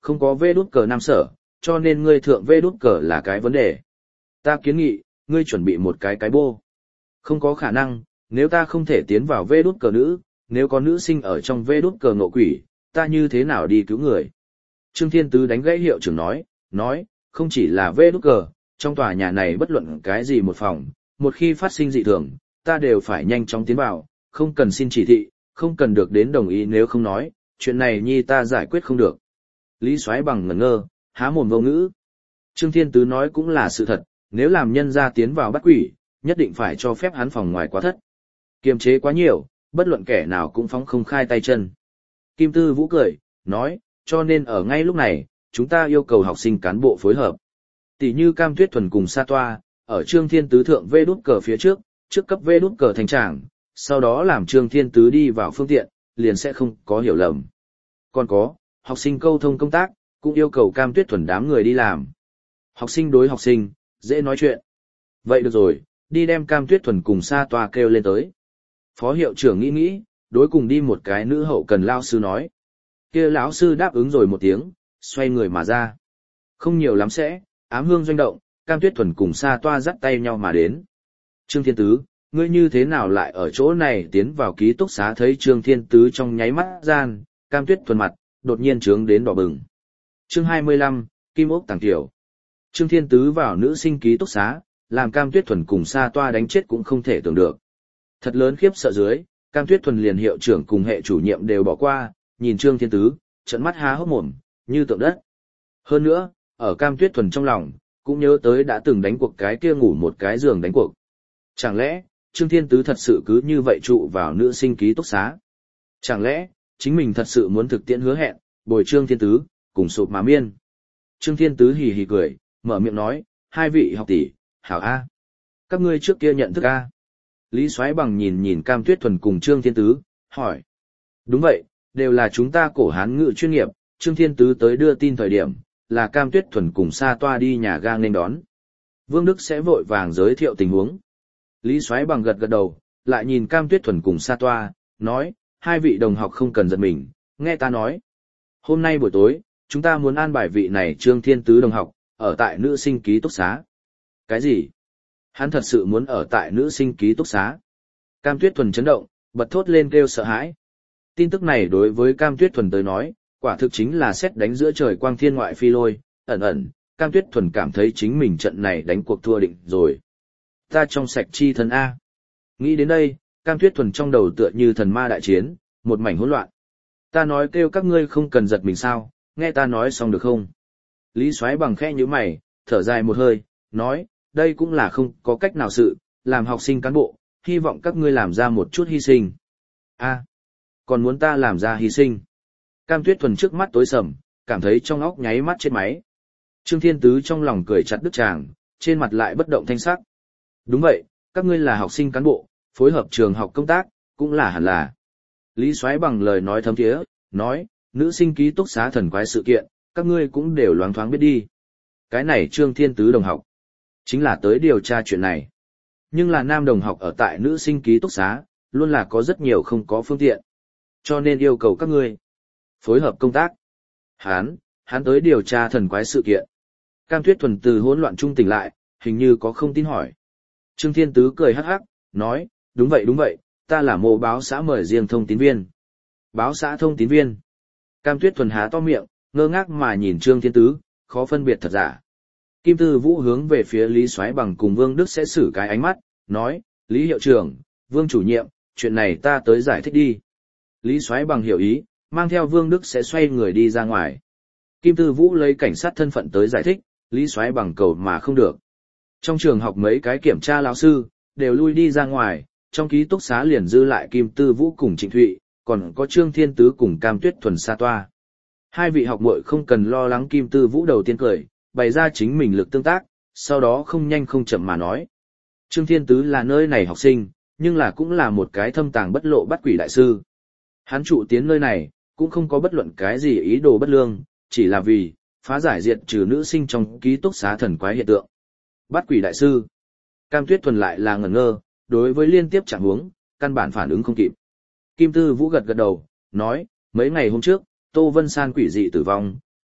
không có vê đút cờ nam sở, cho nên ngươi thượng vê đút cờ là cái vấn đề. Ta kiến nghị, ngươi chuẩn bị một cái cái bô. Không có khả năng, nếu ta không thể tiến vào vê đút cờ nữ, nếu có nữ sinh ở trong vê đút cờ ngộ quỷ, ta như thế nào đi cứu người? Trương Thiên Tứ đánh gãy hiệu trưởng nói, nói, không chỉ là vê đút cờ, trong tòa nhà này bất luận cái gì một phòng, một khi phát sinh dị thường, ta đều phải nhanh chóng tiến vào, không cần xin chỉ thị, không cần được đến đồng ý nếu không nói, chuyện này nhi ta giải quyết không được. Lý Soái Bằng ngẩn ngơ, há mồm vô ngữ. Trương Thiên Tứ nói cũng là sự thật, nếu làm nhân gia tiến vào bắt quỷ, nhất định phải cho phép hắn phòng ngoài quá thất. Kiềm chế quá nhiều, bất luận kẻ nào cũng phóng không khai tay chân. Kim Tư Vũ cười, nói, cho nên ở ngay lúc này, chúng ta yêu cầu học sinh cán bộ phối hợp. Tỷ như Cam Tuyết Thuần cùng Sa Toa, ở Trương Thiên Tứ thượng vê đút cờ phía trước, trước cấp vê đút cờ thành tràng, sau đó làm Trương Thiên Tứ đi vào phương tiện, liền sẽ không có hiểu lầm. Còn có, học sinh câu thông công tác, cũng yêu cầu Cam Tuyết Thuần đám người đi làm. Học sinh đối học sinh, dễ nói chuyện. Vậy được rồi, đi đem Cam Tuyết Thuần cùng Sa Toa kêu lên tới. Phó hiệu trưởng nghĩ nghĩ, đối cùng đi một cái nữ hậu cần lao sư nói. Kia lão sư đáp ứng rồi một tiếng, xoay người mà ra. Không nhiều lắm sẽ, ám hương doanh động, Cam Tuyết Thuần cùng Sa Toa dắt tay nhau mà đến. Trương Thiên Tứ, ngươi như thế nào lại ở chỗ này tiến vào ký túc xá thấy Trương Thiên Tứ trong nháy mắt gian, Cam Tuyết Thuần mặt, đột nhiên trướng đến đỏ bừng. Chương hai mươi lăm, Kim Ốc Tàng Tiểu. Trương Thiên Tứ vào nữ sinh ký túc xá, làm Cam Tuyết Thuần cùng Sa Toa đánh chết cũng không thể tưởng được. Thật lớn khiếp sợ dưới, Cam Tuyết Thuần liền hiệu trưởng cùng hệ chủ nhiệm đều bỏ qua, nhìn Trương Thiên Tứ, trợn mắt há hốc mồm, như tượng đất. Hơn nữa, ở Cam Tuyết Thuần trong lòng, cũng nhớ tới đã từng đánh cuộc cái kia ngủ một cái giường đánh cuộc. Chẳng lẽ, Trương Thiên Tứ thật sự cứ như vậy trụ vào nữ sinh ký túc xá? Chẳng lẽ, chính mình thật sự muốn thực tiễn hứa hẹn, bồi Trương Thiên Tứ, cùng sụp mà miên? Trương Thiên Tứ hì hì cười, mở miệng nói, hai vị học tỷ, hảo A. Các ngươi trước kia nhận thức A. Lý Soái Bằng nhìn nhìn Cam Tuyết Thuần cùng Trương Thiên Tứ, hỏi. Đúng vậy, đều là chúng ta cổ hán ngữ chuyên nghiệp, Trương Thiên Tứ tới đưa tin thời điểm, là Cam Tuyết Thuần cùng Sa Toa đi nhà ga nên đón. Vương Đức sẽ vội vàng giới thiệu tình huống. Lý Soái Bằng gật gật đầu, lại nhìn Cam Tuyết Thuần cùng Sa Toa, nói, hai vị đồng học không cần giận mình, nghe ta nói. Hôm nay buổi tối, chúng ta muốn an bài vị này Trương Thiên Tứ đồng học, ở tại nữ sinh ký túc xá. Cái gì? Hắn thật sự muốn ở tại nữ sinh ký túc xá. Cam Tuyết Thuần chấn động, bật thốt lên kêu sợ hãi. Tin tức này đối với Cam Tuyết Thuần tới nói, quả thực chính là sét đánh giữa trời quang thiên ngoại phi lôi, ẩn ẩn, Cam Tuyết Thuần cảm thấy chính mình trận này đánh cuộc thua định rồi. Ta trong sạch chi thân A. Nghĩ đến đây, Cam Tuyết Thuần trong đầu tựa như thần ma đại chiến, một mảnh hỗn loạn. Ta nói kêu các ngươi không cần giật mình sao, nghe ta nói xong được không? Lý Soái Bằng khẽ nhíu mày, thở dài một hơi, nói, đây cũng là không có cách nào sự, làm học sinh cán bộ, hy vọng các ngươi làm ra một chút hy sinh. A, còn muốn ta làm ra hy sinh? Cam Tuyết Thuần trước mắt tối sầm, cảm thấy trong óc nháy mắt chết máy. Trương Thiên Tứ trong lòng cười chặt đứt chàng, trên mặt lại bất động thanh sắc. Đúng vậy, các ngươi là học sinh cán bộ, phối hợp trường học công tác, cũng là hẳn là. Lý Soái Bằng lời nói thấm thiế, nói, nữ sinh ký túc xá thần quái sự kiện, các ngươi cũng đều loáng thoáng biết đi. Cái này Trương Thiên Tứ đồng học, chính là tới điều tra chuyện này. Nhưng là nam đồng học ở tại nữ sinh ký túc xá, luôn là có rất nhiều không có phương tiện. Cho nên yêu cầu các ngươi phối hợp công tác. Hán, hắn tới điều tra thần quái sự kiện. Cam Tuyết Thuần từ hỗn loạn trung tỉnh lại, hình như có không tin hỏi. Trương Thiên Tứ cười hắc hắc, nói, đúng vậy đúng vậy, ta là mô báo xã mời riêng thông tín viên. Báo xã thông tín viên. Cam Tuyết Thuần há to miệng, ngơ ngác mà nhìn Trương Thiên Tứ, khó phân biệt thật giả. Kim Tư Vũ hướng về phía Lý Soái Bằng cùng Vương Đức sẽ xử cái ánh mắt, nói, Lý hiệu trưởng, Vương chủ nhiệm, chuyện này ta tới giải thích đi. Lý Soái Bằng hiểu ý, mang theo Vương Đức sẽ xoay người đi ra ngoài. Kim Tư Vũ lấy cảnh sát thân phận tới giải thích, Lý Soái Bằng cầu mà không được. Trong trường học mấy cái kiểm tra lão sư, đều lui đi ra ngoài, trong ký túc xá liền dư lại Kim Tư Vũ cùng Trịnh Thụy, còn có Trương Thiên Tứ cùng Cam Tuyết Thuần Sa Toa. Hai vị học muội không cần lo lắng. Kim Tư Vũ đầu tiên cười, bày ra chính mình lực tương tác, sau đó không nhanh không chậm mà nói. Trương Thiên Tứ là nơi này học sinh, nhưng là cũng là một cái thâm tàng bất lộ bắt quỷ đại sư. Hắn trụ tiến nơi này, cũng không có bất luận cái gì ý đồ bất lương, chỉ là vì phá giải diệt trừ nữ sinh trong ký túc xá thần quái hiện tượng. Bắt quỷ đại sư. Cam Tuyết Thuần lại là ngẩn ngơ, đối với liên tiếp trạng huống, căn bản phản ứng không kịp. Kim Tư Vũ gật gật đầu, nói, mấy ngày hôm trước, Tô Vân San quỷ dị tử vong,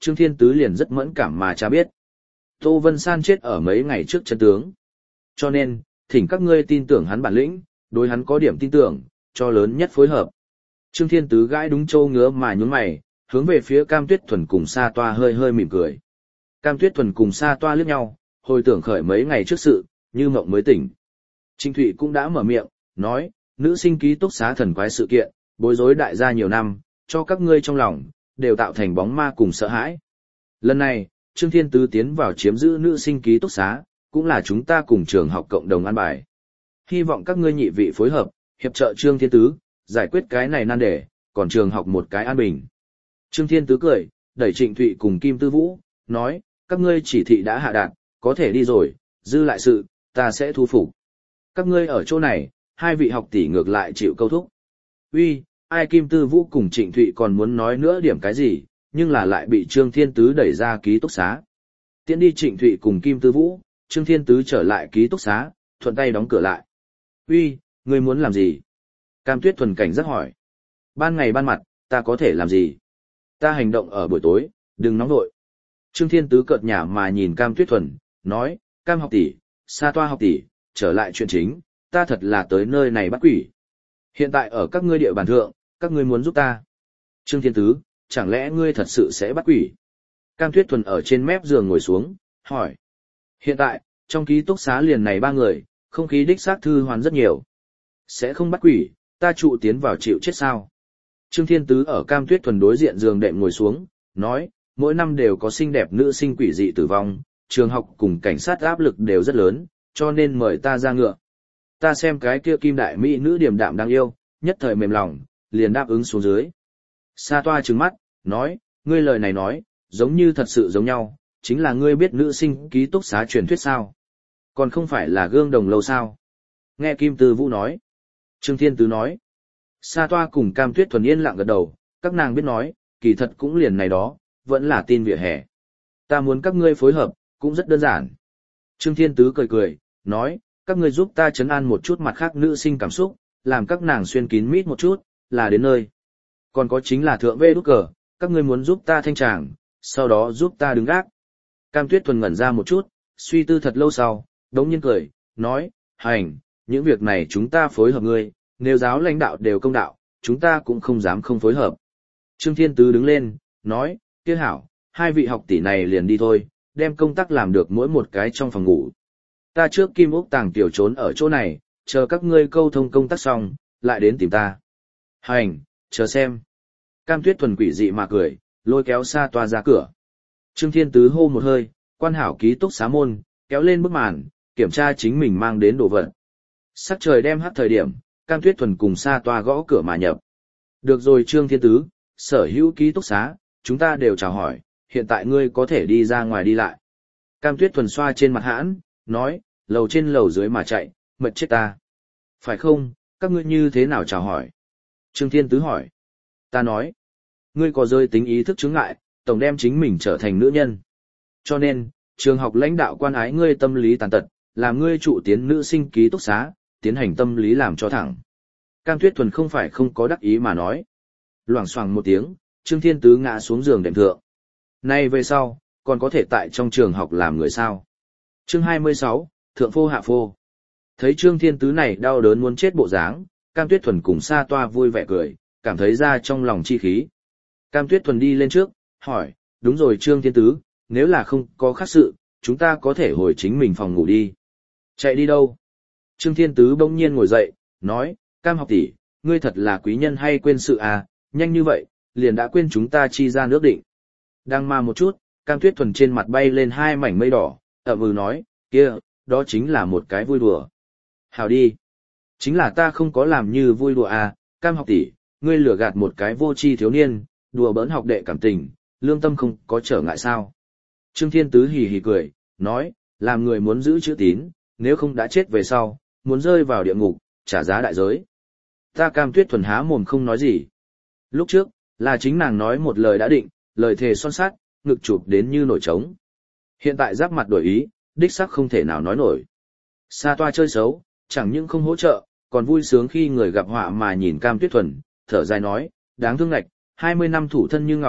Trương Thiên Tứ liền rất mẫn cảm mà cha biết. Tô Vân San chết ở mấy ngày trước chân tướng. Cho nên, thỉnh các ngươi tin tưởng hắn bản lĩnh, đối hắn có điểm tin tưởng, cho lớn nhất phối hợp. Trương Thiên Tứ gãi đúng châu ngứa mà nhún mày, hướng về phía Cam Tuyết Thuần cùng Sa Toa hơi hơi mỉm cười. Cam Tuyết Thuần cùng Sa Toa liếc nhau, hồi tưởng khởi mấy ngày trước sự, như mộng mới tỉnh. Trinh Thụy cũng đã mở miệng, nói, nữ sinh ký túc xá thần quái sự kiện, bối rối đại gia nhiều năm, cho các ngươi trong lòng, đều tạo thành bóng ma cùng sợ hãi. Lần này, Trương Thiên Tứ tiến vào chiếm giữ nữ sinh ký túc xá, cũng là chúng ta cùng trường học cộng đồng an bài. Hy vọng các ngươi nhị vị phối hợp, hiệp trợ Trương Thiên Tứ, giải quyết cái này nan đề, còn trường học một cái an bình. Trương Thiên Tứ cười, đẩy Trịnh Thụy cùng Kim Tư Vũ, nói, các ngươi chỉ thị đã hạ đạt, có thể đi rồi, dư lại sự, ta sẽ thu phục. Các ngươi ở chỗ này, hai vị học tỷ ngược lại chịu câu thúc. Uy, ai Kim Tư Vũ cùng Trịnh Thụy còn muốn nói nữa điểm cái gì, nhưng là lại bị Trương Thiên Tứ đẩy ra ký túc xá. Tiễn đi Trịnh Thụy cùng Kim Tư Vũ, Trương Thiên Tứ trở lại ký túc xá, thuận tay đóng cửa lại. Uy, ngươi muốn làm gì? Cam Tuyết Thuần cảnh giác hỏi. Ban ngày ban mặt, ta có thể làm gì? Ta hành động ở buổi tối, đừng nóng nội. Trương Thiên Tứ cợt nhả mà nhìn Cam Tuyết Thuần, nói, Cam học tỷ, Sa Toa học tỷ, trở lại chuyện chính, ta thật là tới nơi này bắt quỷ. Hiện tại ở các ngươi địa bàn thượng, các ngươi muốn giúp ta. Trương Thiên Tứ, chẳng lẽ ngươi thật sự sẽ bắt quỷ? Cam Tuyết Thuần ở trên mép giường ngồi xuống, hỏi. Hiện tại, trong ký túc xá liền này ba người, không khí đích xác thư hoàn rất nhiều. Sẽ không bắt quỷ, ta trụ tiến vào chịu chết sao? Trương Thiên Tứ ở Cam Tuyết Thuần đối diện giường đệm ngồi xuống, nói, mỗi năm đều có xinh đẹp nữ sinh quỷ dị tử vong, trường học cùng cảnh sát áp lực đều rất lớn, cho nên mời ta ra ngựa. Ta xem cái kia kim đại mỹ nữ điềm đạm đáng yêu, nhất thời mềm lòng, liền đáp ứng xuống dưới. Sa Toa trừng mắt, nói, ngươi lời này nói, giống như thật sự giống nhau, chính là ngươi biết nữ sinh ký túc xá truyền thuyết sao? Còn không phải là gương đồng lâu sao? Nghe Kim Tư Vũ nói. Trương Thiên Tứ nói. Sa Toa cùng Cam Tuyết Thuần yên lặng gật đầu, các nàng biết nói, kỳ thật cũng liền này đó, vẫn là tin vỉa hè. Ta muốn các ngươi phối hợp, cũng rất đơn giản. Trương Thiên Tứ cười cười, nói, các ngươi giúp ta trấn an một chút mặt khác nữ sinh cảm xúc, làm các nàng xuyên kín mít một chút, là đến nơi. Còn có chính là thượng vê đút cờ, các ngươi muốn giúp ta thanh tràng, sau đó giúp ta đứng gác. Cam Tuyết Thuần ngẩn ra một chút, suy tư thật lâu sau, đống nhiên cười, nói, hành, những việc này chúng ta phối hợp ngươi, nếu giáo lãnh đạo đều công đạo, chúng ta cũng không dám không phối hợp. Trương Thiên Tứ đứng lên, nói, kia hảo, hai vị học tỷ này liền đi thôi, đem công tác làm được mỗi một cái trong phòng ngủ. Ta trước Kim Úc Tàng tiểu trốn ở chỗ này, chờ các ngươi câu thông công tác xong, lại đến tìm ta. Hành, chờ xem. Cam Tuyết Thuần quỷ dị mà cười, lôi kéo Sa Toa ra cửa. Trương Thiên Tứ hô một hơi, quan hảo ký túc xá môn, kéo lên bức màn, kiểm tra chính mình mang đến đồ vật. Sắc trời đem hắt thời điểm, Cam Tuyết Thuần cùng Sa Toa gõ cửa mà nhập. Được rồi Trương Thiên Tứ, sở hữu ký túc xá, chúng ta đều chào hỏi, hiện tại ngươi có thể đi ra ngoài đi lại. Cam Tuyết Thuần xoa trên mặt hãn, nói, lầu trên lầu dưới mà chạy, mệt chết ta. Phải không, các ngươi như thế nào chào hỏi? Trương Thiên Tứ hỏi. Ta nói, ngươi có rơi tính ý thức chứng ngại, tổng đem chính mình trở thành nữ nhân. Cho nên, trường học lãnh đạo quan ái ngươi tâm lý tàn tật, làm ngươi trụ tiến nữ sinh ký túc xá, tiến hành tâm lý làm cho thẳng. Cam Tuyết Thuần không phải không có đắc ý mà nói. Loảng xoảng một tiếng, Trương Thiên Tứ ngã xuống giường đệm thượng. Nay về sau, còn có thể tại trong trường học làm người sao? Chương hai mươi sáu, Thượng Phô Hạ Phô. Thấy Trương Thiên Tứ này đau đớn muốn chết bộ dáng, Cam Tuyết Thuần cùng Sa Toa vui vẻ cười, cảm thấy ra trong lòng chi khí. Cam Tuyết Thuần đi lên trước, hỏi, đúng rồi Trương Thiên Tứ, nếu là không có khác sự, chúng ta có thể hồi chính mình phòng ngủ đi. Chạy đi đâu? Trương Thiên Tứ bỗng nhiên ngồi dậy, nói, Cam học tỷ, ngươi thật là quý nhân hay quên sự à, nhanh như vậy, liền đã quên chúng ta chi ra nước định. Đang mà một chút, Cam Tuyết Thuần trên mặt bay lên hai mảnh mây đỏ, ậm ừ nói, kia, đó chính là một cái vui đùa. Hào đi. Chính là ta không có làm như vui đùa à, Cam học tỷ, ngươi lừa gạt một cái vô tri thiếu niên, đùa bỡn học đệ cảm tình, lương tâm không có trở ngại sao. Trương Thiên Tứ hì hì cười, nói, làm người muốn giữ chữ tín, nếu không đã chết về sau, muốn rơi vào địa ngục, trả giá đại giới. Ta Cam Tuyết Thuần há mồm không nói gì. Lúc trước, là chính nàng nói một lời đã định, lời thề son sát, ngực chụp đến như nổi trống. Hiện tại giáp mặt đổi ý, đích xác không thể nào nói nổi. Sa Toa chơi xấu, chẳng những không hỗ trợ, còn vui sướng khi người gặp họa mà nhìn Cam Tuyết Thuần, thở dài nói, đáng thương ngạch, hai mươi năm thủ thân như ngọc,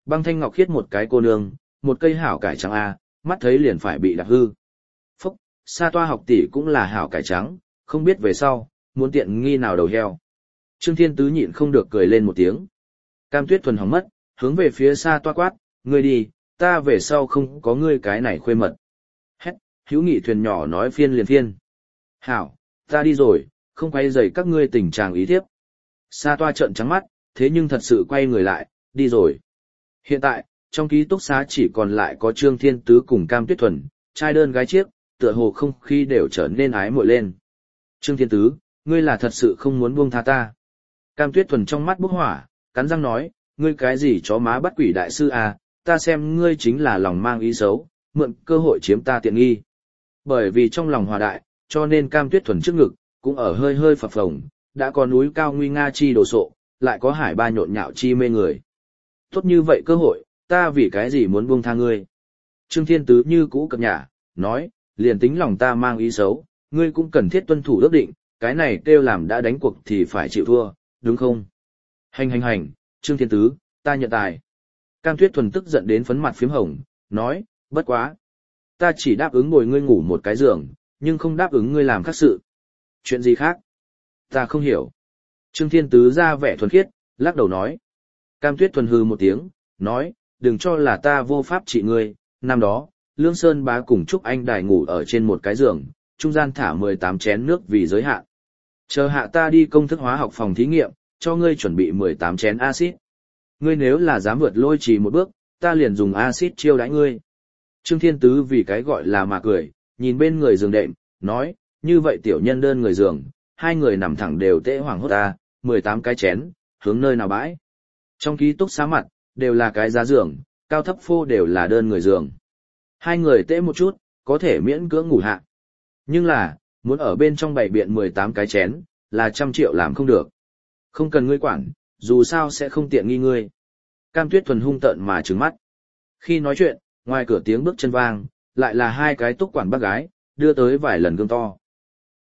Băng Thanh Ngọc Khiết một cái cô nương, một cây hảo cải trắng a, mắt thấy liền phải bị đạp hư. Phúc, Sa Toa học tỷ cũng là hảo cải trắng, không biết về sau, muốn tiện nghi nào đầu heo. Trương Thiên Tứ nhịn không được cười lên một tiếng. Cam Tuyết Thuần hóng mất, hướng về phía Sa Toa quát, ngươi đi, ta về sau không có ngươi cái này khuê mật. Hét, hữu nghị thuyền nhỏ nói phiên liền phiên. Hảo, ta đi rồi, không quay rầy các ngươi tình trạng ý thiếp. Sa Toa trợn trắng mắt, thế nhưng thật sự quay người lại, đi rồi. Hiện tại, trong ký túc xá chỉ còn lại có Trương Thiên Tứ cùng Cam Tuyết Thuần, trai đơn gái chiếc, tựa hồ không khí đều trở nên ái muội lên. Trương Thiên Tứ, ngươi là thật sự không muốn buông tha ta. Cam Tuyết Thuần trong mắt bốc hỏa, cắn răng nói, ngươi cái gì chó má bắt quỷ đại sư à, ta xem ngươi chính là lòng mang ý xấu, mượn cơ hội chiếm ta tiện nghi. Bởi vì trong lòng hòa đại, cho nên Cam Tuyết Thuần trước ngực, cũng ở hơi hơi phập phồng, đã có núi cao nguy nga chi đồ sộ, lại có hải ba nhộn nhạo chi mê người. Tốt như vậy cơ hội, ta vì cái gì muốn buông tha ngươi. Trương Thiên Tứ như cũ cập nhả, nói, liền tính lòng ta mang ý xấu, ngươi cũng cần thiết tuân thủ ước định, cái này kêu làm đã đánh cuộc thì phải chịu thua, đúng không? Hành hành hành, Trương Thiên Tứ, ta nhận tài. Cam Tuyết Thuần tức giận đến phấn mặt phím hồng, nói, bất quá. Ta chỉ đáp ứng bồi ngươi ngủ một cái giường, nhưng không đáp ứng ngươi làm khác sự. Chuyện gì khác? Ta không hiểu. Trương Thiên Tứ ra vẻ thuần khiết, lắc đầu nói. Cam Tuyết Thuần hừ một tiếng, nói, đừng cho là ta vô pháp trị ngươi, năm đó, Lương Sơn bá cùng Trúc Anh Đài ngủ ở trên một cái giường, trung gian thả mười tám chén nước vì giới hạn. Chờ hạ ta đi công thức hóa học phòng thí nghiệm, cho ngươi chuẩn bị mười tám chén axit. Ngươi nếu là dám vượt lôi trì một bước, ta liền dùng axit chiêu đãi ngươi. Trương Thiên Tứ vì cái gọi là mà cười, nhìn bên người giường đệm, nói, như vậy tiểu nhân đơn người giường, hai người nằm thẳng đều tễ hoảng hốt ta, mười tám cái chén, hướng nơi nào bãi. Trong ký túc xá mặt, đều là cái giá giường, cao thấp phô đều là đơn người giường. Hai người tễ một chút, có thể miễn cưỡng ngủ hạ. Nhưng là, muốn ở bên trong bảy biện mười tám cái chén, là trăm triệu làm không được. Không cần ngươi quản, dù sao sẽ không tiện nghi ngươi. Cam Tuyết Thuần hung tợn mà trừng mắt. Khi nói chuyện, ngoài cửa tiếng bước chân vang, lại là hai cái túc quản bác gái, đưa tới vài lần gương to.